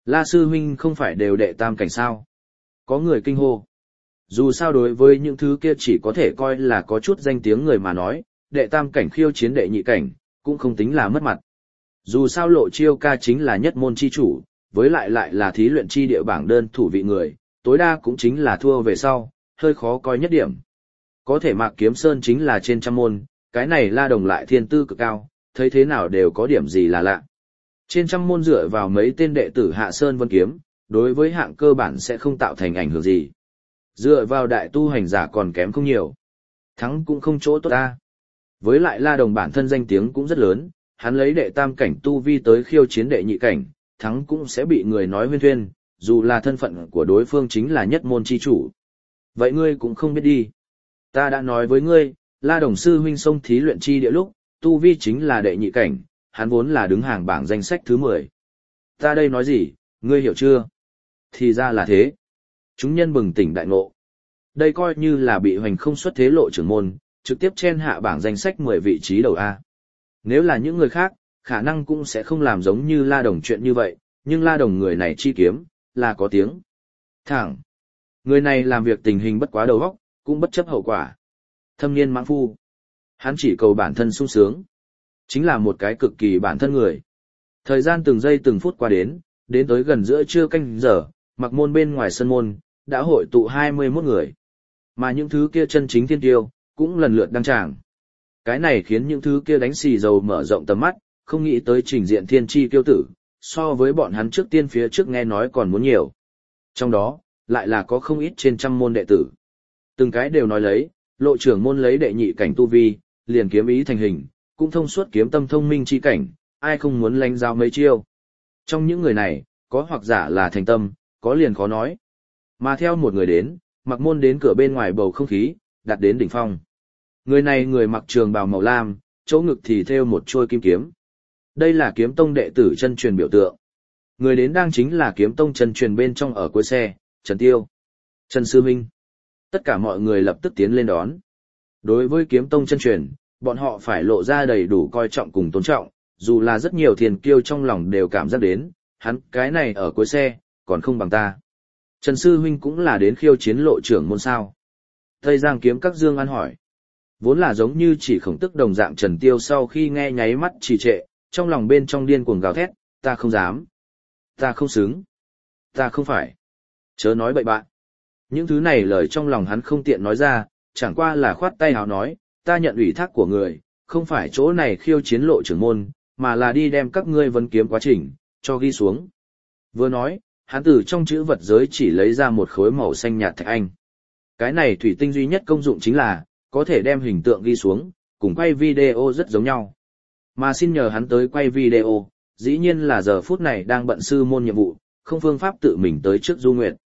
La sư huynh không phải đều đệ tam cảnh sao? Có người kinh hô. Dù sao đối với những thứ kia chỉ có thể coi là có chút danh tiếng người mà nói, đệ tam cảnh khiêu chiến đệ nhị cảnh, cũng không tính là mất mặt. Dù sao Lộ Chiêu ca chính là nhất môn chi chủ, với lại là thí luyện chi địa bảng đơn thủ vị người, tối đa cũng chính là thua về sau, hơi khó coi nhất điểm. Có thể Mạc Kiếm Sơn chính là trên trăm môn, cái này La Đồng lại thiên tư cực cao, thấy thế nào đều có điểm gì là lạ. Trên trăm môn dựa vào mấy tên đệ tử Hạ Sơn Vân Kiếm, đối với hạng cơ bản sẽ không tạo thành ảnh hưởng gì. Dựa vào đại tu hành giả còn kém không nhiều. Thắng cũng không chỗ tốt ta. Với lại La Đồng bản thân danh tiếng cũng rất lớn, hắn lấy đệ tam cảnh tu vi tới khiêu chiến đệ nhị cảnh, thắng cũng sẽ bị người nói huyên thuyên, dù là thân phận của đối phương chính là nhất môn chi chủ. Vậy ngươi cũng không biết đi. Ta đã nói với ngươi, La Đồng sư huynh xông thí luyện chi địa lúc, tu vi chính là đệ nhị cảnh, hắn vốn là đứng hàng bảng danh sách thứ 10. Ta đây nói gì, ngươi hiểu chưa? Thì ra là thế. Chúng nhân bừng tỉnh đại ngộ. Đây coi như là bị hoành không xuất thế lộ trưởng môn, trực tiếp chen hạ bảng danh sách 10 vị trí đầu A. Nếu là những người khác, khả năng cũng sẽ không làm giống như La Đồng chuyện như vậy, nhưng La Đồng người này chi kiếm, là có tiếng. Thẳng. Người này làm việc tình hình bất quá đầu óc, cũng bất chấp hậu quả. Thâm niên mãng phu. Hắn chỉ cầu bản thân sung sướng. Chính là một cái cực kỳ bản thân người. Thời gian từng giây từng phút qua đến tới gần giữa trưa canh giờ, Mặc Môn bên ngoài sân môn, đã hội tụ 21 người. Mà những thứ kia chân chính thiên tiêu, cũng lần lượt đăng tràng. Cái này khiến những thứ kia đánh xì dầu mở rộng tầm mắt, không nghĩ tới trình diện thiên chi tiêu tử, so với bọn hắn trước tiên phía trước nghe nói còn muốn nhiều. Trong đó, lại là có không ít trên trăm môn đệ tử. Từng cái đều nói lấy, lộ trưởng môn lấy đệ nhị cảnh tu vi, liền kiếm ý thành hình, cũng thông suốt kiếm tâm thông minh chi cảnh, ai không muốn lánh giao mấy chiêu. Trong những người này, có hoặc giả là thành tâm, có liền khó nói. Mà theo một người đến, Mặc Môn đến cửa bên ngoài bầu không khí, đặt đến đỉnh phong. Người này người mặc trường bào màu lam, chỗ ngực thì thêu một chuôi kim kiếm. Đây là kiếm tông đệ tử chân truyền biểu tượng. Người đến đang chính là kiếm tông chân truyền bên trong ở cuối xe, Trần Tiêu. Trần Sư Minh. Tất cả mọi người lập tức tiến lên đón. Đối với kiếm tông chân truyền, bọn họ phải lộ ra đầy đủ coi trọng cùng tôn trọng, dù là rất nhiều thiền kiêu trong lòng đều cảm giác đến, hắn cái này ở cuối xe, còn không bằng ta. Trần Sư Huynh cũng là đến khiêu chiến lộ trưởng môn sao. Tây Giang kiếm các Dương An hỏi. Vốn là giống như chỉ khổng tức đồng dạng Trần Tiêu sau khi nghe nháy mắt trì trệ, trong lòng bên trong điên cuồng gào thét, ta không dám. Ta không xứng. Ta không phải. Chớ nói bậy bạ. Những thứ này lời trong lòng hắn không tiện nói ra, chẳng qua là khoát tay hào nói, ta nhận ủy thác của người, không phải chỗ này khiêu chiến lộ trưởng môn, mà là đi đem các ngươi vấn kiếm quá trình, cho ghi xuống. Vừa nói, hắn từ trong chữ vật giới chỉ lấy ra một khối màu xanh nhạt thạch anh. Cái này thủy tinh duy nhất công dụng chính là, có thể đem hình tượng ghi xuống, cùng quay video rất giống nhau. Mà xin nhờ hắn tới quay video, dĩ nhiên là giờ phút này đang bận sư môn nhiệm vụ, không phương pháp tự mình tới trước Du Nguyệt.